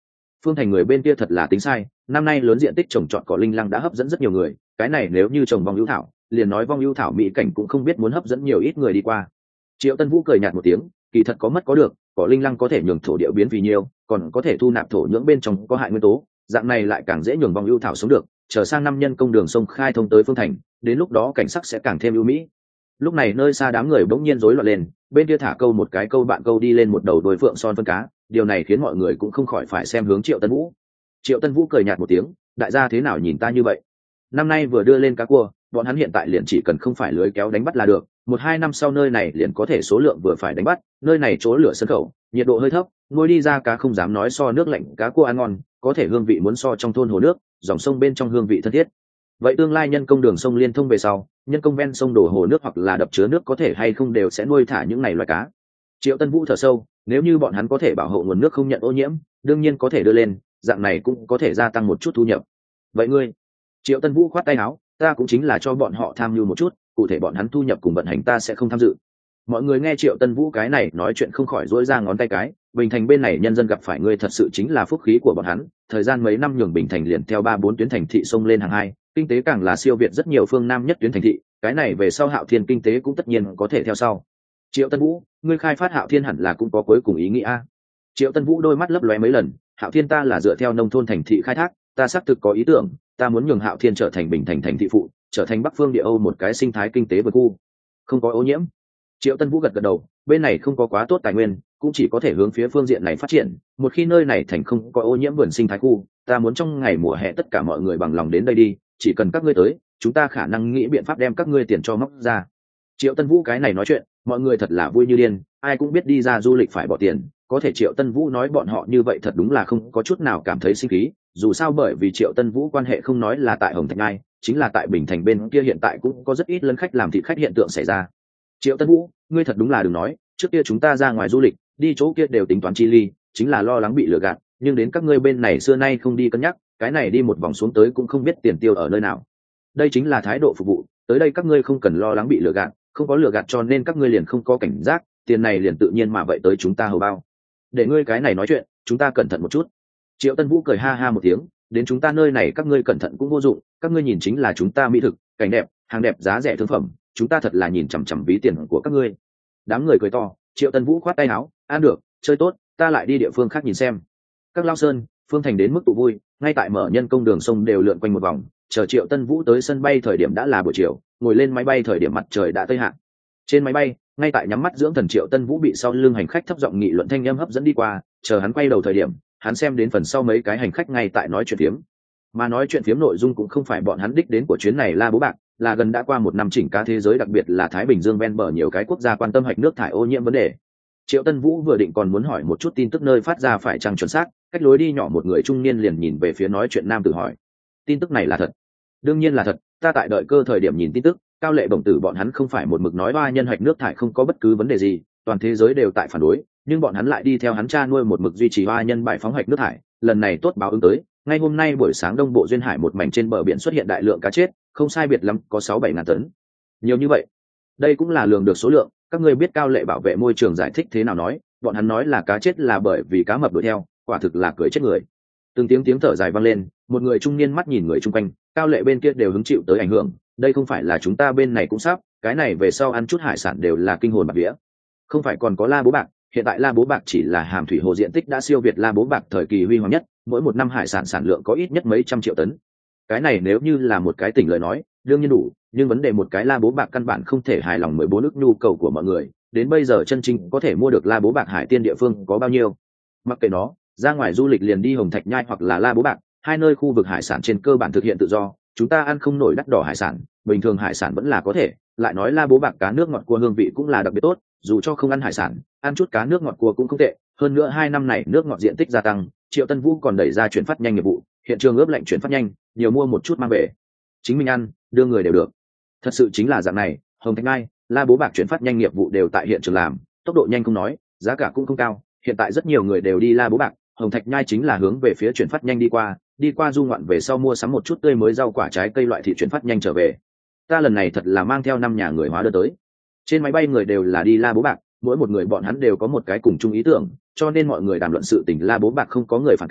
Phương Thành người bên kia thật là tính sai, năm nay lớn diện tích trồng trọt cỏ linh lăng đã hấp dẫn rất nhiều người, cái này nếu như trồng vong ưu thảo, liền nói vong ưu thảo mỹ cảnh cũng không biết muốn hấp dẫn nhiều ít người đi qua. Triệu Tân Vũ cười nhạt một tiếng, kỳ thật có mất có được, cỏ linh lăng có thể nhường thổ địa biến vì nhiều, còn có thể thu nạp thổ nhưỡng bên trong có hại nguyên tố, dạng này lại càng dễ nhường vong ưu thảo sống được, chờ sang năm nhân công đường sông khai thông tới Phương Thành, đến lúc đó cảnh sắc sẽ càng thêm ưu mỹ. Lúc này nơi xa đám người bỗng nhiên rối loạn lên, bên kia thả câu một cái câu bạn câu đi lên một đầu đồi phượng son phân cá, điều này khiến mọi người cũng không khỏi phải xem hướng Triệu Tân Vũ. Triệu Tân Vũ cười nhạt một tiếng, đại gia thế nào nhìn ta như vậy? Năm nay vừa đưa lên cá cua, bọn hắn hiện tại liền chỉ cần không phải lưới kéo đánh bắt là được, 1-2 năm sau nơi này liền có thể số lượng vừa phải đánh bắt, nơi này chỗ lửa sân khẩu, nhiệt độ hơi thấp, nuôi đi ra cá không dám nói so nước lạnh cá cua ăn ngon, có thể hương vị muốn so trong thôn hồ nước, dòng sông bên trong hương vị thân thiết. Vậy tương lai nhân công đường sông liên thông về sau, nhân công ven sông đổ hồ nước hoặc là đập chứa nước có thể hay không đều sẽ nuôi thả những này loài cá. Triệu Tân Vũ thở sâu, nếu như bọn hắn có thể bảo hộ nguồn nước không nhận ô nhiễm, đương nhiên có thể đưa lên, dạng này cũng có thể gia tăng một chút thu nhập. Vậy ngươi? Triệu Tân Vũ khoát tay áo, ta cũng chính là cho bọn họ tham mưu một chút, cụ thể bọn hắn thu nhập cùng vận hành ta sẽ không tham dự. Mọi người nghe Triệu Tân Vũ cái này nói chuyện không khỏi rối ra ngón tay cái, Bình Thành bên này nhân dân gặp phải ngươi thật sự chính là phúc khí của bọn hắn, thời gian mấy năm nhường Bình Thành liền theo 3-4 tuyến thành thị xông lên hàng hai, kinh tế càng là siêu việt rất nhiều phương nam nhất tuyến thành thị, cái này về sau Hạo Thiên kinh tế cũng tất nhiên có thể theo sau. Triệu Tân Vũ, ngươi khai phát Hạo Thiên hẳn là cũng có cuối cùng ý nghĩa. Triệu Tân Vũ đôi mắt lấp lóe mấy lần, Hạo Thiên ta là dựa theo nông thôn thành thị khai thác, ta xác thực có ý tưởng, ta muốn nhường Hạo Thiên trở thành Bình Thành thành thị phụ, trở thành Bắc Phương Địa Âu một cái sinh thái kinh tế vượt khu, không có ô nhiễm. Triệu Tân Vũ gật gật đầu, bên này không có quá tốt tài nguyên, cũng chỉ có thể hướng phía phương diện này phát triển. Một khi nơi này thành không có ô nhiễm vườn sinh thái khu, ta muốn trong ngày mùa hè tất cả mọi người bằng lòng đến đây đi, chỉ cần các ngươi tới, chúng ta khả năng nghĩ biện pháp đem các ngươi tiền cho móc ra. Triệu Tân Vũ cái này nói chuyện, mọi người thật là vui như điên, ai cũng biết đi ra du lịch phải bỏ tiền, có thể Triệu Tân Vũ nói bọn họ như vậy thật đúng là không có chút nào cảm thấy sinh khí, dù sao bởi vì Triệu Tân Vũ quan hệ không nói là tại Hồng Thạch Ngai, chính là tại Bình Thành bên kia hiện tại cũng có rất ít lân khách làm thịt khách hiện tượng xảy ra. Triệu Tân Vũ, ngươi thật đúng là đừng nói, trước kia chúng ta ra ngoài du lịch, đi chỗ kia đều tính toán chi ly, chính là lo lắng bị lừa gạt, nhưng đến các ngươi bên này xưa nay không đi cân nhắc, cái này đi một vòng xuống tới cũng không biết tiền tiêu ở nơi nào. Đây chính là thái độ phục vụ, tới đây các ngươi không cần lo lắng bị lừa gạt, không có lừa gạt cho nên các ngươi liền không có cảnh giác, tiền này liền tự nhiên mà vậy tới chúng ta hầu bao. Để ngươi cái này nói chuyện, chúng ta cẩn thận một chút. Triệu Tân Vũ cười ha ha một tiếng, đến chúng ta nơi này các ngươi cẩn thận cũng vô dụng, các ngươi nhìn chính là chúng ta mỹ thực, cảnh đẹp, hàng đẹp giá rẻ thương phẩm, chúng ta thật là nhìn chằm chằm ví tiền của các ngươi. Đám người cười to, Triệu Tân Vũ khoát tay áo, ăn được, chơi tốt, ta lại đi địa phương khác nhìn xem. Các Lao Sơn, Phương Thành đến mức tụ vui, ngay tại mở nhân công đường sông đều lượn quanh một vòng, chờ Triệu Tân Vũ tới sân bay thời điểm đã là buổi chiều, ngồi lên máy bay thời điểm mặt trời đã tây hạ. Trên máy bay, ngay tại nhắm mắt dưỡng thần Triệu Tân Vũ bị sau lưng hành khách thấp giọng nghị luận thanh âm hấp dẫn đi qua, chờ hắn quay đầu thời điểm, hắn xem đến phần sau mấy cái hành khách ngay tại nói chuyện phiếm. Mà nói chuyện phiếm nội dung cũng không phải bọn hắn đích đến của chuyến này La Bố Bạc, là gần đã qua một năm chỉnh cá thế giới đặc biệt là Thái Bình Dương ven bờ nhiều cái quốc gia quan tâm hạch nước thải ô nhiễm vấn đề. Triệu Tân Vũ vừa định còn muốn hỏi một chút tin tức nơi phát ra phải chăng chuẩn xác, cách lối đi nhỏ một người trung niên liền nhìn về phía nói chuyện nam tử hỏi: tin tức này là thật? Đương nhiên là thật, ta tại đợi cơ thời điểm nhìn tin tức, Cao Lệ Bổng Tử bọn hắn không phải một mực nói ba nhân hạch nước thải không có bất cứ vấn đề gì, toàn thế giới đều tại phản đối, nhưng bọn hắn lại đi theo hắn cha nuôi một mực duy trì ba nhân bài phóng hạch nước thải, lần này tốt báo ứng tới, ngay hôm nay buổi sáng Đông Bộ duyên hải một mảnh trên bờ biển xuất hiện đại lượng cá chết, không sai biệt lắm có 6-7 ngàn tấn. Nhiều như vậy, đây cũng là lường được số lượng, các ngươi biết Cao Lệ bảo vệ môi trường giải thích thế nào nói, bọn hắn nói là cá chết là bởi vì cá mập đuổi theo, quả thực là cười chết người. Từng tiếng thở dài vang lên, một người trung niên mắt nhìn người chung quanh, Cao Lệ bên kia đều hứng chịu tới ảnh hưởng, đây không phải là chúng ta bên này cũng sắp, cái này về sau ăn chút hải sản đều là kinh hồn bạt vía. Không phải còn có La Bố Bạc, hiện tại La Bố Bạc chỉ là hàm thủy hồ diện tích đã siêu việt La Bố Bạc thời kỳ huy hoàng nhất, mỗi một năm hải sản sản lượng có ít nhất mấy trăm triệu tấn. Cái này nếu như là một cái tỉnh lời nói, đương nhiên đủ, nhưng vấn đề một cái La Bố Bạc căn bản không thể hài lòng 14 ức nhu cầu của mọi người, đến bây giờ chân chính có thể mua được La Bố Bạc hải tiên địa phương có bao nhiêu. Mặc kệ nó, ra ngoài du lịch liền đi Hồng Thạch Nhai hoặc là La Bố Bạc, hai nơi khu vực hải sản trên cơ bản thực hiện tự do, chúng ta ăn không nổi đắt đỏ hải sản, bình thường hải sản vẫn là có thể, lại nói La Bố Bạc cá nước ngọt cua hương vị cũng là đặc biệt tốt, dù cho không ăn hải sản, ăn chút cá nước ngọt cua cũng không tệ, hơn nữa 2 năm này nước ngọt diện tích gia tăng, Triệu Tân Vũ còn đẩy ra chuyển phát nhanh nghiệp vụ, hiện trường ướp lạnh chuyển phát nhanh, nhiều mua một chút mang về, chính mình ăn, đưa người đều được. Thật sự chính là dạng này, Hồng Thạch Ngai, La Bố Bạc chuyển phát nhanh nghiệp vụ đều tại hiện trường làm, tốc độ nhanh không nói, giá cả cũng không cao, hiện tại rất nhiều người đều đi La Bố Bạc, Hồng Thạch Nhai chính là hướng về phía chuyển phát nhanh đi qua du ngoạn về sau mua sắm một chút tươi mới rau quả trái cây loại thị chuyển phát nhanh trở về. Ta lần này thật là mang theo 5 nhà người hóa đơn tới. Trên máy bay người đều là đi La Bố Bạc, mỗi một người bọn hắn đều có một cái cùng chung ý tưởng, cho nên mọi người đàm luận sự tình La Bố Bạc không có người phản cảm,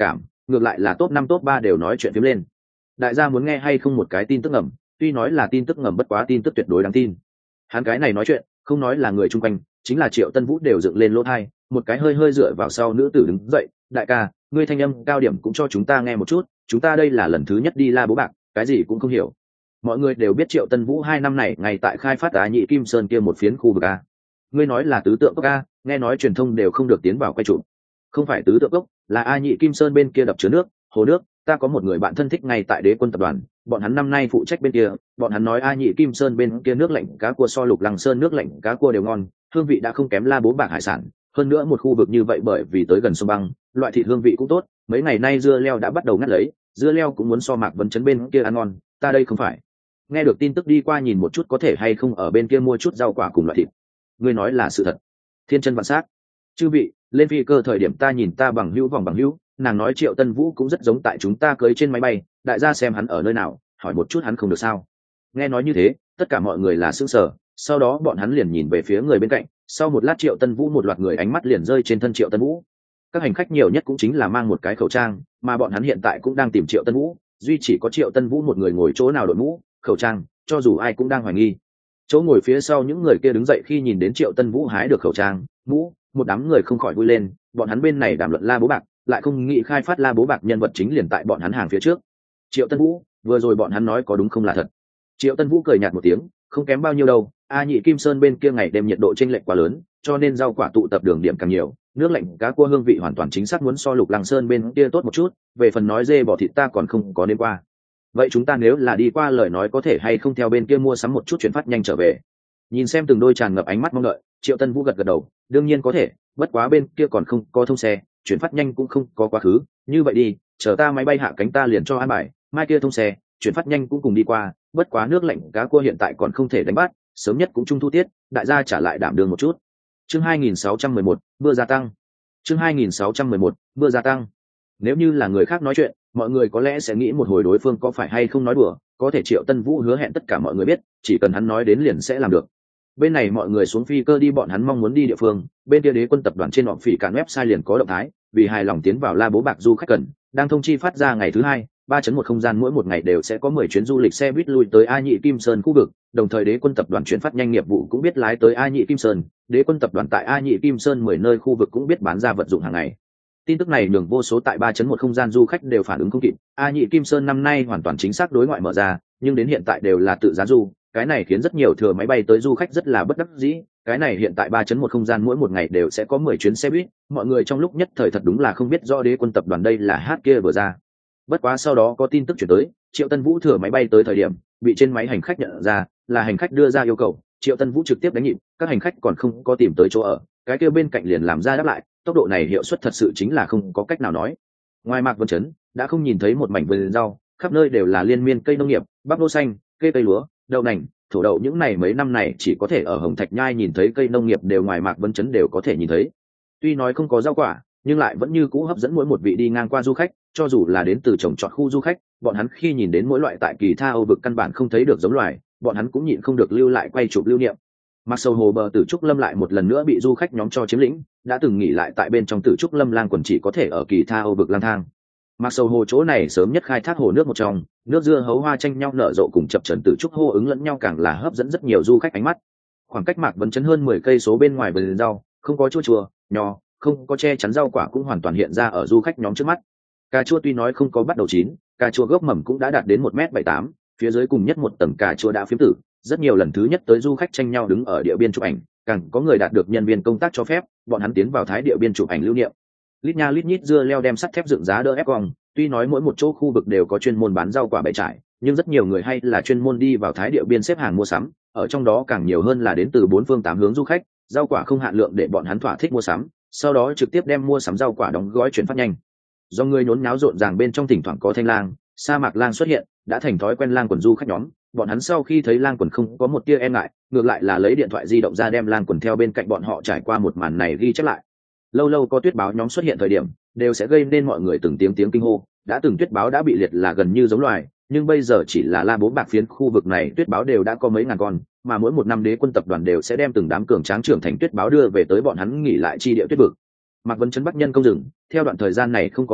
ngược lại là top 5 top 3 đều nói chuyện phím lên. Đại gia muốn nghe hay không một cái tin tức ngầm, tuy nói là tin tức ngầm bất quá tin tức tuyệt đối đáng tin. Hắn cái này nói chuyện không nói là người chung quanh, chính là Triệu Tân Vũ đều dựng lên lỗ tai. Một cái hơi hơi dựa vào sau nữ tử đứng dậy, đại ca, ngươi thanh âm cao điểm cũng cho chúng ta nghe một chút, chúng ta đây là lần thứ nhất đi La Bố Bạc, cái gì cũng không hiểu. Mọi người đều biết Triệu Tân Vũ 2 năm này ngay tại khai phát Á Nhị Kim Sơn kia một phiến khu vực A. Ngươi nói là tứ tượng cốc A, nghe nói truyền thông đều không được tiến vào quay chụp. Không phải tứ tượng cốc, là A Nhị Kim Sơn bên kia đập chứa nước, hồ nước, ta có một người bạn thân thích ngay tại Đế Quân tập đoàn, bọn hắn năm nay phụ trách bên kia, bọn hắn nói A Nhị Kim Sơn bên kia nước lạnh cá cua so Lục Lăng Sơn nước lạnh cá cua đều ngon, hương vị đã không kém La Bố Bạc hải sản, hơn nữa một khu vực như vậy bởi vì tới gần sông băng, loại thịt hương vị cũng tốt, mấy ngày nay dưa leo đã bắt đầu ngắt lấy, dưa leo cũng muốn so Mạc Vấn Chấn bên kia ăn ngon, ta đây không phải. Nghe được tin tức đi qua nhìn một chút có thể hay không ở bên kia mua chút rau quả cùng loại thịt. Ngươi nói là sự thật. Thiên chân vạn sát. Chư vị, lên phi cơ thời điểm ta nhìn ta bằng hữu vòng bằng hữu, nàng nói Triệu Tân Vũ cũng rất giống tại chúng ta cưới trên máy bay, đại gia xem hắn ở nơi nào, hỏi một chút hắn không được sao. Nghe nói như thế, tất cả mọi người là sững sờ, sau đó bọn hắn liền nhìn về phía người bên cạnh, sau một lát Triệu Tân Vũ một loạt người ánh mắt liền rơi trên thân Triệu Tân Vũ. Các hành khách nhiều nhất cũng chính là mang một cái khẩu trang, mà bọn hắn hiện tại cũng đang tìm Triệu Tân Vũ, duy chỉ có Triệu Tân Vũ một người ngồi chỗ nào đội mũ, khẩu trang, cho dù ai cũng đang hoài nghi. Chỗ ngồi phía sau những người kia đứng dậy khi nhìn đến Triệu Tân Vũ hái được khẩu trang, mũ, một đám người không khỏi vui lên, bọn hắn bên này đàm luận La Bố Bạc, lại không nghĩ khai phát La Bố Bạc nhân vật chính liền tại bọn hắn hàng phía trước. Triệu Tân Vũ, vừa rồi bọn hắn nói có đúng không là thật? Triệu Tân Vũ cười nhạt một tiếng, không kém bao nhiêu đâu, A Nhị Kim Sơn bên kia ngày đêm nhiệt độ chênh lệch quá lớn, cho nên rau quả tụ tập đường điểm càng nhiều, nước lạnh cá cua hương vị hoàn toàn chính xác muốn so Lục Lăng Sơn bên kia tốt một chút, về phần nói dê bò thịt ta còn không có nên qua. Vậy chúng ta nếu là đi qua lời nói có thể hay không theo bên kia mua sắm một chút chuyển phát nhanh trở về? Nhìn xem từng đôi tràn ngập ánh mắt mong đợi, Triệu Tân Vũ gật gật đầu, đương nhiên có thể, bất quá bên kia còn không có thông xe, chuyển phát nhanh cũng không có quá khứ, như vậy đi, chờ ta máy bay hạ cánh ta liền cho an bài, mai kia thông xe, chuyển phát nhanh cũng cùng đi qua, bất quá nước lạnh cá cua hiện tại còn không thể đánh bắt, sớm nhất cũng trung thu tiết, đại gia trả lại đảm đường một chút. Chương 2611, mưa gia tăng. Chương 2611, mưa gia tăng. Nếu như là người khác nói chuyện, mọi người có lẽ sẽ nghĩ một hồi đối phương có phải hay không nói đùa, có thể Triệu Tân Vũ hứa hẹn tất cả mọi người biết, chỉ cần hắn nói đến liền sẽ làm được. Bên này mọi người xuống phi cơ đi bọn hắn mong muốn đi địa phương, bên kia Đế Quân tập đoàn trên họp phỉ cản website liền có động thái, vì hài lòng tiến vào La Bố Bạc du khách cần, đang thông chi phát ra ngày thứ 2, 3.1 không gian mỗi một ngày đều sẽ có 10 chuyến du lịch xe buýt lui tới A Nhị Kim Sơn khu vực, đồng thời Đế Quân tập đoàn chuyển phát nhanh nghiệp vụ cũng biết lái tới A Nhị Kim Sơn, Đế Quân tập đoàn tại A Nhị Kim Sơn 10 nơi khu vực cũng biết bán ra vật dụng hàng ngày. Tin tức này nhường vô số tại 3.1 không gian du khách đều phản ứng không kịp, A Nhị Kim Sơn năm nay hoàn toàn chính xác đối ngoại mở ra, nhưng đến hiện tại đều là tự giá du, cái này khiến rất nhiều thừa máy bay tới du khách rất là bất đắc dĩ, cái này hiện tại 3.1 không gian mỗi một ngày đều sẽ có 10 chuyến xe buýt, mọi người trong lúc nhất thời thật đúng là không biết rõ Đế Quân tập đoàn đây là hát kia vừa ra. Bất quá sau đó có tin tức chuyển tới, Triệu Tân Vũ thừa máy bay tới thời điểm, bị trên máy hành khách nhận ra, là hành khách đưa ra yêu cầu, Triệu Tân Vũ trực tiếp đánh nhịp, các hành khách còn không có tìm tới chỗ ở, cái kia bên cạnh liền làm ra đáp lại, tốc độ này hiệu suất thật sự chính là không có cách nào nói. Ngoài Mạc Vân Chấn, đã không nhìn thấy một mảnh vườn rau, khắp nơi đều là liên miên cây nông nghiệp, bắp lô xanh, cây lúa, đậu nành, thổ đậu, những này mấy năm này chỉ có thể ở Hồng Thạch Nhai nhìn thấy cây nông nghiệp, đều ngoài Mạc Vân Chấn đều có thể nhìn thấy. Tuy nói không có rau quả, nhưng lại vẫn như cũ hấp dẫn mỗi một vị đi ngang qua du khách, cho dù là đến từ trồng trọt khu du khách, bọn hắn khi nhìn đến mỗi loại tại Kỳ Tha Âu vực căn bản không thấy được giống loài, bọn hắn cũng nhịn không được lưu lại quay chụp lưu niệm. Mặc sầu hồ bờ Tử Trúc Lâm lại một lần nữa bị du khách nhóm cho chiếm lĩnh, đã từng nghỉ lại tại bên trong Tử Trúc Lâm lang quần chỉ có thể ở Kỳ Tha Âu vực lang thang. Mặc sầu hồ chỗ này sớm nhất khai thác hồ nước một trong, nước dưa hấu hoa tranh nhau nở rộ cùng chập trần Tử Trúc hô ứng lẫn nhau càng là hấp dẫn rất nhiều du khách ánh mắt. Khoảng cách Mạc Vấn Chấn hơn 10 cây số bên ngoài vườn rau, không có chua chua, nho, không có che chắn rau quả cũng hoàn toàn hiện ra ở du khách nhóm trước mắt. Cà chua tuy nói không có bắt đầu chín, cà chua gốc mầm cũng đã đạt đến 1m78, phía dưới cùng nhất một tầng cà chua đã phiếm tử, rất nhiều lần thứ nhất tới du khách tranh nhau đứng ở địa biên chụp ảnh, càng có người đạt được nhân viên công tác cho phép, bọn hắn tiến vào thái địa biên chụp ảnh lưu niệm. Lít nha lít nhít dưa leo đem sắt thép dựng giá đỡ ép cong, tuy nói mỗi một chỗ khu vực đều có chuyên môn bán rau quả bày trải, nhưng rất nhiều người hay là chuyên môn đi vào thái địa biên xếp hàng mua sắm, ở trong đó càng nhiều hơn là đến từ 4 phương 8 hướng du khách, rau quả không hạn lượng để bọn hắn thỏa thích mua sắm, sau đó trực tiếp đem mua sắm rau quả đóng gói chuyển phát nhanh. Do người nhốn nháo rộn ràng bên trong thỉnh thoảng có thanh lang, sa mạc lang xuất hiện, đã thành thói quen lang quần du khách nhóm, bọn hắn sau khi thấy lang quần không có một tia e ngại, ngược lại là lấy điện thoại di động ra đem lang quần theo bên cạnh bọn họ trải qua một màn này ghi chép lại. Lâu lâu có tuyết báo nhóm xuất hiện thời điểm, đều sẽ gây nên mọi người từng tiếng kinh hô, đã từng tuyết báo đã bị liệt là gần như giống loài, nhưng bây giờ chỉ là La Bố Bạc phiến khu vực này tuyết báo đều đã có mấy ngàn con, mà mỗi một năm Đế Quân tập đoàn đều sẽ đem từng đám cường tráng trưởng thành tuyết báo đưa về tới bọn hắn nghỉ lại chi địa tuyết vực. Mạc Vân Chấn Bắc Nhân công rừng, theo đoạn thời gian này không có mưa,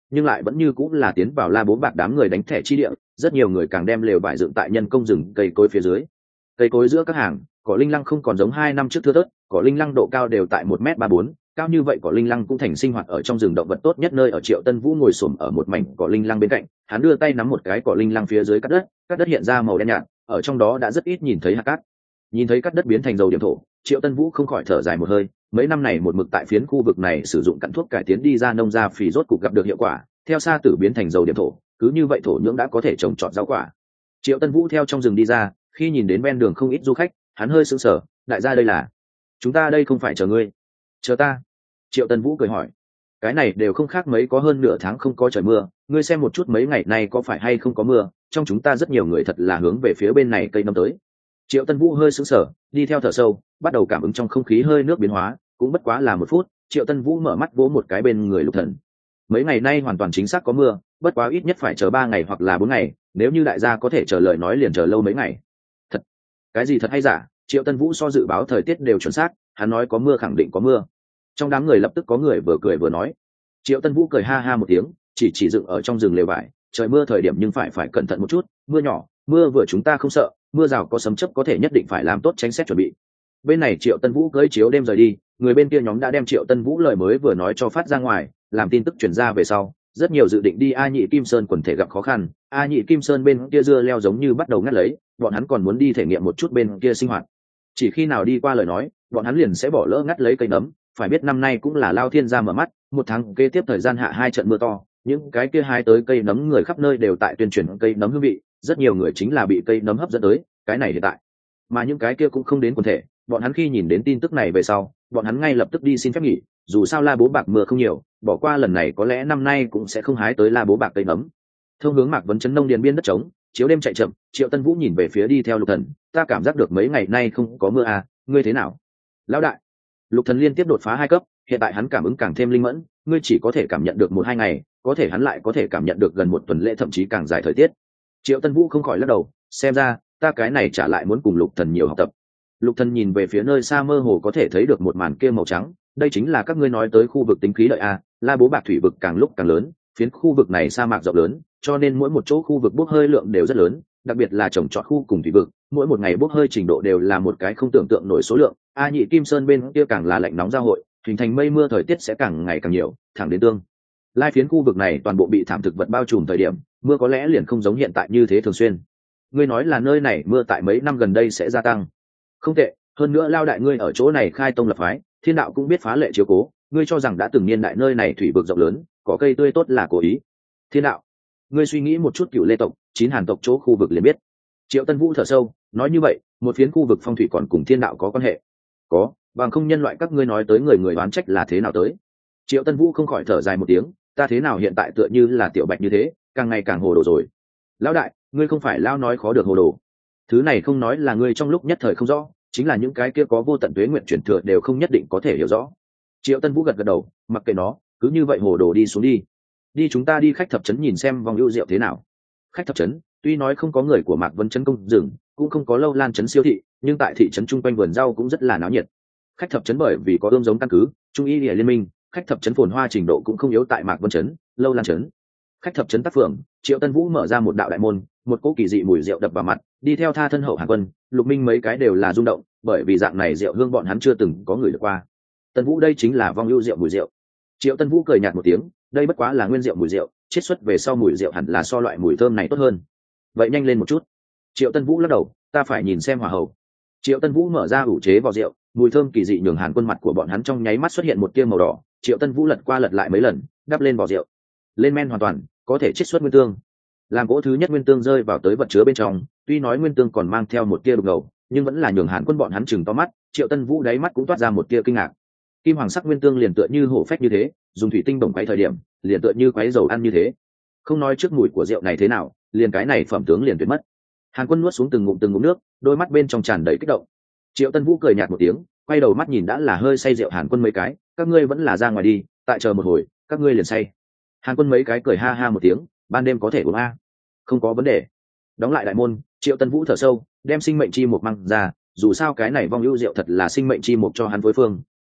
nhưng lại vẫn như cũng là tiến vào La Bố Bạc đám người đánh thẻ chi địa. Rất nhiều người càng đem lều vải dựng tại nhân công rừng cây cối phía dưới. Cây cối giữa các hàng, cỏ linh lăng không còn giống 2 năm trước thưa thớt, cỏ linh lăng độ cao đều tại 1m34, cao như vậy cỏ linh lăng cũng thành sinh hoạt ở trong rừng động vật tốt nhất nơi ở. Triệu Tân Vũ ngồi xổm ở một mảnh cỏ linh lăng bên cạnh, hắn đưa tay nắm một cái cỏ linh lăng phía dưới cắt đất hiện ra màu đen nhạt, ở trong đó đã rất ít nhìn thấy hạt cát. Nhìn thấy cắt đất biến thành dầu điểm thổ, Triệu Tân Vũ không khỏi thở dài một hơi. Mấy năm này một mực tại phiến khu vực này sử dụng cặn thuốc cải tiến đi ra nông gia phì rốt cục gặp được hiệu quả, theo sa tử biến thành dầu điểm thổ, cứ như vậy thổ nhưỡng đã có thể trồng trọt rau quả. Triệu Tân Vũ theo trong rừng đi ra, khi nhìn đến ven đường không ít du khách, hắn hơi sững sờ. Đại gia đây là? Chúng ta đây không phải chờ ngươi, chờ ta. Triệu Tân Vũ cười hỏi. Cái này đều không khác mấy, có hơn nửa tháng không có trời mưa, ngươi xem một chút mấy ngày nay có phải hay không có mưa, trong chúng ta rất nhiều người thật là hướng về phía bên này cây năm tới. Triệu Tân Vũ hơi sững sờ, đi theo thở sâu, bắt đầu cảm ứng trong không khí hơi nước biến hóa. Cũng bất quá là 1 phút, Triệu Tân Vũ mở mắt vỗ một cái bên người Lục Thần. Mấy ngày nay hoàn toàn chính xác có mưa, bất quá ít nhất phải chờ 3 ngày hoặc là 4 ngày, nếu như đại gia có thể chờ lời nói liền chờ lâu mấy ngày. Thật? Cái gì thật hay giả? Triệu Tân Vũ so dự báo thời tiết đều chuẩn xác, hắn nói có mưa khẳng định có mưa. Trong đám người lập tức có người vừa cười vừa nói. Triệu Tân Vũ cười ha ha một tiếng, chỉ dựng ở trong rừng lều vải, trời mưa thời điểm nhưng phải cẩn thận một chút, mưa nhỏ, mưa vừa chúng ta không sợ, mưa rào có sấm chớp có thể nhất định phải làm tốt tránh xét chuẩn bị. Bên này Triệu Tân Vũ cưỡi chiếu đêm rời đi, người bên kia nhóm đã đem Triệu Tân Vũ lời mới vừa nói cho phát ra ngoài, làm tin tức truyền ra về sau, rất nhiều dự định đi A Nhị Kim Sơn quần thể gặp khó khăn. A Nhị Kim Sơn bên kia dưa leo giống như bắt đầu ngắt lấy, bọn hắn còn muốn đi thể nghiệm một chút bên kia sinh hoạt. Chỉ khi nào đi qua lời nói, bọn hắn liền sẽ bỏ lỡ ngắt lấy cây nấm. Phải biết năm nay cũng là Lao Thiên gia mở mắt, 1 tháng kế tiếp thời gian hạ 2 trận mưa to, những cái kia hái tới cây nấm người khắp nơi đều tại tuyên truyền cây nấm hương vị, rất nhiều người chính là bị cây nấm hấp dẫn tới. Cái này hiện tại, mà những cái kia cũng không đến quần thể, bọn hắn khi nhìn đến tin tức này về sau, bọn hắn ngay lập tức đi xin phép nghỉ. Dù sao La Bố Bạc mưa không nhiều, bỏ qua lần này có lẽ năm nay cũng sẽ không hái tới La Bố Bạc cây nấm. Thông hướng Mạc Vấn Chấn nông điền biên đất trống, chiếu đêm chạy chậm, Triệu Tân Vũ nhìn về phía đi theo Lục Thần. Ta cảm giác được mấy ngày nay không có mưa à, ngươi thế nào? Lão đại, Lục Thần liên tiếp đột phá 2 cấp, hiện tại hắn cảm ứng càng thêm linh mẫn, ngươi chỉ có thể cảm nhận được 1-2 ngày, có thể hắn lại có thể cảm nhận được gần 1 tuần lễ thậm chí càng dài thời tiết. Triệu Tân Vũ không khỏi lắc đầu, xem ra ta cái này trả lại muốn cùng Lục Thần nhiều học tập. Lục Thần nhìn về phía nơi xa, mơ hồ có thể thấy được một màn kia màu trắng, đây chính là các ngươi nói tới khu vực tính khí đợi a. La Bố Bạc thủy vực càng lúc càng lớn, phiến khu vực này sa mạc rộng lớn, cho nên mỗi một chỗ khu vực bốc hơi lượng đều rất lớn, đặc biệt là trồng trọt khu cùng thủy vực, mỗi một ngày bốc hơi trình độ đều là một cái không tưởng tượng nổi số lượng. A Nhị Kim Sơn bên kia càng là lạnh nóng giao hội, hình thành mây mưa, thời tiết sẽ càng ngày càng nhiều, thẳng đến tương lai phiến khu vực này toàn bộ bị thảm thực vật bao trùm thời điểm, mưa có lẽ liền không giống hiện tại như thế thường xuyên. Ngươi nói là nơi này mưa tại mấy năm gần đây sẽ gia tăng? Không tệ, hơn nữa Lao đại ngươi ở chỗ này khai tông lập phái, Thiên đạo cũng biết phá lệ chiếu cố, ngươi cho rằng đã từng niên đại nơi này thủy vực rộng lớn, có cây tươi tốt là cố ý? Thiên đạo, ngươi suy nghĩ một chút, Cửu Lê tộc, 9 Hàn tộc chỗ khu vực liền biết. Triệu Tân Vũ thở sâu, nói như vậy, một phiến khu vực phong thủy còn cùng thiên đạo có quan hệ? Có, bằng không nhân loại các ngươi nói tới người đoán trách là thế nào tới? Triệu Tân Vũ không khỏi thở dài một tiếng, ta thế nào hiện tại tựa như là tiểu bạch như thế, càng ngày càng hồ đồ rồi. Lão đại, ngươi không phải lao nói khó được hồ đồ. Thứ này không nói là ngươi trong lúc nhất thời không rõ, chính là những cái kia có vô tận tuế nguyện chuyển thừa đều không nhất định có thể hiểu rõ. Triệu Tân Vũ gật gật đầu, mặc kệ nó, cứ như vậy hồ đồ đi xuống đi. Đi, chúng ta đi khách thập trấn nhìn xem vòng ưu diệu thế nào. Khách thập trấn tuy nói không có người của Mạc Vân Trấn công rừng, cũng không có Lâu Lan trấn siêu thị, nhưng tại thị trấn chung quanh vườn rau cũng rất là náo nhiệt. Khách thập trấn bởi vì có ươm giống căn cứ, trung y địa liên minh, khách thập trấn phồn hoa trình độ cũng không yếu tại Mạc Vân Trấn, Lâu Lan trấn. Khách thập trấn tác phường, Triệu Tân Vũ mở ra một đạo đại môn, một cỗ kỳ dị mùi rượu đập vào mặt, đi theo Tha Thân Hậu Hàn Quân, Lục Minh mấy cái đều là rung động, bởi vì dạng này rượu hương bọn hắn chưa từng có người được qua. Tân Vũ, đây chính là vong ưu rượu mùi rượu. Triệu Tân Vũ cười nhạt một tiếng, đây bất quá là nguyên rượu mùi rượu, chiết xuất về sau mùi rượu hẳn là so loại mùi thơm này tốt hơn. Vậy nhanh lên một chút. Triệu Tân Vũ lắc đầu, ta phải nhìn xem hỏa hậu. Triệu Tân Vũ mở ra ủ chế vỏ rượu, mùi thơm kỳ dị nhường Hàn Quân mặt của bọn hắn trong nháy mắt xuất hiện một tia màu đỏ. Triệu Tân Vũ lật qua lật lại mấy lần, đắp lên vỏ rượu. Lên men hoàn toàn, có thể chiết xuất nguyên tương. Làm gỗ thứ nhất nguyên tương rơi vào tới vật chứa bên trong, tuy nói nguyên tương còn mang theo một tia đục ngầu, nhưng vẫn là nhường Hàn Quân bọn hắn chừng to mắt. Triệu Tân Vũ đáy mắt cũng toát ra một tia kinh ngạc. Kim hoàng sắc nguyên tương liền tựa như hổ phách như thế, dùng thủy tinh bồng quấy thời điểm, liền tựa như quấy dầu ăn như thế. Không nói trước mùi của rượu này thế nào, liền cái này phẩm tướng liền tuyệt mất. Hàn Quân nuốt xuống từng ngụm nước, đôi mắt bên trong tràn đầy kích động. Triệu Tân Vũ cười nhạt một tiếng, quay đầu mắt nhìn đã là hơi say rượu Hàn Quân mấy cái, các ngươi vẫn là ra ngoài đi, tại chờ một hồi, các ngươi liền say. Hàn Quân mấy cái cười ha ha một tiếng, ban đêm có thể uống a. Không có vấn đề. Đóng lại đại môn, Triệu Tân Vũ thở sâu, đem sinh mệnh chi mục mang ra, dù sao cái này vong ưu rượu thật là sinh mệnh chi mục cho hắn phối phương,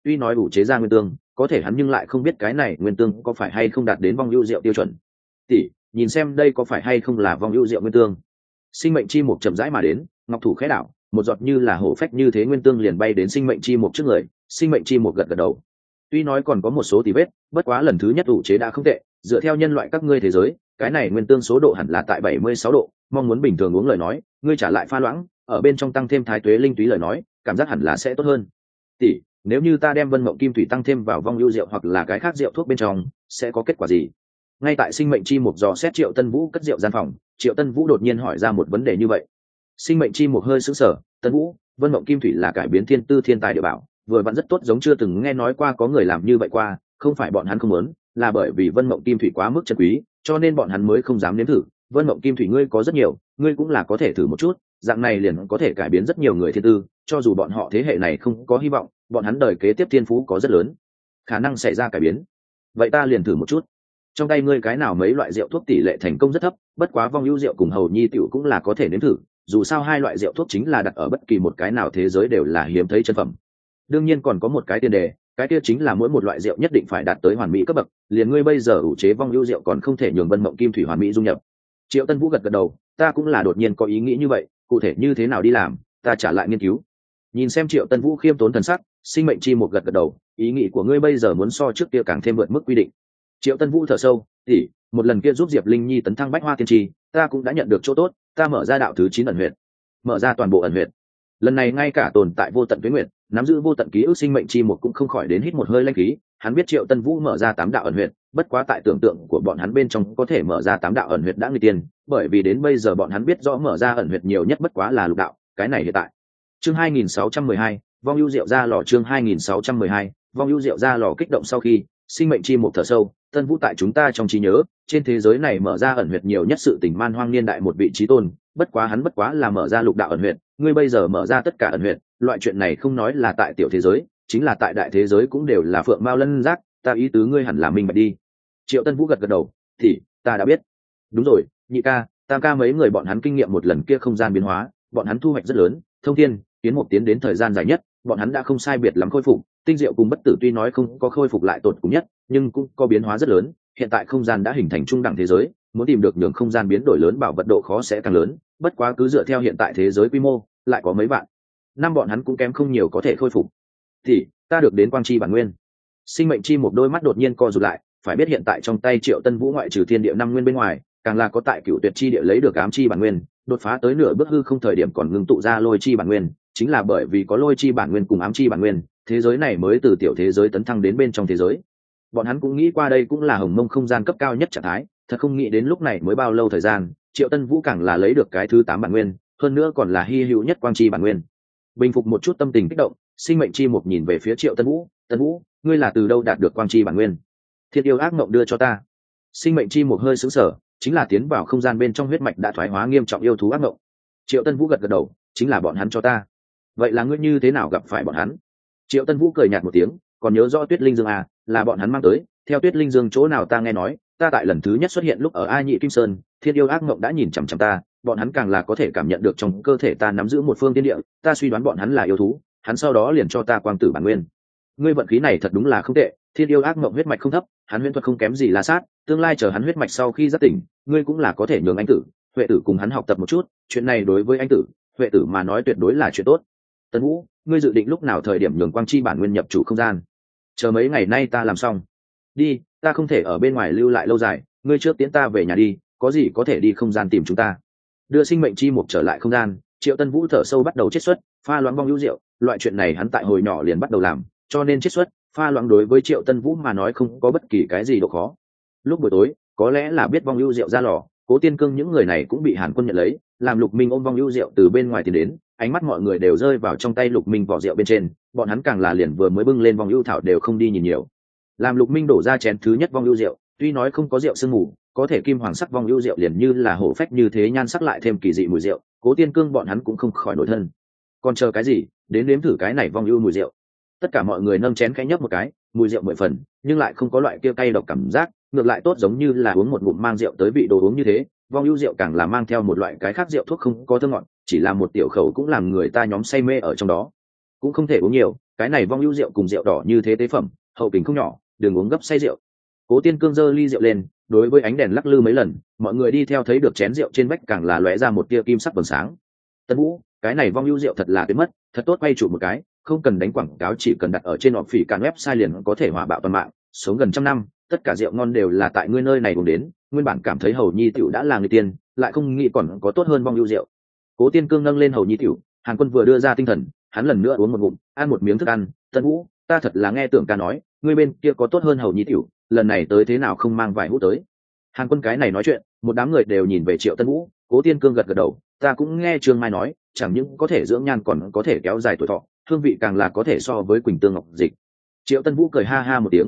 tuy nói ủ chế ra nguyên tương, có thể hắn nhưng lại không biết cái này nguyên tương có phải hay không đạt đến vong ưu rượu tiêu chuẩn. Tỷ, nhìn xem đây có phải hay không là vong ưu rượu nguyên tương. Sinh mệnh chi mục chậm rãi mà đến, ngọc thủ khẽ đảo, một giọt như là hổ phách như thế nguyên tương liền bay đến sinh mệnh chi mục trước người. Sinh mệnh chi mục gật gật đầu. Tuy nói còn có một số tì vết, bất quá lần thứ nhất ủ chế đã không tệ, dựa theo nhân loại các ngươi thế giới, cái này nguyên tương số độ hẳn là tại 76 độ, mong muốn bình thường uống lời nói, ngươi trả lại pha loãng, ở bên trong tăng thêm thái tuế linh túy lời nói, cảm giác hẳn là sẽ tốt hơn. Tỷ, nếu như ta đem vân mộng kim thủy tăng thêm vào vong ưu rượu hoặc là cái khác rượu thuốc bên trong, sẽ có kết quả gì? Ngay tại sinh mệnh chi mục dò xét Triệu Tân Vũ cất rượu gian phòng, Triệu Tân Vũ đột nhiên hỏi ra một vấn đề như vậy. Sinh mệnh chi mục hơi sững sờ, Tân Vũ, vân mộng kim thủy là cải biến thiên tư thiên tài địa bảo, vừa vặn rất tốt, giống chưa từng nghe nói qua có người làm như vậy qua, không phải bọn hắn không muốn, là bởi vì vân mộng kim thủy quá mức chân quý, cho nên bọn hắn mới không dám nếm thử. Vân mộng kim thủy ngươi có rất nhiều, ngươi cũng là có thể thử một chút, dạng này liền có thể cải biến rất nhiều người thiên tư, cho dù bọn họ thế hệ này không có hy vọng, bọn hắn đời kế tiếp thiên phú có rất lớn khả năng xảy ra cải biến. Vậy ta liền thử một chút. Trong tay ngươi cái nào mấy loại rượu thuốc tỷ lệ thành công rất thấp, bất quá vong ưu rượu cùng hầu nhi tiểu cũng là có thể nếm thử, dù sao hai loại rượu thuốc chính là đặt ở bất kỳ một cái nào thế giới đều là hiếm thấy chân phẩm. Đương nhiên còn có một cái tiền đề, cái kia chính là mỗi một loại rượu nhất định phải đạt tới hoàn mỹ cấp bậc, liền ngươi bây giờ ủ chế vong ưu rượu còn không thể nhường vân mộng kim thủy hoàn mỹ dung nhập. Triệu Tân Vũ gật gật đầu, ta cũng là đột nhiên có ý nghĩ như vậy, cụ thể như thế nào đi làm, ta trả lại nghiên cứu. Nhìn xem Triệu Tân Vũ khiêm tốn thần sắc, sinh mệnh chi một gật gật đầu, ý nghĩ của ngươi bây giờ muốn so trước kia càng thêm vượt mức quy định. Triệu Tân Vũ thở sâu, tỷ, một lần kia giúp Diệp Linh Nhi tấn thăng bách hoa tiên tri, ta cũng đã nhận được chỗ tốt, ta mở ra đạo thứ 9 ẩn huyệt, mở ra toàn bộ ẩn huyệt. Lần này ngay cả tồn tại vô tận tuế nguyệt, nắm giữ vô tận ký ức sinh mệnh chi một cũng không khỏi đến hít một hơi linh khí, hắn biết Triệu Tân Vũ mở ra 8 đạo ẩn huyệt, bất quá tại tưởng tượng của bọn hắn bên trong có thể mở ra 8 đạo ẩn huyệt đã nguy tiên, bởi vì đến bây giờ bọn hắn biết rõ mở ra ẩn huyệt nhiều nhất bất quá là lục đạo, cái này hiện tại. Chương 2612, vong ưu rượu ra lò. Chương 2612, vong ưu rượu ra lò. Kích động sau khi sinh mệnh chi một thở sâu, Tân Vũ tại chúng ta trong trí nhớ, trên thế giới này mở ra ẩn huyệt nhiều nhất sự tình man hoang niên đại một vị trí tôn, bất quá hắn bất quá là mở ra lục đạo ẩn huyệt, ngươi bây giờ mở ra tất cả ẩn huyệt, loại chuyện này không nói là tại tiểu thế giới, chính là tại đại thế giới cũng đều là phượng mao lân giác, ta ý tứ ngươi hẳn là minh bạch đi. Triệu Tân Vũ gật gật đầu, thì ta đã biết. Đúng rồi, nhị ca, tam ca mấy người bọn hắn kinh nghiệm một lần kia không gian biến hóa, bọn hắn thu hoạch rất lớn, thông thiên tiến một tiến đến thời gian dài nhất, bọn hắn đã không sai biệt lắm khôi phục, tinh diệu cùng bất tử tuy nói không có khôi phục lại tột cùng nhất, nhưng cũng có biến hóa rất lớn, hiện tại không gian đã hình thành trung đẳng thế giới, muốn tìm được nhường không gian biến đổi lớn bảo vật độ khó sẽ càng lớn, bất quá cứ dựa theo hiện tại thế giới quy mô, lại có mấy vạn năm bọn hắn cũng kém không nhiều có thể khôi phục. Thì ta được đến quang chi bản nguyên. Sinh mệnh chi một đôi mắt đột nhiên co rụt lại, phải biết hiện tại trong tay Triệu Tân Vũ ngoại trừ thiên địa năm nguyên bên ngoài, càng là có tại cựu tuyệt chi địa lấy được ám chi bản nguyên, đột phá tới nửa bước hư không thời điểm còn ngưng tụ ra lôi chi bản nguyên, chính là bởi vì có lôi chi bản nguyên cùng ám chi bản nguyên, thế giới này mới từ tiểu thế giới tấn thăng đến bên trong thế giới. Bọn hắn cũng nghĩ qua đây cũng là hồng mông không gian cấp cao nhất trạng thái, thật không nghĩ đến lúc này mới bao lâu thời gian, Triệu Tân Vũ càng là lấy được cái thứ 8 bản nguyên, hơn nữa còn là hy hữu nhất quang chi bản nguyên. Bình phục một chút tâm tình kích động, sinh mệnh chi một nhìn về phía Triệu Tân Vũ, Tân Vũ, ngươi là từ đâu đạt được quang chi bản nguyên? Thiên yêu ác mộng đưa cho ta. Sinh mệnh chi một hơi sững sờ, chính là tiến vào không gian bên trong huyết mạch đã thoái hóa nghiêm trọng yêu thú ác mộng. Triệu Tân Vũ gật gật đầu, chính là bọn hắn cho ta. Vậy là ngươi như thế nào gặp phải bọn hắn? Triệu Tân Vũ cười nhạt một tiếng, còn nhớ rõ Tuyết Linh Dương à, là bọn hắn mang tới, theo Tuyết Linh Dương chỗ nào ta nghe nói, ta tại lần thứ nhất xuất hiện lúc ở A Nhị Kim Sơn, thiên yêu ác mộng đã nhìn chằm chằm ta, bọn hắn càng là có thể cảm nhận được trong cơ thể ta nắm giữ một phương thiên địa, ta suy đoán bọn hắn là yêu thú, hắn sau đó liền cho ta quang tử bản nguyên. Ngươi vận khí này thật đúng là không tệ, thiên yêu ác mộng huyết mạch không thấp, hắn huyễn thuật không kém gì La Sát, tương lai chờ hắn huyết mạch sau khi giác tỉnh, ngươi cũng là có thể nhường anh tử, Huệ tử cùng hắn học tập một chút, chuyện này đối với anh tử, Huệ tử mà nói tuyệt đối là chuyện tốt. Tân Vũ, ngươi dự định lúc nào thời điểm nhường quang chi bản nguyên nhập chủ không gian? Chờ mấy ngày nay ta làm xong. Đi, ta không thể ở bên ngoài lưu lại lâu dài, ngươi trước tiễn ta về nhà đi, có gì có thể đi không gian tìm chúng ta. Đưa sinh mệnh chi mục trở lại không gian, Triệu Tân Vũ thở sâu bắt đầu chiết xuất, pha loãng vong ưu rượu, loại chuyện này hắn tại hồi nhỏ liền bắt đầu làm, cho nên chiết xuất, pha loãng đối với Triệu Tân Vũ mà nói không có bất kỳ cái gì độ khó. Lúc buổi tối, có lẽ là biết vong ưu rượu ra lò, Cố Tiên Cương những người này cũng bị Hàn Quân nhận lấy, làm Lục Minh ôm vong ưu rượu từ bên ngoài tiến đến, ánh mắt mọi người đều rơi vào trong tay Lục Minh vỏ rượu bên trên, bọn hắn càng là liền vừa mới bưng lên vong ưu thảo đều không đi nhìn nhiều. Làm Lục Minh đổ ra chén thứ nhất vong ưu rượu, tuy nói không có rượu sương mù, có thể kim hoàng sắc vong ưu rượu liền như là hổ phách như thế nhan sắc lại thêm kỳ dị mùi rượu, Cố Tiên Cương bọn hắn cũng không khỏi nổi thân. Còn chờ cái gì, đến nếm thử cái này vong ưu mùi rượu. Tất cả mọi người nâng chén khẽ nhấp một cái, mùi rượu 10 phần, nhưng lại không có loại kia cay độc cảm giác, ngược lại tốt giống như là uống một ngụm mang rượu tới vị đồ uống như thế. Vong ưu rượu càng là mang theo một loại cái khác rượu thuốc không có thơm ngọt, chỉ là một tiểu khẩu cũng làm người ta nhóm say mê ở trong đó. Cũng không thể uống nhiều, cái này vong ưu rượu cùng rượu đỏ như thế tế phẩm hậu kình không nhỏ, đừng uống gấp say rượu. Cố Tiên Cương giơ ly rượu lên, đối với ánh đèn lắc lư mấy lần, mọi người đi theo thấy được chén rượu trên vách càng là lóe ra một tia kim sắc vầng sáng. Tân Vũ, cái này vong ưu rượu thật là tuyệt mất, thật tốt quay chủ một cái, không cần đánh quảng cáo, chỉ cần đặt ở trên họp phỉ cản website liền có thể hỏa bạo toàn mạng, sống gần trăm năm, tất cả rượu ngon đều là tại ngươi nơi này uống đến, nguyên bản cảm thấy Hầu Nhi tiểu đã là người tiên, lại không nghĩ còn có tốt hơn vong ưu rượu. Cố Tiên Cương nâng lên Hầu Nhi tiểu, Hàn Quân vừa đưa ra tinh thần, hắn lần nữa uống một ngụm, ăn một miếng thức ăn. Tân Vũ, ta thật là nghe tưởng ca nói, ngươi bên kia có tốt hơn Hầu Nhi tiểu, lần này tới thế nào không mang vài hũ tới. Hàn Quân cái này nói chuyện, một đám người đều nhìn về Triệu Tân Vũ. Cố Tiên Cương gật gật đầu, ta cũng nghe Trương Mai nói, chẳng những có thể dưỡng nhan còn có thể kéo dài tuổi thọ, hương vị càng là có thể so với Quỳnh Tương Ngọc Dịch. Triệu Tân Vũ cười ha ha một tiếng,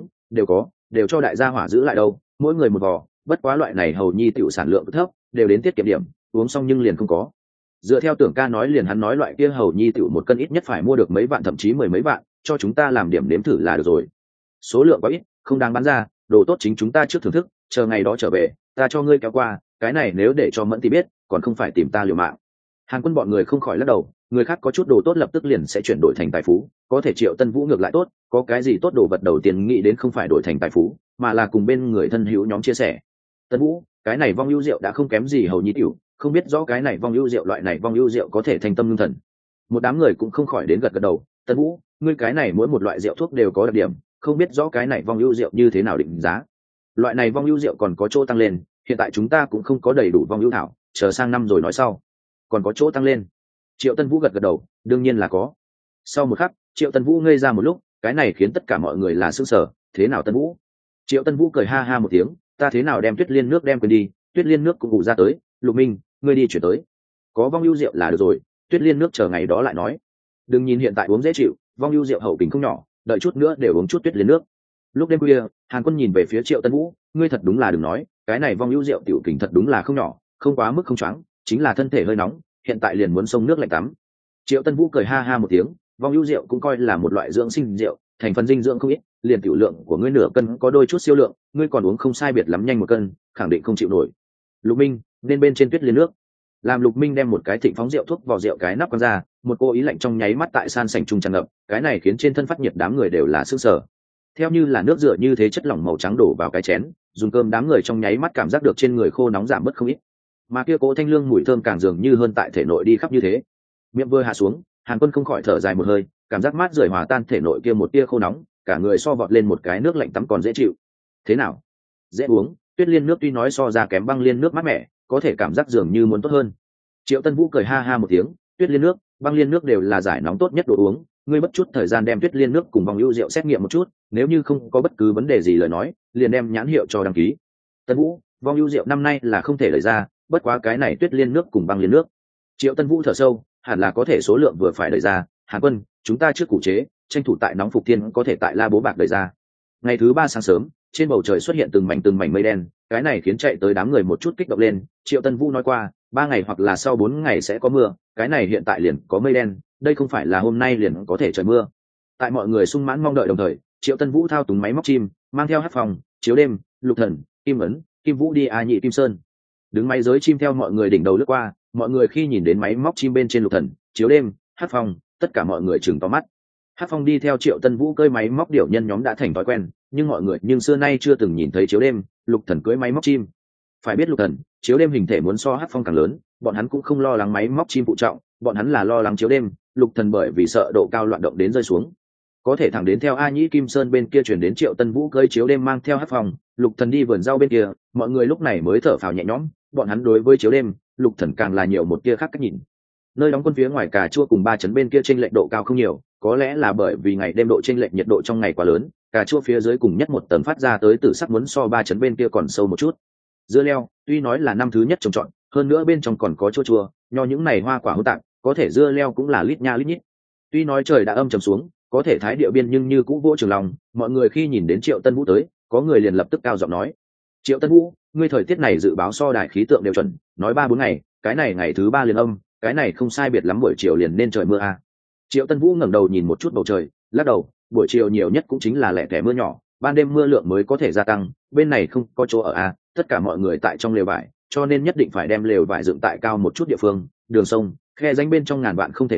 đều cho đại gia hỏa giữ lại đâu, mỗi người một vò, bất quá loại này Hầu Nhi tiểu sản lượng thấp, đều đến tiết kiệm điểm, uống xong nhưng liền không có. Dựa theo tưởng ca nói liền hắn nói loại kia Hầu Nhi tiểu một cân ít nhất phải mua được mấy vạn thậm chí mười mấy vạn, cho chúng ta làm điểm nếm thử là được rồi. Số lượng quá ít, không đáng bán ra, đồ tốt chính chúng ta trước thưởng thức, chờ ngày đó trở về, ta cho ngươi kéo qua, cái này nếu để cho Mẫn Tỷ biết, còn không phải tìm ta liều mạng. Hàn Quân bọn người không khỏi lắc đầu, người khác có chút đồ tốt lập tức liền sẽ chuyển đổi thành tài phú, có thể Triệu Tân Vũ ngược lại tốt, có cái gì tốt đồ vật đầu tiên nghĩ đến không phải đổi thành tài phú, mà là cùng bên người thân hữu nhóm chia sẻ. Tân Vũ, cái này vong ưu rượu đã không kém gì Hầu Nhi tiểu, không biết rõ cái này vong ưu rượu loại này vong ưu rượu có thể thành tâm lương thần. Một đám người cũng không khỏi đến gật gật đầu. Tân Vũ, ngươi cái này mỗi một loại rượu thuốc đều có đặc điểm, không biết rõ cái này vong ưu rượu như thế nào định giá. Loại này vong ưu rượu còn có chỗ tăng lên, hiện tại chúng ta cũng không có đầy đủ vong ưu thảo, chờ sang năm rồi nói sau. Còn có chỗ tăng lên. Triệu Tân Vũ gật gật đầu, đương nhiên là có. Sau một khắc, Triệu Tân Vũ ngây ra một lúc, cái này khiến tất cả mọi người là sửng sở, thế nào Tân Vũ? Triệu Tân Vũ cười ha ha một tiếng, ta thế nào đem Tuyết Liên nước đem quên đi, Tuyết Liên nước cũng ủ ra tới, Lục Minh, ngươi đi chuyển tới. Có vong ưu rượu là được rồi, Tuyết Liên nước chờ ngày đó lại nói. Đừng nhìn hiện tại uống dễ chịu, vong ưu rượu hậu kình không nhỏ, đợi chút nữa để uống chút Tuyết Liên nước. Lúc đêm khuya, Hàn Quân nhìn về phía Triệu Tân Vũ, ngươi thật đúng là đừng nói, cái này vong ưu rượu tiểu kình thật đúng là không nhỏ, không quá mức không choáng, chính là thân thể hơi nóng, hiện tại liền muốn xông nước lạnh tắm. Triệu Tân Vũ cười ha ha một tiếng, vong ưu rượu cũng coi là một loại dưỡng sinh rượu, thành phần dinh dưỡng không ít, liền tiểu lượng của ngươi nửa cân có đôi chút siêu lượng, ngươi còn uống không sai biệt lắm nhanh một cân, khẳng định không chịu nổi. Lục Minh, nên bên trên Tuyết Liên nước. Làm Lục Minh đem một cái thịnh phóng rượu thuốc vào rượu cái nắp quăng ra, một cô ý lạnh trong nháy mắt tại san sảnh trung tràn ngập, cái này khiến trên thân phát nhiệt đám người đều là sửng sở. Theo như là nước rửa như thế chất lỏng màu trắng đổ vào cái chén, dùng cơm đám người trong nháy mắt cảm giác được trên người khô nóng giảm bớt không ít, mà kia cố thanh lương mùi thơm càng dường như hơn tại thể nội đi khắp như thế. Miệng vừa hạ xuống, Hàn Quân không khỏi thở dài một hơi, cảm giác mát rượi hòa tan thể nội kia một tia khô nóng, cả người so vọt lên một cái nước lạnh tắm còn dễ chịu. Thế nào? Dễ uống. Tuyết Liên nước tuy nói so ra kém băng liên nước mát mẻ, có thể cảm giác dường như muốn tốt hơn. Triệu Tân Vũ cười ha ha một tiếng, Tuyết Liên nước, băng liên nước đều là giải nóng tốt nhất đồ uống, ngươi mất chút thời gian đem Tuyết Liên nước cùng vong ưu rượu xét nghiệm một chút, nếu như không có bất cứ vấn đề gì lời nói, liền đem nhãn hiệu cho đăng ký. Tân Vũ, vong ưu rượu năm nay là không thể lấy ra, bất quá cái này Tuyết Liên nước cùng băng liên nước. Triệu Tân Vũ thở sâu, hẳn là có thể số lượng vừa phải đẩy ra. Hàn Quân, chúng ta trước cụ chế, tranh thủ tại nóng phục thiên có thể tại La Bố Bạc đẩy ra. Ngày thứ 3 sáng sớm, trên bầu trời xuất hiện từng mảnh mây đen, cái này khiến chạy tới đám người một chút kích động lên. Triệu Tân Vũ nói qua, 3 ngày hoặc là sau 4 ngày sẽ có mưa, cái này hiện tại liền có mây đen, đây không phải là hôm nay liền có thể trời mưa. Tại mọi người sung mãn mong đợi đồng thời, Triệu Tân Vũ thao túng máy móc chim, mang theo hát phòng, chiếu đêm, Lục Thần, Kim Ấn, Kim Vũ đi A Nhị Kim Sơn. Đứng máy giới chim theo mọi người đỉnh đầu lướt qua, mọi người khi nhìn đến máy móc chim bên trên Lục Thần, chiếu đêm, hát phong, tất cả mọi người chừng to mắt. Hát phong đi theo Triệu Tân Vũ cơi máy móc điểu nhân nhóm đã thành thói quen, nhưng mọi người nhưng xưa nay chưa từng nhìn thấy chiếu đêm, Lục Thần cưỡi máy móc chim. Phải biết Lục Thần, chiếu đêm hình thể muốn so hát phong càng lớn, bọn hắn cũng không lo lắng máy móc chim phụ trọng, bọn hắn là lo lắng chiếu đêm, Lục Thần bởi vì sợ độ cao loạn động đến rơi xuống. Có thể thẳng đến theo A Nhĩ Kim Sơn bên kia chuyển đến Triệu Tân Vũ cơi chiếu đêm mang theo hát phong, Lục Thần đi vườn rau bên kia, mọi người lúc này mới thở phào nhẹ nhõm, bọn hắn đối với chiếu đêm, Lục Thần càng là nhiều một tia khác cách nhìn. Nơi đóng quân phía ngoài Cà Chua cùng 3 trấn bên kia chênh lệch độ cao không nhiều, có lẽ là bởi vì ngày đêm độ chênh lệch nhiệt độ trong ngày quá lớn, Cà Chua phía dưới cùng nhất một tầng phát ra tới tử sắc muốn so 3 trấn bên kia còn sâu một chút. Dưa leo, tuy nói là năm thứ nhất trồng trọt, hơn nữa bên trong còn có chua chua, nho những này hoa quả hỗn tạp, có thể dưa leo cũng là lít nha lít nhít. Tuy nói trời đã âm trầm xuống, có thể Thái Địa Biên nhưng như cũ vỗ trường lòng, mọi người khi nhìn đến Triệu Tân Vũ tới, có người liền lập tức cao giọng nói: "Triệu Tân Vũ, ngươi thời tiết này dự báo so đài khí tượng đều chuẩn, nói 3-4 ngày, cái này ngày thứ 3 liền âm, cái này không sai biệt lắm buổi chiều liền nên trời mưa à?" Triệu Tân Vũ ngẩng đầu nhìn một chút bầu trời, lắc đầu, buổi chiều nhiều nhất cũng chính là lẻ tẻ mưa nhỏ, ban đêm mưa lượng mới có thể gia tăng, bên này không có chỗ ở à, tất cả mọi người tại trong lều vải, cho nên nhất định phải đem lều vải dựng tại cao một chút địa phương, đường sông, khe rãnh bên trong ngàn vạn không thể tới,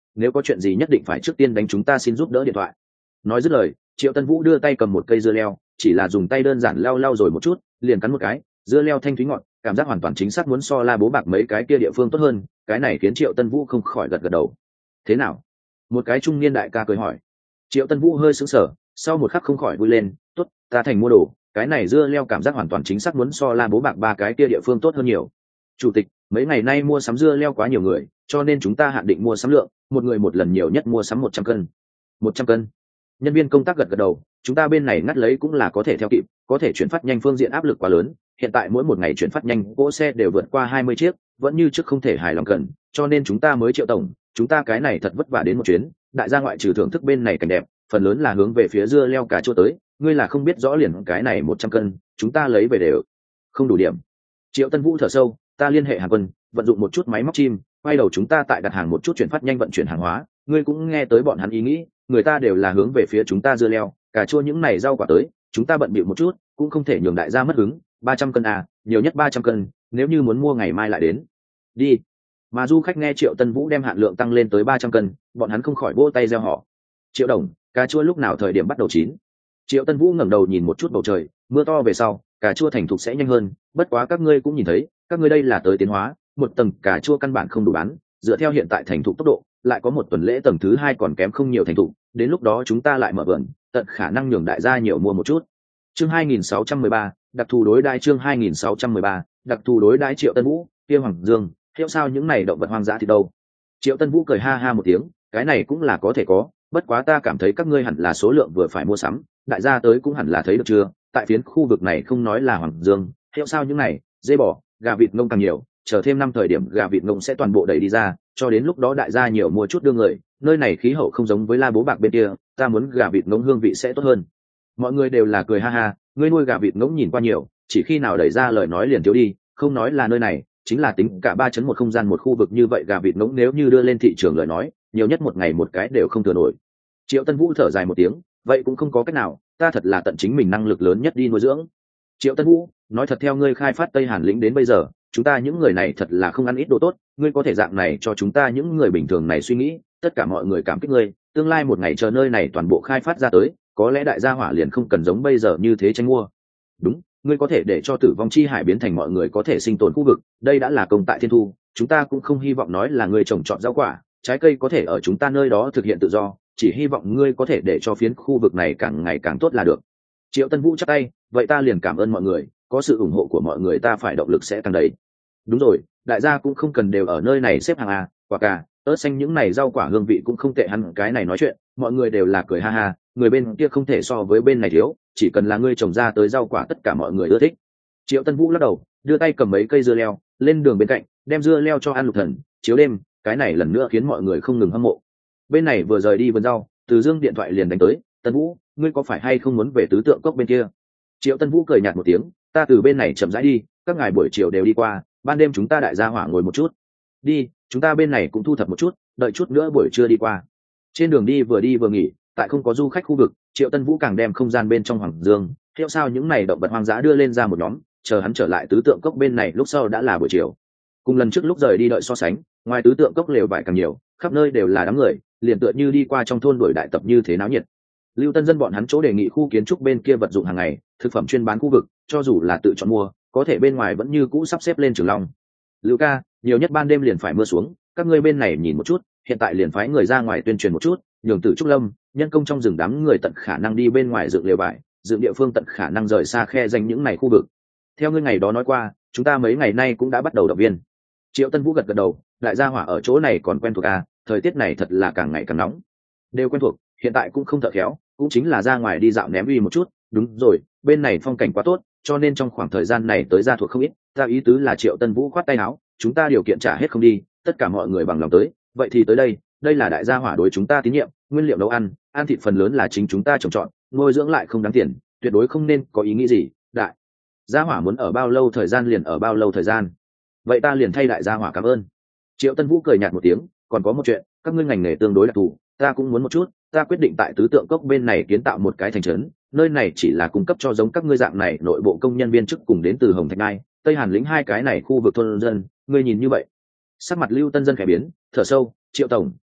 nếu có chuyện gì nhất định phải trước tiên đánh chúng ta xin giúp đỡ điện thoại. Nói dứt lời, Triệu Tân Vũ đưa tay cầm một cây dưa leo, chỉ là dùng tay đơn giản lau lau rồi một chút, liền cắn một cái, dưa leo thanh thúy ngọt, cảm giác hoàn toàn chính xác muốn so La Bố Bạc mấy cái kia địa phương tốt hơn, cái này khiến Triệu Tân Vũ không khỏi gật gật đầu. Thế nào? Một cái trung niên đại ca cười hỏi. Triệu Tân Vũ hơi sững sờ, sau một khắc không khỏi vui lên, tốt, ta thành mua đồ, cái này dưa leo cảm giác hoàn toàn chính xác muốn so La Bố Bạc ba cái kia địa phương tốt hơn nhiều. Chủ tịch, mấy ngày nay mua sắm dưa leo quá nhiều người, cho nên chúng ta hạn định mua sắm lượng, một người một lần nhiều nhất mua sắm 100 cân. 100 cân? Nhân viên công tác gật gật đầu, chúng ta bên này ngắt lấy cũng là có thể theo kịp, có thể chuyển phát nhanh phương diện áp lực quá lớn, hiện tại mỗi một ngày chuyển phát nhanh cỗ xe đều vượt qua 20 chiếc, vẫn như trước không thể hài lòng cần, cho nên chúng ta mới Triệu tổng, chúng ta cái này thật vất vả đến một chuyến, đại gia ngoại trừ thưởng thức bên này cảnh đẹp, phần lớn là hướng về phía dưa leo cà chua tới, ngươi là không biết rõ liền cái này 100 cân, chúng ta lấy về đều không đủ điểm. Triệu Tân Vũ thở sâu, ta liên hệ Hàn Quân, vận dụng một chút máy móc chim, quay đầu chúng ta tại đặt hàng một chút chuyển phát nhanh vận chuyển hàng hóa, ngươi cũng nghe tới bọn hắn ý nghĩ, người ta đều là hướng về phía chúng ta dưa leo, cà chua những này rau quả tới, chúng ta bận bịu một chút, cũng không thể nhường đại gia mất hứng, 300 cân à, nhiều nhất 300 cân, nếu như muốn mua ngày mai lại đến. Đi. Mà du khách nghe Triệu Tân Vũ đem hạn lượng tăng lên tới 300 cân, bọn hắn không khỏi vỗ tay reo hò. Triệu đồng, cà chua lúc nào thời điểm bắt đầu chín? Triệu Tân Vũ ngẩng đầu nhìn một chút bầu trời, mưa to về sau, cà chua thành thục sẽ nhanh hơn, bất quá các ngươi cũng nhìn thấy, các ngươi đây là tới tiến hóa, một tầng cà chua căn bản không đủ bán, dựa theo hiện tại thành thục tốc độ, lại có một tuần lễ tầng thứ 2 còn kém không nhiều thành thục, đến lúc đó chúng ta lại mở vườn, tận khả năng nhường đại gia nhiều mua một chút. Chương 2613, đặc thù đối đãi chương 2613, đặc thù đối đãi Triệu Tân Vũ, kia Hoàng Dương, theo sao những này động vật hoang dã thì đâu? Triệu Tân Vũ cười ha ha một tiếng, cái này cũng là có thể có, bất quá ta cảm thấy các ngươi hẳn là số lượng vừa phải mua sắm, đại gia tới cũng hẳn là thấy được chưa, tại phiến khu vực này không nói là Hoàng Dương, theo sao những này, dê bò, gà vịt ngông càng nhiều, chờ thêm năm thời điểm gà vịt ngông sẽ toàn bộ đẩy đi ra, cho đến lúc đó đại gia nhiều mua chút đưa người, nơi này khí hậu không giống với La Bố Bạc bên kia, ta muốn gà vịt ngông hương vị sẽ tốt hơn. Mọi người đều là cười ha ha, ngươi nuôi gà vịt ngỗng nhìn qua nhiều, chỉ khi nào đẩy ra lời nói liền thiếu đi, không nói là nơi này, chính là tính cả 3.1 không gian một khu vực như vậy gà vịt ngỗng nếu như đưa lên thị trường lời nói, nhiều nhất một ngày một cái đều không thừa nổi. Triệu Tân Vũ thở dài một tiếng, vậy cũng không có cách nào, ta thật là tận chính mình năng lực lớn nhất đi nuôi dưỡng. Triệu Tân Vũ, nói thật theo ngươi khai phát Tây Hàn lĩnh đến bây giờ, chúng ta những người này thật là không ăn ít đồ tốt, ngươi có thể dạng này cho chúng ta những người bình thường này suy nghĩ, tất cả mọi người cảm kích ngươi, tương lai một ngày chờ nơi này toàn bộ khai phát ra tới, có lẽ đại gia hỏa liền không cần giống bây giờ như thế tranh mua. Đúng, ngươi có thể để cho tử vong chi hải biến thành mọi người có thể sinh tồn khu vực, đây đã là công tại thiên thu, chúng ta cũng không hy vọng nói là ngươi trồng trọt rau quả, trái cây có thể ở chúng ta nơi đó thực hiện tự do, chỉ hy vọng ngươi có thể để cho phiến khu vực này càng ngày càng tốt là được. Triệu Tân Vũ chắp tay, vậy ta liền cảm ơn mọi người, có sự ủng hộ của mọi người ta phải động lực sẽ tăng đầy. Đúng rồi, đại gia cũng không cần đều ở nơi này xếp hàng à, quả cà, ớt xanh những này rau quả hương vị cũng không tệ, hắn cái này nói chuyện, mọi người đều là cười ha ha, người bên kia không thể so với bên này thiếu, chỉ cần là ngươi trồng ra tới rau quả tất cả mọi người ưa thích. Triệu Tân Vũ lắc đầu, đưa tay cầm mấy cây dưa leo, lên đường bên cạnh, đem dưa leo cho An Lục Thần, chiếu đêm, cái này lần nữa khiến mọi người không ngừng hâm mộ. Bên này vừa rời đi vườn rau, Từ Dương điện thoại liền đánh tới, Tân Vũ, ngươi có phải hay không muốn về tứ tượng cốc bên kia? Triệu Tân Vũ cười nhạt một tiếng, ta từ bên này chậm rãi đi, các ngài buổi chiều đều đi qua, ban đêm chúng ta đại gia hỏa ngồi một chút. Đi, chúng ta bên này cũng thu thập một chút, đợi chút nữa buổi trưa đi qua. Trên đường đi vừa nghỉ, tại không có du khách khu vực, Triệu Tân Vũ càng đem không gian bên trong Hoàng Dương, theo sao những này động vật hoang dã đưa lên ra một nhóm, chờ hắn trở lại tứ tượng cốc bên này lúc sau đã là buổi chiều. Cùng lần trước lúc rời đi đợi so sánh, ngoài tứ tượng cốc lều vải càng nhiều, khắp nơi đều là đám người, liền tựa như đi qua trong thôn đuổi đại tập như thế náo nhiệt. Lưu Tân Dân bọn hắn chỗ đề nghị khu kiến trúc bên kia vật dụng hàng ngày, thực phẩm chuyên bán khu vực, cho dù là tự chọn mua, có thể bên ngoài vẫn như cũ sắp xếp lên Trường Long. Lưu ca, nhiều nhất ban đêm liền phải mưa xuống, các ngươi bên này nhìn một chút, hiện tại liền phái người ra ngoài tuyên truyền một chút, nhường Tử Trúc Lâm, nhân công trong rừng đám người tận khả năng đi bên ngoài dựng lều vải, dựng địa phương tận khả năng rời xa khe danh những này khu vực. Theo ngươi ngày đó nói qua, chúng ta mấy ngày nay cũng đã bắt đầu động viên. Triệu Tân Vũ gật gật đầu, đại gia hỏa ở chỗ này còn quen thuộc à, thời tiết này thật là càng ngày càng nóng. Đều quen thuộc, hiện tại cũng không thợ khéo, cũng chính là ra ngoài đi dạo ném uy một chút, đúng rồi, bên này phong cảnh quá tốt, cho nên trong khoảng thời gian này tới gia thuộc không ít, ta ý tứ là Triệu Tân Vũ khoát tay áo, chúng ta điều kiện trả hết không đi, tất cả mọi người bằng lòng tới, vậy thì tới đây, đây là đại gia hỏa đối chúng ta tín nhiệm, nguyên liệu nấu ăn, ăn thịt phần lớn là chính chúng ta trồng trọt, nuôi dưỡng lại không đáng tiền, tuyệt đối không nên có ý nghĩ gì, đại gia hỏa muốn ở bao lâu thời gian liền ở bao lâu thời gian. Vậy ta liền thay đại gia hỏa cảm ơn. Triệu Tân Vũ cười nhạt một tiếng, còn có một chuyện, các ngươi ngành nghề tương đối đặc thù, ta cũng muốn một chút, ta quyết định tại tứ tượng cốc bên này kiến tạo một cái thành trấn, nơi này chỉ là cung cấp cho giống các ngươi dạng này nội bộ công nhân viên chức cùng đến từ Hồng Thạch Nai, Tây Hàn lĩnh hai cái này khu vực thôn dân, ngươi nhìn như vậy. Sắc mặt Lưu Tân Dân khẽ biến, thở sâu, Triệu tổng,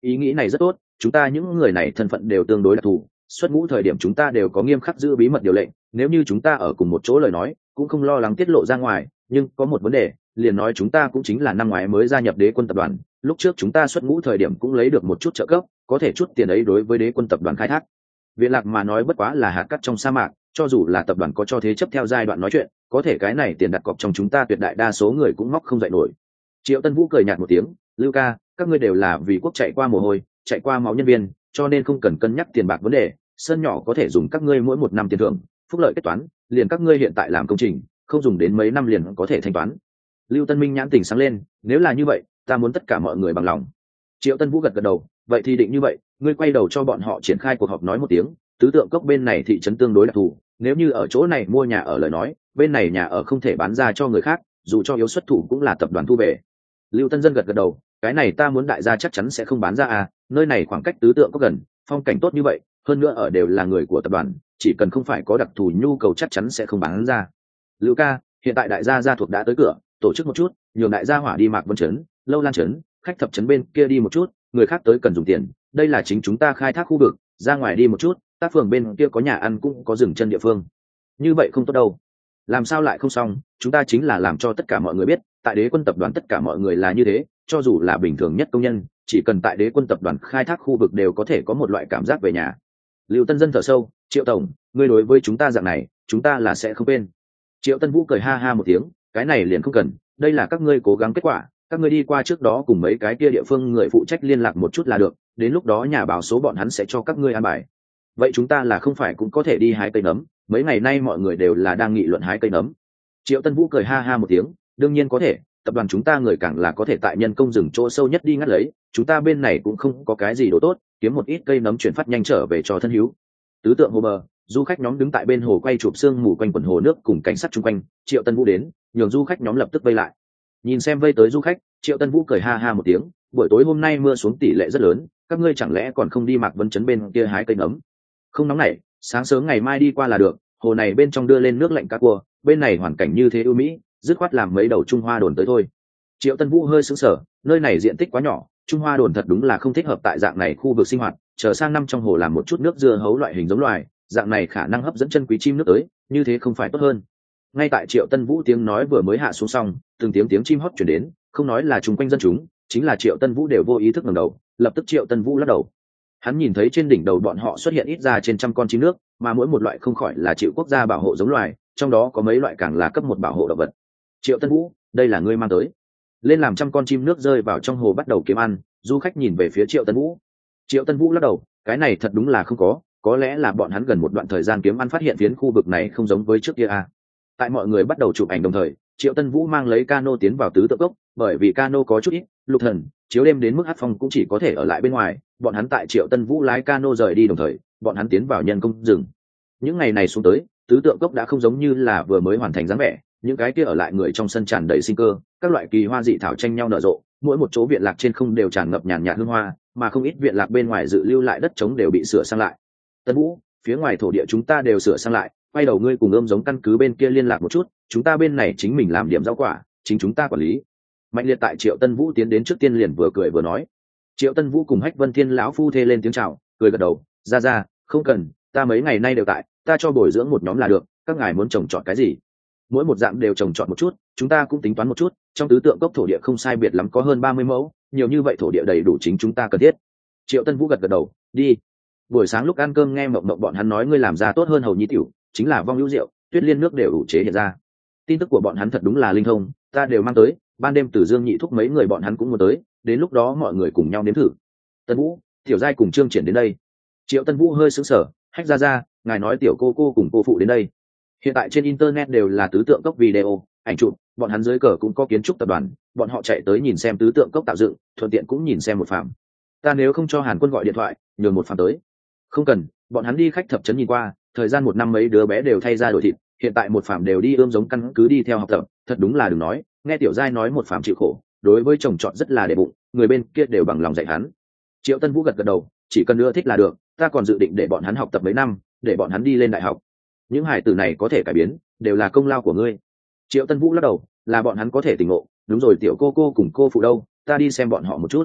ý nghĩ này rất tốt, chúng ta những người này thân phận đều tương đối đặc thù, xuất ngũ thời điểm chúng ta đều có nghiêm khắc giữ bí mật điều lệnh, nếu như chúng ta ở cùng một chỗ lời nói cũng không lo lắng tiết lộ ra ngoài. Nhưng có một vấn đề, liền nói chúng ta cũng chính là năm ngoái mới gia nhập Đế Quân tập đoàn, lúc trước chúng ta xuất ngũ thời điểm cũng lấy được một chút trợ cấp, có thể chút tiền ấy đối với Đế Quân tập đoàn khai thác Viện Lạc mà nói bất quá là hạt cát trong sa mạc, cho dù là tập đoàn có cho thế chấp theo giai đoạn nói chuyện, có thể cái này tiền đặt cọc trong chúng ta tuyệt đại đa số người cũng móc không dậy nổi. Triệu Tân Vũ cười nhạt một tiếng, Lưu ca, các ngươi đều là vì quốc chạy qua mồ hôi, chạy qua máu nhân viên, cho nên không cần cân nhắc tiền bạc vấn đề, sân nhỏ có thể dùng các ngươi mỗi một năm tiền thưởng, phúc lợi kết toán, liền các ngươi hiện tại làm công trình, không dùng đến mấy năm liền có thể thanh toán. Lưu Tân Minh nhãn tỉnh sáng lên, nếu là như vậy, ta muốn tất cả mọi người bằng lòng. Triệu Tân Vũ gật gật đầu, vậy thì định như vậy, ngươi quay đầu cho bọn họ triển khai cuộc họp nói một tiếng, tứ tượng cốc bên này thị trấn tương đối đặc thù, nếu như ở chỗ này mua nhà ở lời nói, bên này nhà ở không thể bán ra cho người khác, dù cho yếu xuất thủ cũng là tập đoàn thu về. Lưu Tân Dân gật gật đầu, cái này ta muốn đại gia chắc chắn sẽ không bán ra à, nơi này khoảng cách tứ tượng cốc gần, phong cảnh tốt như vậy, hơn nữa ở đều là người của tập đoàn, chỉ cần không phải có đặc thù nhu cầu chắc chắn sẽ không bán ra. Lưu ca, hiện tại đại gia gia thuộc đã tới cửa, tổ chức một chút, nhường đại gia hỏa đi Mạc Vân trấn, Lâu Lan trấn, khách thập trấn bên kia đi một chút, người khác tới cần dùng tiền, đây là chính chúng ta khai thác khu vực, ra ngoài đi một chút, tác phường bên kia có nhà ăn cũng có dừng chân địa phương. Như vậy không tốt đâu. Làm sao lại không xong, chúng ta chính là làm cho tất cả mọi người biết, tại Đế Quân tập đoàn tất cả mọi người là như thế, cho dù là bình thường nhất công nhân, chỉ cần tại Đế Quân tập đoàn khai thác khu vực đều có thể có một loại cảm giác về nhà. Lưu Tân Dân thở sâu, Triệu tổng, ngươi đối với chúng ta dạng này, chúng ta là sẽ không quên. Triệu Tân Vũ cười ha ha một tiếng, cái này liền không cần, đây là các ngươi cố gắng kết quả, các ngươi đi qua trước đó cùng mấy cái kia địa phương người phụ trách liên lạc một chút là được, đến lúc đó nhà báo số bọn hắn sẽ cho các ngươi an bài. Vậy chúng ta là không phải cũng có thể đi hái cây nấm, mấy ngày nay mọi người đều là đang nghị luận hái cây nấm. Triệu Tân Vũ cười ha ha một tiếng, đương nhiên có thể, tập đoàn chúng ta người càng là có thể tại nhân công rừng chỗ sâu nhất đi ngắt lấy, chúng ta bên này cũng không có cái gì đồ tốt, kiếm một ít cây nấm chuyển phát nhanh trở về cho thân hữu. Tứ tượng hồ bờ, du khách nhóm đứng tại bên hồ quay chụp sương mù quanh quần hồ nước cùng cảnh sát chung quanh. Triệu Tân Vũ đến, nhường du khách nhóm lập tức vây lại. Nhìn xem vây tới du khách, Triệu Tân Vũ cười ha ha một tiếng, buổi tối hôm nay mưa xuống tỷ lệ rất lớn, các ngươi chẳng lẽ còn không đi Mạc Vân trấn bên kia hái cây nấm? Không nóng nảy, sáng sớm ngày mai đi qua là được, hồ này bên trong đưa lên nước lạnh cá cua, bên này hoàn cảnh như thế ưu mỹ, dứt khoát làm mấy đầu Trung Hoa đồn tới thôi. Triệu Tân Vũ hơi sững sờ, nơi này diện tích quá nhỏ, Trung Hoa đồn thật đúng là không thích hợp tại dạng này khu vực sinh hoạt, chờ sang năm trong hồ làm một chút nước dưa hấu loại hình giống loài, dạng này khả năng hấp dẫn chân quý chim nước tới, như thế không phải tốt hơn. Ngay tại Triệu Tân Vũ tiếng nói vừa mới hạ xuống xong, từng tiếng chim hót truyền đến, không nói là chung quanh dân chúng, chính là Triệu Tân Vũ đều vô ý thức ngẩng đầu, lập tức Triệu Tân Vũ lắc đầu. Hắn nhìn thấy trên đỉnh đầu bọn họ xuất hiện ít ra trên trăm con chim nước, mà mỗi một loại không khỏi là chịu quốc gia bảo hộ giống loài, trong đó có mấy loại càng là cấp một bảo hộ động vật. Triệu Tân Vũ, đây là ngươi mang tới. Lên làm trăm con chim nước rơi vào trong hồ bắt đầu kiếm ăn, du khách nhìn về phía Triệu Tân Vũ. Triệu Tân Vũ lắc đầu, cái này thật đúng là không có lẽ là bọn hắn gần một đoạn thời gian kiếm ăn phát hiện phiến khu vực này không giống với trước kia à. Tại mọi người bắt đầu chụp ảnh đồng thời, Triệu Tân Vũ mang lấy cano tiến vào tứ tượng cốc, bởi vì cano có chút ít, Lục Thần, chiếu đêm đến mức hát phong cũng chỉ có thể ở lại bên ngoài, bọn hắn tại Triệu Tân Vũ lái cano rời đi đồng thời, bọn hắn tiến vào nhân công rừng. Những ngày này xuống tới, tứ tượng cốc đã không giống như là vừa mới hoàn thành dáng vẻ, những cái kia ở lại người trong sân tràn đầy sinh cơ, các loại kỳ hoa dị thảo tranh nhau nở rộ, mỗi một chỗ viện lạc trên không đều tràn ngập nhàn nhạt hương hoa, mà không ít viện lạc bên ngoài dự lưu lại đất trống đều bị sửa sang lại. Tân Vũ, phía ngoài thổ địa chúng ta đều sửa sang lại, quay đầu ngươi cùng ươm giống căn cứ bên kia liên lạc một chút, chúng ta bên này chính mình làm điểm rau quả, chính chúng ta quản lý. Mạnh Liệt tại Triệu Tân Vũ tiến đến trước tiên liền vừa cười vừa nói. Triệu Tân Vũ cùng Hách Vân Thiên lão phu thê lên tiếng chào, cười gật đầu, ra, không cần, ta mấy ngày nay đều tại, ta cho bồi dưỡng một nhóm là được, các ngài muốn trồng trọt cái gì? Mỗi một dạng đều trồng trọt một chút, chúng ta cũng tính toán một chút, trong tứ tượng cốc thổ địa không sai biệt lắm có hơn 30 mẫu, nhiều như vậy thổ địa đầy đủ chính chúng ta cần thiết. Triệu Tân Vũ gật gật đầu, đi. Buổi sáng lúc ăn cơm nghe mộng bọn hắn nói ngươi làm ra tốt hơn hầu nhi tiểu, chính là vong hữu rượu, tuyết liên nước đều đủ chế hiện ra. Tin tức của bọn hắn thật đúng là linh thông, ta đều mang tới, ban đêm Từ Dương Nhị thúc mấy người bọn hắn cũng muốn tới, đến lúc đó mọi người cùng nhau nếm thử. Tân Vũ, Tiểu Giai cùng Trương Triển đến đây. Triệu Tân Vũ hơi sững sờ, Hách ra, ngài nói tiểu cô cùng cô phụ đến đây. Hiện tại trên internet đều là tứ tượng cốc video, ảnh chụp, bọn hắn dưới cờ cũng có kiến trúc tập đoàn, bọn họ chạy tới nhìn xem tứ tượng cốc tạo dựng, thuận tiện cũng nhìn xem một phạm. Ta nếu không cho Hàn Quân gọi điện thoại, nhường một phạm tới. Không cần, bọn hắn đi khách thập trấn nhìn qua, thời gian một năm mấy đứa bé đều thay ra đổi thịt, hiện tại một phạm đều đi ươm giống căn cứ đi theo học tập, thật đúng là đừng nói, nghe Tiểu Giai nói một phạm chịu khổ, đối với chồng chọn rất là để bụng, người bên kia đều bằng lòng dạy hắn. Triệu Tân Vũ gật gật đầu, chỉ cần ưa thích là được, ta còn dự định để bọn hắn học tập mấy năm, để bọn hắn đi lên đại học. Những hải tử này có thể cải biến, đều là công lao của ngươi. Triệu Tân Vũ lắc đầu, là bọn hắn có thể tỉnh ngộ, đúng rồi tiểu cô cùng cô phụ đâu, ta đi xem bọn họ một chút.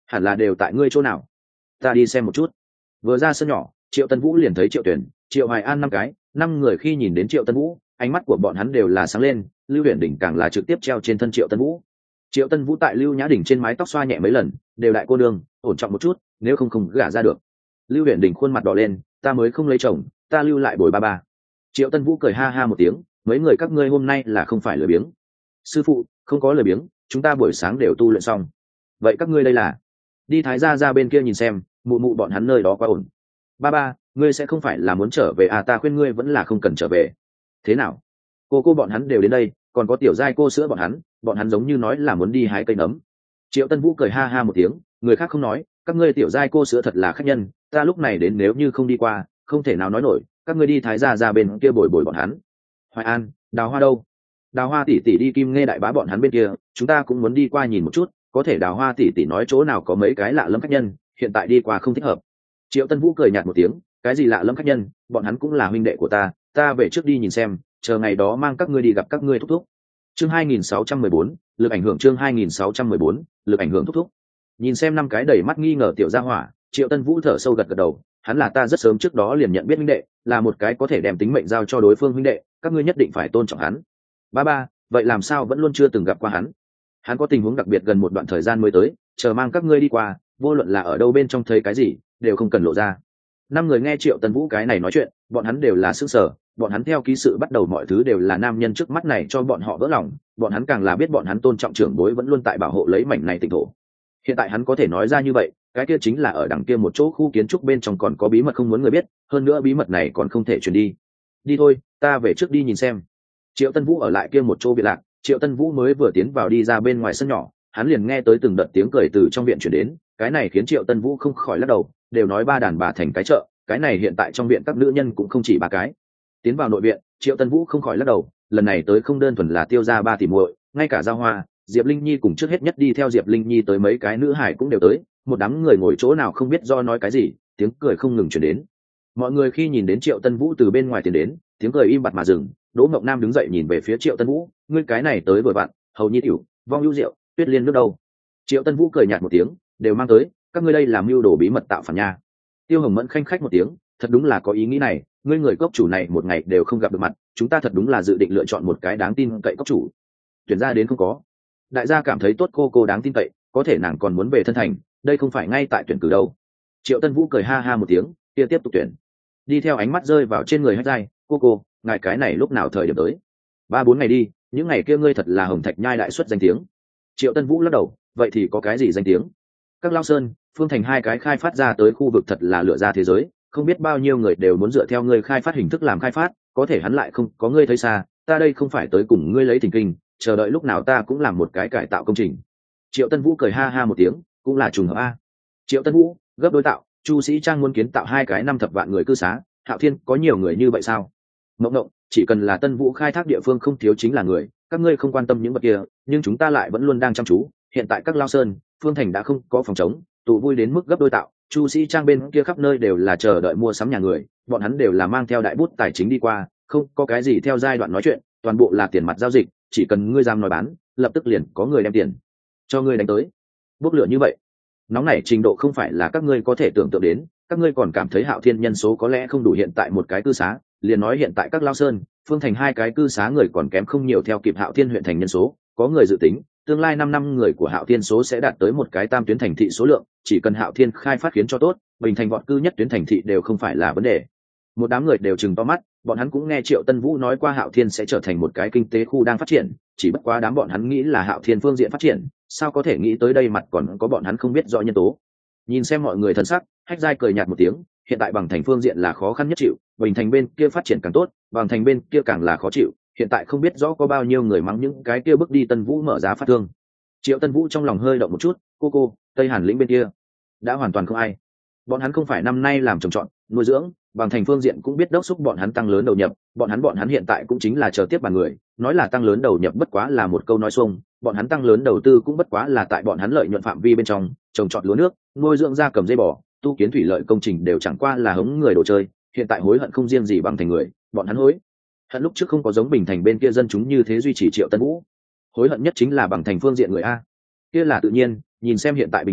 hẳn là đều tại ngươi chỗ nào, ta đi xem một chút. Vừa ra sân nhỏ, Triệu Tân Vũ liền thấy Triệu Tuyển, Triệu Hoài An năm người khi nhìn đến Triệu Tân Vũ, ánh mắt của bọn hắn đều là sáng lên. Lưu Huyền Đỉnh càng là trực tiếp treo trên thân Triệu Tân Vũ. Triệu Tân Vũ tại Lưu Nhã Đỉnh trên mái tóc xoa nhẹ mấy lần, đều đại cô nương, ổn trọng một chút, nếu không gả ra được. Lưu Huyền Đỉnh khuôn mặt đỏ lên, ta mới không lấy chồng, ta lưu lại bồi ba ba. Triệu Tân Vũ cười ha ha một tiếng, mấy người các ngươi hôm nay là không phải lười biếng. Sư phụ, không có lười biếng, chúng ta buổi sáng đều tu luyện xong. Vậy các ngươi đây là đi Thái gia ra bên kia nhìn xem, mụ mụ bọn hắn nơi đó quá ổn. Ba ba, ngươi sẽ không phải là muốn trở về à? Ta khuyên ngươi vẫn là không cần trở về. Thế nào, cô bọn hắn đều đến đây, còn có tiểu giai cô sữa bọn hắn giống như nói là muốn đi hái cây nấm. Triệu Tân Vũ cười ha ha một tiếng, người khác không nói, các ngươi tiểu giai cô sữa thật là khách nhân, ta lúc này đến nếu như không đi qua không thể nào nói nổi, các ngươi đi Thái gia ra bên kia bồi bọn hắn. Hoài An, Đào Hoa đâu? Đào Hoa tỷ tỷ đi Kim Nghe đại bá bọn hắn bên kia, chúng ta cũng muốn đi qua nhìn một chút, có thể Đào Hoa tỷ tỷ nói chỗ nào có mấy cái lạ lẫm khách nhân, hiện tại đi qua không thích hợp. Triệu Tân Vũ cười nhạt một tiếng, cái gì lạ lẫm khách nhân, bọn hắn cũng là huynh đệ của ta về trước đi nhìn xem, chờ ngày đó mang các ngươi đi gặp các ngươi thúc thúc. Chương 2614, lực ảnh hưởng. Chương 2614, lực ảnh hưởng thúc thúc. Nhìn xem năm cái đầy mắt nghi ngờ tiểu gia hỏa, Triệu Tân Vũ thở sâu gật đầu, hắn là ta rất sớm trước đó liền nhận biết huynh đệ, là một cái có thể đem tính mệnh giao cho đối phương huynh đệ, các ngươi nhất định phải tôn trọng hắn. Ba, vậy làm sao vẫn luôn chưa từng gặp qua hắn? Hắn có tình huống đặc biệt gần một đoạn thời gian mới tới, chờ mang các ngươi đi qua, vô luận là ở đâu bên trong thấy cái gì, đều không cần lộ ra. Năm người nghe Triệu Tân Vũ cái này nói chuyện, bọn hắn đều là sững sờ, bọn hắn theo ký sự bắt đầu mọi thứ đều là nam nhân trước mắt này cho bọn họ vỡ lòng, bọn hắn càng là biết bọn hắn tôn trọng trưởng bối vẫn luôn tại bảo hộ lấy mảnh này tịnh thổ. Hiện tại hắn có thể nói ra như vậy, cái kia chính là ở đằng kia một chỗ khu kiến trúc bên trong còn có bí mật không muốn người biết, hơn nữa bí mật này còn không thể truyền đi. Đi thôi, ta về trước đi nhìn xem. Triệu Tân Vũ ở lại kia một chỗ biệt lạc, Triệu Tân Vũ mới vừa tiến vào đi ra bên ngoài sân nhỏ, hắn liền nghe tới từng đợt tiếng cười từ trong viện chuyển đến, cái này khiến Triệu Tân Vũ không khỏi lắc đầu, đều nói ba đàn bà thành cái chợ, cái này hiện tại trong viện các nữ nhân cũng không chỉ ba cái. Tiến vào nội viện, Triệu Tân Vũ không khỏi lắc đầu, lần này tới không đơn thuần là Tiêu gia ba tỷ muội, ngay cả Giao Hoa, Diệp Linh Nhi cùng trước hết nhất đi theo Diệp Linh Nhi tới mấy cái nữ hải cũng đều tới, một đám người ngồi chỗ nào không biết do nói cái gì, tiếng cười không ngừng chuyển đến. Mọi người khi nhìn đến Triệu Tân Vũ từ bên ngoài tiến đến, tiếng cười im bặt mà dừng. Đỗ Ngọc Nam đứng dậy nhìn về phía Triệu Tân Vũ, ngươi cái này tới vừa vặn, hầu nhi tiểu, vong ưu rượu, tuyết liên nước đâu? Triệu Tân Vũ cười nhạt một tiếng, đều mang tới, các ngươi đây làm mưu đồ bí mật tạo phản nha. Tiêu Hồng Mẫn khanh khách một tiếng, thật đúng là có ý nghĩ này, ngươi người cốc chủ này một ngày đều không gặp được mặt, chúng ta thật đúng là dự định lựa chọn một cái đáng tin cậy cốc chủ. Tuyển ra đến không có. Đại gia cảm thấy tốt cô đáng tin cậy, có thể nàng còn muốn về thân thành, đây không phải ngay tại tuyển cử đâu. Triệu Tân Vũ cười ha ha một tiếng, kia tiếp tục tuyển. Đi theo ánh mắt rơi vào trên người Hách Giai, cô, ngài cái này lúc nào thời điểm tới? 3-4 ngày đi, những ngày kia ngươi thật là hồng thạch nhai đại xuất danh tiếng. Triệu Tân Vũ lắc đầu, vậy thì có cái gì danh tiếng? Các Lao Sơn, Phương Thành hai cái khai phát ra tới khu vực thật là lựa ra thế giới, không biết bao nhiêu người đều muốn dựa theo ngươi khai phát hình thức làm khai phát, có thể hắn lại không có ngươi thấy xa, ta đây không phải tới cùng ngươi lấy thỉnh kinh, chờ đợi lúc nào ta cũng làm một cái cải tạo công trình. Triệu Tân Vũ cười ha ha một tiếng, cũng là trùng hợp a. Triệu Tân Vũ, gấp đôi tạo, Chu Sĩ Trang muốn kiến tạo 2 cái 5 thập vạn người cư xá, Hạo Thiên có nhiều người như vậy sao? Mộng, chỉ cần là Tân Vũ khai thác địa phương không thiếu chính là người, các ngươi không quan tâm những vật kia, nhưng chúng ta lại vẫn luôn đang chăm chú. Hiện tại các Lao Sơn, Phương Thành đã không có phòng chống, tụ vui đến mức gấp đôi tạo, Chu Sĩ Trang bên kia khắp nơi đều là chờ đợi mua sắm nhà người, bọn hắn đều là mang theo đại bút tài chính đi qua, không có cái gì theo giai đoạn nói chuyện, toàn bộ là tiền mặt giao dịch, chỉ cần ngươi dám nói bán, lập tức liền có người đem tiền cho ngươi đánh tới. Bốc lửa như vậy, nóng nảy trình độ không phải là các ngươi có thể tưởng tượng đến, các ngươi còn cảm thấy Hạo Thiên nhân số có lẽ không đủ hiện tại một cái cư xá, liền nói hiện tại các Lao Sơn, Phương Thành 2 cái cư xá người còn kém không nhiều theo kịp Hạo Thiên huyện thành nhân số, có người dự tính, tương lai 5 năm người của Hạo Thiên số sẽ đạt tới một cái tam tuyến thành thị số lượng, chỉ cần Hạo Thiên khai phát khiến cho tốt, bình thành vọt cư nhất tuyến thành thị đều không phải là vấn đề. Một đám người đều trừng to mắt, bọn hắn cũng nghe Triệu Tân Vũ nói qua Hạo Thiên sẽ trở thành một cái kinh tế khu đang phát triển, chỉ bất quá đám bọn hắn nghĩ là Hạo Thiên phương diện phát triển, sao có thể nghĩ tới đây mặt còn có bọn hắn không biết rõ nhân tố. Nhìn xem mọi người thân sắc, Hách Giai cười nhạt một tiếng, hiện tại bằng thành phương diện là khó khăn nhất chịu, bình thành bên kia phát triển càng tốt, bằng thành bên kia càng là khó chịu, hiện tại không biết rõ có bao nhiêu người mắng những cái kia bước đi Tân Vũ mở giá phát thương. Triệu Tân Vũ trong lòng hơi động một chút, cô, Tây Hàn lĩnh bên kia đã hoàn toàn không ai. Bọn hắn không phải năm nay làm trồng trọt, nuôi dưỡng, bằng thành phương diện cũng biết đốc thúc bọn hắn tăng lớn đầu nhập, bọn hắn hiện tại cũng chính là chờ tiếp bàn người, nói là tăng lớn đầu nhập bất quá là một câu nói xuông, bọn hắn tăng lớn đầu tư cũng bất quá là tại bọn hắn lợi nhuận phạm vi bên trong, trồng trọt lúa nước, nuôi dưỡng gia cầm dây bò, tu kiến thủy lợi công trình đều chẳng qua là hống người đồ chơi, hiện tại hối hận không riêng gì bằng thành người, bọn hắn hối hận lúc trước không có giống bình thành bên kia dân chúng như thế duy trì Triệu Tân Vũ, hối hận nhất chính là bằng thành phương diện người a. Kia là tự nhiên, nhìn xem hiện tại bình thành,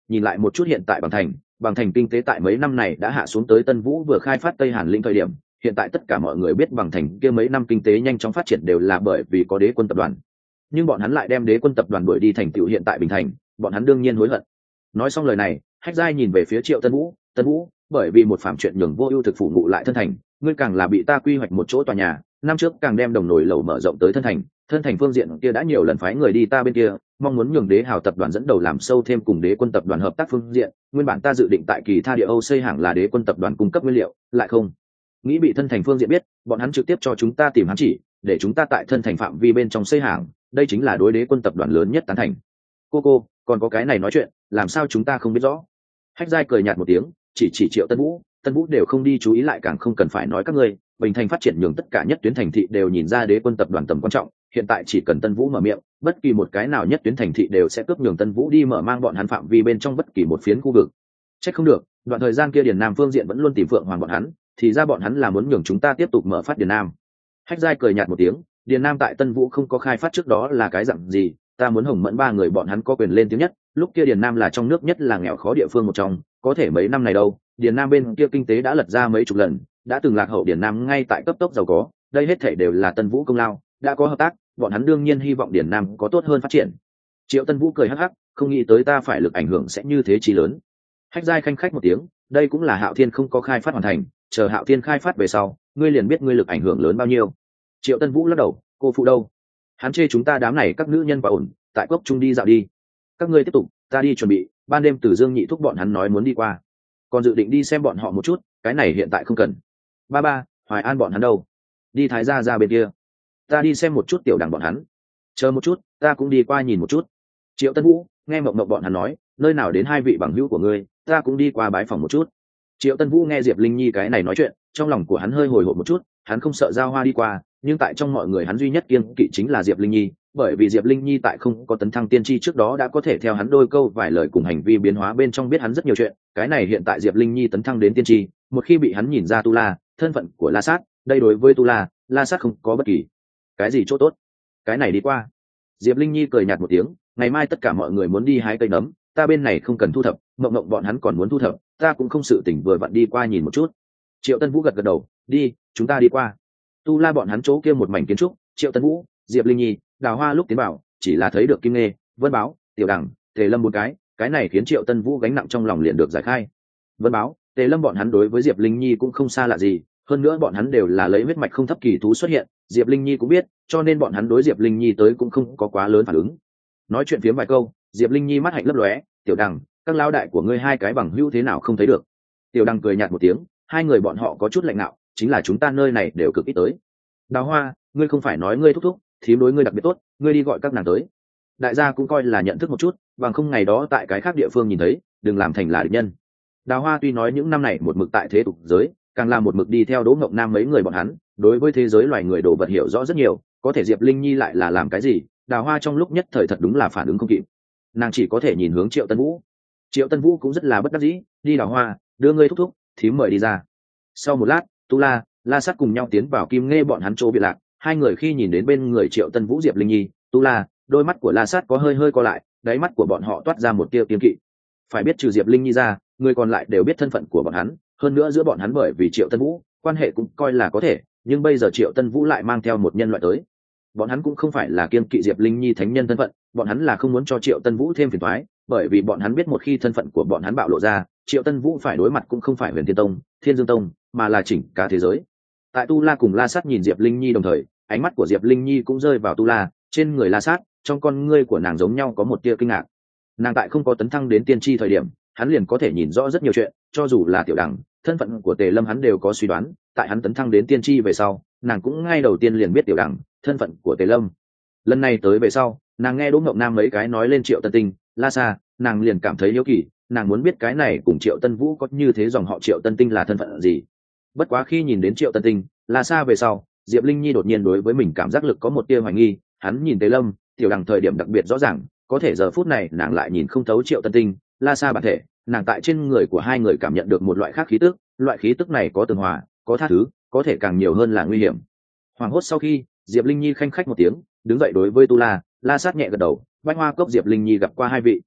nhìn lại một chút hiện tại bằng thành kinh tế tại mấy năm này đã hạ xuống tới Tân Vũ vừa khai phát Tây Hàn Lĩnh thời điểm. Hiện tại tất cả mọi người biết bằng thành kia mấy năm kinh tế nhanh chóng phát triển đều là bởi vì có Đế Quân tập đoàn, nhưng bọn hắn lại đem Đế Quân tập đoàn đuổi đi thành tựu hiện tại Bình Thành, bọn hắn đương nhiên hối hận. Nói xong lời này, Hách Giai nhìn về phía Triệu Tân Vũ, Tân Vũ, bởi vì một phạm chuyện nhường vô ưu thực phủ ngụ lại thân thành, ngươi càng là bị ta quy hoạch một chỗ tòa nhà, năm trước càng đem đồng nồi lẩu mở rộng tới thân thành phương diện kia đã nhiều lần phái người đi ta bên kia, mong muốn nhường Đế Hào tập đoàn dẫn đầu làm sâu thêm cùng Đế Quân tập đoàn hợp tác phương diện, nguyên bản ta dự định tại Kỳ Tha Địa Âu xây hàng là Đế Quân tập đoàn cung cấp nguyên liệu, lại không nghĩ bị thân thành phương diện biết, bọn hắn trực tiếp cho chúng ta tìm hắn chỉ, để chúng ta tại thân thành phạm vi bên trong xây hàng, đây chính là đối Đế Quân tập đoàn lớn nhất tán thành. Cô, còn có cái này nói chuyện, làm sao chúng ta không biết rõ? Hách Giai cười nhạt một tiếng, chỉ Triệu Tân Vũ đều không đi chú ý lại càng không cần phải nói các ngươi. Bình Thành phát triển nhường tất cả nhất tuyến thành thị đều nhìn ra Đế Quân tập đoàn tầm quan trọng, hiện tại chỉ cần Tân Vũ mở miệng, bất kỳ một cái nào nhất tuyến thành thị đều sẽ cướp nhường Tân Vũ đi mở mang bọn hắn phạm vi bên trong bất kỳ một phiến khu vực. Trách không được, đoạn thời gian kia Điền Nam phương diện vẫn luôn tìm Phượng Hoàng bọn hắn, thì ra bọn hắn là muốn nhường chúng ta tiếp tục mở phát Điền Nam. Hách Giai cười nhạt một tiếng, Điền Nam tại Tân Vũ không có khai phát trước đó là cái dạng gì, ta muốn Hồng Mẫn ba người bọn hắn có quyền lên tiếng nhất, lúc kia Điền Nam là trong nước nhất là nghèo khó địa phương một trong, có thể mấy năm này đâu, Điền Nam bên kia kinh tế đã lật ra mấy chục lần, đã từng lạc hậu Điền Nam ngay tại cấp tốc giàu có, đây hết thảy đều là Tân Vũ công lao, đã có hợp tác, bọn hắn đương nhiên hy vọng Điền Nam có tốt hơn phát triển. Triệu Tân Vũ cười hắc hắc, không nghĩ tới ta phải lực ảnh hưởng sẽ như thế chí lớn. Hách Giai khanh khách một tiếng, đây cũng là Hạo Thiên không có khai phát hoàn thành, chờ Hạo Thiên khai phát về sau, ngươi liền biết ngươi lực ảnh hưởng lớn bao nhiêu. Triệu Tân Vũ lắc đầu, cô phụ đâu? Hắn chê chúng ta đám này các nữ nhân quá ổn, tại cốc trung đi dạo đi. Các ngươi tiếp tục, ta đi chuẩn bị, ban đêm Từ Dương Nhị thúc bọn hắn nói muốn đi qua, còn dự định đi xem bọn họ một chút, cái này hiện tại không cần. Ba, Hoài An bọn hắn đâu? Đi Thái gia ra bên kia. Ta đi xem một chút Tiểu Đằng bọn hắn. Chờ một chút, ta cũng đi qua nhìn một chút. Triệu Tân Vũ nghe mộng bọn hắn nói, nơi nào đến hai vị bằng hữu của ngươi, ta cũng đi qua bái phòng một chút. Triệu Tân Vũ nghe Diệp Linh Nhi cái này nói chuyện, trong lòng của hắn hơi hồi hộp một chút, hắn không sợ Giao Hoa đi qua, nhưng tại trong mọi người hắn duy nhất kiêng kỵ chính là Diệp Linh Nhi, bởi vì Diệp Linh Nhi tại không có tấn thăng tiên tri trước đó đã có thể theo hắn đôi câu vài lời cùng hành vi biến hóa bên trong biết hắn rất nhiều chuyện, cái này hiện tại Diệp Linh Nhi tấn thăng đến tiên tri, một khi bị hắn nhìn ra Tu La, thân phận của La Sát, đây đối với Tu La, La Sát không có bất kỳ cái gì chỗ tốt. Cái này đi qua. Diệp Linh Nhi cười nhạt một tiếng, ngày mai tất cả mọi người muốn đi hái cây nấm, ta bên này không cần thu thập, mộng bọn hắn còn muốn thu thập, ta cũng không sự tỉnh vừa vặn đi qua nhìn một chút. Triệu Tân Vũ gật đầu, đi, chúng ta đi qua. Tu La bọn hắn chỗ kia một mảnh kiến trúc, Triệu Tân Vũ, Diệp Linh Nhi, Đào Hoa lúc tiến vào, chỉ là thấy được Kim Nghê, Vân Báo, Tiểu Đằng, Tề Lâm một cái này khiến Triệu Tân Vũ gánh nặng trong lòng liền được giải khai. Vân Báo, Tề Lâm bọn hắn đối với Diệp Linh Nhi cũng không xa lạ gì, hơn nữa bọn hắn đều là lấy huyết mạch không thấp kỳ thú xuất hiện, Diệp Linh Nhi cũng biết, cho nên bọn hắn đối Diệp Linh Nhi tới cũng không có quá lớn phản ứng. Nói chuyện phiếm vài câu, Diệp Linh Nhi mắt hạnh lấp lóe, Tiểu Đằng, các lão đại của ngươi hai cái bằng hữu thế nào không thấy được? Tiểu Đằng cười nhạt một tiếng, hai người bọn họ có chút lạnh nạo, chính là chúng ta nơi này đều cực ít tới. Đào Hoa, ngươi không phải nói ngươi thúc thúc, thím đối ngươi đặc biệt tốt, ngươi đi gọi các nàng tới. Đại gia cũng coi là nhận thức một chút, bằng không ngày đó tại cái khác địa phương nhìn thấy, đừng làm thành là địch nhân. Đào Hoa tuy nói những năm này một mực tại thế tục giới, càng là một mực đi theo Đỗ Ngọc Nam mấy người bọn hắn, đối với thế giới loài người đồ vật hiểu rõ rất nhiều, có thể Diệp Linh Nhi lại là làm cái gì, Đào Hoa trong lúc nhất thời thật đúng là phản ứng không kịp. Nàng chỉ có thể nhìn hướng Triệu Tân Vũ. Triệu Tân Vũ cũng rất là bất đắc dĩ, đi Đào Hoa, đưa ngươi thúc thúc, thím mời đi ra. Sau một lát, Tu La, La Sát cùng nhau tiến vào Kim Nghê bọn hắn chỗ biệt lạc, hai người khi nhìn đến bên người Triệu Tân Vũ, Diệp Linh Nhi, Tu La, đôi mắt của La Sát có hơi co lại, đáy mắt của bọn họ toát ra một tia kiêng kỵ. Phải biết trừ Diệp Linh Nhi ra, người còn lại đều biết thân phận của bọn hắn, hơn nữa giữa bọn hắn bởi vì Triệu Tân Vũ, quan hệ cũng coi là có thể, nhưng bây giờ Triệu Tân Vũ lại mang theo một nhân loại tới. Bọn hắn cũng không phải là kiêng kỵ Diệp Linh Nhi thánh nhân thân phận, bọn hắn là không muốn cho Triệu Tân Vũ thêm phiền toái, bởi vì bọn hắn biết một khi thân phận của bọn hắn bạo lộ ra, Triệu Tân Vũ phải đối mặt cũng không phải Huyền Thiên Tông, Thiên Dương Tông, mà là chỉnh cả thế giới. Tại Tu La cùng La Sát nhìn Diệp Linh Nhi đồng thời, ánh mắt của Diệp Linh Nhi cũng rơi vào Tu La, trên người La Sát, trong con ngươi của nàng giống nhau có một tia kinh ngạc. Nàng tại không có tấn thăng đến tiên tri thời điểm, hắn liền có thể nhìn rõ rất nhiều chuyện, cho dù là Tiểu Đằng, thân phận của Tề Lâm hắn đều có suy đoán, tại hắn tấn thăng đến tiên tri về sau, nàng cũng ngay đầu tiên liền biết Tiểu Đằng, thân phận của Tề Lâm. Lần này tới về sau, nàng nghe Đỗ Ngọc Nam mấy cái nói lên Triệu Tân Tinh, La Sa, nàng liền cảm thấy hiếu kỳ, nàng muốn biết cái này cùng Triệu Tân Vũ có như thế dòng họ Triệu Tân Tinh là thân phận gì. Bất quá khi nhìn đến Triệu Tân Tinh, La Sa về sau, Diệp Linh Nhi đột nhiên đối với mình cảm giác lực có một tia hoài nghi, hắn nhìn Tề Lâm, Tiểu Đằng thời điểm đặc biệt rõ ràng, có thể giờ phút này nàng lại nhìn không thấu Triệu Tân Tinh, La Sa bản thể, nàng tại trên người của hai người cảm nhận được một loại khác khí tức, loại khí tức này có tường hòa, có tha thứ, có thể càng nhiều hơn là nguy hiểm. Hoàng hốt sau khi, Diệp Linh Nhi khanh khách một tiếng, đứng dậy đối với Tu La, La Sát nhẹ gật đầu, Bách Hoa Cốc Diệp Linh Nhi gặp qua hai vị.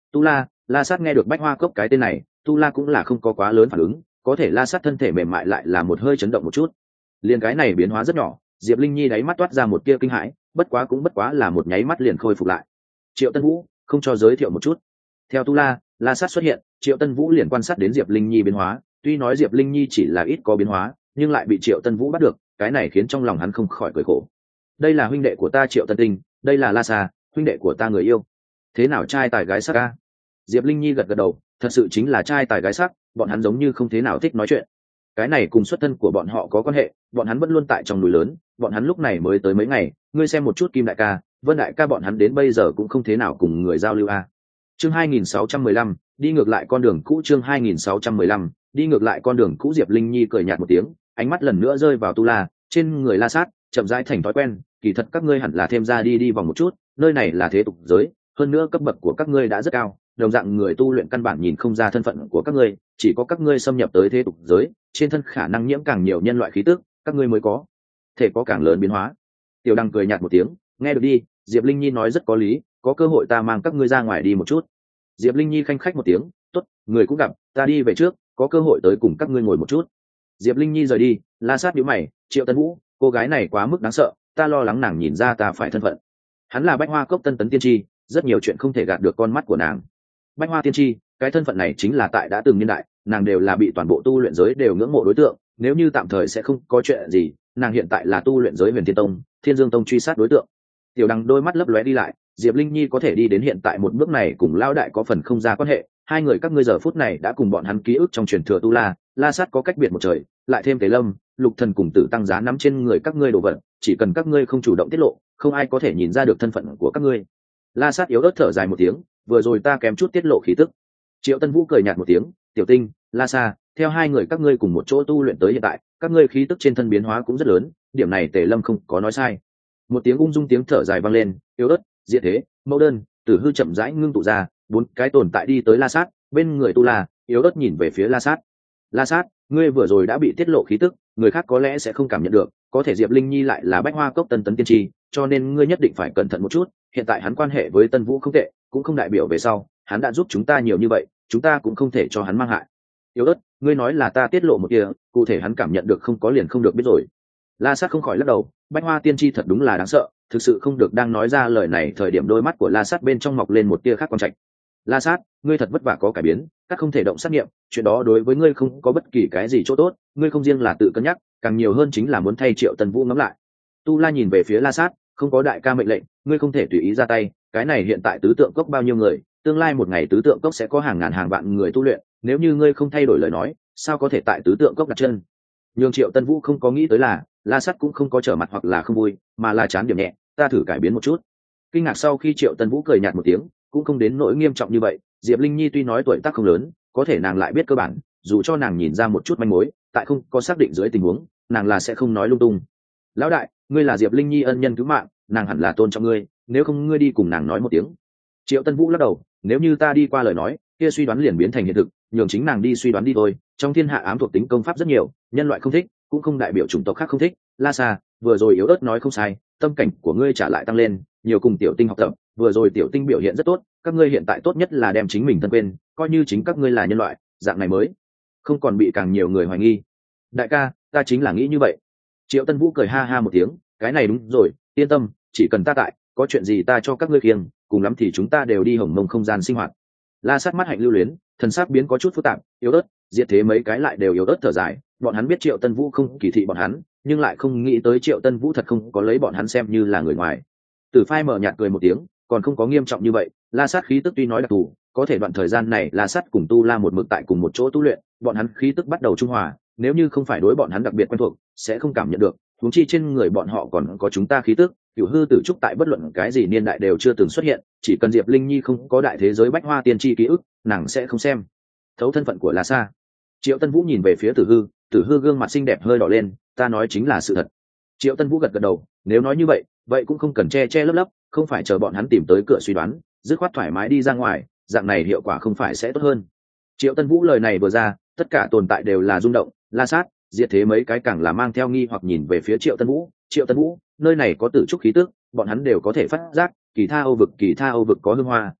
Tu La. La Sát nghe được Bách Hoa Cốc cái tên này, Tu La cũng là không có quá lớn phản ứng, có thể La Sát thân thể mềm mại lại là một hơi chấn động một chút. Liên cái này biến hóa rất nhỏ, Diệp Linh Nhi đáy mắt toát ra một tia kinh hãi, bất quá là một nháy mắt liền khôi phục lại. Triệu Tân Vũ, không cho giới thiệu một chút. Theo Tu La, La Sát xuất hiện, Triệu Tân Vũ liền quan sát đến Diệp Linh Nhi biến hóa, tuy nói Diệp Linh Nhi chỉ là ít có biến hóa, nhưng lại bị Triệu Tân Vũ bắt được, cái này khiến trong lòng hắn không khỏi cười khổ. Đây là huynh đệ của ta Triệu Tân Tinh, đây là La Sa, huynh đệ của ta người yêu. Thế nào trai tài gái sắc a? Diệp Linh Nhi gật gật đầu, thật sự chính là trai tài gái sắc, bọn hắn giống như không thế nào thích nói chuyện. Cái này cùng xuất thân của bọn họ có quan hệ, bọn hắn vẫn luôn tại trong núi lớn, bọn hắn lúc này mới tới mấy ngày, ngươi xem một chút Kim đại ca, Vân đại ca bọn hắn đến bây giờ cũng không thế nào cùng người giao lưu a. Chương 2615, đi ngược lại con đường cũ. Chương 2615, đi ngược lại con đường cũ. Diệp Linh Nhi cười nhạt một tiếng, ánh mắt lần nữa rơi vào Tu La, trên người La Sát, chậm rãi thành thói quen, kỳ thật các ngươi hẳn là thêm ra đi vòng một chút, nơi này là thế tục giới, hơn nữa cấp bậc của các ngươi đã rất cao, đồng dạng người tu luyện căn bản nhìn không ra thân phận của các ngươi, chỉ có các ngươi xâm nhập tới thế tục giới, trên thân khả năng nhiễm càng nhiều nhân loại khí tức, các ngươi mới có thể có càng lớn biến hóa. Tiểu Đăng cười nhạt một tiếng, nghe được đi, Diệp Linh Nhi nói rất có lý, có cơ hội ta mang các ngươi ra ngoài đi một chút. Diệp Linh Nhi khanh khách một tiếng, tốt, người cũng gặp, ta đi về trước, có cơ hội tới cùng các ngươi ngồi một chút. Diệp Linh Nhi rời đi, La Sát nhíu mày, Triệu Tân Vũ, cô gái này quá mức đáng sợ, ta lo lắng nàng nhìn ra ta phải thân phận. Hắn là Bách Hoa Cốc Tân Tấn tiên tri, rất nhiều chuyện không thể gạt được con mắt của nàng. Bách Hoa tiên tri, cái thân phận này chính là tại đã từng niên đại, nàng đều là bị toàn bộ tu luyện giới đều ngưỡng mộ đối tượng, nếu như tạm thời sẽ không có chuyện gì, nàng hiện tại là tu luyện giới Huyền Thiên Tông, Thiên Dương Tông truy sát đối tượng. Tiểu Đăng đôi mắt lấp lóe đi lại, Diệp Linh Nhi có thể đi đến hiện tại một bước này cùng Lão đại có phần không ra quan hệ, hai người các ngươi giờ phút này đã cùng bọn hắn ký ức trong truyền thừa Tu La, La Sát có cách biệt một trời, lại thêm Tề Lâm, Lục Thần cùng Tử Tăng giá nắm trên người các ngươi đồ vật, chỉ cần các ngươi không chủ động tiết lộ, không ai có thể nhìn ra được thân phận của các ngươi. La Sát yếu ớt thở dài một tiếng, vừa rồi ta kém chút tiết lộ khí tức. Triệu Tân Vũ cười nhạt một tiếng, Tiểu Tinh, La Sa, theo hai người các ngươi cùng một chỗ tu luyện tới hiện tại, các ngươi khí tức trên thân biến hóa cũng rất lớn, điểm này Tề Lâm không có nói sai. Một tiếng ung dung tiếng thở dài vang lên, yếu ớt, diệt thế, mẫu đơn, Tử Hư chậm rãi ngưng tụ ra, bốn cái tồn tại đi tới La Sát, bên người Tu La, yếu ớt nhìn về phía La Sát. La Sát, ngươi vừa rồi đã bị tiết lộ khí tức, người khác có lẽ sẽ không cảm nhận được, có thể Diệp Linh Nhi lại là Bách Hoa Cốc Tân Tấn tiên tri, cho nên ngươi nhất định phải cẩn thận một chút, hiện tại hắn quan hệ với Tân Vũ không tệ, cũng không đại biểu về sau, hắn đã giúp chúng ta nhiều như vậy, chúng ta cũng không thể cho hắn mang hại. Yếu ớt, ngươi nói là ta tiết lộ một kia, cụ thể hắn cảm nhận được không có liền không được biết rồi. La Sát không khỏi lắc đầu, Bách Hoa tiên tri thật đúng là đáng sợ, thực sự không được đang nói ra lời này thời điểm đôi mắt của La Sát bên trong mọc lên một tia khác quan trạch. La Sát, ngươi thật vất vả có cải biến, các không thể động sát nghiệm, chuyện đó đối với ngươi không có bất kỳ cái gì chỗ tốt, ngươi không riêng là tự cân nhắc, càng nhiều hơn chính là muốn thay Triệu Tân Vũ ngẫm lại. Tu La nhìn về phía La Sát, không có đại ca mệnh lệnh, ngươi không thể tùy ý ra tay, cái này hiện tại tứ tượng cốc bao nhiêu người, tương lai một ngày tứ tượng cốc sẽ có hàng ngàn hàng vạn người tu luyện, nếu như ngươi không thay đổi lời nói, sao có thể tại tứ tượng cốc đặt chân? Nhưng Triệu Tân Vũ không có nghĩ tới là, La Sát cũng không có trở mặt hoặc là không vui, mà là chán điểm nhẹ, ta thử cải biến một chút. Kinh ngạc sau khi Triệu Tân Vũ cười nhạt một tiếng, cũng không đến nỗi nghiêm trọng như vậy, Diệp Linh Nhi tuy nói tuổi tác không lớn, có thể nàng lại biết cơ bản, dù cho nàng nhìn ra một chút manh mối, tại không có xác định dưới tình huống, nàng là sẽ không nói lung tung. Lão đại, ngươi là Diệp Linh Nhi ân nhân cứu mạng, nàng hẳn là tôn trọng ngươi, nếu không ngươi đi cùng nàng nói một tiếng. Triệu Tân Vũ lắc đầu, nếu như ta đi qua lời nói, kia suy đoán liền biến thành hiện thực, nhường chính nàng đi suy đoán đi thôi, trong thiên hạ ám thuộc tính công pháp rất nhiều, nhân loại không thích, cũng không đại biểu chủng tộc khác không thích. La Sa, vừa rồi yếu ớt nói không sai, tâm cảnh của ngươi trả lại tăng lên, nhiều cùng Tiểu Tinh học tập, vừa rồi Tiểu Tinh biểu hiện rất tốt, các ngươi hiện tại tốt nhất là đem chính mình thân quên, coi như chính các ngươi là nhân loại, dạng này mới không còn bị càng nhiều người hoài nghi. Đại ca, ta chính là nghĩ như vậy. Triệu Tân Vũ cười ha ha một tiếng, cái này đúng rồi, yên tâm, chỉ cần ta tại, có chuyện gì ta cho các ngươi kiêng, cùng lắm thì chúng ta đều đi Hồng Mông không gian sinh hoạt. La Sát mắt hạnh lưu luyến, thần sắc biến có chút phức tạp, yếu ớt, diệt thế mấy cái lại đều yếu ớt thở dài, bọn hắn biết Triệu Tân Vũ không kỳ thị bọn hắn, nhưng lại không nghĩ tới Triệu Tân Vũ thật không có lấy bọn hắn xem như là người ngoài. Tử Phai mở nhạt cười một tiếng, còn không có nghiêm trọng như vậy, La Sát khí tức tuy nói đặc thù, có thể đoạn thời gian này La Sát cùng Tu La một mực tại cùng một chỗ tu luyện, bọn hắn khí tức bắt đầu trung hòa, nếu như không phải đối bọn hắn đặc biệt quen thuộc, sẽ không cảm nhận được, huống chi trên người bọn họ còn có chúng ta khí tức. Cửu hư tử trúc tại bất luận cái gì niên đại đều chưa từng xuất hiện, chỉ cần Diệp Linh Nhi không có đại thế giới Bách Hoa tiên tri ký ức, nàng sẽ không xem thấu thân phận của La Sa. Triệu Tân Vũ nhìn về phía Tử Hư gương mặt xinh đẹp hơi đỏ lên, ta nói chính là sự thật. Triệu Tân Vũ gật gật đầu, nếu nói như vậy, vậy cũng không cần che che lấp lấp, không phải chờ bọn hắn tìm tới cửa suy đoán, dứt khoát thoải mái đi ra ngoài, dạng này hiệu quả không phải sẽ tốt hơn. Triệu Tân Vũ lời này vừa ra, tất cả tồn tại đều là rung động, La Sát, diệt thế mấy cái càng là mang theo nghi hoặc nhìn về phía Triệu Tân Vũ. Triệu Tân Vũ, nơi này có tử trúc khí tức, bọn hắn đều có thể phát giác, kỳ tha Âu vực có hương hoa,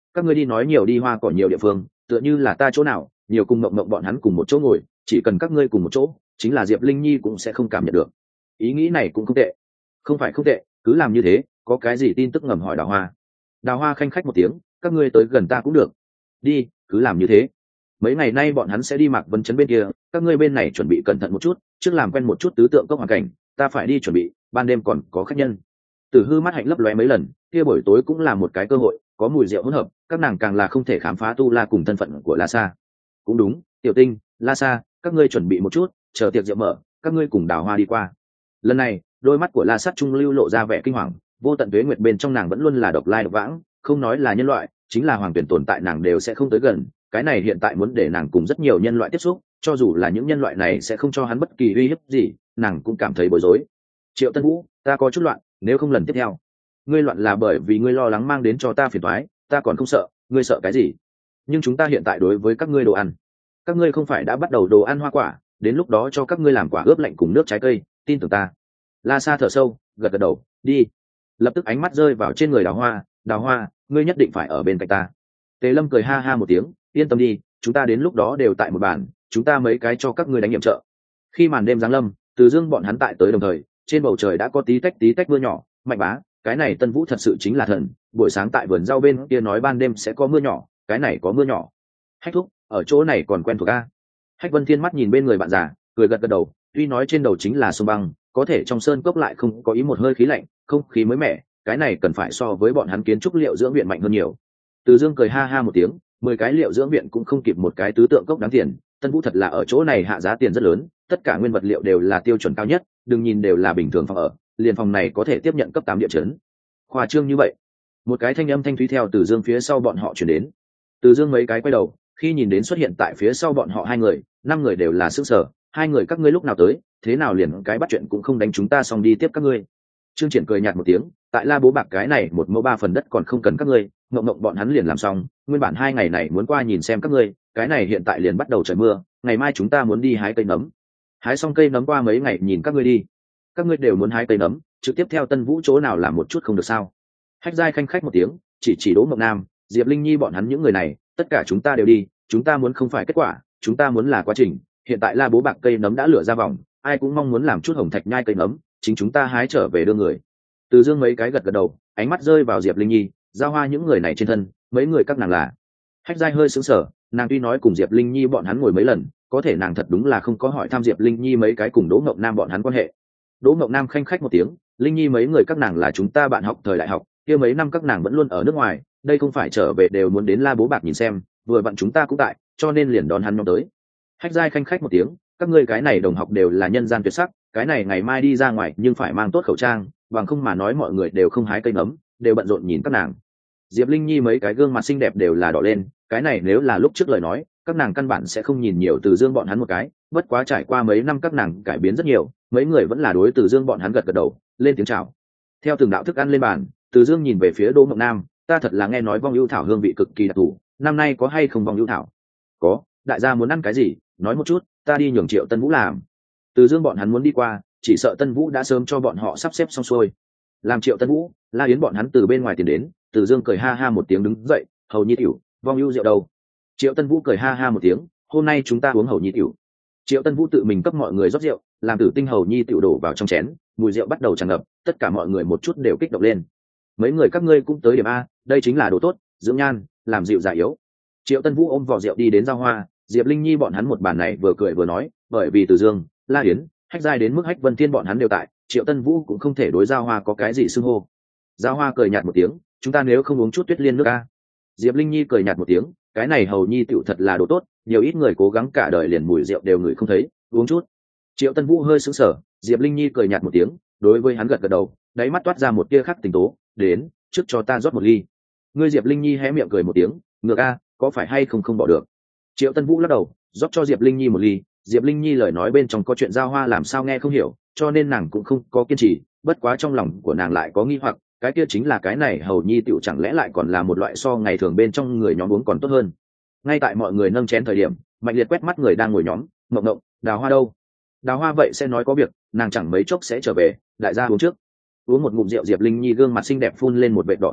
các ngươi đi nói nhiều đi hoa cỏ nhiều địa phương, tựa như là ta chỗ nào nhiều cùng mộng mộng bọn hắn cùng một chỗ ngồi, chỉ cần các ngươi cùng một chỗ, chính là Diệp Linh Nhi cũng sẽ không cảm nhận được. Ý nghĩ này cũng không tệ. Không phải không tệ, cứ làm như thế. Có cái gì tin tức ngầm hỏi Đào Hoa. Đào Hoa khanh khách một tiếng, các ngươi tới gần ta cũng được. Đi, cứ làm như thế. Mấy ngày nay bọn hắn sẽ đi Mạc Vân Chấn bên kia, các ngươi bên này chuẩn bị cẩn thận một chút, trước làm quen một chút tứ tượng cốc hoàn cảnh, ta phải đi chuẩn bị, ban đêm còn có khách nhân. Tử Hư mắt hạnh lấp lóe mấy lần, kia buổi tối cũng là một cái cơ hội, có mùi rượu hỗn hợp, các nàng càng là không thể khám phá tu la cùng thân phận của La Sa. Cũng đúng, Tiểu Tinh, La Sa, các ngươi chuẩn bị một chút, chờ tiệc rượu mở, các ngươi cùng Đào Hoa đi qua. Lần này, đôi mắt của La Sát Trung lưu lộ ra vẻ kinh hoàng, vô tận tuế nguyệt bên trong nàng vẫn luôn là độc lai độc vãng, không nói là nhân loại, chính là hoàng tuyển tồn tại nàng đều sẽ không tới gần. Cái này hiện tại muốn để nàng cùng rất nhiều nhân loại tiếp xúc, cho dù là những nhân loại này sẽ không cho hắn bất kỳ uy hiếp gì, nàng cũng cảm thấy bối rối. Triệu Tân Vũ, ta có chút loạn, nếu không lần tiếp theo ngươi loạn là bởi vì ngươi lo lắng mang đến cho ta phiền toái, ta còn không sợ, ngươi sợ cái gì? Nhưng chúng ta hiện tại đối với các ngươi đồ ăn, các ngươi không phải đã bắt đầu đồ ăn hoa quả, đến lúc đó cho các ngươi làm quả ướp lạnh cùng nước trái cây, tin tưởng ta. La Sa thở sâu, gật gật đầu, đi. Lập tức ánh mắt rơi vào trên người Đào Hoa, Đào Hoa, ngươi nhất định phải ở bên cạnh ta. Tề Lâm cười ha ha một tiếng, yên tâm đi, chúng ta đến lúc đó đều tại một bàn, chúng ta mấy cái cho các ngươi đánh nhiệm trợ. Khi màn đêm giáng lâm, Từ Dương bọn hắn tại tới đồng thời, trên bầu trời đã có tí tách mưa nhỏ. Mạnh bá, cái này Tân Vũ thật sự chính là thần, buổi sáng tại vườn rau bên kia nói ban đêm sẽ có mưa nhỏ, cái này có mưa nhỏ. Hách thúc, ở chỗ này còn quen thuộc a. Hách Vân Thiên mắt nhìn bên người bạn già, cười gật gật đầu, tuy nói trên đầu chính là sông băng, có thể trong sơn cốc lại không có ý một hơi khí lạnh, không khí mới mẻ, cái này cần phải so với bọn hắn kiến trúc liệu dưỡng viện mạnh hơn nhiều. Từ Dương cười ha ha một tiếng, 10 cái liệu dưỡng viện cũng không kịp một cái tứ tượng cốc đáng tiền, Tân Vũ thật là ở chỗ này hạ giá tiền rất lớn, tất cả nguyên vật liệu đều là tiêu chuẩn cao nhất, đừng nhìn đều là bình thường phòng ở, liền phòng này có thể tiếp nhận cấp 8 địa chấn. Khoa trương như vậy. Một cái thanh âm thanh thúy theo Từ Dương phía sau bọn họ truyền đến. Từ Dương mấy cái quay đầu, khi nhìn đến xuất hiện tại phía sau bọn họ 2 người, 5 người đều là sửng sở, 2 người các ngươi lúc nào tới, thế nào liền cái bắt chuyện cũng không đánh chúng ta xong đi tiếp các ngươi. Trương Triển cười nhạt một tiếng, tại La Bố Bạc cái này 1 mẫu 3 phần đất còn không cần các ngươi, ngộng bọn hắn liền làm xong, nguyên bản 2 ngày này muốn qua nhìn xem các ngươi, cái này hiện tại liền bắt đầu trời mưa, ngày mai chúng ta muốn đi hái cây nấm. Hái xong cây nấm qua mấy ngày nhìn các ngươi đi. Các ngươi đều muốn hái cây nấm, trực tiếp theo Tân Vũ chỗ nào làm một chút không được sao? Hách Giai khanh khách một tiếng, chỉ Đỗ Mộng Nam, Diệp Linh Nhi bọn hắn những người này, tất cả chúng ta đều đi, chúng ta muốn không phải kết quả, chúng ta muốn là quá trình. Hiện tại La Bố Bạc cây nấm đã lửa ra vòng, ai cũng mong muốn làm chút hồng thạch nhai cây nấm, chính chúng ta hái trở về đưa người. Từ Dương mấy cái gật gật đầu, ánh mắt rơi vào Diệp Linh Nhi, Giao Hoa những người này trên thân, mấy người các nàng là. Hách Giai hơi sững sờ, nàng tuy nói cùng Diệp Linh Nhi bọn hắn ngồi mấy lần, có thể nàng thật đúng là không có hỏi thăm Diệp Linh Nhi mấy cái cùng Đỗ Mộng Nam bọn hắn quan hệ. Đỗ Mộng Nam khanh khách một tiếng, Linh Nhi mấy người các nàng là chúng ta bạn học thời đại học, kia mấy năm các nàng vẫn luôn ở nước ngoài, đây không phải trở về đều muốn đến La Bố Bạc nhìn xem, vừa vặn chúng ta cũng tại, cho nên liền đón hắn nhóm tới. Hách Giai khanh khách một tiếng, các ngươi cái này đồng học đều là nhân gian tuyệt sắc, cái này ngày mai đi ra ngoài nhưng phải mang tốt khẩu trang, bằng không mà nói mọi người đều không hái cây nấm, đều bận rộn nhìn các nàng. Diệp Linh Nhi mấy cái gương mặt xinh đẹp đều là đỏ lên, cái này nếu là lúc trước lời nói, các nàng căn bản sẽ không nhìn nhiều Từ Dương bọn hắn một cái, bất quá trải qua mấy năm các nàng cải biến rất nhiều, mấy người vẫn là đối Từ Dương bọn hắn gật gật đầu, lên tiếng chào. Theo từng đạo thức ăn lên bàn, Từ Dương nhìn về phía Đỗ Mộng Nam, ta thật là nghe nói vong ưu thảo hương vị cực kỳ đặc thù, năm nay có hay không vong ưu thảo? Có, đại gia muốn ăn cái gì, nói một chút, ta đi nhường Triệu Tân Vũ làm. Từ Dương bọn hắn muốn đi qua, chỉ sợ Tân Vũ đã sớm cho bọn họ sắp xếp xong xuôi. Làm Triệu Tân Vũ, La Yến bọn hắn từ bên ngoài tiền đến, Từ Dương cười ha ha một tiếng đứng dậy, hầu nhi tiểu, vong ưu rượu đâu? Triệu Tân Vũ cười ha ha một tiếng, hôm nay chúng ta uống hầu nhi tiểu. Triệu Tân Vũ tự mình cấp mọi người rót rượu, làm Tử Tinh hầu nhi tiểu đổ vào trong chén, mùi rượu bắt đầu tràn ngập, tất cả mọi người một chút đều kích động lên. Mấy người các ngươi cũng tới điểm a, đây chính là đồ tốt, dưỡng nhan, làm dịu dạ yếu. Triệu Tân Vũ ôm vỏ rượu đi đến Giao Hoa, Diệp Linh Nhi bọn hắn một bàn này vừa cười vừa nói, bởi vì Từ Dương, La Yến, Hách Giai đến mức Hách Vân Thiên bọn hắn đều tại, Triệu Tân Vũ cũng không thể đối Giao Hoa có cái gì xưng hô. Giao Hoa cười nhạt một tiếng, chúng ta nếu không uống chút Tuyết Liên nước a. Diệp Linh Nhi cười nhạt một tiếng, cái này hầu nhi tiểu thật là đồ tốt, nhiều ít người cố gắng cả đời liền mùi rượu đều ngửi không thấy, uống chút. Triệu Tân Vũ hơi sững sờ, Diệp Linh Nhi cười nhạt một tiếng, đối với hắn gật gật đầu, đáy mắt toát ra một tia khác tình tố, đến, trước cho ta rót một ly. Ngươi Diệp Linh Nhi hé miệng cười một tiếng, ngược a, có phải hay không bỏ được. Triệu Tân Vũ lắc đầu, rót cho Diệp Linh Nhi một ly. Diệp Linh Nhi lời nói bên trong có chuyện Giao Hoa làm sao nghe không hiểu, cho nên nàng cũng không có kiên trì, bất quá trong lòng của nàng lại có nghi hoặc, cái kia chính là cái này hầu nhi tiểu chẳng lẽ lại còn là một loại so ngày thường bên trong người nhóm uống còn tốt hơn. Ngay tại mọi người nâng chén thời điểm, Mạnh Liệt quét mắt người đang ngồi nhóm, Mộng, Đào Hoa đâu? Đào Hoa vậy sẽ nói có việc, nàng chẳng mấy chốc sẽ trở về, đại gia uống trước. Uống một ngụm rượu, Diệp Linh Nhi gương mặt xinh đẹp phun lên một vệt đỏ ửng,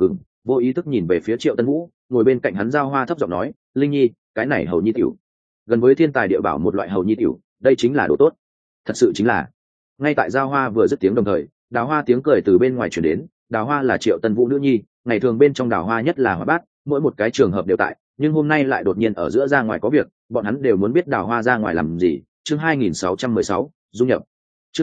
vô ý thức nhìn về phía Triệu Tân Vũ, ngồi bên cạnh hắn Giao Hoa thấp giọng nói, linh nhi, cái này hầu nhi tiểu, gần với thiên tài địa bảo một loại hầu nhi tiểu, đây chính là đồ tốt, thật sự chính là. Ngay tại Giao Hoa vừa dứt tiếng đồng thời, Đào Hoa tiếng cười từ bên ngoài chuyển đến. Đào Hoa là Triệu Tân Vũ nữ nhi, ngày thường bên trong Đào Hoa nhất là hoạt bát, mỗi một cái trường hợp đều tại, nhưng hôm nay lại đột nhiên ở giữa ra ngoài có việc, bọn hắn đều muốn biết Đào Hoa ra ngoài làm gì. Chương 2616, dung nhập. Chương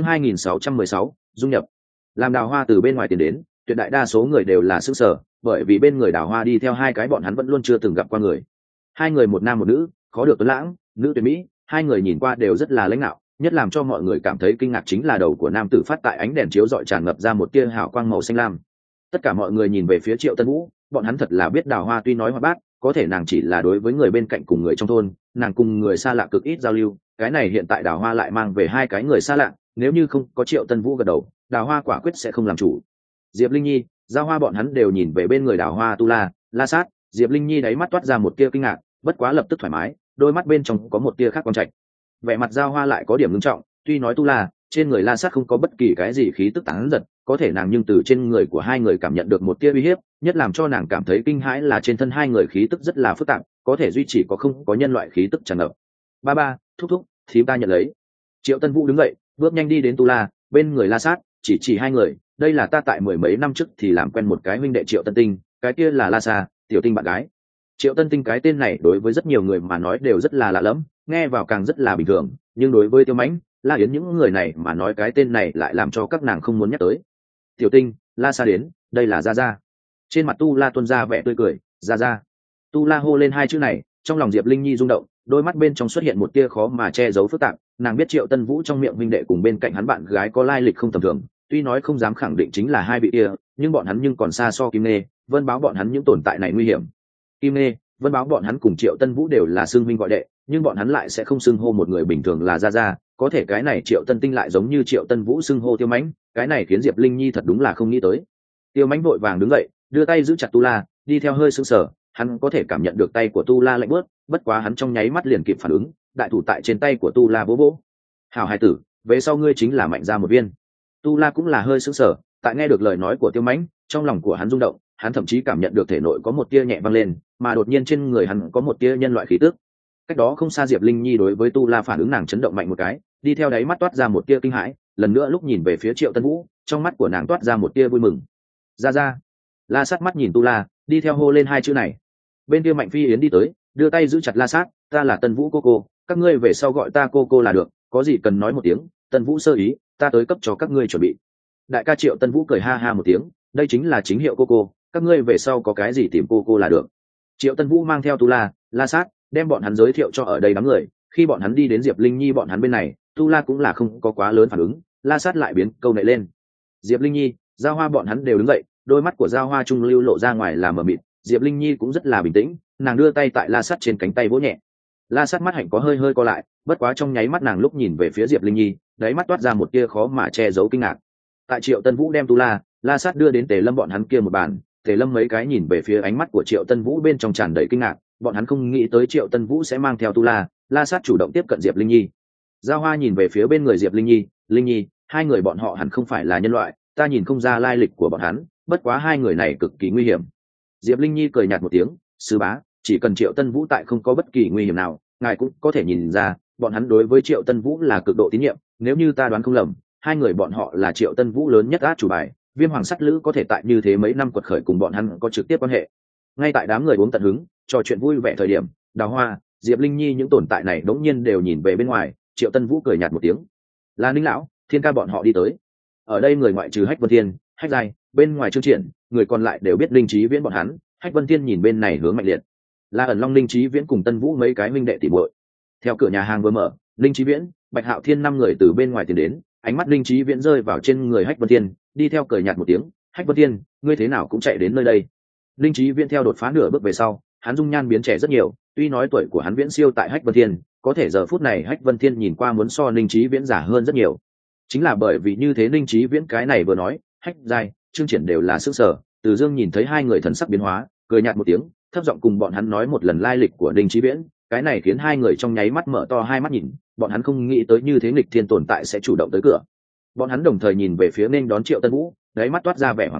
2616, dung nhập. Làm Đào Hoa từ bên ngoài tiến đến, tuyệt đại đa số người đều là sững sờ, bởi vì bên người Đào Hoa đi theo hai cái bọn hắn vẫn luôn chưa từng gặp qua người. Hai người một nam một nữ, khó được tuấn lãng, nữ tuyệt mỹ, hai người nhìn qua đều rất là lãnh đạo, nhất làm cho mọi người cảm thấy kinh ngạc chính là đầu của nam tử phát tại ánh đèn chiếu rọi tràn ngập ra một tia hào quang màu xanh lam. Tất cả mọi người nhìn về phía Triệu Tân Vũ, bọn hắn thật là biết Đào Hoa tuy nói hoạt bát, có thể nàng chỉ là đối với người bên cạnh cùng người trong thôn, nàng cùng người xa lạ cực ít giao lưu, cái này hiện tại Đào Hoa lại mang về hai cái người xa lạ, nếu như không có Triệu Tân Vũ gật đầu, Đào Hoa quả quyết sẽ không làm chủ. Diệp Linh Nhi, Giao Hoa bọn hắn đều nhìn về bên người Đào Hoa Tu La, La Sát, Diệp Linh Nhi đáy mắt toát ra một tia kinh ngạc, bất quá lập tức thoải mái, đôi mắt bên trong có một tia khác quang trạch. Vẻ mặt Giao Hoa lại có điểm nghiêm trọng, tuy nói Tu La, trên người La Sát không có bất kỳ cái gì khí tức tán giật, có thể nàng nhưng từ trên người của hai người cảm nhận được một tia uy hiếp, nhất làm cho nàng cảm thấy kinh hãi là trên thân hai người khí tức rất là phức tạp, có thể duy trì có không có nhân loại khí tức tràn ngập. Ba ba, thúc thúc, thím ta nhận lấy. Triệu Tân Vũ đứng dậy, bước nhanh đi đến Tu La, bên người La Sát, chỉ hai người, đây là ta tại mười mấy năm trước thì làm quen một cái huynh đệ Triệu Tân Tinh, cái kia là La Sa, tiểu tinh bạn gái. Triệu Tân Tinh cái tên này đối với rất nhiều người mà nói đều rất là lạ lẫm, nghe vào càng rất là bình thường, nhưng đối với Tiêu Mãnh, La Yến những người này mà nói cái tên này lại làm cho các nàng không muốn nhắc tới. Tiểu Tinh, La Sa đến, đây là Gia Gia. Trên mặt Tu La tuôn ra vẻ tươi cười, Gia Gia. Tu La hô lên hai chữ này, trong lòng Diệp Linh Nhi rung động, đôi mắt bên trong xuất hiện một tia khó mà che giấu phức tạp, nàng biết Triệu Tân Vũ trong miệng huynh đệ cùng bên cạnh hắn bạn gái có lai lịch không tầm thường, tuy nói không dám khẳng định chính là hai vị kia, nhưng bọn hắn nhưng còn xa so Kim Nê, Vân Báo bọn hắn những tồn tại này nguy hiểm. Kim Nê, Vân Báo bọn hắn cùng Triệu Tân Vũ đều là xưng huynh gọi đệ, nhưng bọn hắn lại sẽ không xưng hô một người bình thường là Gia Gia, có thể cái này Triệu Tân Tinh lại giống như Triệu Tân Vũ xưng hô Tiêu Mãnh, cái này khiến Diệp Linh Nhi thật đúng là không nghĩ tới. Tiêu Mãnh vội vàng đứng dậy, đưa tay giữ chặt Tu La, đi theo hơi sững sờ, hắn có thể cảm nhận được tay của Tu La lạnh buốt, bất quá hắn trong nháy mắt liền kịp phản ứng, đại thủ tại trên tay của Tu La vỗ vỗ. Hảo hài tử, về sau ngươi chính là mạnh ra một viên. Tu La cũng là hơi sững sờ, tại nghe được lời nói của Tiêu Mãnh, trong lòng của hắn rung động, hắn thậm chí cảm nhận được thể nội có một tia nhẹ vang lên, mà đột nhiên trên người hắn có một tia nhân loại khí tức. Cách đó không xa Diệp Linh Nhi đối với Tu La phản ứng nàng chấn động mạnh một cái, đi theo đáy mắt toát ra một tia kinh hãi, lần nữa lúc nhìn về phía Triệu Tân Vũ, trong mắt của nàng toát ra một tia vui mừng. Ra ra. La Sát mắt nhìn Tu La, đi theo hô lên hai chữ này. Bên kia Mạnh Phi Yến đi tới, đưa tay giữ chặt La Sát, ta là Tân Vũ cô, các ngươi về sau gọi ta cô là được, có gì cần nói một tiếng, Tân Vũ sơ ý, ta tới cấp cho các ngươi chuẩn bị. Đại ca Triệu Tân Vũ cười ha ha một tiếng, đây chính là chính hiệu cô, các ngươi về sau có cái gì tìm cô là được. Triệu Tân Vũ mang theo Tu La, La Sát, đem bọn hắn giới thiệu cho ở đây đám người, khi bọn hắn đi đến Diệp Linh Nhi bọn hắn bên này, Tu La cũng là không có quá lớn phản ứng, La Sát lại biến câu nệ lên. Diệp Linh Nhi, Giao Hoa bọn hắn đều đứng dậy, đôi mắt của Giao Hoa trung lưu lộ ra ngoài là mờ mịt, Diệp Linh Nhi cũng rất là bình tĩnh, nàng đưa tay tại La Sát trên cánh tay vỗ nhẹ. La Sát mắt hạnh có hơi co lại, bất quá trong nháy mắt nàng lúc nhìn về phía Diệp Linh Nhi, đáy mắt toát ra một tia khó mà che giấu kinh ngạc. Tại Triệu Tân Vũ đem Tu La, La Sát đưa đến Tề Lâm bọn hắn kia một bàn, Tề Lâm mấy cái nhìn về phía ánh mắt của Triệu Tân Vũ bên trong tràn đầy kinh ngạc, bọn hắn không nghĩ tới Triệu Tân Vũ sẽ mang theo Tu La, La Sát chủ động tiếp cận Diệp Linh Nhi. Giao Hoa nhìn về phía bên người Diệp Linh Nhi, hai người bọn họ hẳn không phải là nhân loại, ta nhìn không ra lai lịch của bọn hắn, bất quá hai người này cực kỳ nguy hiểm. Diệp Linh Nhi cười nhạt một tiếng, sư bá, chỉ cần Triệu Tân Vũ tại không có bất kỳ nguy hiểm nào, ngài cũng có thể nhìn ra, bọn hắn đối với Triệu Tân Vũ là cực độ tín nhiệm, nếu như ta đoán không lầm, hai người bọn họ là Triệu Tân Vũ lớn nhất át chủ bài, Viêm Hoàng Sắt Lữ có thể tại như thế mấy năm quật khởi cùng bọn hắn có trực tiếp quan hệ. Ngay tại đám người uống tận hứng, trò chuyện vui vẻ thời điểm, Đào Hoa, Diệp Linh Nhi những tồn tại này đống nhiên đều nhìn về bên ngoài, Triệu Tân Vũ cười nhạt một tiếng. Là Ninh lão, Thiên ca bọn họ đi tới. Ở đây người ngoại trừ Hách Vân Thiên, Hách Giai, bên ngoài Trương Triển, người còn lại đều biết Linh Chí Viễn bọn hắn, Hách Vân Thiên nhìn bên này hướng Mạnh Liệt. Là ẩn Long Linh Chí Viễn cùng Tân Vũ mấy cái huynh đệ tỉ muội. Theo cửa nhà hàng vừa mở, Linh Chí Viễn, Bạch Hạo Thiên năm người từ bên ngoài tiến đến, ánh mắt Linh Chí Viễn rơi vào trên người Hách Vân Thiên, đi theo cười nhạt một tiếng, Hách Vân Thiên, ngươi thế nào cũng chạy đến nơi đây. Linh Chí Viễn theo đột phá nửa bước về sau, hắn dung nhan biến trẻ rất nhiều, tuy nói tuổi của hắn viễn siêu tại Hách Vân Thiên, có thể giờ phút này Hách Vân Thiên nhìn qua muốn so Linh Chí Viễn giả hơn rất nhiều. Chính là bởi vì như thế Linh Chí Viễn cái này vừa nói, Hách Giai, Trương Triển đều là sức sở, Từ Dương nhìn thấy hai người thần sắc biến hóa, cười nhạt một tiếng, thấp giọng cùng bọn hắn nói một lần lai lịch của Linh Chí Viễn, cái này khiến hai người trong nháy mắt mở to hai mắt nhìn, bọn hắn không nghĩ tới như thế nghịch thiên tồn tại sẽ chủ động tới cửa. Bọn hắn đồng thời nhìn về phía nên đón Triệu Tân Vũ, đáy mắt toát ra vẻ hoảng sợ,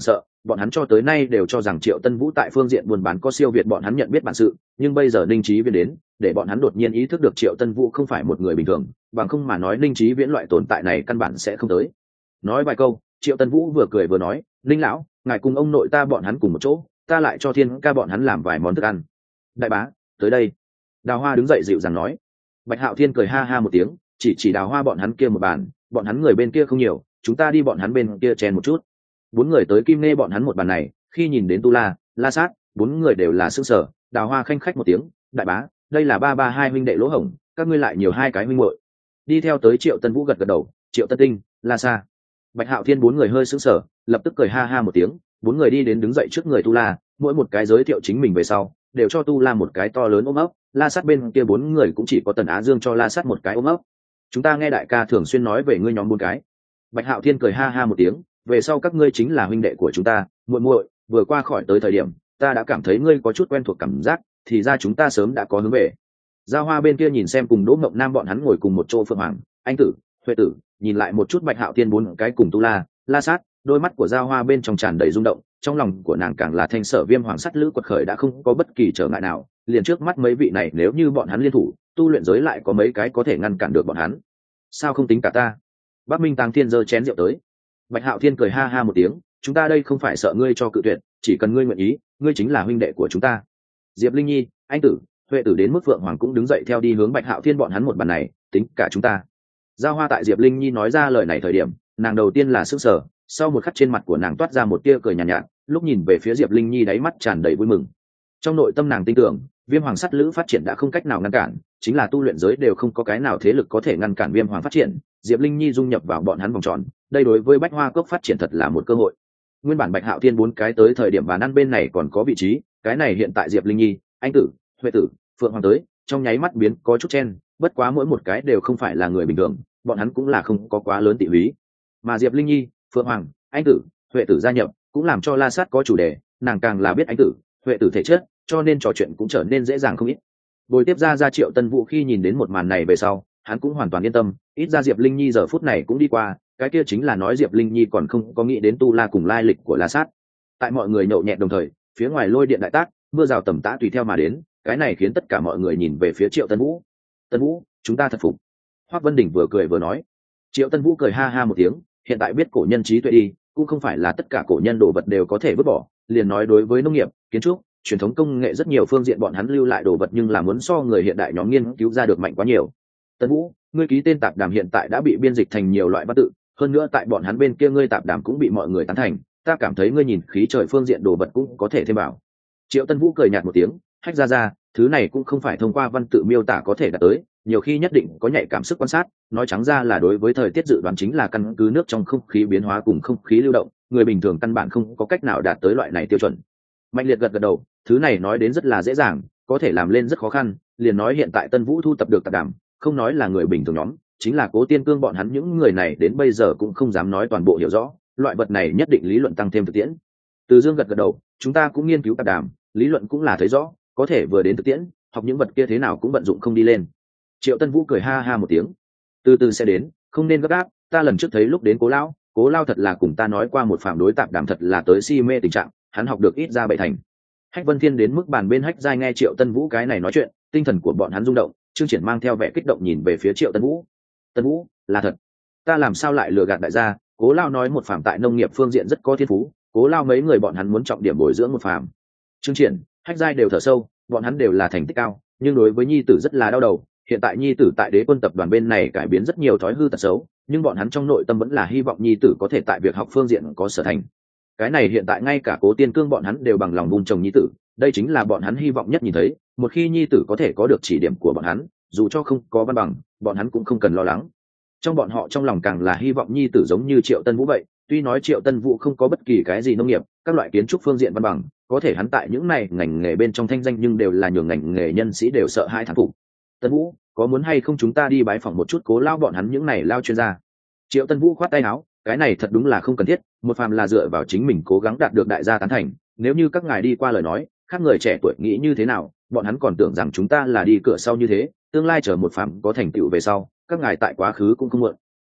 bọn hắn cho tới nay đều cho rằng Triệu Tân Vũ tại phương diện buôn bán có siêu việt bọn hắn nhận biết bản sự, nhưng bây giờ Ninh Chí Viễn đến, để bọn hắn đột nhiên ý thức được Triệu Tân Vũ không phải một người bình thường, bằng không mà nói Ninh Chí Viễn loại tồn tại này căn bản sẽ không tới. Nói vài câu, Triệu Tân Vũ vừa cười vừa nói, Ninh lão, ngài cùng ông nội ta bọn hắn cùng một chỗ, ta lại cho Thiên ca bọn hắn làm vài món thức ăn. Đại bá, tới đây. Đào Hoa đứng dậy dịu dàng nói. Bạch Hạo Thiên cười ha ha một tiếng, chỉ Đào Hoa bọn hắn kia một bàn, bọn hắn người bên kia không nhiều, chúng ta đi bọn hắn bên kia chèn một chút. Bốn người tới Kim Nê bọn hắn một bàn này, khi nhìn đến Tu La, La Sát, bốn người đều là sững sờ. Đào Hoa khanh khách một tiếng, đại bá, đây là ba hai huynh đệ Lỗ Hổng, các ngươi lại nhiều hai cái huynh muội. Đi theo tới Triệu Tân Vũ gật gật đầu, Triệu Tân Tinh, La Sa. Bạch Hạo Thiên bốn người hơi sững sờ, lập tức cười ha ha một tiếng, bốn người đi đến đứng dậy trước người Tu La, mỗi một cái giới thiệu chính mình về sau, đều cho Tu La một cái to lớn ôm ấp. La Sát bên kia bốn người cũng chỉ có Tần Á Dương cho La Sát một cái ôm ấp. Chúng ta nghe đại ca thường xuyên nói về ngươi nhóm bốn cái. Bạch Hạo Thiên cười ha ha một tiếng, về sau các ngươi chính là huynh đệ của chúng ta, muội muội, vừa qua khỏi tới thời điểm, ta đã cảm thấy ngươi có chút quen thuộc cảm giác, thì ra chúng ta sớm đã có hướng về. Giao Hoa bên kia nhìn xem cùng Đỗ Mộng Nam bọn hắn ngồi cùng một chỗ Phượng Hoàng, anh tử, Huệ tử, nhìn lại một chút Bạch Hạo Thiên bốn cái cùng Tu La, La Sát, đôi mắt của Giao Hoa bên trong tràn đầy rung động, trong lòng của nàng càng là thanh sở viêm hoàng sắt lữ quật khởi đã không có bất kỳ trở ngại nào, liền trước mắt mấy vị này nếu như bọn hắn liên thủ, tu luyện giới lại có mấy cái có thể ngăn cản được bọn hắn. Sao không tính cả ta? Bắc Minh Tàng Thiên giơ chén rượu tới. Bạch Hạo Thiên cười ha ha một tiếng, chúng ta đây không phải sợ ngươi cho cự tuyệt, chỉ cần ngươi nguyện ý, ngươi chính là huynh đệ của chúng ta. Diệp Linh Nhi, anh tử, Huệ tử đến mức Phượng Hoàng cũng đứng dậy theo đi hướng Bạch Hạo Thiên bọn hắn một bàn này, tính cả chúng ta. Giao Hoa tại Diệp Linh Nhi nói ra lời này thời điểm, nàng đầu tiên là sững sờ, sau một khắc trên mặt của nàng toát ra một tia cười nhàn nhạt, lúc nhìn về phía Diệp Linh Nhi đáy mắt tràn đầy vui mừng. Trong nội tâm nàng tin tưởng, Viêm Hoàng sắt lữ phát triển đã không cách nào ngăn cản, chính là tu luyện giới đều không có cái nào thế lực có thể ngăn cản Viêm Hoàng phát triển. Diệp Linh Nhi dung nhập vào bọn hắn vòng tròn, đây đối với Bách Hoa Cốc phát triển thật là một cơ hội. Nguyên bản Bạch Hạo Thiên bốn cái tới thời điểm bàn ăn bên này còn có vị trí, cái này hiện tại Diệp Linh Nhi, anh tử, Huệ tử, Phượng Hoàng tới, trong nháy mắt biến có chút chen, bất quá mỗi một cái đều không phải là người bình thường, bọn hắn cũng là không có quá lớn tỉ húy. Mà Diệp Linh Nhi, Phượng Hoàng, anh tử, Huệ tử gia nhập, cũng làm cho La Sát có chủ đề, nàng càng là biết anh tử, Huệ tử thể chất, cho nên trò chuyện cũng trở nên dễ dàng không ít. Bồi tiếp ra Triệu Tân Vũ khi nhìn đến một màn này về sau, hắn cũng hoàn toàn yên tâm, ít ra Diệp Linh Nhi giờ phút này cũng đi qua, cái kia chính là nói Diệp Linh Nhi còn không có nghĩ đến Tu La cùng lai lịch của La Sát. Tại mọi người nhậu nhẹt đồng thời, phía ngoài lôi điện đại tác, mưa rào tầm tã tùy theo mà đến, cái này khiến tất cả mọi người nhìn về phía Triệu Tân Vũ. Tân Vũ, chúng ta thật phục. Hoắc Vân Đình vừa cười vừa nói. Triệu Tân Vũ cười ha ha một tiếng, hiện tại biết cổ nhân trí tuệ đi, cũng không phải là tất cả cổ nhân đồ vật đều có thể vứt bỏ, liền nói đối với nông nghiệp, kiến trúc, truyền thống công nghệ rất nhiều phương diện bọn hắn lưu lại đồ vật nhưng là muốn so người hiện đại nhóm nghiên cứu ra được mạnh quá nhiều. Tân Vũ, ngươi ký tên tạp đàm hiện tại đã bị biên dịch thành nhiều loại văn tự, hơn nữa tại bọn hắn bên kia ngươi tạp đàm cũng bị mọi người tán thành, ta cảm thấy ngươi nhìn khí trời phương diện đồ vật cũng có thể thêm vào. Triệu Tân Vũ cười nhạt một tiếng, hách ra, thứ này cũng không phải thông qua văn tự miêu tả có thể đạt tới, nhiều khi nhất định có nhạy cảm sức quan sát, nói trắng ra là đối với thời tiết dự đoán chính là căn cứ nước trong không khí biến hóa cùng không khí lưu động, người bình thường căn bản không có cách nào đạt tới loại này tiêu chuẩn. Mạnh Liệt gật gật đầu, thứ này nói đến rất là dễ dàng, có thể làm lên rất khó khăn, liền nói hiện tại Tân Vũ thu tập được tạp đàm, không nói là người bình thường nhóm, chính là Cố Tiên Cương bọn hắn những người này đến bây giờ cũng không dám nói toàn bộ hiểu rõ, loại vật này nhất định lý luận tăng thêm thực tiễn. Từ Dương gật gật đầu, chúng ta cũng nghiên cứu tạp đàm, lý luận cũng là thấy rõ, có thể vừa đến thực tiễn, học những vật kia thế nào cũng vận dụng không đi lên. Triệu Tân Vũ cười ha ha một tiếng, từ từ sẽ đến, không nên gấp gáp, ta lần trước thấy lúc đến Cố Lao thật là cùng ta nói qua một phạm đối tạp đàm thật là tới si mê tình trạng, hắn học được ít ra bảy thành. Hách Vân Thiên đến mức bàn bên Hách Giai nghe Triệu Tân Vũ cái này nói chuyện, tinh thần của bọn hắn rung động, Trương Triển mang theo vẻ kích động nhìn về phía Triệu Tân Vũ. Tân Vũ, là thật, ta làm sao lại lừa gạt đại gia? Cố Lao nói một phạm tại nông nghiệp phương diện rất có thiên phú, Cố Lao mấy người bọn hắn muốn trọng điểm bồi dưỡng một phạm. Trương Triển, Hách Giai đều thở sâu, bọn hắn đều là thành tích cao, nhưng đối với nhi tử rất là đau đầu. Hiện tại nhi tử tại Đế Quân tập đoàn bên này cải biến rất nhiều thói hư tật xấu, nhưng bọn hắn trong nội tâm vẫn là hy vọng nhi tử có thể tại việc học phương diện có sở thành. Cái này hiện tại ngay cả Cố Tiên Cương bọn hắn đều bằng lòng vun trồng nhi tử, đây chính là bọn hắn hy vọng nhất nhìn thấy. Một khi nhi tử có thể có được chỉ điểm của bọn hắn, dù cho không có văn bằng, bọn hắn cũng không cần lo lắng. Trong bọn họ trong lòng càng là hy vọng nhi tử giống như Triệu Tân Vũ vậy. Tuy nói Triệu Tân Vũ không có bất kỳ cái gì nông nghiệp, các loại kiến trúc phương diện văn bằng, có thể hắn tại những này ngành nghề bên trong thanh danh nhưng đều là nhường ngành nghề nhân sĩ đều sợ hãi thán phục. Tân Vũ, có muốn hay không chúng ta đi bái phỏng một chút Cố Lao bọn hắn những này lao chuyên gia? Triệu Tân Vũ khoát tay áo, cái này thật đúng là không cần thiết, một phàm là dựa vào chính mình cố gắng đạt được đại gia tán thành, nếu như các ngài đi qua lời nói, khác người trẻ tuổi nghĩ như thế nào, bọn hắn còn tưởng rằng chúng ta là đi cửa sau như thế, tương lai chờ một phàm có thành tựu về sau, các ngài tại quá khứ cũng không muộn.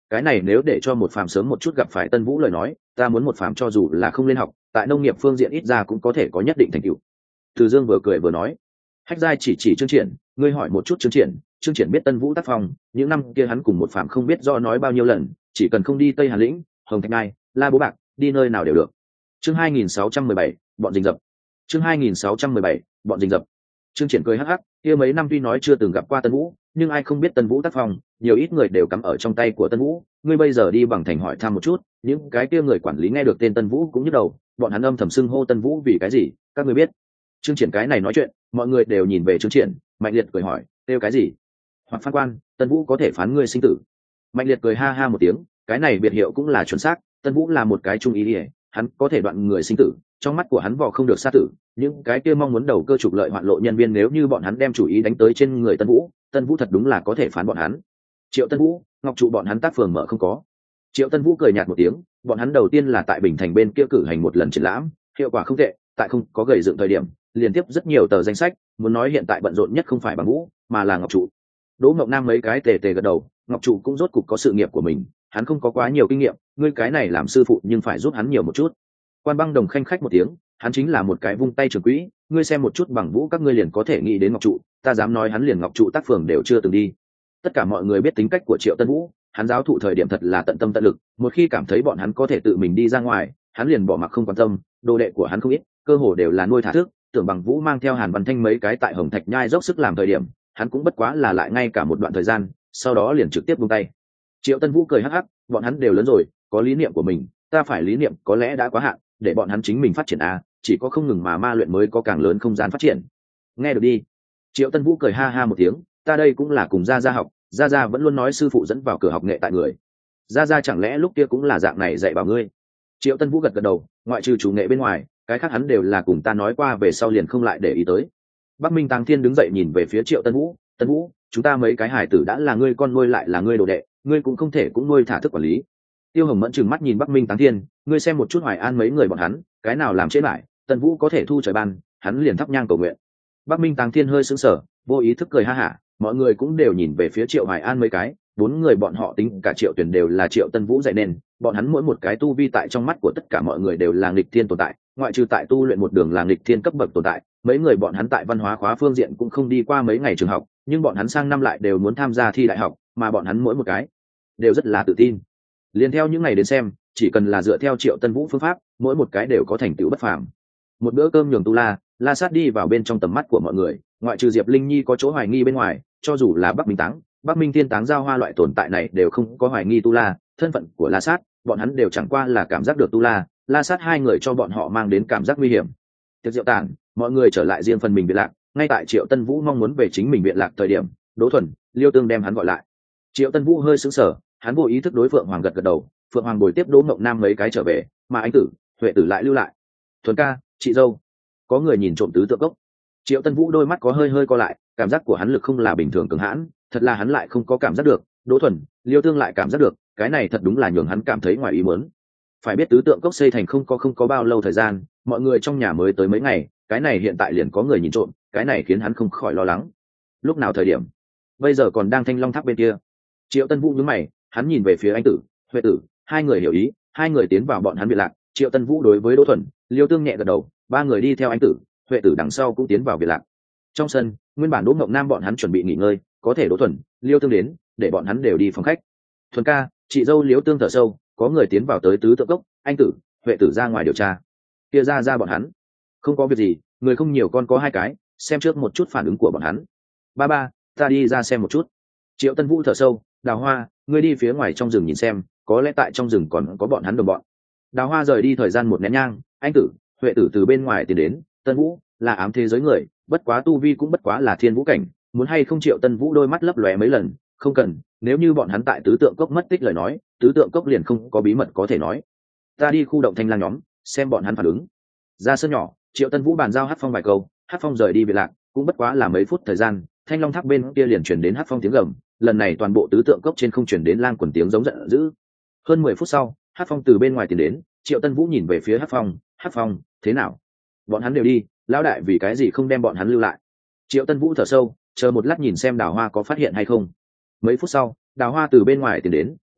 cái này nếu để cho một phàm sớm một chút gặp phải Tân Vũ lời nói, ta muốn một phàm cho dù là không lên học, tại nông nghiệp phương diện ít ra cũng có thể có nhất định thành tựu. Từ Dương vừa cười vừa nói. Hách Giai chỉ Trương Triển, ngươi hỏi một chút Trương Triển biết Tân Vũ tác phong, những năm kia hắn cùng một phàm không biết do nói bao nhiêu lần, chỉ cần không đi Tây Hàn lĩnh, Hồng Thạch Ngai, La Bố Bạc, đi nơi nào đều được. Chương 2617, bọn rình rập. Chương 2617, bọn rình rập. Trương Triển cười hắc hắc, kia mấy năm tuy nói chưa từng gặp qua Tân Vũ, nhưng ai không biết Tân Vũ tác phong, nhiều ít người đều cắm ở trong tay của Tân Vũ, ngươi bây giờ đi bằng thành hỏi thăm một chút, những cái kia người quản lý nghe được tên Tân Vũ cũng nhức đầu, bọn hắn âm thầm xưng hô Tân Vũ vì cái gì, các ngươi biết? Trương Triển cái này nói chuyện, mọi người đều nhìn về Trương Triển, Mạnh Liệt cười hỏi, kêu cái gì? Hoặc phán quan, Tân Vũ có thể phán ngươi sinh tử. Mạnh Liệt cười ha ha một tiếng, cái này biệt hiệu cũng là chuẩn xác, Tân Vũ là một cái trung ý liễu, hắn có thể đoạn người sinh tử, trong mắt của hắn vò không được sát tử, những cái kia mong muốn đầu cơ trục lợi hoạn lộ nhân viên nếu như bọn hắn đem chủ ý đánh tới trên người Tân Vũ thật đúng là có thể phán bọn hắn. Triệu Tân Vũ, Ngọc trụ bọn hắn tác phường mở không có. Triệu Tân Vũ cười nhạt một tiếng, bọn hắn đầu tiên là tại Bình Thành bên kia cử hành một lần triển lãm, hiệu quả không tệ, tại không có gầy dựng thời điểm, liên tiếp rất nhiều tờ danh sách, muốn nói hiện tại bận rộn nhất không phải Bằng Vũ, mà là Ngọc trụ. Đỗ Ngọc Nam mấy cái tề gật đầu, Ngọc trụ cũng rốt cục có sự nghiệp của mình, hắn không có quá nhiều kinh nghiệm, ngươi cái này làm sư phụ nhưng phải giúp hắn nhiều một chút. Quan Băng Đồng khanh khách một tiếng, hắn chính là một cái vung tay trưởng quỹ, ngươi xem một chút Bằng Vũ các ngươi liền có thể nghĩ đến Ngọc trụ, ta dám nói hắn liền Ngọc trụ tác phường đều chưa từng đi. Tất cả mọi người biết tính cách của Triệu Tân Vũ, hắn giáo thụ thời điểm thật là tận tâm tận lực, một khi cảm thấy bọn hắn có thể tự mình đi ra ngoài, hắn liền bỏ mặc không quan tâm, đồ đệ của hắn không ít, cơ hồ đều là nuôi thả thức, tưởng Bằng Vũ mang theo Hàn Văn Thanh mấy cái tại Hồng Thạch Nhai dốc sức làm thời điểm, hắn cũng bất quá là lại ngay cả một đoạn thời gian, sau đó liền trực tiếp buông tay. Triệu Tân Vũ cười hắc hắc, bọn hắn đều lớn rồi, có lý niệm của mình, ta phải lý niệm có lẽ đã quá hạn, để bọn hắn chính mình phát triển chỉ có không ngừng mà ma luyện mới có càng lớn không gian phát triển. Nghe được đi. Triệu Tân Vũ cười ha ha một tiếng, ta đây cũng là cùng Gia học, Gia vẫn luôn nói sư phụ dẫn vào cửa học nghệ tại người. Gia chẳng lẽ lúc kia cũng là dạng này dạy bảo ngươi? Triệu Tân Vũ gật gật đầu, ngoại trừ chủ nghệ bên ngoài, cái khác hắn đều là cùng ta nói qua về sau liền không lại để ý tới. Bắc Minh Tàng Thiên đứng dậy nhìn về phía Triệu Tân Vũ, chúng ta mấy cái hài tử đã là ngươi con nuôi lại là ngươi đồ đệ, ngươi cũng không thể cũng nuôi thả thức quản lý. Tiêu Hồng Mẫn trừng mắt nhìn Bắc Minh Táng Thiên, ngươi xem một chút Hoài An mấy người bọn hắn, cái nào làm trễ lại, Tân Vũ có thể thu trời ban, hắn liền thắp nhang cầu nguyện. Bắc Minh Táng Thiên hơi sững sờ, vô ý thức cười ha hả, mọi người cũng đều nhìn về phía Triệu Hoài An mấy cái, bốn người bọn họ tính cả Triệu Tuyển đều là Triệu Tân Vũ dạy nên, bọn hắn mỗi một cái tu vi tại trong mắt của tất cả mọi người đều là nghịch thiên tồn tại, ngoại trừ tại tu luyện một đường là nghịch thiên cấp bậc tồn tại, mấy người bọn hắn tại văn hóa khóa phương diện cũng không đi qua mấy ngày trường học, nhưng bọn hắn sang năm lại đều muốn tham gia thi đại học, mà bọn hắn mỗi một cái đều rất là tự tin. Liên theo những ngày đến xem, chỉ cần là dựa theo Triệu Tân Vũ phương pháp, mỗi một cái đều có thành tựu bất phàm. Một bữa cơm nhường tu la sát đi vào bên trong tầm mắt của mọi người, ngoại trừ Diệp Linh Nhi có chỗ hoài nghi bên ngoài, cho dù là Bắc Minh Táng, Bắc Minh Thiên Táng giao hoa loại tồn tại này đều không có hoài nghi tu la, thân phận của La Sát, bọn hắn đều chẳng qua là cảm giác được tu la sát hai người cho bọn họ mang đến cảm giác nguy hiểm. Tiệc rượu tàn, mọi người trở lại riêng phần mình viện lạc, ngay tại Triệu Tân Vũ mong muốn về chính mình viện lạc thời điểm, Đỗ Thuần, Liêu Tương đem hắn gọi lại. Triệu Tân Vũ hơi sững sờ, hắn vô ý thức đối Phượng Hoàng gật đầu, Phượng Hoàng bồi tiếp Đỗ Ngọc Nam mấy cái trở về, mà anh tử, Huệ tử lại lưu lại. Thuần ca, chị dâu, có người nhìn trộm tứ tượng cốc. Triệu Tân Vũ đôi mắt có hơi co lại, cảm giác của hắn lực không là bình thường cường hãn, thật là hắn lại không có cảm giác được. Đỗ Thuần, Liêu Tương lại cảm giác được, cái này thật đúng là nhường hắn cảm thấy ngoài ý muốn. Phải biết tứ tượng cốc xây thành không có bao lâu thời gian, mọi người trong nhà mới tới mấy ngày, cái này hiện tại liền có người nhìn trộm, cái này khiến hắn không khỏi lo lắng. Lúc nào thời điểm? Bây giờ còn đang Thanh Long Tháp bên kia. Triệu Tân Vũ nhướng mày, hắn nhìn về phía anh tử, Huệ tử, hai người hiểu ý, hai người tiến vào bọn hắn biệt lạc. Triệu Tân Vũ đối với Đỗ Thuần, Liêu Tương nhẹ gật đầu, ba người đi theo anh tử, Huệ tử đằng sau cũng tiến vào biệt lạc. Trong sân, nguyên bản Đỗ Ngọc Nam bọn hắn chuẩn bị nghỉ ngơi, có thể Đỗ Thuần, Liêu Tương đến, để bọn hắn đều đi phòng khách. Thuần ca, chị dâu Liêu Tương thở sâu, có người tiến vào tới tứ tượng cốc, anh tử, Huệ tử ra ngoài điều tra. Kia ra bọn hắn. Không có việc gì, người không nhiều con có hai cái, xem trước một chút phản ứng của bọn hắn. Ba, ta đi ra xem một chút. Triệu Tân Vũ thở sâu, Đào Hoa, ngươi đi phía ngoài trong rừng nhìn xem, có lẽ tại trong rừng còn có bọn hắn đồng bọn. Đào Hoa rời đi thời gian một nén nhang, anh tử, Huệ tử từ bên ngoài tiến đến, Tân Vũ là ám thế giới người, bất quá tu vi cũng bất quá là thiên vũ cảnh, muốn hay không. Triệu Tân Vũ đôi mắt lấp lóe mấy lần, không cần, nếu như bọn hắn tại tứ tượng cốc mất tích lời nói, tứ tượng cốc liền không có bí mật có thể nói. Ta đi khu động Thanh Lang nhóm, xem bọn hắn phản ứng. Ra sân nhỏ, Triệu Tân Vũ bàn giao Hát Phong vài câu, Hát Phong rời đi biệt lạc, cũng bất quá là mấy phút thời gian, Thanh Long Tháp bên kia liền chuyển đến Hát Phong tiếng gầm, lần này toàn bộ tứ tượng cốc trên không chuyển đến lang quần tiếng giống giận dữ. Hơn 10 phút sau, Hát Phong từ bên ngoài tiến đến, Triệu Tân Vũ nhìn về phía Hát Phong, thế nào? Bọn hắn đều đi, lão đại vì cái gì không đem bọn hắn lưu lại? Triệu Tân Vũ thở sâu, chờ một lát nhìn xem Đào Hoa có phát hiện hay không. Mấy phút sau, Đào Hoa từ bên ngoài tiến đến, ba,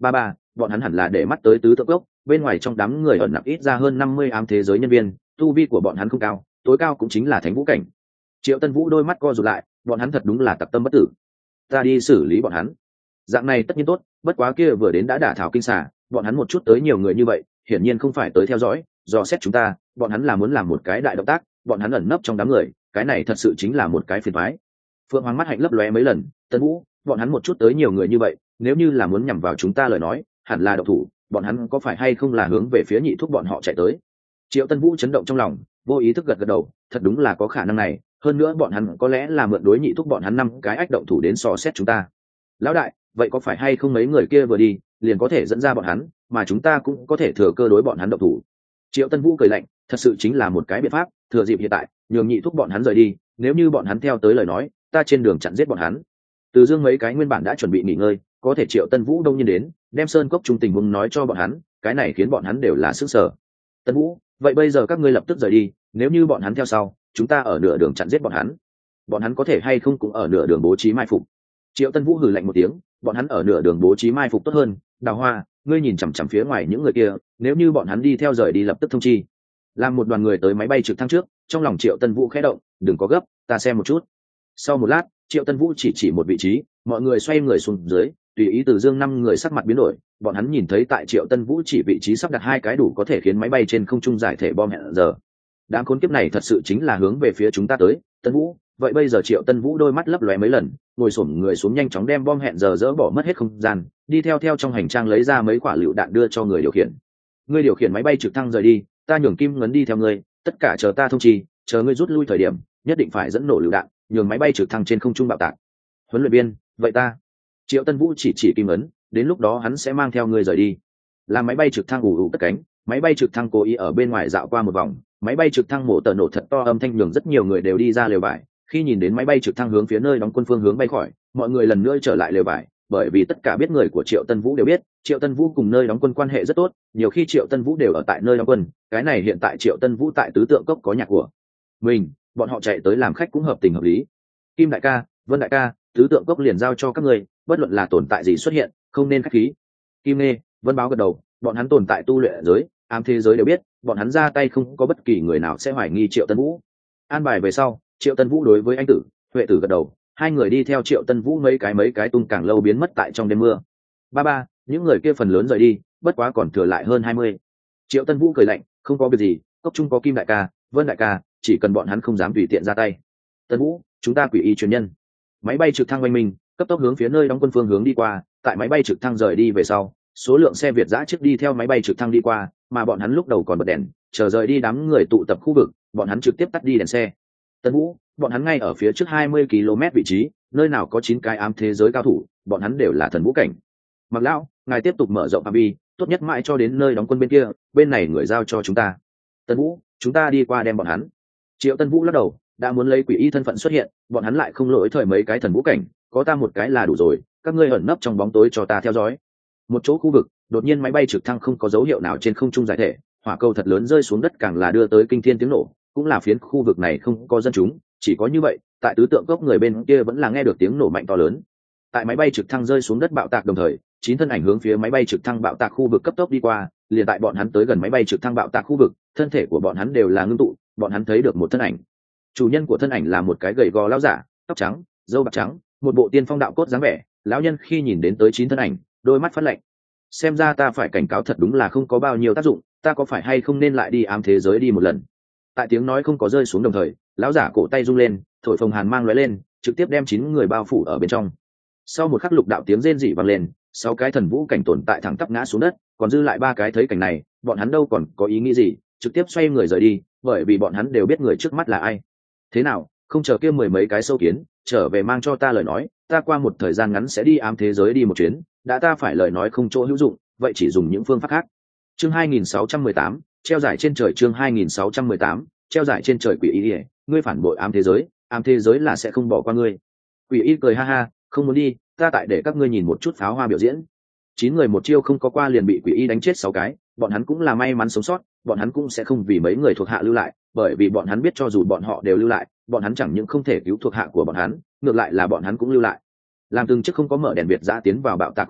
bọn hắn hẳn là để mắt tới tứ tượng cốc, bên ngoài trong đám người ẩn nặc ít ra hơn 50 ám thế giới nhân viên, tu vi của bọn hắn không cao, tối cao cũng chính là thánh vũ cảnh. Triệu Tân Vũ đôi mắt co rụt lại, bọn hắn thật đúng là tặc tâm bất tử. Ta đi xử lý bọn hắn. Dạng này tất nhiên tốt, bất quá kia vừa đến đã đả thảo kinh xà, bọn hắn một chút tới nhiều người như vậy, hiển nhiên không phải tới theo dõi, dò xét chúng ta, bọn hắn là muốn làm một cái đại động tác, bọn hắn ẩn nấp trong đám người, cái này thật sự chính là một cái phiền toái. Phượng Hoàng mắt hạnh lấp lóe mấy lần, Tân Vũ, bọn hắn một chút tới nhiều người như vậy, nếu như là muốn nhằm vào chúng ta lời nói, hẳn là động thủ, bọn hắn có phải hay không là hướng về phía nhị thúc bọn họ chạy tới. Triệu Tân Vũ chấn động trong lòng, vô ý thức gật gật đầu, thật đúng là có khả năng này, hơn nữa bọn hắn có lẽ là mượn đối nhị thúc bọn hắn 5 cái ách động thủ đến dò xét chúng ta. Lão đại, vậy có phải hay không mấy người kia vừa đi liền có thể dẫn ra bọn hắn, mà chúng ta cũng có thể thừa cơ đối bọn hắn động thủ. Triệu Tân Vũ cười lạnh, thật sự chính là một cái biện pháp, thừa dịp hiện tại nhường nhị thúc bọn hắn rời đi, nếu như bọn hắn theo tới lời nói, ta trên đường chặn giết bọn hắn. Từ Dương mấy cái nguyên bản đã chuẩn bị nghỉ ngơi, có thể Triệu Tân Vũ đông nhiên đến, đem sơn cốc trung tình huống nói cho bọn hắn, cái này khiến bọn hắn đều là sức sở. Tân Vũ, vậy bây giờ các ngươi lập tức rời đi, nếu như bọn hắn theo sau, chúng ta ở nửa đường chặn giết bọn hắn. Bọn hắn có thể hay không cũng ở nửa đường bố trí mai phục. Triệu Tân Vũ hừ lạnh một tiếng, bọn hắn ở nửa đường bố trí mai phục tốt hơn. Đào Hoa, ngươi nhìn chằm chằm phía ngoài những người kia, nếu như bọn hắn đi theo rời đi lập tức thông chi. Làm một đoàn người tới máy bay trực thăng trước, trong lòng Triệu Tân Vũ khẽ động, đừng có gấp, ta xem một chút. Sau một lát, Triệu Tân Vũ chỉ một vị trí, mọi người xoay người xuống dưới, tùy ý Từ Dương 5 người sắc mặt biến đổi, bọn hắn nhìn thấy tại Triệu Tân Vũ chỉ vị trí sắp đặt 2 cái đủ có thể khiến máy bay trên không trung giải thể bom hẹn giờ. Đám khốn kiếp này thật sự chính là hướng về phía chúng ta tới. Tân Vũ, vậy bây giờ Triệu Tân Vũ đôi mắt lấp lóe mấy lần, ngồi xổm người xuống nhanh chóng đem bom hẹn giờ dỡ bỏ mất hết không gian, đi theo trong hành trang lấy ra mấy quả lựu đạn đưa cho người điều khiển. Ngươi điều khiển máy bay trực thăng rời đi, ta nhường Kim Ngấn đi theo ngươi, tất cả chờ ta thông chi, chờ ngươi rút lui thời điểm, nhất định phải dẫn nổ lựu đạn, nhường máy bay trực thăng trên không trung bạo tạc. Huấn luyện viên, vậy ta. Triệu Tân Vũ chỉ Kim Ngấn, đến lúc đó hắn sẽ mang theo ngươi rời đi. Làm máy bay trực thăng ù ù cất cánh, máy bay trực thăng cố ý ở bên ngoài dạo qua một vòng, máy bay trực thăng mổ tờ nổ thật to âm thanh nhường rất nhiều người đều đi ra lều vải. Khi nhìn đến máy bay trực thăng hướng phía nơi đóng quân phương hướng bay khỏi, mọi người lần nữa trở lại lều vải, bởi vì tất cả biết người của Triệu Tân Vũ đều biết, Triệu Tân Vũ cùng nơi đóng quân quan hệ rất tốt, nhiều khi Triệu Tân Vũ đều ở tại nơi đóng quân, cái này hiện tại Triệu Tân Vũ tại tứ tượng cốc có nhà của mình, bọn họ chạy tới làm khách cũng hợp tình hợp lý. Kim đại ca, Vân đại ca, tứ tượng cốc liền giao cho các ngươi, bất luận là tồn tại gì xuất hiện, không nên khách khí. Kim Nê, Vân báo gật đầu, bọn hắn tồn tại tu luyện giới, ám thế giới đều biết, bọn hắn ra tay không có bất kỳ người nào sẽ hoài nghi Triệu Tân Vũ. An bài về sau, Triệu Tân Vũ đối với anh Tử, Huệ Tử gật đầu, hai người đi theo Triệu Tân Vũ mấy cái tung càng lâu biến mất tại trong đêm mưa. Ba, những người kia phần lớn rời đi, bất quá còn thừa lại hơn 20. Triệu Tân Vũ cười lạnh, không có việc gì, cốc trung có Kim đại ca, Vân đại ca, chỉ cần bọn hắn không dám tùy tiện ra tay. Tân Vũ, chúng ta quỷ y truyền nhân. Máy bay trực thăng oanh minh, cấp tốc hướng phía nơi đóng quân phương hướng đi qua, tại máy bay trực thăng rời đi về sau, số lượng xe Việt giã trước đi theo máy bay trực thăng đi qua, mà bọn hắn lúc đầu còn bật đèn, chờ rời đi đám người tụ tập khu vực, bọn hắn trực tiếp tắt đi đèn xe. Tân Vũ, bọn hắn ngay ở phía trước 20 km vị trí, nơi nào có 9 cái ám thế giới cao thủ, bọn hắn đều là thần vũ cảnh. Mặc lão, ngài tiếp tục mở rộng phạm vi, tốt nhất mãi cho đến nơi đóng quân bên kia, bên này người giao cho chúng ta. Tân Vũ, chúng ta đi qua đem bọn hắn. Triệu Tân Vũ lắc đầu, đã muốn lấy quỷ y thân phận xuất hiện, bọn hắn lại không lỗi thời mấy cái thần vũ cảnh, có ta một cái là đủ rồi, các ngươi ẩn nấp trong bóng tối cho ta theo dõi. Một chỗ khu vực, đột nhiên máy bay trực thăng không có dấu hiệu nào trên không trung giải thể, hỏa cầu thật lớn rơi xuống đất càng là đưa tới kinh thiên tiếng nổ, cũng là phiến khu vực này không có dân chúng, chỉ có như vậy, tại tứ tượng cốc người bên kia vẫn là nghe được tiếng nổ mạnh to lớn. Tại máy bay trực thăng rơi xuống đất bạo tạc đồng thời, 9 thân ảnh hướng phía máy bay trực thăng bạo tạc khu vực cấp tốc đi qua, liền tại bọn hắn tới gần máy bay trực thăng bạo tạc khu vực, thân thể của bọn hắn đều là ngưng tụ, bọn hắn thấy được một thân ảnh. Chủ nhân của thân ảnh là một cái gầy gò lão giả, tóc trắng, râu bạc trắng, một bộ tiên phong đạo cốt dáng vẻ. Lão nhân khi nhìn đến tới 9 thân ảnh, đôi mắt phát lạnh. Xem ra ta phải cảnh cáo thật đúng là không có bao nhiêu tác dụng, ta có phải hay không nên lại đi ám thế giới đi một lần. Tại tiếng nói không có rơi xuống đồng thời, lão giả cổ tay rung lên, thổi phồng hàn mang lóe lên, trực tiếp đem 9 người bao phủ ở bên trong. Sau một khắc lục đạo tiếng rên rỉ vang lên, 6 cái thần vũ cảnh tồn tại thẳng tắp ngã xuống đất, còn dư lại 3 cái thấy cảnh này, bọn hắn đâu còn có ý nghĩ gì, trực tiếp xoay người rời đi, bởi vì bọn hắn đều biết người trước mắt là ai. Thế nào, không chờ kia 10 mấy cái sâu kiến trở về mang cho ta lời nói, ta qua một thời gian ngắn sẽ đi ám thế giới đi một chuyến, đã ta phải lời nói không chỗ hữu dụng, vậy chỉ dùng những phương pháp khác. Chương 2618, treo giải trên trời. Chương 2618, treo giải trên trời. Quỷ y, ngươi phản bội ám thế giới là sẽ không bỏ qua ngươi. Quỷ y cười ha ha, không muốn đi, ta tại để các ngươi nhìn một chút pháo hoa biểu diễn. 9 người một chiêu không có qua liền bị quỷ y đánh chết 6 cái, bọn hắn cũng là may mắn sống sót, bọn hắn cũng sẽ không vì mấy người thuộc hạ lưu lại, bởi vì bọn hắn biết cho dù bọn họ đều lưu lại, bọn hắn chẳng những không thể cứu thuộc hạ của bọn hắn, ngược lại là bọn hắn cũng lưu lại. Làm từng chiếc không có mở đèn Việt giã tiến vào bạo tạc khu vực,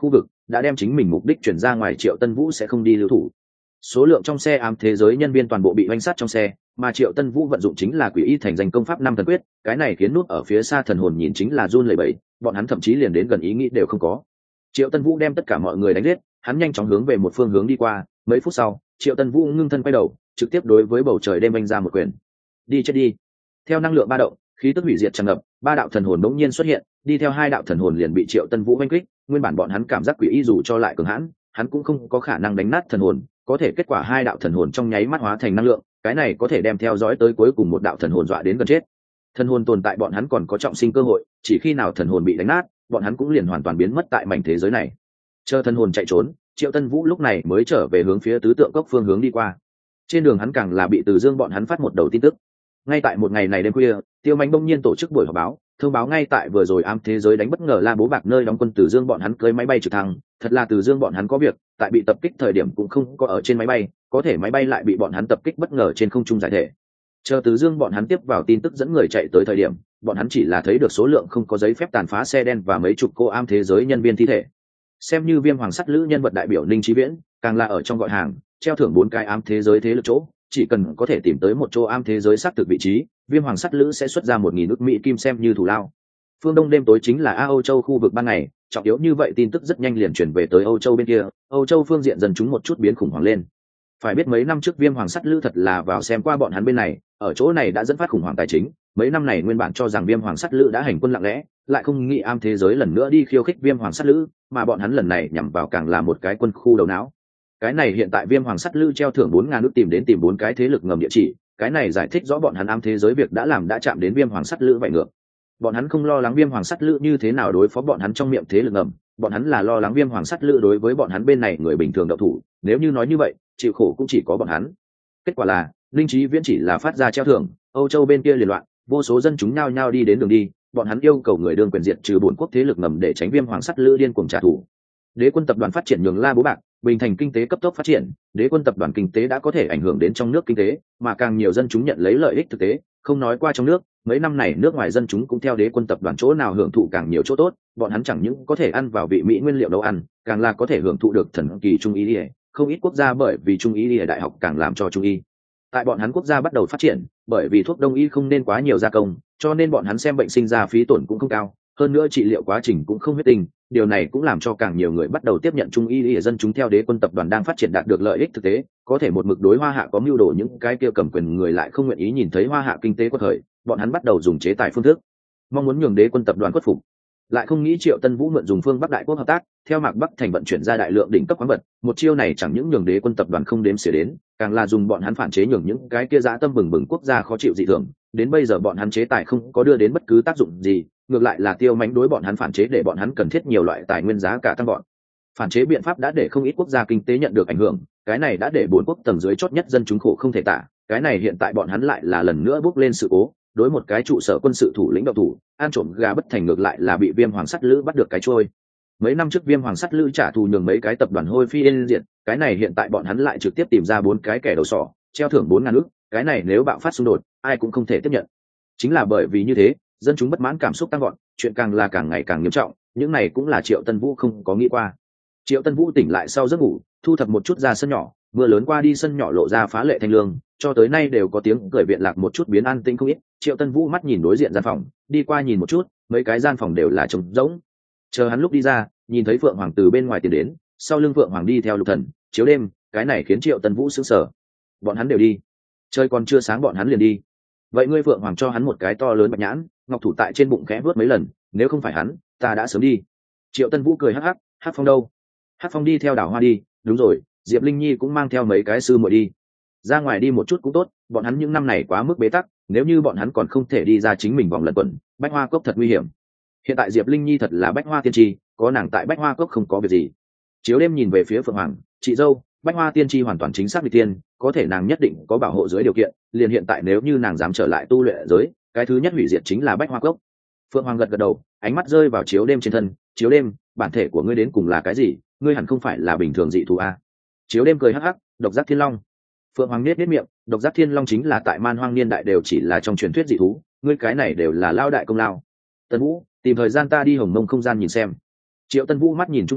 đã đem chính mình mục đích chuyển ra ngoài, Triệu Tân Vũ sẽ không đi lưu thủ. Số lượng trong xe ám thế giới nhân viên toàn bộ bị oanh sát trong xe, mà Triệu Tân Vũ vận dụng chính là Quỷ Y thành danh công pháp năm thần quyết, cái này khiến nút ở phía xa thần hồn nhìn chính là run lẩy bẩy, bọn hắn thậm chí liền đến gần ý nghĩ đều không có. Triệu Tân Vũ đem tất cả mọi người đánh giết, hắn nhanh chóng hướng về một phương hướng đi qua, mấy phút sau, Triệu Tân Vũ ngưng thân quay đầu, trực tiếp đối với bầu trời đêm vung ra một quyền. Đi chết đi. Theo năng lượng ba động, khí tức hủy diệt tràn ngập, ba đạo thần hồn bỗng nhiên xuất hiện, đi theo hai đạo thần hồn liền bị Triệu Tân Vũ vây kích, nguyên bản bọn hắn cảm giác Quỷ Y dù cho lại cường hãn, hắn cũng không có khả năng đánh nát thần hồn, có thể kết quả hai đạo thần hồn trong nháy mắt hóa thành năng lượng, cái này có thể đem theo dõi tới cuối cùng một đạo thần hồn dọa đến gần chết. Thần hồn tồn tại bọn hắn còn có trọng sinh cơ hội, chỉ khi nào thần hồn bị đánh nát, bọn hắn cũng liền hoàn toàn biến mất tại mảnh thế giới này. Chờ thần hồn chạy trốn, Triệu Tân Vũ lúc này mới trở về hướng phía tứ tượng cốc phương hướng đi qua. Trên đường hắn càng là bị Từ Dương bọn hắn phát một đầu tin tức. Ngay tại một ngày này đêm khuya, Tiêu Mạnh bỗng nhiên tổ chức buổi họp báo, thông báo ngay tại vừa rồi ám thế giới đánh bất ngờ La Bố Bạc nơi đóng quân Từ Dương bọn hắn cưỡi máy bay trực thăng, thật là Từ Dương bọn hắn có việc, tại bị tập kích thời điểm cũng không có ở trên máy bay, có thể máy bay lại bị bọn hắn tập kích bất ngờ trên không trung giải thể. Chờ Từ Dương bọn hắn tiếp vào tin tức dẫn người chạy tới thời điểm, bọn hắn chỉ là thấy được số lượng không có giấy phép tàn phá xe đen và mấy chục cô ám thế giới nhân viên thi thể. Xem như Viêm Hoàng Sắt Lữ nhân vật đại biểu Ninh Chí Viễn, càng là ở trong gọi hàng, treo thưởng 4 cái ám thế giới thế lực chỗ, chỉ cần có thể tìm tới một chỗ ám thế giới xác thực vị trí, Viêm Hoàng Sắt Lữ sẽ xuất ra 1000 ức Mỹ kim xem như thù lao. Phương Đông đêm tối chính là Âu Châu khu vực ban ngày, trọng yếu như vậy tin tức rất nhanh liền truyền về tới Âu Châu bên kia, Âu Châu phương diện dần chúng một chút biến khủng hoảng lên. Phải biết mấy năm trước Viêm Hoàng Sắt Lữ thật là vào xem qua bọn hắn bên này, ở chỗ này đã dẫn phát khủng hoảng tài chính, mấy năm này nguyên bản cho rằng Viêm Hoàng Sắt Lữ đã hành quân lặng lẽ, lại không nghĩ ám thế giới lần nữa đi khiêu khích Viêm Hoàng Sắt Lữ, mà bọn hắn lần này nhằm vào càng là một cái quân khu đầu não. Cái này hiện tại Viêm Hoàng Sắt Lữ treo thưởng 4000 nước tìm 4 cái thế lực ngầm địa chỉ, cái này giải thích rõ bọn hắn ám thế giới việc đã làm đã chạm đến Viêm Hoàng Sắt Lữ vậy ngược. Bọn hắn không lo lắng Viêm Hoàng Sắt Lữ như thế nào đối phó bọn hắn trong miệng thế lực ngầm, bọn hắn là lo lắng Viêm Hoàng Sắt Lữ đối với bọn hắn bên này người bình thường động thủ, nếu như nói như vậy, chịu khổ cũng chỉ có bọn hắn. Kết quả là, Linh Chí Viễn chỉ là phát ra treo thưởng, Âu Châu bên kia liên loạn, vô số dân chúng nhao nhao đi đến đường đi, bọn hắn yêu cầu người đương quyền diệt trừ bốn quốc thế lực ngầm để tránh Viêm Hoàng Sắt Lữ điên cuồng trả thù. Đế quân tập đoàn phát triển nhường La Bố Bạc, Bình Thành kinh tế cấp tốc phát triển, Đế quân tập đoàn kinh tế đã có thể ảnh hưởng đến trong nước kinh tế, mà càng nhiều dân chúng nhận lấy lợi ích thực tế, không nói qua trong nước, mấy năm này nước ngoài dân chúng cũng theo Đế quân tập đoàn chỗ nào hưởng thụ càng nhiều chỗ tốt, bọn hắn chẳng những có thể ăn vào vị mỹ nguyên liệu nấu ăn, càng là có thể hưởng thụ được thần kỳ trung y, không ít quốc gia bởi vì trung y đại học càng làm cho trung y. Tại bọn hắn quốc gia bắt đầu phát triển, bởi vì thuốc đông y không nên quá nhiều gia công, cho nên bọn hắn xem bệnh sinh ra phí tổn cũng không cao, hơn nữa trị liệu quá trình cũng không huyết tinh, điều này cũng làm cho càng nhiều người bắt đầu tiếp nhận trung y dân chúng theo Đế quân tập đoàn đang phát triển đạt được lợi ích thực tế, có thể một mực đối Hoa Hạ có mưu đồ những cái kia cầm quyền người lại không nguyện ý nhìn thấy Hoa Hạ kinh tế quật khởi, bọn hắn bắt đầu dùng chế tài phương thức, mong muốn nhường Đế quân tập đoàn khuất phục. Lại không nghĩ Triệu Tân Vũ mượn dùng phương Bắc đại quốc hợp tác, theo Mạc Bắc thành vận chuyển ra đại lượng đỉnh cấp khoáng vật, một chiêu này chẳng những nhường Đế quân tập đoàn không đếm xỉa đến, càng là dùng bọn hắn phản chế nhường những cái kia dã tâm bừng bừng quốc gia khó chịu dị thường, đến bây giờ bọn hắn chế tài không có đưa đến bất cứ tác dụng gì, ngược lại là Tiêu Mánh đối bọn hắn phản chế để bọn hắn cần thiết nhiều loại tài nguyên giá cả tăng vọt. Phản chế biện pháp đã để không ít quốc gia kinh tế nhận được ảnh hưởng, cái này đã để bốn quốc tầng dưới chót nhất dân chúng khổ không thể tả, cái này hiện tại bọn hắn lại là lần nữa bước lên sự cố, đối một cái trụ sở quân sự thủ lĩnh động thủ, ăn trộm gà bất thành ngược lại là bị Viêm Hoàng Sắt Lữ bắt được cái trôi. Mấy năm trước Viêm Hoàng Sắt Lữ trả thù nhường mấy cái tập đoàn hôi phi yên diệt, cái này hiện tại bọn hắn lại trực tiếp tìm ra 4 cái kẻ đầu sỏ, treo thưởng 4000 ức, cái này nếu bạo phát xung đột, ai cũng không thể tiếp nhận. Chính là bởi vì như thế, dân chúng bất mãn cảm xúc tăng vọt, chuyện càng là càng ngày càng nghiêm trọng, những này cũng là Triệu Tân Vũ không có nghĩ qua. Triệu Tân Vũ tỉnh lại sau giấc ngủ, thu thập một chút ra sân nhỏ, mưa lớn qua đi sân nhỏ lộ ra phá lệ thanh lương, cho tới nay đều có tiếng cười viện lạc một chút biến an tĩnh không ít. Triệu Tân Vũ mắt nhìn đối diện gian phòng, đi qua nhìn một chút, mấy cái gian phòng đều là trống rỗng. Chờ hắn lúc đi ra, nhìn thấy Phượng Hoàng từ bên ngoài tiến đến, sau lưng Phượng Hoàng đi theo Lục Thần, Chiếu Đêm, cái này khiến Triệu Tân Vũ sững sờ. Bọn hắn đều đi, trời còn chưa sáng bọn hắn liền đi. Vậy ngươi Phượng Hoàng cho hắn một cái to lớn bạch nhãn, ngọc thủ tại trên bụng khẽ vớt mấy lần, nếu không phải hắn, ta đã sớm đi. Triệu Tân Vũ cười hắc hắc, Hắc Phong đâu? Hắc Phong đi theo Đào Hoa đi, đúng rồi, Diệp Linh Nhi cũng mang theo mấy cái sư muội đi. Ra ngoài đi một chút cũng tốt, bọn hắn những năm này quá mức bế tắc, nếu như bọn hắn còn không thể đi ra chính mình vòng lẩn quẩn, Bách Hoa Cốc thật nguy hiểm. Hiện tại Diệp Linh Nhi thật là Bách Hoa tiên tri, có nàng tại Bách Hoa Cốc không có việc gì. Chiếu Đêm nhìn về phía Phượng Hoàng, chị dâu, Bách Hoa tiên tri hoàn toàn chính xác vị tiên, có thể nàng nhất định có bảo hộ dưới điều kiện, liền hiện tại nếu như nàng dám trở lại tu luyện giới, cái thứ nhất hủy diệt chính là Bách Hoa Cốc. Phượng Hoàng gật gật đầu, ánh mắt rơi vào Chiếu Đêm trên thân, Chiếu Đêm, bản thể của ngươi đến cùng là cái gì, ngươi hẳn không phải là bình thường dị thú a. Chiếu Đêm cười hắc hắc, Độc Giác Thiên Long. Phượng Hoàng nết miệng, Độc Giác Thiên Long chính là tại Man Hoang niên đại đều chỉ là trong truyền thuyết dị thú, ngươi cái này đều là lao đại công lao. Tân Vũ, tìm thời gian ta đi Hồng Mông không gian nhìn xem. Triệu Tân Vũ mắt nhìn chung quanh,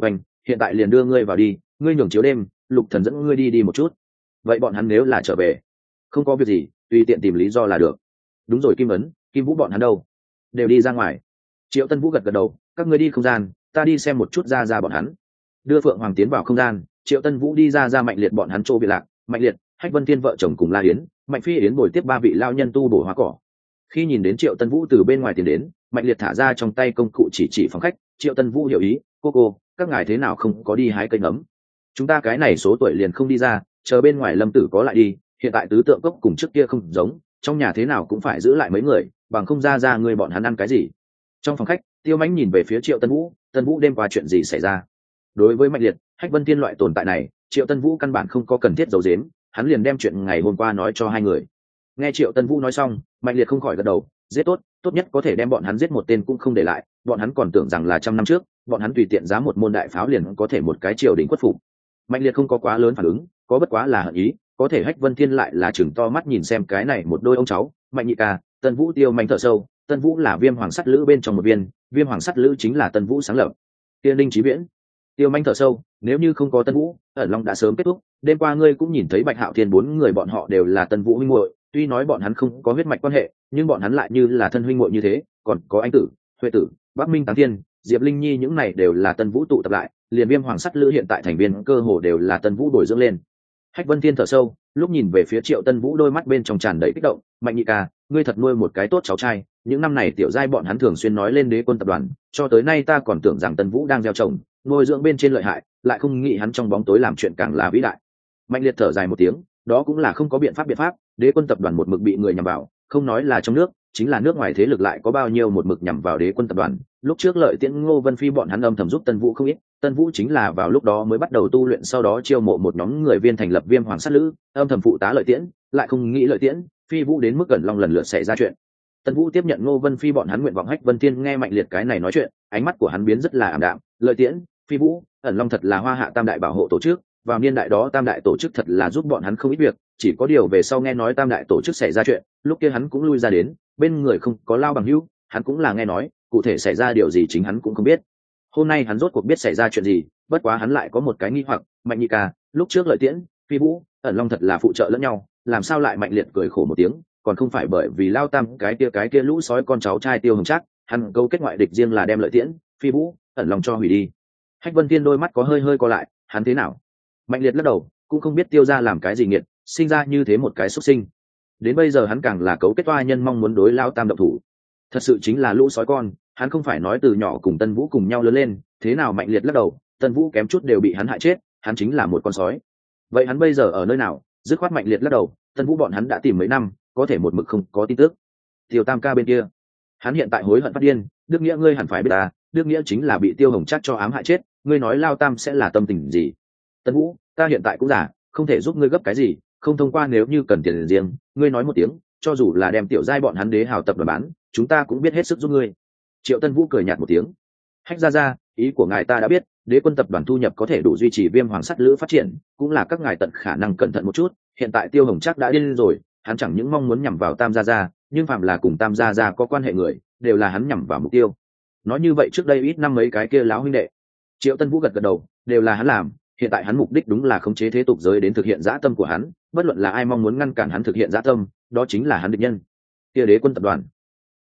hiện tại liền đưa ngươi vào đi, ngươi nhường chiếu đêm, Lục Thần dẫn ngươi đi một chút. Vậy bọn hắn nếu là trở về, không có việc gì, tùy tiện tìm lý do là được. Đúng rồi Kim Ấn, Kim Vũ bọn hắn đâu? Đều đi ra ngoài. Triệu Tân Vũ gật gật đầu, các ngươi đi không gian, ta đi xem một chút ra bọn hắn. Đưa Phượng Hoàng tiến vào không gian, Triệu Tân Vũ đi ra Mạnh Liệt bọn hắn chỗ bị lạc, Mạnh Liệt, Hách Vân Thiên vợ chồng cùng La Yến, Mạnh Phi Yến bồi tiếp ba vị lao nhân tu bổ hoa cỏ. Khi nhìn đến Triệu Tân Vũ từ bên ngoài tiến đến, Mạnh Liệt thả ra trong tay công cụ chỉ phòng khách. Triệu Tân Vũ hiểu ý, cô, các ngài thế nào không có đi hái cây nấm? Chúng ta cái này số tuổi liền không đi ra, chờ bên ngoài Lâm Tử có lại đi. Hiện tại tứ tượng cốc cùng trước kia không giống, trong nhà thế nào cũng phải giữ lại mấy người, bằng không ra người bọn hắn ăn cái gì. Trong phòng khách, Tiêu Mãnh nhìn về phía Triệu Tân Vũ đêm qua chuyện gì xảy ra? Đối với Mạnh Liệt, Hách Vân Thiên loại tồn tại này, Triệu Tân Vũ căn bản không có cần thiết giấu giếm, hắn liền đem chuyện ngày hôm qua nói cho hai người. Nghe Triệu Tân Vũ nói xong, Mạnh Liệt không khỏi gật đầu, giết tốt nhất có thể đem bọn hắn giết một tên cũng không để lại, bọn hắn còn tưởng rằng là 100 năm trước, bọn hắn tùy tiện giá một môn đại pháo liền có thể một cái triều đình khuất phục. Mạnh Liệt không có quá lớn phản ứng, có bất quá là hận ý, có thể Hách Vân Thiên lại là chừng to mắt nhìn xem cái này một đôi ông cháu, Mạnh nhị ca, Tân Vũ Tiêu Mãnh thở sâu, Tân Vũ là Viêm Hoàng Sắt Lữ bên trong một viên, Viêm Hoàng Sắt Lữ chính là Tân Vũ sáng lập. Tiên Linh Chí Viễn, Tiêu Mãnh thở sâu, nếu như không có Tân Vũ, ẩn long đã sớm kết thúc. Đêm qua ngươi cũng nhìn thấy Bạch Hạo Thiên bốn người bọn họ đều là Tân Vũ huynh muội, tuy nói bọn hắn không có huyết mạch quan hệ, nhưng bọn hắn lại như là thân huynh muội như thế. Còn có Anh Tử, Huệ Tử, Bắc Minh Táng Thiên, Diệp Linh Nhi những này đều là Tân Vũ tụ tập lại, liền Viêm Hoàng Sắt Lữ hiện tại thành viên cơ hồ đều là Tân Vũ bồi dưỡng lên. Hách Vân Thiên thở sâu, lúc nhìn về phía Triệu Tân Vũ đôi mắt bên trong tràn đầy kích động, Mạnh nhị ca, ngươi thật nuôi một cái tốt cháu trai. Những năm này tiểu giai bọn hắn thường xuyên nói lên Đế Quân tập đoàn, cho tới nay ta còn tưởng rằng Tân Vũ đang gieo trồng, nuôi dưỡng bên trên lợi hại, lại không nghĩ hắn trong bóng tối làm chuyện càng là vĩ đại. Mạnh Liệt thở dài một tiếng, đó cũng là không có biện pháp. Đế Quân tập đoàn một mực bị người nhằm vào, không nói là trong nước, chính là nước ngoài thế lực lại có bao nhiêu một mực nhằm vào Đế Quân tập đoàn. Lúc trước Lợi Tiễn Ngô Vân Phi bọn hắn âm thầm giúp Tân Vũ không ít, Tân Vũ chính là vào lúc đó mới bắt đầu tu luyện, sau đó chiêu mộ một nhóm người viên thành lập Viêm Hoàng Sắt Lữ, âm thầm phụ tá Lợi Tiễn, lại không nghĩ Lợi Tiễn, Phi Vũ đến mức gần long lần lượt xảy ra chuyện. Tân Vũ tiếp nhận Ngô Vân Phi bọn hắn nguyện vọng. Hách Vân Thiên nghe Mạnh Liệt cái này nói chuyện, ánh mắt của hắn biến rất là ảm đạm. Lợi Tiễn, Phi Vũ, ẩn long thật là Hoa Hạ Tam đại bảo hộ tổ chức, vào niên đại đó Tam đại tổ chức thật là giúp bọn hắn không ít việc, chỉ có điều về sau nghe nói Tam đại tổ chức xảy ra chuyện, lúc kia hắn cũng lui ra đến, bên người không có lao bằng hữu, hắn cũng là nghe nói, cụ thể xảy ra điều gì chính hắn cũng không biết. Hôm nay hắn rốt cuộc biết xảy ra chuyện gì, bất quá hắn lại có một cái nghi hoặc, Mạnh nhị ca, lúc trước Lợi Tiễn, Phi Vũ, ẩn long thật là phụ trợ lẫn nhau, làm sao lại Mạnh Liệt cười khổ một tiếng, còn không phải bởi vì Lao Tam cái kia lũ sói con cháu trai Tiêu Hồng Trác, hắn câu kết ngoại địch riêng là đem Lợi Tiễn, Phi Vũ, ẩn long cho hủy đi. Hách Vân Thiên đôi mắt có hơi co lại, hắn thế nào? Mạnh Liệt lắc đầu, cũng không biết Tiêu gia làm cái gì nghiệt, sinh ra như thế một cái xuất sinh. Đến bây giờ hắn càng là cấu kết toa nhân mong muốn đối Lao Tam động thủ. Thật sự chính là lũ sói con, hắn không phải nói từ nhỏ cùng Tân Vũ cùng nhau lớn lên, thế nào? Mạnh Liệt lắc đầu, Tân Vũ kém chút đều bị hắn hại chết, hắn chính là một con sói. Vậy hắn bây giờ ở nơi nào? Dứt khoát Mạnh Liệt lắc đầu, Tân Vũ bọn hắn đã tìm mấy năm, có thể một mực không có tin tức. Tiêu Tam ca bên kia, hắn hiện tại hối hận phát điên. Đức Nghĩa ngươi hẳn phải biết ta, Đức Nghĩa chính là bị Tiêu Hồng Trác cho ám hại chết, ngươi nói Lao Tam sẽ là tâm tình gì? Tân Vũ, ta hiện tại cũng giả, không thể giúp ngươi gấp cái gì, không thông qua, nếu như cần tiền riêng, ngươi nói một tiếng, cho dù là đem tiểu giai bọn hắn Đế Hào tập đoàn bán, chúng ta cũng biết hết sức giúp ngươi. Triệu Tân Vũ cười nhạt một tiếng, Hách ra, ý của ngài ta đã biết, Đế Quân tập đoàn thu nhập có thể đủ duy trì Viêm Hoàng Sắt Lữ phát triển, cũng là các ngài tận khả năng cẩn thận một chút. Hiện tại Tiêu Hồng Trác đã điên rồi, hắn chẳng những mong muốn nhằm vào Tam gia, nhưng phạm là cùng Tam gia có quan hệ người, đều là hắn nhằm vào mục tiêu. Nói như vậy trước đây ít năm mấy cái kia lão huynh đệ, Triệu Tân Vũ gật gật đầu, đều là hắn làm. Hiện tại hắn mục đích đúng là khống chế thế tục giới đến thực hiện dã tâm của hắn, bất luận là ai mong muốn ngăn cản hắn thực hiện dã tâm, đó chính là hắn địch nhân. Kia Đế Quân tập đoàn,